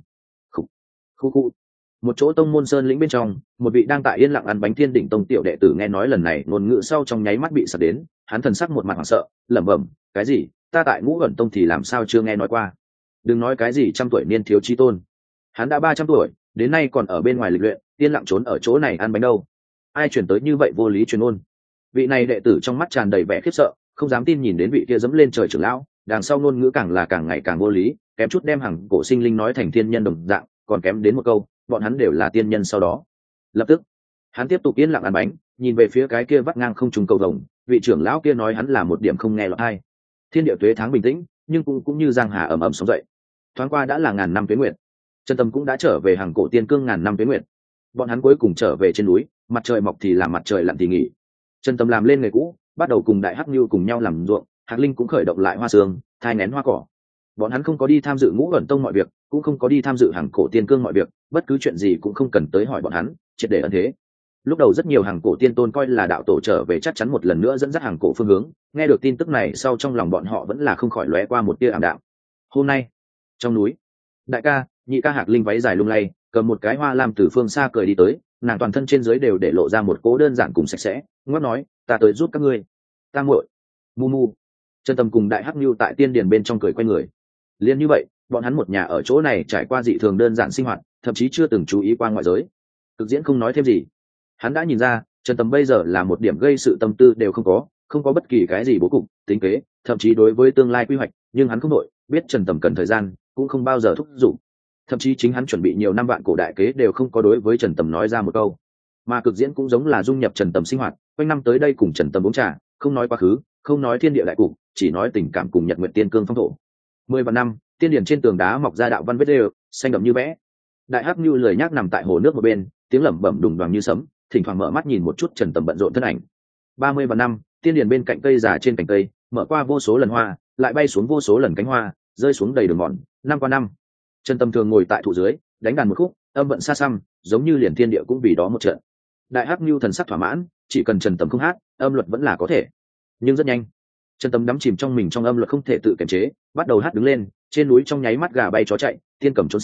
Khu. Một chỗ tông môn sơn lĩnh bên trong, một vị đang tại yên lặng ăn bánh thiên đỉnh tông tiểu đệ tử nghe nói lần này ngôn ngữ sau trong nháy mắt bị sặc đến, hắn thần sắc một mặt hoảng sợ, lẩm bẩm, cái gì? Ta tại Ngũ Ẩn Tông thì làm sao chưa nghe nói qua? Đừng nói cái gì 100 tuổi niên thiếu chí tôn, hắn đã 300 tuổi, đến nay còn ở bên ngoài lịch luyện, yên lặng trốn ở chỗ này ăn bánh đâu? Ai chuyển tới như vậy vô lý truyền ngôn? Vị này đệ tử trong mắt tràn đầy vẻ khiếp sợ, không dám tin nhìn đến vị kia dẫm lên trời trưởng lão, đằng sau ngôn ngữ càng là càng ngày càng vô lý, kém chút đem hàng cổ sinh linh nói thành thiên nhân đồng dạng, còn kém đến một câu, bọn hắn đều là tiên nhân sau đó. Lập tức, hắn tiếp tục yên lặng ăn bánh, nhìn về phía cái kia vắt ngang không trùng cầu vồng, vị trưởng lão kia nói hắn là một điểm không nghe lọt tai. Thiên địa tuế tháng bình tĩnh, nhưng cũng như giang hà ầm ầm sóng dậy. Thoáng qua đã là ngàn năm tuế nguyệt, Trần Tâm cũng đã trở về hàng cổ tiên cương ngàn năm tuế nguyệt. Bọn hắn cuối cùng trở về trên núi, mặt trời mọc thì làm mặt trời lặn thì nghỉ. Trần Tâm làm lên nghề cũ, bắt đầu cùng đại hắc nhu cùng nhau làm ruộng, Hạc Linh cũng khởi động lại hoa sương, thai nén hoa cỏ. Bọn hắn không có đi tham dự Ngũ Ẩn Tông mọi việc, cũng không có đi tham dự hàng cổ tiên cương mọi việc, bất cứ chuyện gì cũng không cần tới hỏi bọn hắn, triệt để ẩn thế. Lúc đầu rất nhiều hàng cổ tiên tôn coi là đạo tổ trở về chắc chắn một lần nữa dẫn dắt hàng cổ phương hướng, nghe được tin tức này sau trong lòng bọn họ vẫn là không khỏi lóe qua một tia ảm đạm. Hôm nay, trong núi, đại ca, nhị ca Hạc Linh váy dài lung lay, cầm một cái hoa lam từ phương xa cười đi tới, nàng toàn thân trên dưới đều để lộ ra một cố đơn giản cùng sạch sẽ, ngót nói, ta tới giúp các ngươi. Ta muội, mu mu. Trần Tâm cùng đại hắc nhu tại tiên điền bên trong cười quay người. Liên như vậy, bọn hắn một nhà ở chỗ này trải qua dị thường đơn giản sinh hoạt, thậm chí chưa từng chú ý qua ngoại giới. Cực diễn không nói thêm gì, hắn đã nhìn ra Trần Tâm bây giờ là một điểm gây sự tâm tư đều không có bất kỳ cái gì bố cục tính kế, thậm chí đối với tương lai quy hoạch, nhưng hắn không đội, biết Trần Tâm cần thời gian, cũng không bao giờ thúc giục. Thậm chí chính hắn chuẩn bị nhiều năm vạn cổ đại kế đều không có đối với Trần Tâm nói ra một câu. Mà cực diễn cũng giống là dung nhập Trần Tâm sinh hoạt, quanh năm tới đây cùng Trần Tâm uống trà, không nói quá khứ, không nói thiên địa đại cục, chỉ nói tình cảm cùng Nhật Nguyệt Tiên Cương phong thổ. 10 vạn năm, tiên điển trên tường đá mọc ra đạo văn vết đều, xanh đậm như vẽ. Đại hắc nhu lười nhác nằm tại hồ nước một bên, tiếng lẩm bẩm đùng đoàng như sấm, thỉnh thoảng mở mắt nhìn một chút Trần Tâm bận rộn thân ảnh. 30 vạn năm, tiên điển bên cạnh cây già trên cành cây, mở qua vô số lần hoa, lại bay xuống vô số lần cánh hoa, rơi xuống đầy đường mòn, năm qua năm. Trần Tâm thường ngồi tại thụ dưới, đánh đàn một khúc, âm vận xa xăm, giống như liền thiên địa cũng vì đó một trận. Đại hắc nhu thần sắc thỏa mãn, chỉ cần Trần Tâm không hát, âm luật vẫn là có thể. Nhưng rất nhanh, Trần Tâm đắm chìm trong mình trong âm luật không thể tự kiềm chế, bắt đầu hát đứng lên, trên núi trong nháy mắt gà bay chó chạy, tiên cầm trốn xa,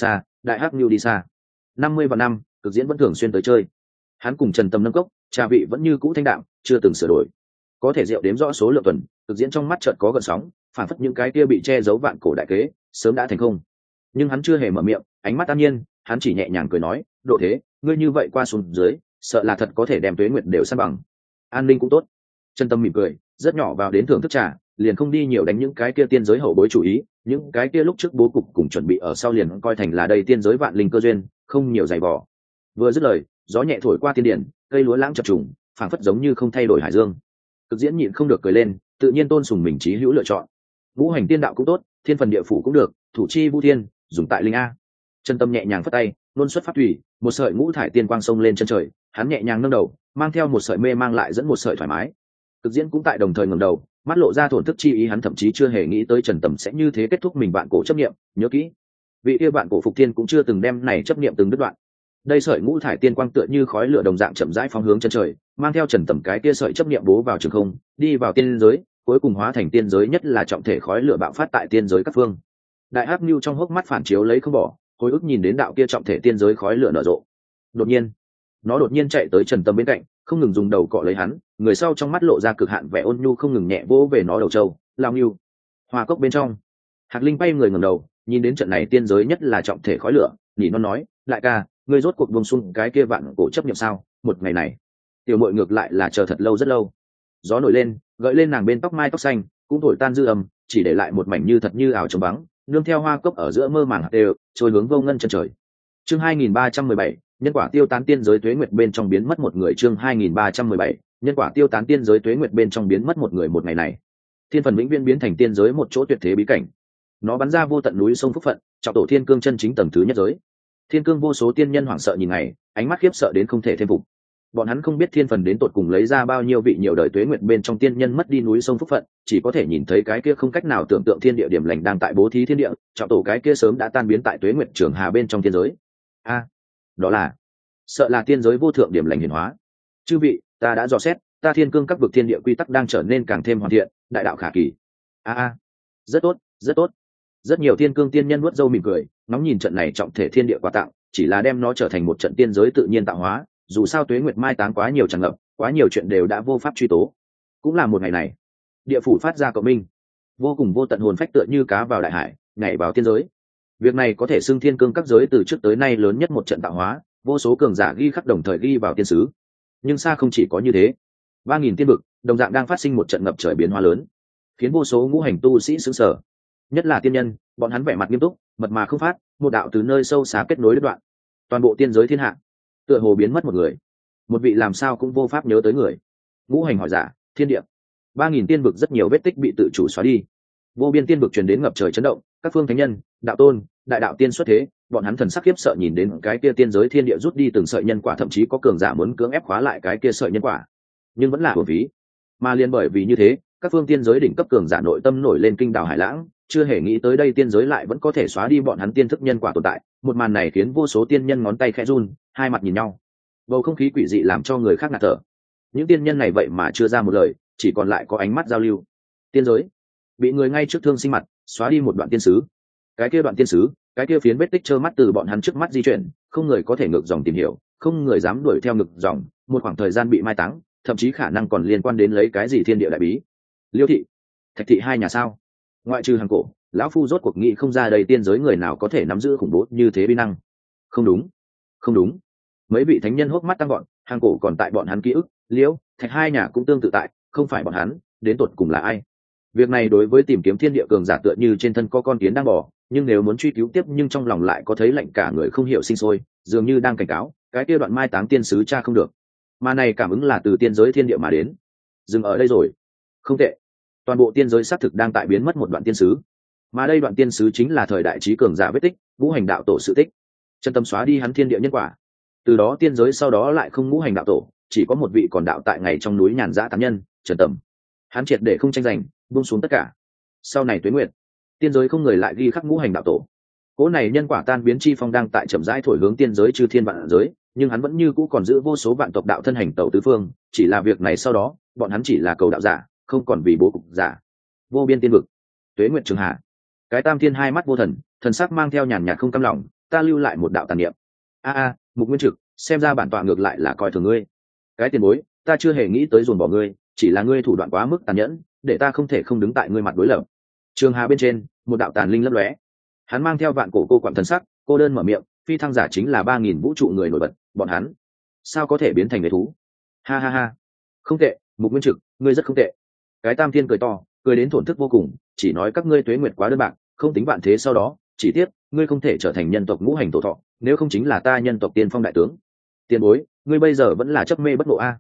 đại hắc nhu đi xa. 50 và năm, cực diễn vẫn thường xuyên tới chơi. Hắn cùng Trần Tâm nâng cốc, trà vị vẫn như cũ thanh đạm, chưa từng sửa đổi. Có thể rượu đếm rõ số lượng tuần, cực diễn trong mắt chợt có gợn sóng, phản phất những cái kia bị che giấu vạn cổ đại kế sớm đã thành không. Nhưng hắn chưa hề mở miệng, ánh mắt an nhiên, hắn chỉ nhẹ nhàng cười nói, độ thế, ngươi như vậy qua xuống dưới, sợ là thật có thể đem tuế nguyệt đều san bằng. An ninh cũng tốt. Trần Tâm mỉm cười, rất nhỏ vào đến thưởng thức trà, liền không đi nhiều đánh những cái kia tiên giới hậu bối chủ ý, những cái kia lúc trước bố cục cùng chuẩn bị ở sau liền coi thành là đây tiên giới vạn linh cơ duyên, không nhiều dày vò. Vừa dứt lời, gió nhẹ thổi qua tiên điển, cây lúa lãng chập trùng, phảng phất giống như không thay đổi hải dương. Cực diễn nhịn không được cười lên, tự nhiên tôn sùng mình trí hữu lựa chọn. Ngũ hành tiên đạo cũng tốt, thiên phần địa phủ cũng được, thủ chi vu thiên, dùng tại linh a. Chân Tâm nhẹ nhàng phất tay, luôn xuất pháp thủy, một sợi ngũ thải tiên quang sông lên chân trời, hắn nhẹ nhàng nâng đầu, mang theo một sợi mê mang lại dẫn một sợi thoải mái. Cực diễn cũng tại đồng thời ngẩng đầu, mắt lộ ra thổn thức chi ý, hắn thậm chí chưa hề nghĩ tới Trần Tầm sẽ như thế kết thúc mình bạn cổ chấp niệm, nhớ kỹ, vị kia bạn cổ Phục Thiên cũng chưa từng đem này chấp niệm từng đứt đoạn. Đây sợi ngũ thải tiên quang tựa như khói lửa đồng dạng chậm rãi phóng hướng chân trời, mang theo Trần Tầm cái kia sợi chấp niệm bố vào trường không, đi vào tiên giới, cuối cùng hóa thành tiên giới nhất là trọng thể khói lửa bạo phát tại tiên giới các phương. Đại hắc nhu trong hốc mắt phản chiếu lấy không bỏ, hồi ức nhìn đến đạo kia trọng thể tiên giới khói lửa nở rộ. Đột nhiên, nó đột nhiên chạy tới Trần Tâm bên cạnh, không ngừng dùng đầu cọ lấy hắn, người sau trong mắt lộ ra cực hạn vẻ ôn nhu, không ngừng nhẹ vỗ về nó đầu trâu, lao nhu. Hoa cốc bên trong, Hạc Linh bay người ngẩng đầu, nhìn đến trận này tiên giới nhất là trọng thể khói lửa, nhỉ nó nói, lại ca, ngươi rốt cuộc buông xung cái kia vạn cổ chấp niệm sao? Một ngày này, tiểu muội ngược lại là chờ thật lâu rất lâu. Gió nổi lên, gợi lên nàng bên tóc mai tóc xanh, cũng thổi tan dư âm, chỉ để lại một mảnh như thật như ảo trống vắng, nương theo hoa cốc ở giữa mơ màng hạt đều, trôi hướng vô ngân chân trời. Chương 2317, nhân quả tiêu tán tiên giới tuế nguyệt bên trong biến mất một người. Chương 2317, nhân quả tiêu tán tiên giới tuế nguyệt bên trong biến mất một người. Một ngày này, thiên phần vĩnh viễn biến thành tiên giới một chỗ tuyệt thế bí cảnh. Nó bắn ra vô tận núi sông phúc phận, trọng tổ thiên cương chân chính tầng thứ nhất giới. Thiên cương vô số tiên nhân hoảng sợ nhìn ngày, ánh mắt khiếp sợ đến không thể thêm phục. Bọn hắn không biết thiên phần đến tột cùng lấy ra bao nhiêu vị nhiều đời tuế nguyệt bên trong tiên nhân mất đi núi sông phúc phận, chỉ có thể nhìn thấy cái kia không cách nào tưởng tượng thiên địa điểm lành đang tại bố thí thiên địa, trọng tổ cái kia sớm đã tan biến tại tuế nguyệt trường hà bên trong thiên giới. Đó là, sợ là tiên giới vô thượng điểm lành hiển hóa. Chư vị, ta đã dò xét, ta thiên cương các vực thiên địa quy tắc đang trở nên càng thêm hoàn thiện, đại đạo khả kỳ. Rất tốt, rất tốt. Rất nhiều thiên cương tiên nhân nuốt dâu mỉm cười, ngóng nhìn trận này trọng thể thiên địa quà tặng, chỉ là đem nó trở thành một trận tiên giới tự nhiên tạo hóa. Dù sao tuế nguyệt mai táng quá nhiều tràn ngập, quá nhiều chuyện đều đã vô pháp truy tố. Cũng là một ngày này, địa phủ phát ra cộng minh, vô cùng vô tận hồn phách tựa như cá vào đại hải, nhảy vào tiên giới. Việc này có thể xưng thiên cương các giới từ trước tới nay lớn nhất một trận tạo hóa, vô số cường giả ghi khắc đồng thời ghi vào tiên sứ. Nhưng xa không chỉ có như thế, 3000 tiên vực đồng dạng đang phát sinh một trận ngập trời biến hóa lớn, khiến vô số ngũ hành tu sĩ sững sờ. Nhất là tiên nhân, bọn hắn vẻ mặt nghiêm túc, mật mà không phát, một đạo từ nơi sâu xa kết nối đứt đoạn. Toàn bộ tiên giới thiên hạ, tựa hồ biến mất một người, một vị làm sao cũng vô pháp nhớ tới người. Ngũ hành hỏi giả, thiên địa, 3000 tiên vực rất nhiều vết tích bị tự chủ xóa đi. Vô biên tiên vực truyền đến ngập trời chấn động, các phương thánh nhân, đạo tôn, đại đạo tiên xuất thế, bọn hắn thần sắc khiếp sợ nhìn đến cái kia tiên giới thiên địa rút đi từng sợi nhân quả, thậm chí có cường giả muốn cưỡng ép khóa lại cái kia sợi nhân quả, nhưng vẫn là uổng phí. Mà liền bởi vì như thế, các phương tiên giới đỉnh cấp cường giả nội tâm nổi lên kinh đảo hải lãng, chưa hề nghĩ tới đây tiên giới lại vẫn có thể xóa đi bọn hắn tiên thức nhân quả tồn tại. Một màn này khiến vô số tiên nhân ngón tay khẽ run, hai mặt nhìn nhau, bầu không khí quỷ dị làm cho người khác ngạt thở. Những tiên nhân này vậy mà chưa ra một lời, chỉ còn lại có ánh mắt giao lưu. Tiên giới bị người ngay trước thương sinh mặt xóa đi một đoạn tiên sứ. Cái kia đoạn tiên sứ, cái kia phiến vết tích trơ mắt từ bọn hắn trước mắt di chuyển, không người có thể ngược dòng tìm hiểu, không người dám đuổi theo ngược dòng. Một khoảng thời gian bị mai táng, thậm chí khả năng còn liên quan đến lấy cái gì thiên địa đại bí. Liêu thị, Thạch thị hai nhà sao? Ngoại trừ Hàng Cổ, lão phu rốt cuộc nghĩ không ra đây tiên giới người nào có thể nắm giữ khủng bố như thế bí năng. Không đúng, không đúng. Mấy vị thánh nhân hốc mắt tăng gọn, Hàng Cổ còn tại bọn hắn ký ức, Liễu, Thạch hai nhà cũng tương tự tại, không phải bọn hắn, đến tột cùng là ai? Việc này đối với tìm kiếm thiên địa cường giả tựa như trên thân có con kiến đang bò, nhưng nếu muốn truy cứu tiếp nhưng trong lòng lại có thấy lạnh cả người không hiểu sinh sôi, dường như đang cảnh cáo, cái kia đoạn mai táng tiên sứ cha không được. Mà này cảm ứng là từ tiên giới thiên địa mà đến. Dừng ở đây rồi. Không tệ. Toàn bộ tiên giới xác thực đang tại biến mất một đoạn tiên sứ. Mà đây đoạn tiên sứ chính là thời đại trí cường giả vết tích, ngũ hành đạo tổ sự tích. Chân tâm xóa đi hắn thiên địa nhân quả. Từ đó tiên giới sau đó lại không ngũ hành đạo tổ, chỉ có một vị còn đạo tại ngày trong núi nhàn dã tán nhân, Trần Tầm. Hắn triệt để không tranh giành, buông xuống tất cả. Sau này tuế nguyệt, tiên giới không người lại ghi khắc ngũ hành đạo tổ. Cỗ này nhân quả tan biến chi phong đang tại chậm rãi thổi hướng tiên giới chư thiên vạn giới, nhưng hắn vẫn như cũ còn giữ vô số vạn tộc đạo thân hành tẩu tứ phương, chỉ là việc này sau đó, bọn hắn chỉ là cầu đạo giả, không còn vì bố cục giả. Vô biên tiên vực, tuế nguyệt trường hạ, cái tam thiên hai mắt vô thần, thần sắc mang theo nhàn nhạt không cam lòng, ta lưu lại một đạo tàn niệm. Mục Nguyên Trực, xem ra bản tọa ngược lại là coi thường ngươi. Cái tiền bối, ta chưa hề nghĩ tới dồn bỏ ngươi, chỉ là ngươi thủ đoạn quá mức tàn nhẫn, để ta không thể không đứng tại ngươi mặt đối lập. Trường Hà bên trên, một đạo tàn linh lấp lóe, hắn mang theo vạn cổ cô quặn thần sắc, cô đơn mở miệng, phi thăng giả chính là 3000 vũ trụ người nổi bật, bọn hắn sao có thể biến thành người thú? Ha ha ha, không tệ, Mục Nguyên Trực, ngươi rất không tệ. Cái Tam Thiên cười to, cười đến thổn thức vô cùng, chỉ nói các ngươi tuế nguyệt quá đơn bạc, không tính vạn thế sau đó, chỉ tiếc ngươi không thể trở thành nhân tộc ngũ hành tổ thọ, nếu không chính là ta nhân tộc tiên phong đại tướng. Tiền bối, ngươi bây giờ vẫn là chấp mê bất ngộ a.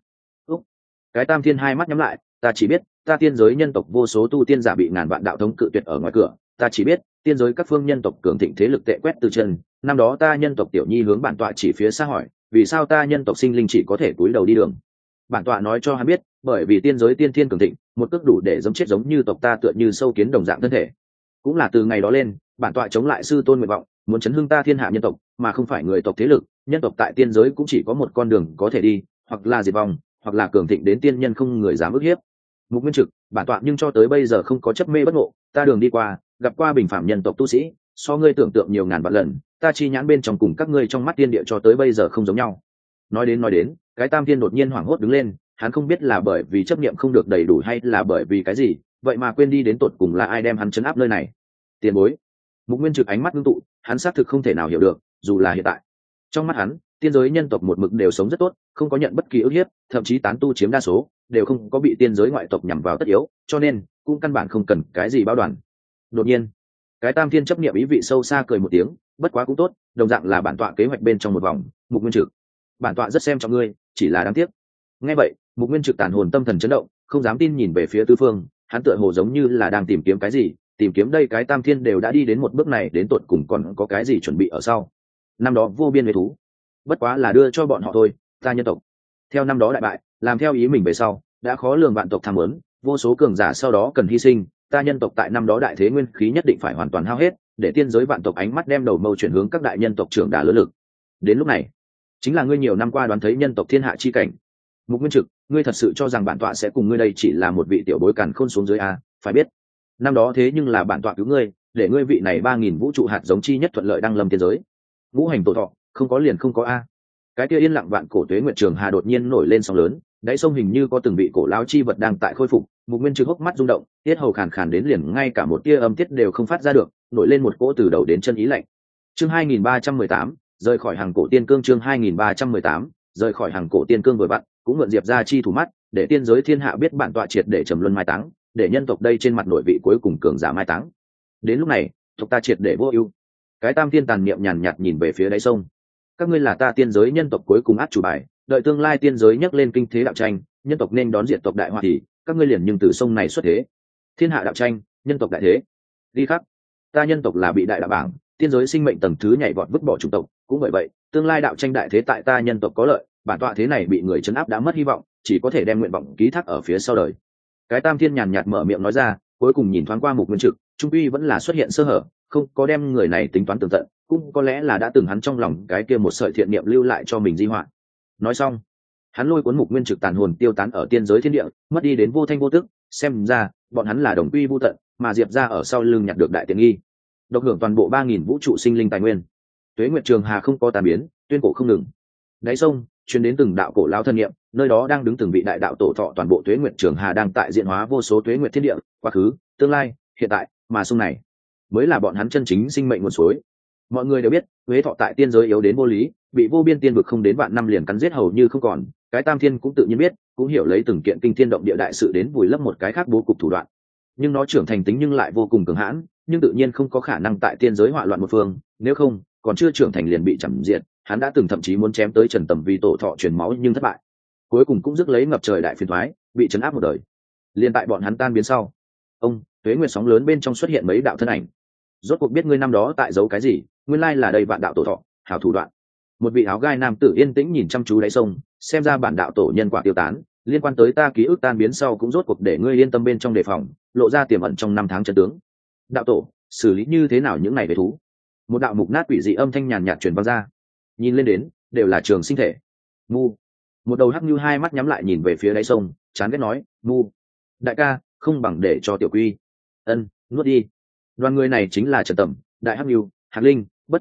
Cái Tam Thiên hai mắt nhắm lại, ta chỉ biết, ta tiên giới nhân tộc vô số tu tiên giả bị ngàn vạn đạo thống cự tuyệt ở ngoài cửa, ta chỉ biết, tiên giới các phương nhân tộc cường thịnh thế lực tệ quét từ chân, năm đó ta nhân tộc tiểu nhi hướng bản tọa chỉ phía xa hỏi, vì sao ta nhân tộc sinh linh chỉ có thể cúi đầu đi đường. Bản tọa nói cho hắn biết, bởi vì tiên giới tiên thiên cường thịnh, một cước đủ để giẫm chết giống như tộc ta tựa như sâu kiến đồng dạng thân thể. Cũng là từ ngày đó lên, bản tọa chống lại sư tôn nguyện vọng, muốn chấn hưng ta thiên hạ nhân tộc, mà không phải người tộc thế lực, nhân tộc tại tiên giới cũng chỉ có một con đường có thể đi, hoặc là diệt vong, hoặc là cường thịnh đến tiên nhân không người dám ức hiếp. Mục Nguyên Trực, bản tọa nhưng cho tới bây giờ không có chấp mê bất ngộ, ta đường đi qua, gặp qua bình phạm nhân tộc tu sĩ, so ngươi tưởng tượng nhiều ngàn vạn lần, ta chi nhãn bên trong cùng các ngươi trong mắt tiên địa cho tới bây giờ không giống nhau. Nói đến, cái Tam Thiên đột nhiên hoảng hốt đứng lên, hắn không biết là bởi vì chấp niệm không được đầy đủ hay là bởi vì cái gì, vậy mà quên đi đến tột cùng là ai đem hắn trấn áp nơi này. Tiền bối. Mục Nguyên Trực ánh mắt ngưng tụ, hắn xác thực không thể nào hiểu được, dù là hiện tại. Trong mắt hắn, tiên giới nhân tộc một mực đều sống rất tốt, không có nhận bất kỳ ức hiếp, thậm chí tán tu chiếm đa số, đều không có bị tiên giới ngoại tộc nhằm vào tất yếu, cho nên cũng căn bản không cần cái gì báo đoàn. Đột nhiên, cái Tam Thiên chấp niệm ý vị sâu xa cười một tiếng, bất quá cũng tốt, đồng dạng là bản tọa kế hoạch bên trong một vòng. Mục Nguyên Trực, bản tọa rất xem trọng ngươi, chỉ là đáng tiếc. Nghe vậy, Mục Nguyên Trực tàn hồn tâm thần chấn động, không dám tin nhìn về phía tứ phương, hắn tựa hồ giống như là đang tìm kiếm cái gì, tìm kiếm đây cái Tam Thiên đều đã đi đến một bước này, đến tột cùng còn có cái gì chuẩn bị ở sau. Năm đó vô biên huế thú, bất quá là đưa cho bọn họ thôi, ta nhân tộc theo năm đó đại bại, làm theo ý mình về sau, đã khó lường vạn tộc tham muốn, vô số cường giả sau đó cần hy sinh, ta nhân tộc tại năm đó đại thế nguyên khí nhất định phải hoàn toàn hao hết, để tiên giới vạn tộc ánh mắt đem đầu mâu chuyển hướng các đại nhân tộc trưởng đà lớn lực. Đến lúc này, chính là ngươi nhiều năm qua đoán thấy nhân tộc thiên hạ chi cảnh. Mục Nguyên Trực, ngươi thật sự cho rằng bản tọa sẽ cùng ngươi đây chỉ là một vị tiểu bối càn khôn xuống dưới a? Phải biết, năm đó thế nhưng là bản tọa cứu ngươi, để ngươi vị này 3000 vũ trụ hạt giống chi nhất thuận lợi đăng lâm tiên giới. Ngũ hành tổ thọ, không có liền không có a. Cái kia yên lặng vạn cổ tuế nguyệt trường hà đột nhiên nổi lên sóng lớn, đáy sông hình như có từng vị cổ lão chi vật đang tại khôi phục. Mục Nguyên Trực hốc mắt rung động, tiết hầu khàn khàn đến liền ngay cả một tia âm tiết đều không phát ra được, nổi lên một cỗ từ đầu đến chân ý lạnh. Chương 2318, rời khỏi hàng cổ tiên cương. Chương 2318, rời khỏi hàng cổ tiên cương vừa vặn, cũng mượn Diệp gia chi thủ mắt, để tiên giới thiên hạ biết bản tọa triệt để trầm luân mai táng, để nhân tộc đây trên mặt nội vị cuối cùng cường giả mai táng. Đến lúc này, tộc ta triệt để vô ưu. Cái Tam Thiên tàn niệm nhàn nhạt nhìn về phía đáy sông. Các ngươi là ta tiên giới nhân tộc cuối cùng át chủ bài, đợi tương lai tiên giới nhấc lên kinh thế đạo tranh, nhân tộc nên đón diện tộc đại họa thì các ngươi liền nhưng từ sông này xuất thế. Thiên hạ đạo tranh, nhân tộc đại thế. Đi khắc, ta nhân tộc là bị đại đạo bảng, tiên giới sinh mệnh tầng thứ nhảy vọt vứt bỏ chủng tộc, cũng bởi vậy, tương lai đạo tranh đại thế tại ta nhân tộc có lợi, bản tọa thế này bị người trấn áp đã mất hy vọng, chỉ có thể đem nguyện vọng ký thác ở phía sau đời. Cái Tam Thiên nhàn nhạt mở miệng nói ra, cuối cùng nhìn thoáng qua Mục Nguyên Trực, trung quy vẫn là xuất hiện sơ hở, không có đem người này tính toán tường tận, cũng có lẽ là đã từng hắn trong lòng cái kia một sợi thiện niệm lưu lại cho mình di họa. Nói xong, hắn lôi cuốn Mục Nguyên Trực tàn hồn tiêu tán ở tiên giới thiên địa, mất đi đến vô thanh vô tức, xem ra bọn hắn là đồng quy vô tận, mà Diệp gia ở sau lưng nhặt được đại tiện nghi, độc hưởng toàn bộ 3000 vũ trụ sinh linh tài nguyên. Tuế Nguyệt Trường Hà không có tàn biến, tuyên cổ không ngừng. Đáy sông truyền đến từng đạo cổ lão thân niệm, nơi đó đang đứng từng vị đại đạo tổ thọ, toàn bộ Tuế Nguyệt Trường Hà đang tại diễn hóa vô số tuế nguyệt thiên địa, quá khứ, tương lai, hiện tại, mà sông này mới là bọn hắn chân chính sinh mệnh nguồn suối. Mọi người đều biết, huế thọ tại tiên giới yếu đến vô lý, bị vô biên tiên vực không đến vạn năm liền cắn giết hầu như không còn. Cái Tam Thiên cũng tự nhiên biết, cũng hiểu lấy từng kiện kinh thiên động địa đại sự đến vùi lấp một cái khác bố cục thủ đoạn. Nhưng nó trưởng thành tính nhưng lại vô cùng cường hãn, nhưng tự nhiên không có khả năng tại tiên giới hỏa loạn một phương, nếu không, còn chưa trưởng thành liền bị chằm diệt. Hắn đã từng thậm chí muốn chém tới Trần Tầm vì tổ thọ truyền máu nhưng thất bại. Cuối cùng cũng rước lấy ngập trời đại phiền toái, bị trấn áp một đời. Liên tại bọn hắn tan biến sau, tuế nguyệt sóng lớn bên trong xuất hiện mấy đạo thân ảnh. Rốt cuộc biết ngươi năm đó tại giấu cái gì, nguyên lai là đầy vạn đạo tổ thọ, hảo thủ đoạn. Một vị áo gai nam tử yên tĩnh nhìn chăm chú đáy sông, xem ra bản đạo tổ nhân quả tiêu tán, liên quan tới ta ký ức tan biến sau cũng rốt cuộc để ngươi yên tâm bên trong đề phòng, lộ ra tiềm ẩn trong năm tháng chân tướng. Đạo tổ, xử lý như thế nào những này về thú? Một đạo mục nát quỷ dị âm thanh nhàn nhạt truyền vang ra. Nhìn lên đến, đều là trường sinh thể. Mu. Một đầu hắc như hai mắt nhắm lại nhìn về phía đáy sông, chán ghét nói, Mu. Đại ca, không bằng để cho tiểu quy. Ân, nuốt đi. Đoàn người này chính là Trần Tầm, Đại Hắc Nưu, Hạt Linh, Bất Tường,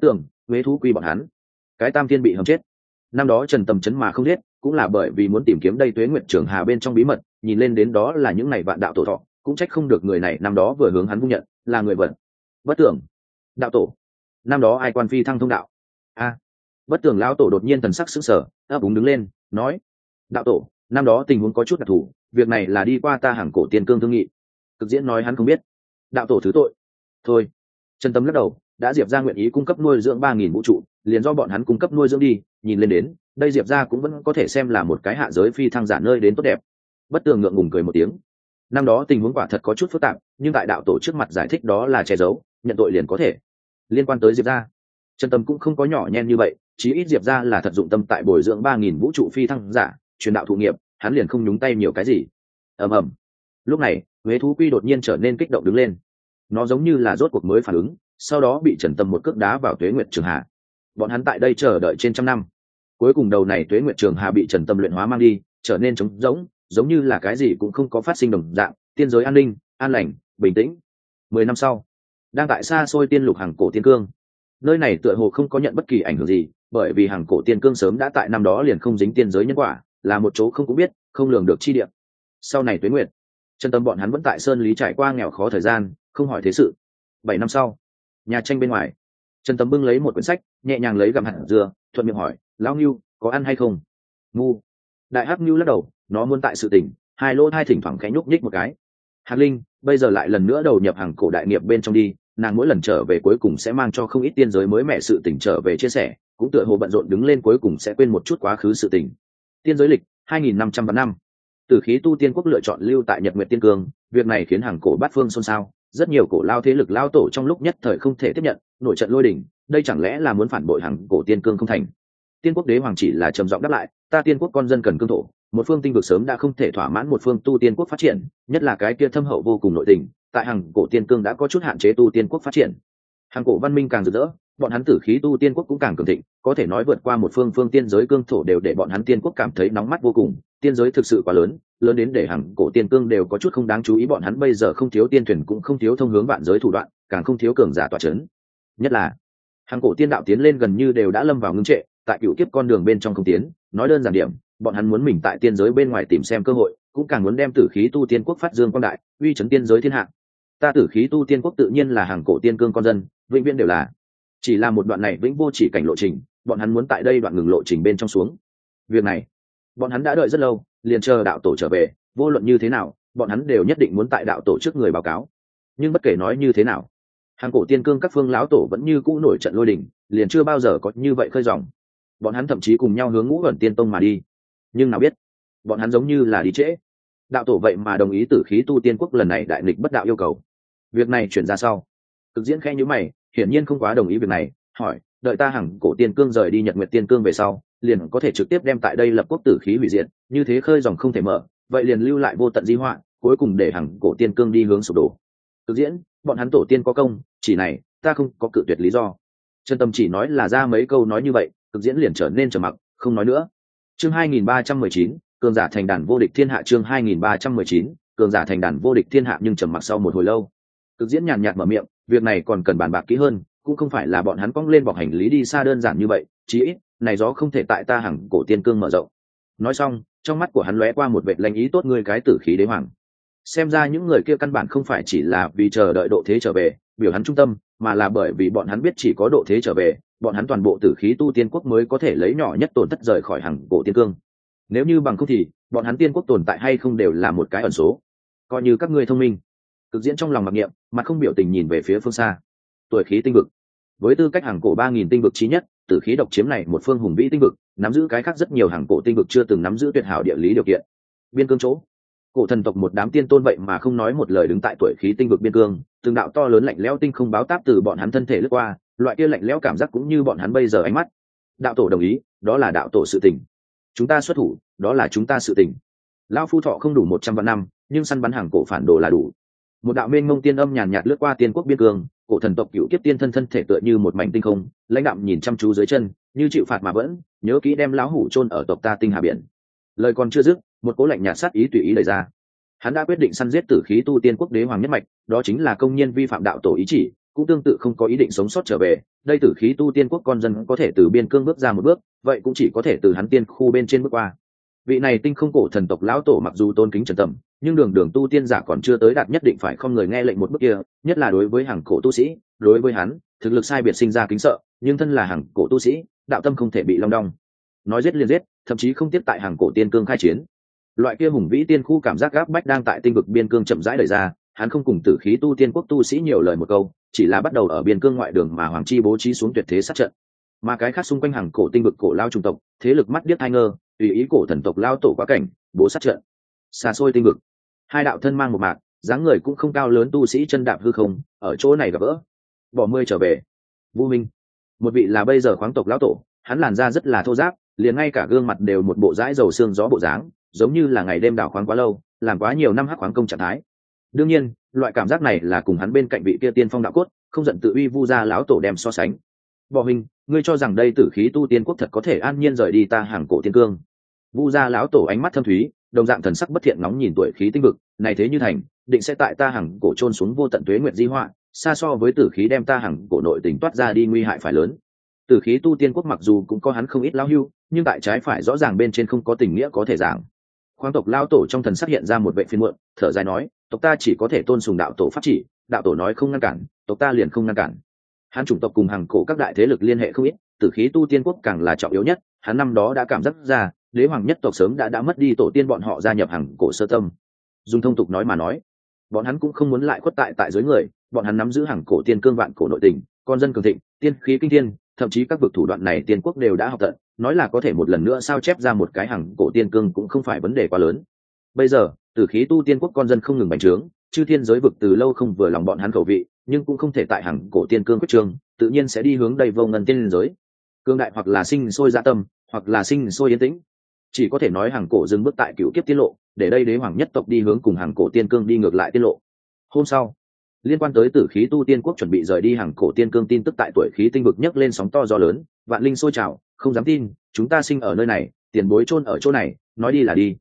huế thú quy bọn hắn cái tam thiên bị hầm chết. Năm đó Trần Tâm chấn mà không giết cũng là bởi vì muốn tìm kiếm đây Tuế Nguyệt Trường Hà bên trong bí mật, nhìn lên đến đó là những này vạn đạo tổ thọ, cũng trách không được người này năm đó vừa hướng hắn vung nhận là người vật. Bất tưởng đạo tổ năm đó ai quan phi thăng thông đạo bất tưởng lão tổ đột nhiên thần sắc sững sờ, ấp úng đứng lên nói: đạo tổ, năm đó tình huống có chút đặc thù, việc này là đi qua ta hàng cổ tiên cương thương nghị. Cực diễn nói hắn không biết. Đạo tổ thứ tội. Thôi. Trần Tâm lắc đầu, đã Diệp gia nguyện ý cung cấp nuôi dưỡng 3.000 vũ trụ, liền do bọn hắn cung cấp nuôi dưỡng đi, nhìn lên đến đây Diệp gia cũng vẫn có thể xem là một cái hạ giới phi thăng giả nơi đến tốt đẹp. Bất tường ngượng ngùng cười một tiếng. Năm đó tình huống quả thật có chút phức tạp, nhưng tại đạo tổ trước mặt giải thích đó là che giấu, nhận tội liền có thể. Liên quan tới Diệp gia, Trần Tâm cũng không có nhỏ nhen như vậy, chí ít Diệp gia là thật dụng tâm tại bồi dưỡng 3.000 vũ trụ phi thăng giả, truyền đạo thụ nghiệp, hắn liền không nhúng tay nhiều cái gì. Ầm ầm. Lúc này, huế thú quy đột nhiên trở nên kích động đứng lên. Nó giống như là rốt cuộc mới phản ứng, sau đó bị Trần Tâm một cước đá vào Tuế Nguyệt Trường Hà. Bọn hắn tại đây chờ đợi trên trăm năm, cuối cùng đầu này Tuế Nguyệt Trường Hà bị Trần Tâm luyện hóa mang đi, trở nên trống rỗng, giống như là cái gì cũng không có phát sinh đồng dạng, tiên giới an ninh, an lành, bình tĩnh. 10 năm sau, đang tại xa xôi tiên lục hàng cổ tiên cương, nơi này tựa hồ không có nhận bất kỳ ảnh hưởng gì, bởi vì hàng cổ tiên cương sớm đã tại năm đó liền không dính tiên giới nhân quả, là một chỗ không cũng biết, không lường được chi địa. Sau này Tuế Nguyệt, Trần Tâm bọn hắn vẫn tại sơn lý trải qua nghèo khó thời gian, không hỏi thế sự. 7 năm sau, nhà tranh bên ngoài, Trần Tâm bưng lấy một quyển sách, nhẹ nhàng lấy gặm hạt dưa, thuận miệng hỏi: lão Ngưu, có ăn hay không? Ngu. Đại hắc Ngưu lắc đầu, nó muốn tại sự tình, hai lỗ thai thỉnh thoảng khẽ nhúc nhích một cái. Hạc Linh bây giờ lại lần nữa đầu nhập hàng cổ đại nghiệp bên trong đi, nàng mỗi lần trở về cuối cùng sẽ mang cho không ít tiên giới mới mẻ sự tình trở về chia sẻ, cũng tựa hồ bận rộn đứng lên cuối cùng sẽ quên một chút quá khứ sự tình. Tiên giới lịch 2.500 năm, Tử khí tu tiên quốc lựa chọn lưu tại Nhật Nguyệt Tiên Cương, việc này khiến hàng cổ bát phương xôn xao, rất nhiều cổ lao thế lực lao tổ trong lúc nhất thời không thể tiếp nhận, nổi trận lôi đình, đây chẳng lẽ là muốn phản bội hàng cổ tiên cương không thành. Tiên quốc đế hoàng chỉ là trầm giọng đáp lại: ta tiên quốc con dân cần cương thổ, một phương tinh vực sớm đã không thể thỏa mãn một phương tu tiên quốc phát triển, nhất là cái kia thâm hậu vô cùng nội tình, tại hàng cổ tiên cương đã có chút hạn chế tu tiên quốc phát triển. Hàng cổ văn minh càng rực rỡ, bọn hắn tử khí tu tiên quốc cũng càng cường thịnh, có thể nói vượt qua một phương phương tiên giới cương thổ đều để bọn hắn tiên quốc cảm thấy nóng mắt vô cùng. Tiên giới thực sự quá lớn, lớn đến để hàng cổ tiên cương đều có chút không đáng chú ý. Bọn hắn bây giờ không thiếu tiên thuyền, cũng không thiếu thông hướng vạn giới thủ đoạn, càng không thiếu cường giả tọa chấn. Nhất là hàng cổ tiên đạo tiến lên gần như đều đã lâm vào ngưng trệ, tại cựu kiếp con đường bên trong không tiến. Nói đơn giản điểm, bọn hắn muốn mình tại tiên giới bên ngoài tìm xem cơ hội, cũng càng muốn đem tử khí tu tiên quốc phát dương quang đại, uy chấn tiên giới thiên hạ. Ta tử khí tu tiên quốc tự nhiên là hàng cổ tiên cương con dân, vĩnh viễn đều là. Chỉ là một đoạn này vĩnh vô chỉ cảnh lộ trình, bọn hắn muốn tại đây đoạn ngừng lộ trình bên trong xuống. Việc này bọn hắn đã đợi rất lâu, liền chờ đạo tổ trở về, vô luận như thế nào bọn hắn đều nhất định muốn tại đạo tổ trước người báo cáo. Nhưng bất kể nói như thế nào, hàng cổ tiên cương các phương lão tổ vẫn như cũ nổi trận lôi đình, liền chưa bao giờ có như vậy khơi dòng. Bọn hắn thậm chí cùng nhau hướng Ngũ Ẩn Tiên Tông mà đi, nhưng nào biết bọn hắn giống như là đi trễ. Đạo tổ vậy mà đồng ý tử khí tu tiên quốc lần này đại nghịch bất đạo yêu cầu. Việc này chuyển ra sau, Cực Diễn khẽ nhíu mày, hiển nhiên không quá đồng ý việc này, hỏi: đợi ta hàng cổ tiên cương rời đi Nhật Nguyệt Tiên Cương về sau, liền có thể trực tiếp đem tại đây lập quốc tử khí hủy diệt, như thế khơi dòng không thể mở, vậy liền lưu lại vô tận di họa, cuối cùng để hàng cổ tiên cương đi hướng sụp đổ. Cực Diễn, bọn hắn tổ tiên có công, chỉ này ta không có cự tuyệt lý do. Trần Tâm chỉ nói là ra mấy câu nói như vậy, Cực Diễn liền trở nên trầm mặc, không nói nữa. Chương 2319, cường giả thành đàn vô địch thiên hạ. Chương 2319, cường giả thành đàn vô địch thiên hạ. Nhưng trầm mặc sau một hồi lâu, Cực Diễn nhàn nhạt mở miệng: việc này còn cần bàn bạc kỹ hơn, cũng không phải là bọn hắn cong lên bọc hành lý đi xa đơn giản như vậy, chí ít này gió không thể tại ta hàng cổ tiên cương mở rộng. Nói xong, trong mắt của hắn lóe qua một vệt lanh ý: tốt ngươi cái tử khí đế hoàng, xem ra những người kia căn bản không phải chỉ là vì chờ đợi độ thế trở về biểu hắn trung tâm, mà là bởi vì bọn hắn biết chỉ có độ thế trở về, bọn hắn toàn bộ tử khí tu tiên quốc mới có thể lấy nhỏ nhất tổn thất rời khỏi hàng cổ tiên cương. Nếu như bằng không thì bọn hắn tiên quốc tồn tại hay không đều là một cái ẩn số. Coi như các ngươi thông minh. Cực Diễn trong lòng mặc niệm, mặt không biểu tình nhìn về phía phương xa. Tuổi khí tinh vực, với tư cách hàng cổ 3.000 tinh vực chí nhất, tử khí độc chiếm này một phương hùng vĩ tinh vực, nắm giữ cái khác rất nhiều hàng cổ tinh vực chưa từng nắm giữ tuyệt hảo địa lý điều kiện. Biên cương chỗ, cổ thần tộc một đám tiên tôn vậy mà không nói một lời đứng tại tuổi khí tinh vực biên cương, từng đạo to lớn lạnh lẽo tinh không báo táp từ bọn hắn thân thể lướt qua, loại kia lạnh lẽo cảm giác cũng như bọn hắn bây giờ ánh mắt. Đạo tổ đồng ý, đó là đạo tổ sự tình. Chúng ta xuất thủ, đó là chúng ta sự tình. Lão phu thọ không đủ 100 vạn năm, nhưng săn bắn hàng cổ phản đồ là đủ. Một đạo mênh mông tiên âm nhàn nhạt lướt qua tiên quốc biên cương, cổ thần tộc cựu kiếp tiên thân thể tựa như một mảnh tinh không, lãnh đạm nhìn chăm chú dưới chân, như chịu phạt mà vẫn nhớ kỹ đem lão hủ chôn ở tộc ta tinh hà biển. Lời còn chưa dứt, một cỗ lạnh nhạt sát ý tùy ý đẩy ra. Hắn đã quyết định săn giết tử khí tu tiên quốc đế hoàng nhất mạch, đó chính là công nhiên vi phạm đạo tổ ý chỉ, cũng tương tự không có ý định sống sót trở về. Đây tử khí tu tiên quốc con dân có thể từ biên cương bước ra một bước, vậy cũng chỉ có thể từ hắn tiên khu bên trên bước qua. Vị này tinh không cổ thần tộc lão tổ mặc dù tôn kính trần tầm, nhưng đường đường tu tiên giả còn chưa tới đạt nhất định phải không người nghe lệnh một bước kia, nhất là đối với hàng cổ tu sĩ, đối với hắn thực lực sai biệt sinh ra kính sợ, nhưng thân là hàng cổ tu sĩ, đạo tâm không thể bị long đong. Nói giết liền giết, thậm chí không tiếp tại hàng cổ tiên cương khai chiến. Loại kia hùng vĩ tiên khu cảm giác gáp bách đang tại tinh vực biên cương chậm rãi đẩy ra, hắn không cùng tử khí tu tiên quốc tu sĩ nhiều lời một câu, chỉ là bắt đầu ở biên cương ngoại đường mà hoàng chi bố trí xuống tuyệt thế sát trận. Mà cái khác xung quanh hàng cổ tinh vực cổ lao trung tộc, thế lực mắt điếc hai ngơ, tùy ý cổ thần tộc lao tổ quá cảnh, bố sát trận. Xa xôi tinh vực, hai đạo thân mang một mạc, dáng người cũng không cao lớn tu sĩ chân đạp hư không, ở chỗ này gặp gỡ. Bỏ mươi trở về. Vu Minh, một vị là bây giờ khoáng tộc lão tổ, hắn làn da rất là thô ráp, liền ngay cả gương mặt đều một bộ dãi dầu xương gió bộ dáng, giống như là ngày đêm đào khoáng quá lâu, làm quá nhiều năm hắc khoáng công trạng thái. Đương nhiên, loại cảm giác này là cùng hắn bên cạnh vị kia tiên phong đạo cốt, không giận tự uy Vu gia lão tổ đem so sánh. Bỏ Minh, ngươi cho rằng đây tử khí tu tiên quốc thật có thể an nhiên rời đi ta hàng cổ tiên cương? Vu gia lão tổ ánh mắt thâm thúy, đồng dạng thần sắc bất thiện nóng nhìn tuổi khí tinh vực, này thế như thành, định sẽ tại ta hàng cổ chôn xuống vô tận tuế nguyệt di họa, xa so với tử khí đem ta hàng cổ nội tình toát ra đi nguy hại phải lớn. Tử khí tu tiên quốc mặc dù cũng có hắn không ít lão hưu, nhưng tại trái phải rõ ràng bên trên không có tình nghĩa có thể giảng. Khoáng tộc lão tổ trong thần sắc hiện ra một vệ phiền muộn, thở dài nói, tộc ta chỉ có thể tôn sùng đạo tổ pháp chỉ, đạo tổ nói không ngăn cản, tộc ta liền không ngăn cản. Hắn chủng tộc cùng hàng cổ các đại thế lực liên hệ không ít, tử khí tu tiên quốc càng là trọng yếu nhất, hắn năm đó đã cảm giác ra, đế hoàng nhất tộc sớm đã mất đi tổ tiên bọn họ gia nhập hàng cổ sơ tâm. Dùng thông tục nói mà nói, bọn hắn cũng không muốn lại khuất tại dưới người, bọn hắn nắm giữ hàng cổ tiên cương vạn cổ nội tình, con dân cường thịnh, tiên khí kinh thiên, thậm chí các vực thủ đoạn này tiên quốc đều đã học tận, nói là có thể một lần nữa sao chép ra một cái hàng cổ tiên cương cũng không phải vấn đề quá lớn. Bây giờ tử khí tu tiên quốc con dân không ngừng bành trướng, chư thiên giới vực từ lâu không vừa lòng bọn hắn khẩu vị, nhưng cũng không thể tại hàng cổ tiên cương quyết trường, tự nhiên sẽ đi hướng đầy vô ngân tiên giới. Cương đại hoặc là sinh sôi dạ tâm, hoặc là sinh sôi yên tĩnh, chỉ có thể nói hàng cổ dừng bước tại cựu kiếp tiên lộ, để đây đế hoàng nhất tộc đi hướng cùng hàng cổ tiên cương đi ngược lại tiên lộ. Hôm sau, liên quan tới tử khí tu tiên quốc chuẩn bị rời đi hàng cổ tiên cương tin tức tại tuổi khí tinh vực nhấc lên sóng to gió lớn, vạn linh sôi trào, không dám tin, chúng ta sinh ở nơi này, tiền bối chôn ở chỗ này, nói đi là đi.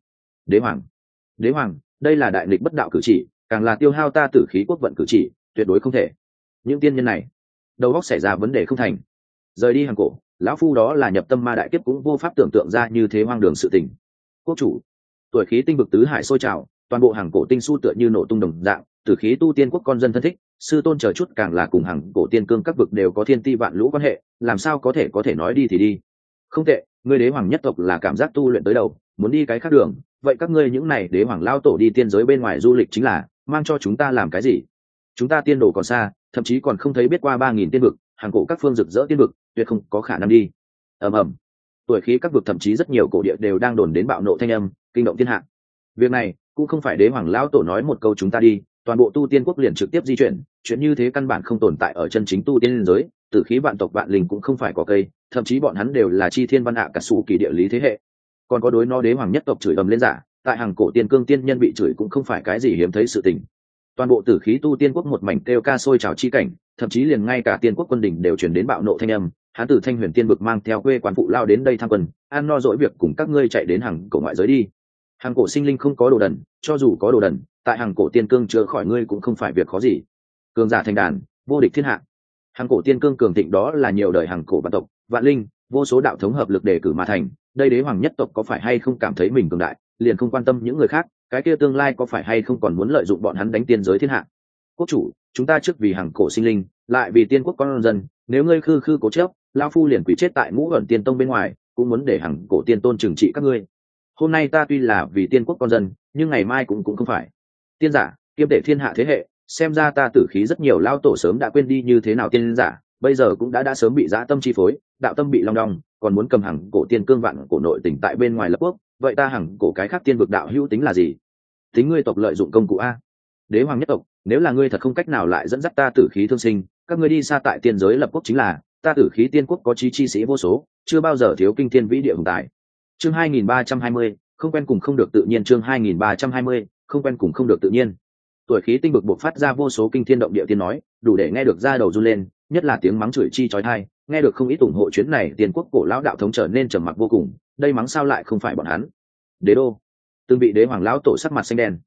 Đế hoàng, đây là đại nghịch bất đạo cử chỉ, càng là tiêu hao ta tử khí quốc vận cử chỉ, tuyệt đối không thể. Những tiên nhân này đầu óc xảy ra vấn đề không thành, rời đi hàng cổ, lão phu đó là nhập tâm ma đại kiếp cũng vô pháp tưởng tượng ra như thế hoang đường sự tình. Quốc chủ, tuổi khí tinh vực tứ hải sôi trào, toàn bộ hàng cổ tinh su tựa như nổ tung đồng dạng, tử khí tu tiên quốc con dân thân thích, sư tôn chờ chút càng là cùng hàng cổ tiên cương các vực đều có thiên ti vạn lũ quan hệ, làm sao có thể nói đi thì đi. Không tệ, ngươi đế hoàng nhất tộc là cảm giác tu luyện tới đầu, muốn đi cái khác đường, vậy các ngươi những này đế hoàng lao tổ đi tiên giới bên ngoài du lịch chính là mang cho chúng ta làm cái gì? Chúng ta tiên đồ còn xa, thậm chí còn không thấy biết qua 3000 tiên vực, hàng cổ các phương rực rỡ tiên vực, tuyệt không có khả năng đi. Ầm ầm, tuổi khí các vực thậm chí rất nhiều cổ địa đều đang đồn đến bạo nộ thanh âm, kinh động thiên hạ. Việc này cũng không phải đế hoàng lão tổ nói một câu chúng ta đi, toàn bộ tu tiên quốc liền trực tiếp di chuyển, chuyện như thế căn bản không tồn tại ở chân chính tu tiên giới, tử khí vạn tộc vạn linh cũng không phải có cây, thậm chí bọn hắn đều là chi thiên văn hạ cả sủ kỳ địa lý thế hệ. Còn có đối nó đế hoàng nhất tộc chửi ầm lên giả, tại hàng cổ tiên cương tiên nhân bị chửi cũng không phải cái gì hiếm thấy sự tình. Toàn bộ tử khí tu tiên quốc một mảnh kêu ca sôi trào chi cảnh, thậm chí liền ngay cả tiên quốc quân đỉnh đều truyền đến bạo nộ thanh âm. Hán tử Thanh Huyền tiên vực mang theo quê quán phụ lao đến đây tham quân, ăn no dỗi việc cùng các ngươi chạy đến hàng cổ ngoại giới đi. Hàng cổ sinh linh không có đồ đần, cho dù có đồ đần, tại hàng cổ tiên cương chữa khỏi ngươi cũng không phải việc khó gì. Cường giả thành đàn, vô địch thiên hạ. Hàng cổ tiên cương cường thịnh đó là nhiều đời hàng cổ vạn tộc, vạn linh, vô số đạo thống hợp lực đề cử mà thành. Đây đế hoàng nhất tộc có phải hay không cảm thấy mình cường đại, liền không quan tâm những người khác, cái kia tương lai có phải hay không còn muốn lợi dụng bọn hắn đánh tiên giới thiên hạ. Quốc chủ, chúng ta trước vì hàng cổ sinh linh, lại vì tiên quốc con dân, nếu ngươi khư khư cố chấp, lão phu liền quỷ chết tại ngũ ẩn tiên tông bên ngoài, cũng muốn để hàng cổ tiên tôn trừng trị các ngươi. Hôm nay ta tuy là vì tiên quốc con dân, nhưng ngày mai cũng không phải. Tiên giả kiêm tể thiên hạ thế hệ, xem ra ta tử khí rất nhiều lao tổ sớm đã quên đi như thế nào tiên giả, bây giờ cũng đã sớm bị dã tâm chi phối, đạo tâm bị long đong, còn muốn cầm hàng cổ tiên cương vạn cổ nội tỉnh tại bên ngoài lập quốc, vậy ta hàng cổ cái khác tiên vực đạo hữu tính là gì? Tính ngươi tộc lợi dụng công cụ a. Đế hoàng nhất tộc, nếu là ngươi thật không cách nào lại dẫn dắt ta tử khí thương sinh, các ngươi đi xa tại tiên giới lập quốc chính là, ta tử khí tiên quốc có chí chi sĩ vô số, chưa bao giờ thiếu kinh thiên vĩ địa hùng tài. Chương 2320, không quen cùng không được tự nhiên. Chương 2320, không quen cùng không được tự nhiên. Tuổi khí tinh vực bộc phát ra vô số kinh thiên động địa tiên nói, đủ để nghe được da đầu run lên, nhất là tiếng mắng chửi chi chói tai, nghe được không ít ủng hộ chuyến này tiên quốc cổ lão đạo thống trở nên trầm mặc vô cùng, đây mắng sao lại không phải bọn hắn. Đế đô, từng bị đế hoàng lão tổ sắc mặt xanh đen.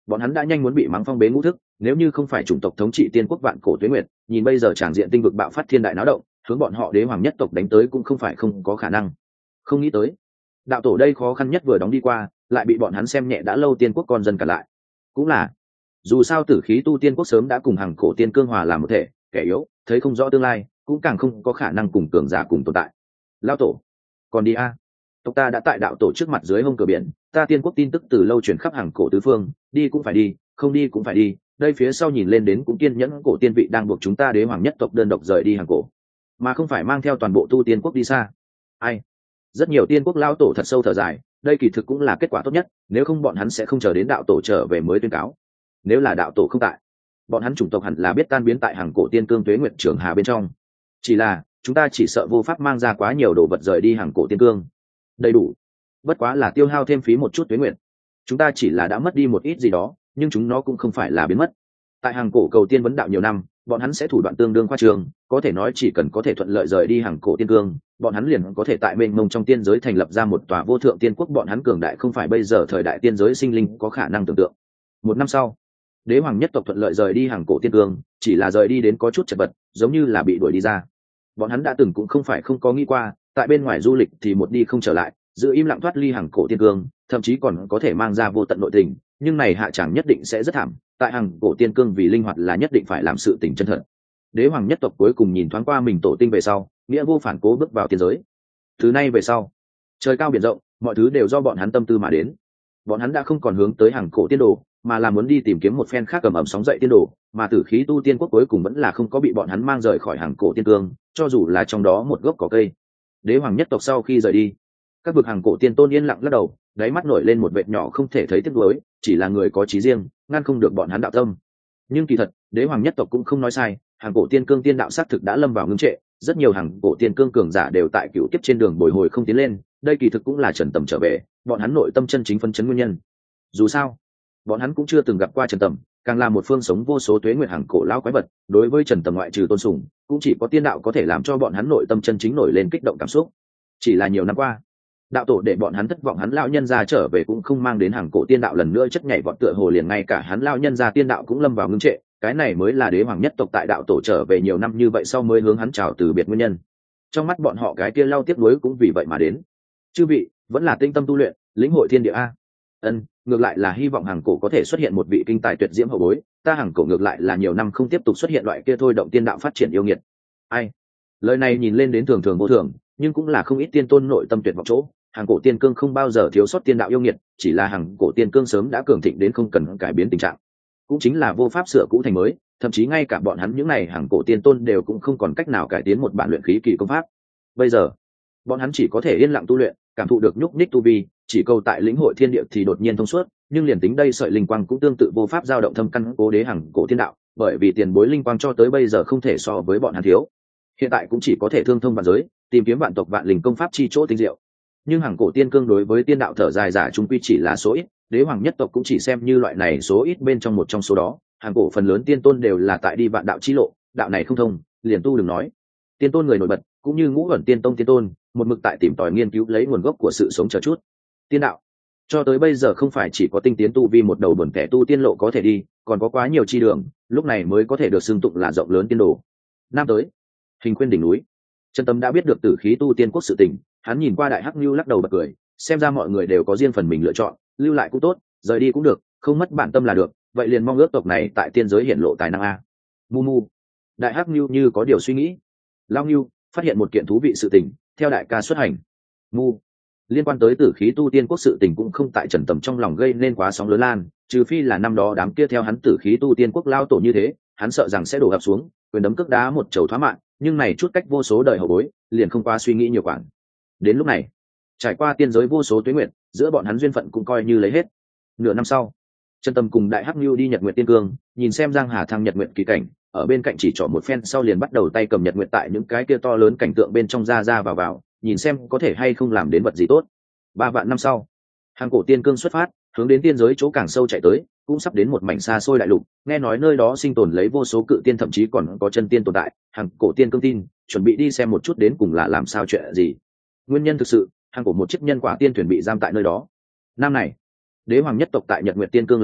bọn hắn đã nhanh muốn bị mắng phong bế ngũ thức, nếu như không phải chủng tộc thống trị tiên quốc vạn cổ tuế nguyệt, nhìn bây giờ tràng diện tinh vực bạo phát thiên đại náo động, hướng bọn họ đế hoàng nhất tộc đánh tới cũng không phải không có khả năng. Không nghĩ tới đạo tổ đây khó khăn nhất vừa đóng đi qua, lại bị bọn hắn xem nhẹ đã lâu tiên quốc con dân cả lại. Cũng là dù sao tử khí tu tiên quốc sớm đã cùng hàng cổ tiên cương hòa làm một thể, kẻ yếu thấy không rõ tương lai, cũng càng không có khả năng cùng cường giả cùng tồn tại. Lao tổ còn đi a? Tộc ta đã tại đạo tổ trước mặt dưới hông cửa biển, ta tiên quốc tin tức từ lâu truyền khắp hàng cổ tứ phương, đi cũng phải đi, không đi cũng phải đi. Đây phía sau nhìn lên đến cũng kiên nhẫn cổ tiên vị đang buộc chúng ta đế hoàng nhất tộc đơn độc rời đi hàng cổ, mà không phải mang theo toàn bộ tu tiên quốc đi xa. Ai? Rất nhiều tiên quốc lao tổ thật sâu thở dài, đây kỳ thực cũng là kết quả tốt nhất, nếu không bọn hắn sẽ không chờ đến đạo tổ trở về mới tuyên cáo. Nếu là đạo tổ không tại, bọn hắn chủng tộc hẳn là biết tan biến tại hàng cổ tiên cương tuế nguyệt trường hà bên trong. Chỉ là chúng ta chỉ sợ vô pháp mang ra quá nhiều đồ vật rời đi hàng cổ tiên cương. Đầy đủ, bất quá là tiêu hao thêm phí một chút tuế nguyệt. Chúng ta chỉ là đã mất đi một ít gì đó, nhưng chúng nó cũng không phải là biến mất. Tại hàng cổ cầu tiên vấn đạo nhiều năm, bọn hắn sẽ thủ đoạn tương đương khoa trường, có thể nói chỉ cần có thể thuận lợi rời đi hàng cổ tiên cương, bọn hắn liền có thể tại mênh mông trong tiên giới thành lập ra một tòa vô thượng tiên quốc. Bọn hắn cường đại không phải bây giờ thời đại tiên giới sinh linh có khả năng tưởng tượng. Một năm sau, đế hoàng nhất tộc thuận lợi rời đi hàng cổ tiên cương, chỉ là rời đi đến có chút chật vật, giống như là bị đuổi đi ra. Bọn hắn đã từng cũng không phải không có nghĩ qua, tại bên ngoài du lịch thì một đi không trở lại, giữ im lặng thoát ly hàng cổ tiên cương, thậm chí còn có thể mang ra vô tận nội tình, nhưng này hạ chẳng nhất định sẽ rất thảm. Tại hàng cổ tiên cương vì linh hoạt là nhất định phải làm sự tình chân thật. Đế hoàng nhất tộc cuối cùng nhìn thoáng qua mình tổ tinh về sau, nghĩa vô phản cố bước vào tiên giới. Từ nay về sau, trời cao biển rộng, mọi thứ đều do bọn hắn tâm tư mà đến. Bọn hắn đã không còn hướng tới hàng cổ tiên đồ, mà là muốn đi tìm kiếm một phen khác cầm ẩm sóng dậy tiên đồ, mà tử khí tu tiên quốc cuối cùng vẫn là không có bị bọn hắn mang rời khỏi hàng cổ tiên cương, cho dù là trong đó một gốc cỏ cây. Đế hoàng nhất tộc sau khi rời đi, các vực hàng cổ tiên tôn yên lặng lắc đầu, đáy mắt nổi lên một vệt nhỏ không thể thấy tiếc nuối, chỉ là người có trí riêng, ngăn không được bọn hắn đạo tâm. Nhưng kỳ thật, đế hoàng nhất tộc cũng không nói sai, hàng cổ tiên cương tiên đạo xác thực đã lâm vào ngưng trệ, rất nhiều hàng cổ tiên cương cường giả đều tại cựu kiếp trên đường bồi hồi không tiến lên, đây kỳ thực cũng là Trần Tầm trở về, bọn hắn nội tâm chân chính phân chấn nguyên nhân. Dù sao, bọn hắn cũng chưa từng gặp qua Trần Tầm, càng là một phương sống vô số tuế nguyệt hàng cổ lão quái vật, đối với Trần Tầm ngoại trừ tôn sùng, cũng chỉ có tiên đạo có thể làm cho bọn hắn nội tâm chân chính nổi lên kích động cảm xúc. Chỉ là nhiều năm qua, đạo tổ để bọn hắn thất vọng, hắn lão nhân gia trở về cũng không mang đến hàng cổ tiên đạo lần nữa chất nhảy vọt, tựa hồ liền ngay cả hắn lão nhân gia tiên đạo cũng lâm vào ngưng trệ. Cái này mới là đế hoàng nhất tộc tại đạo tổ trở về nhiều năm như vậy sau mới hướng hắn chào từ biệt nguyên nhân. Trong mắt bọn họ cái kia lau tiếc nuối cũng vì vậy mà đến. Chư vị vẫn là tinh tâm tu luyện, lĩnh hội thiên địa a. Ngược lại là hy vọng hàng cổ có thể xuất hiện một vị kinh tài tuyệt diễm hậu bối, ta hàng cổ ngược lại là nhiều năm không tiếp tục xuất hiện loại kia thôi động tiên đạo phát triển yêu nghiệt. Ai? Lời này nhìn lên đến thường thường vô thường, nhưng cũng là không ít tiên tôn nội tâm tuyệt vọng chỗ. Hàng cổ tiên cương không bao giờ thiếu sót tiên đạo yêu nghiệt, chỉ là hàng cổ tiên cương sớm đã cường thịnh đến không cần cải biến tình trạng, cũng chính là vô pháp sửa cũ thành mới, thậm chí ngay cả bọn hắn những này hàng cổ tiên tôn đều cũng không còn cách nào cải tiến một bản luyện khí kỳ công pháp. Bây giờ bọn hắn chỉ có thể yên lặng tu luyện, cảm thụ được nhúc nhích tu vi, chỉ cầu tại lĩnh hội thiên địa thì đột nhiên thông suốt. Nhưng liền tính đây sợi linh quang cũng tương tự vô pháp dao động thâm căn cố đế hàng cổ tiên đạo, bởi vì tiền bối linh quang cho tới bây giờ không thể so với bọn hắn thiếu. Hiện tại cũng chỉ có thể thương thông vạn giới, tìm kiếm vạn tộc vạn linh công pháp chi chỗ tinh diệu. Nhưng hàng cổ tiên cương đối với tiên đạo thở dài giả trung quy chỉ là số ít, đế hoàng nhất tộc cũng chỉ xem như loại này số ít bên trong một trong số đó. Hàng cổ phần lớn tiên tôn đều là tại đi vạn đạo chi lộ, đạo này không thông liền tu đừng nói. Tiên tôn người nổi bật cũng như Ngũ Ẩn Tiên Tông tiên tôn, một mực tại tìm tòi nghiên cứu lấy nguồn gốc của sự sống chờ chút. Tiên đạo cho tới bây giờ không phải chỉ có tinh tiến tu vi một đầu buồn kẻ tu tiên lộ có thể đi, còn có quá nhiều chi đường, lúc này mới có thể được xưng tụng là rộng lớn tiên đồ. Năm tới Hình Khuyên đỉnh núi, Trần Tâm đã biết được tử khí tu tiên quốc sự tình, hắn nhìn qua Đại Hắc Nưu lắc đầu bật cười, xem ra mọi người đều có riêng phần mình lựa chọn, lưu lại cũng tốt, rời đi cũng được, không mất bản tâm là được, vậy liền mong ước tộc này tại tiên giới hiển lộ tài năng a. Mu mu. Đại Hắc Nưu như có điều suy nghĩ. Lao Nưu phát hiện một kiện thú vị sự tình, theo đại ca xuất hành. Mu. Liên quan tới tử khí tu tiên quốc sự tình cũng không tại Trần Tầm trong lòng gây nên quá sóng lớn lan, trừ phi là năm đó đám kia theo hắn tử khí tu tiên quốc lao tổ như thế, hắn sợ rằng sẽ đổ ập xuống, quyền đấm cước đá một chầu thoá mạng, nhưng này chút cách vô số đời hậu bối, liền không qua suy nghĩ nhiều quản. Đến lúc này, trải qua tiên giới vô số tuế nguyệt, giữa bọn hắn duyên phận cũng coi như lấy hết. Nửa năm sau, Trần Tầm cùng Đại Hắc Nưu đi Nhật Nguyệt Tiên Cương, nhìn xem Giang Hà thăng Nhật Nguyệt kỳ cảnh, ở bên cạnh chỉ trỏ một phen sau liền bắt đầu tay cầm Nhật Nguyệt tại những cái kia to lớn cảnh tượng bên trong ra ra vào, nhìn xem có thể hay không làm đến vật gì tốt. 3 vạn năm sau, hàng cổ tiên cương xuất phát, hướng đến tiên giới chỗ càng sâu chạy tới, cũng sắp đến một mảnh xa xôi đại lục, nghe nói nơi đó sinh tồn lấy vô số cự tiên, thậm chí còn có chân tiên tồn tại. Hàng cổ tiên cương tin, chuẩn bị đi xem một chút đến cùng là làm sao chuyện gì. Nguyên nhân thực sự, hàng cổ một chiếc nhân quả tiên thuyền bị giam tại nơi đó. Năm này, đế hoàng nhất tộc tại Nhật Nguyệt Tiên Cương lập quốc,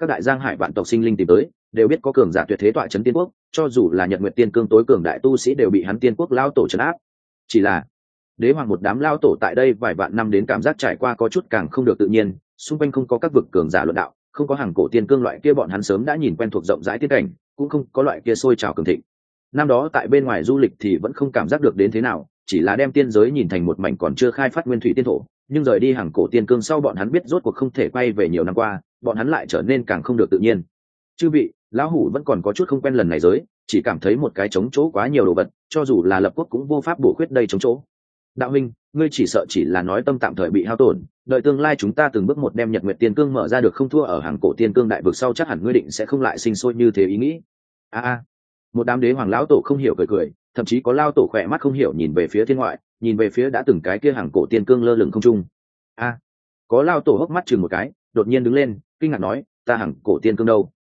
các đại giang hải vạn tộc sinh linh tìm tới đều biết có cường giả tuyệt thế tọa trấn tiên quốc, cho dù là nhật nguyệt tiên cương tối cường đại tu sĩ đều bị hắn tiên quốc lao tổ trấn áp. Chỉ là đế hoàng một đám lao tổ tại đây vài vạn năm đến cảm giác trải qua có chút càng không được tự nhiên, xung quanh không có các vực cường giả luận đạo, không có hàng cổ tiên cương loại kia bọn hắn sớm đã nhìn quen thuộc rộng rãi tiên cảnh, cũng không có loại kia sôi trào cường thịnh. Năm đó tại bên ngoài du lịch thì vẫn không cảm giác được đến thế nào, chỉ là đem tiên giới nhìn thành một mảnh còn chưa khai phát nguyên thủy tiên thổ, nhưng rời đi hàng cổ tiên cương sau bọn hắn biết rốt cuộc không thể quay về nhiều năm qua, bọn hắn lại trở nên càng không được tự nhiên. Chư vị, lão hủ vẫn còn có chút không quen lần này giới, chỉ cảm thấy một cái trống chỗ quá nhiều đồ vật, cho dù là lập quốc cũng vô pháp bổ khuyết đây trống chỗ. Đạo huynh, ngươi chỉ sợ chỉ là nói tâm tạm thời bị hao tổn, đợi tương lai chúng ta từng bước một đem nhật nguyệt tiên cương mở ra được không thua ở hàng cổ tiên cương đại vực sau chắc hẳn ngươi định sẽ không lại sinh sôi như thế ý nghĩ. Một đám đế hoàng lão tổ không hiểu cười cười, thậm chí có lao tổ khỏe mắt không hiểu nhìn về phía thiên ngoại, nhìn về phía đã từng cái kia hàng cổ tiên cương lơ lửng không trung. Có lao tổ hốc mắt chừng một cái, đột nhiên đứng lên kinh ngạc nói, ta hàng cổ tiên cương đâu?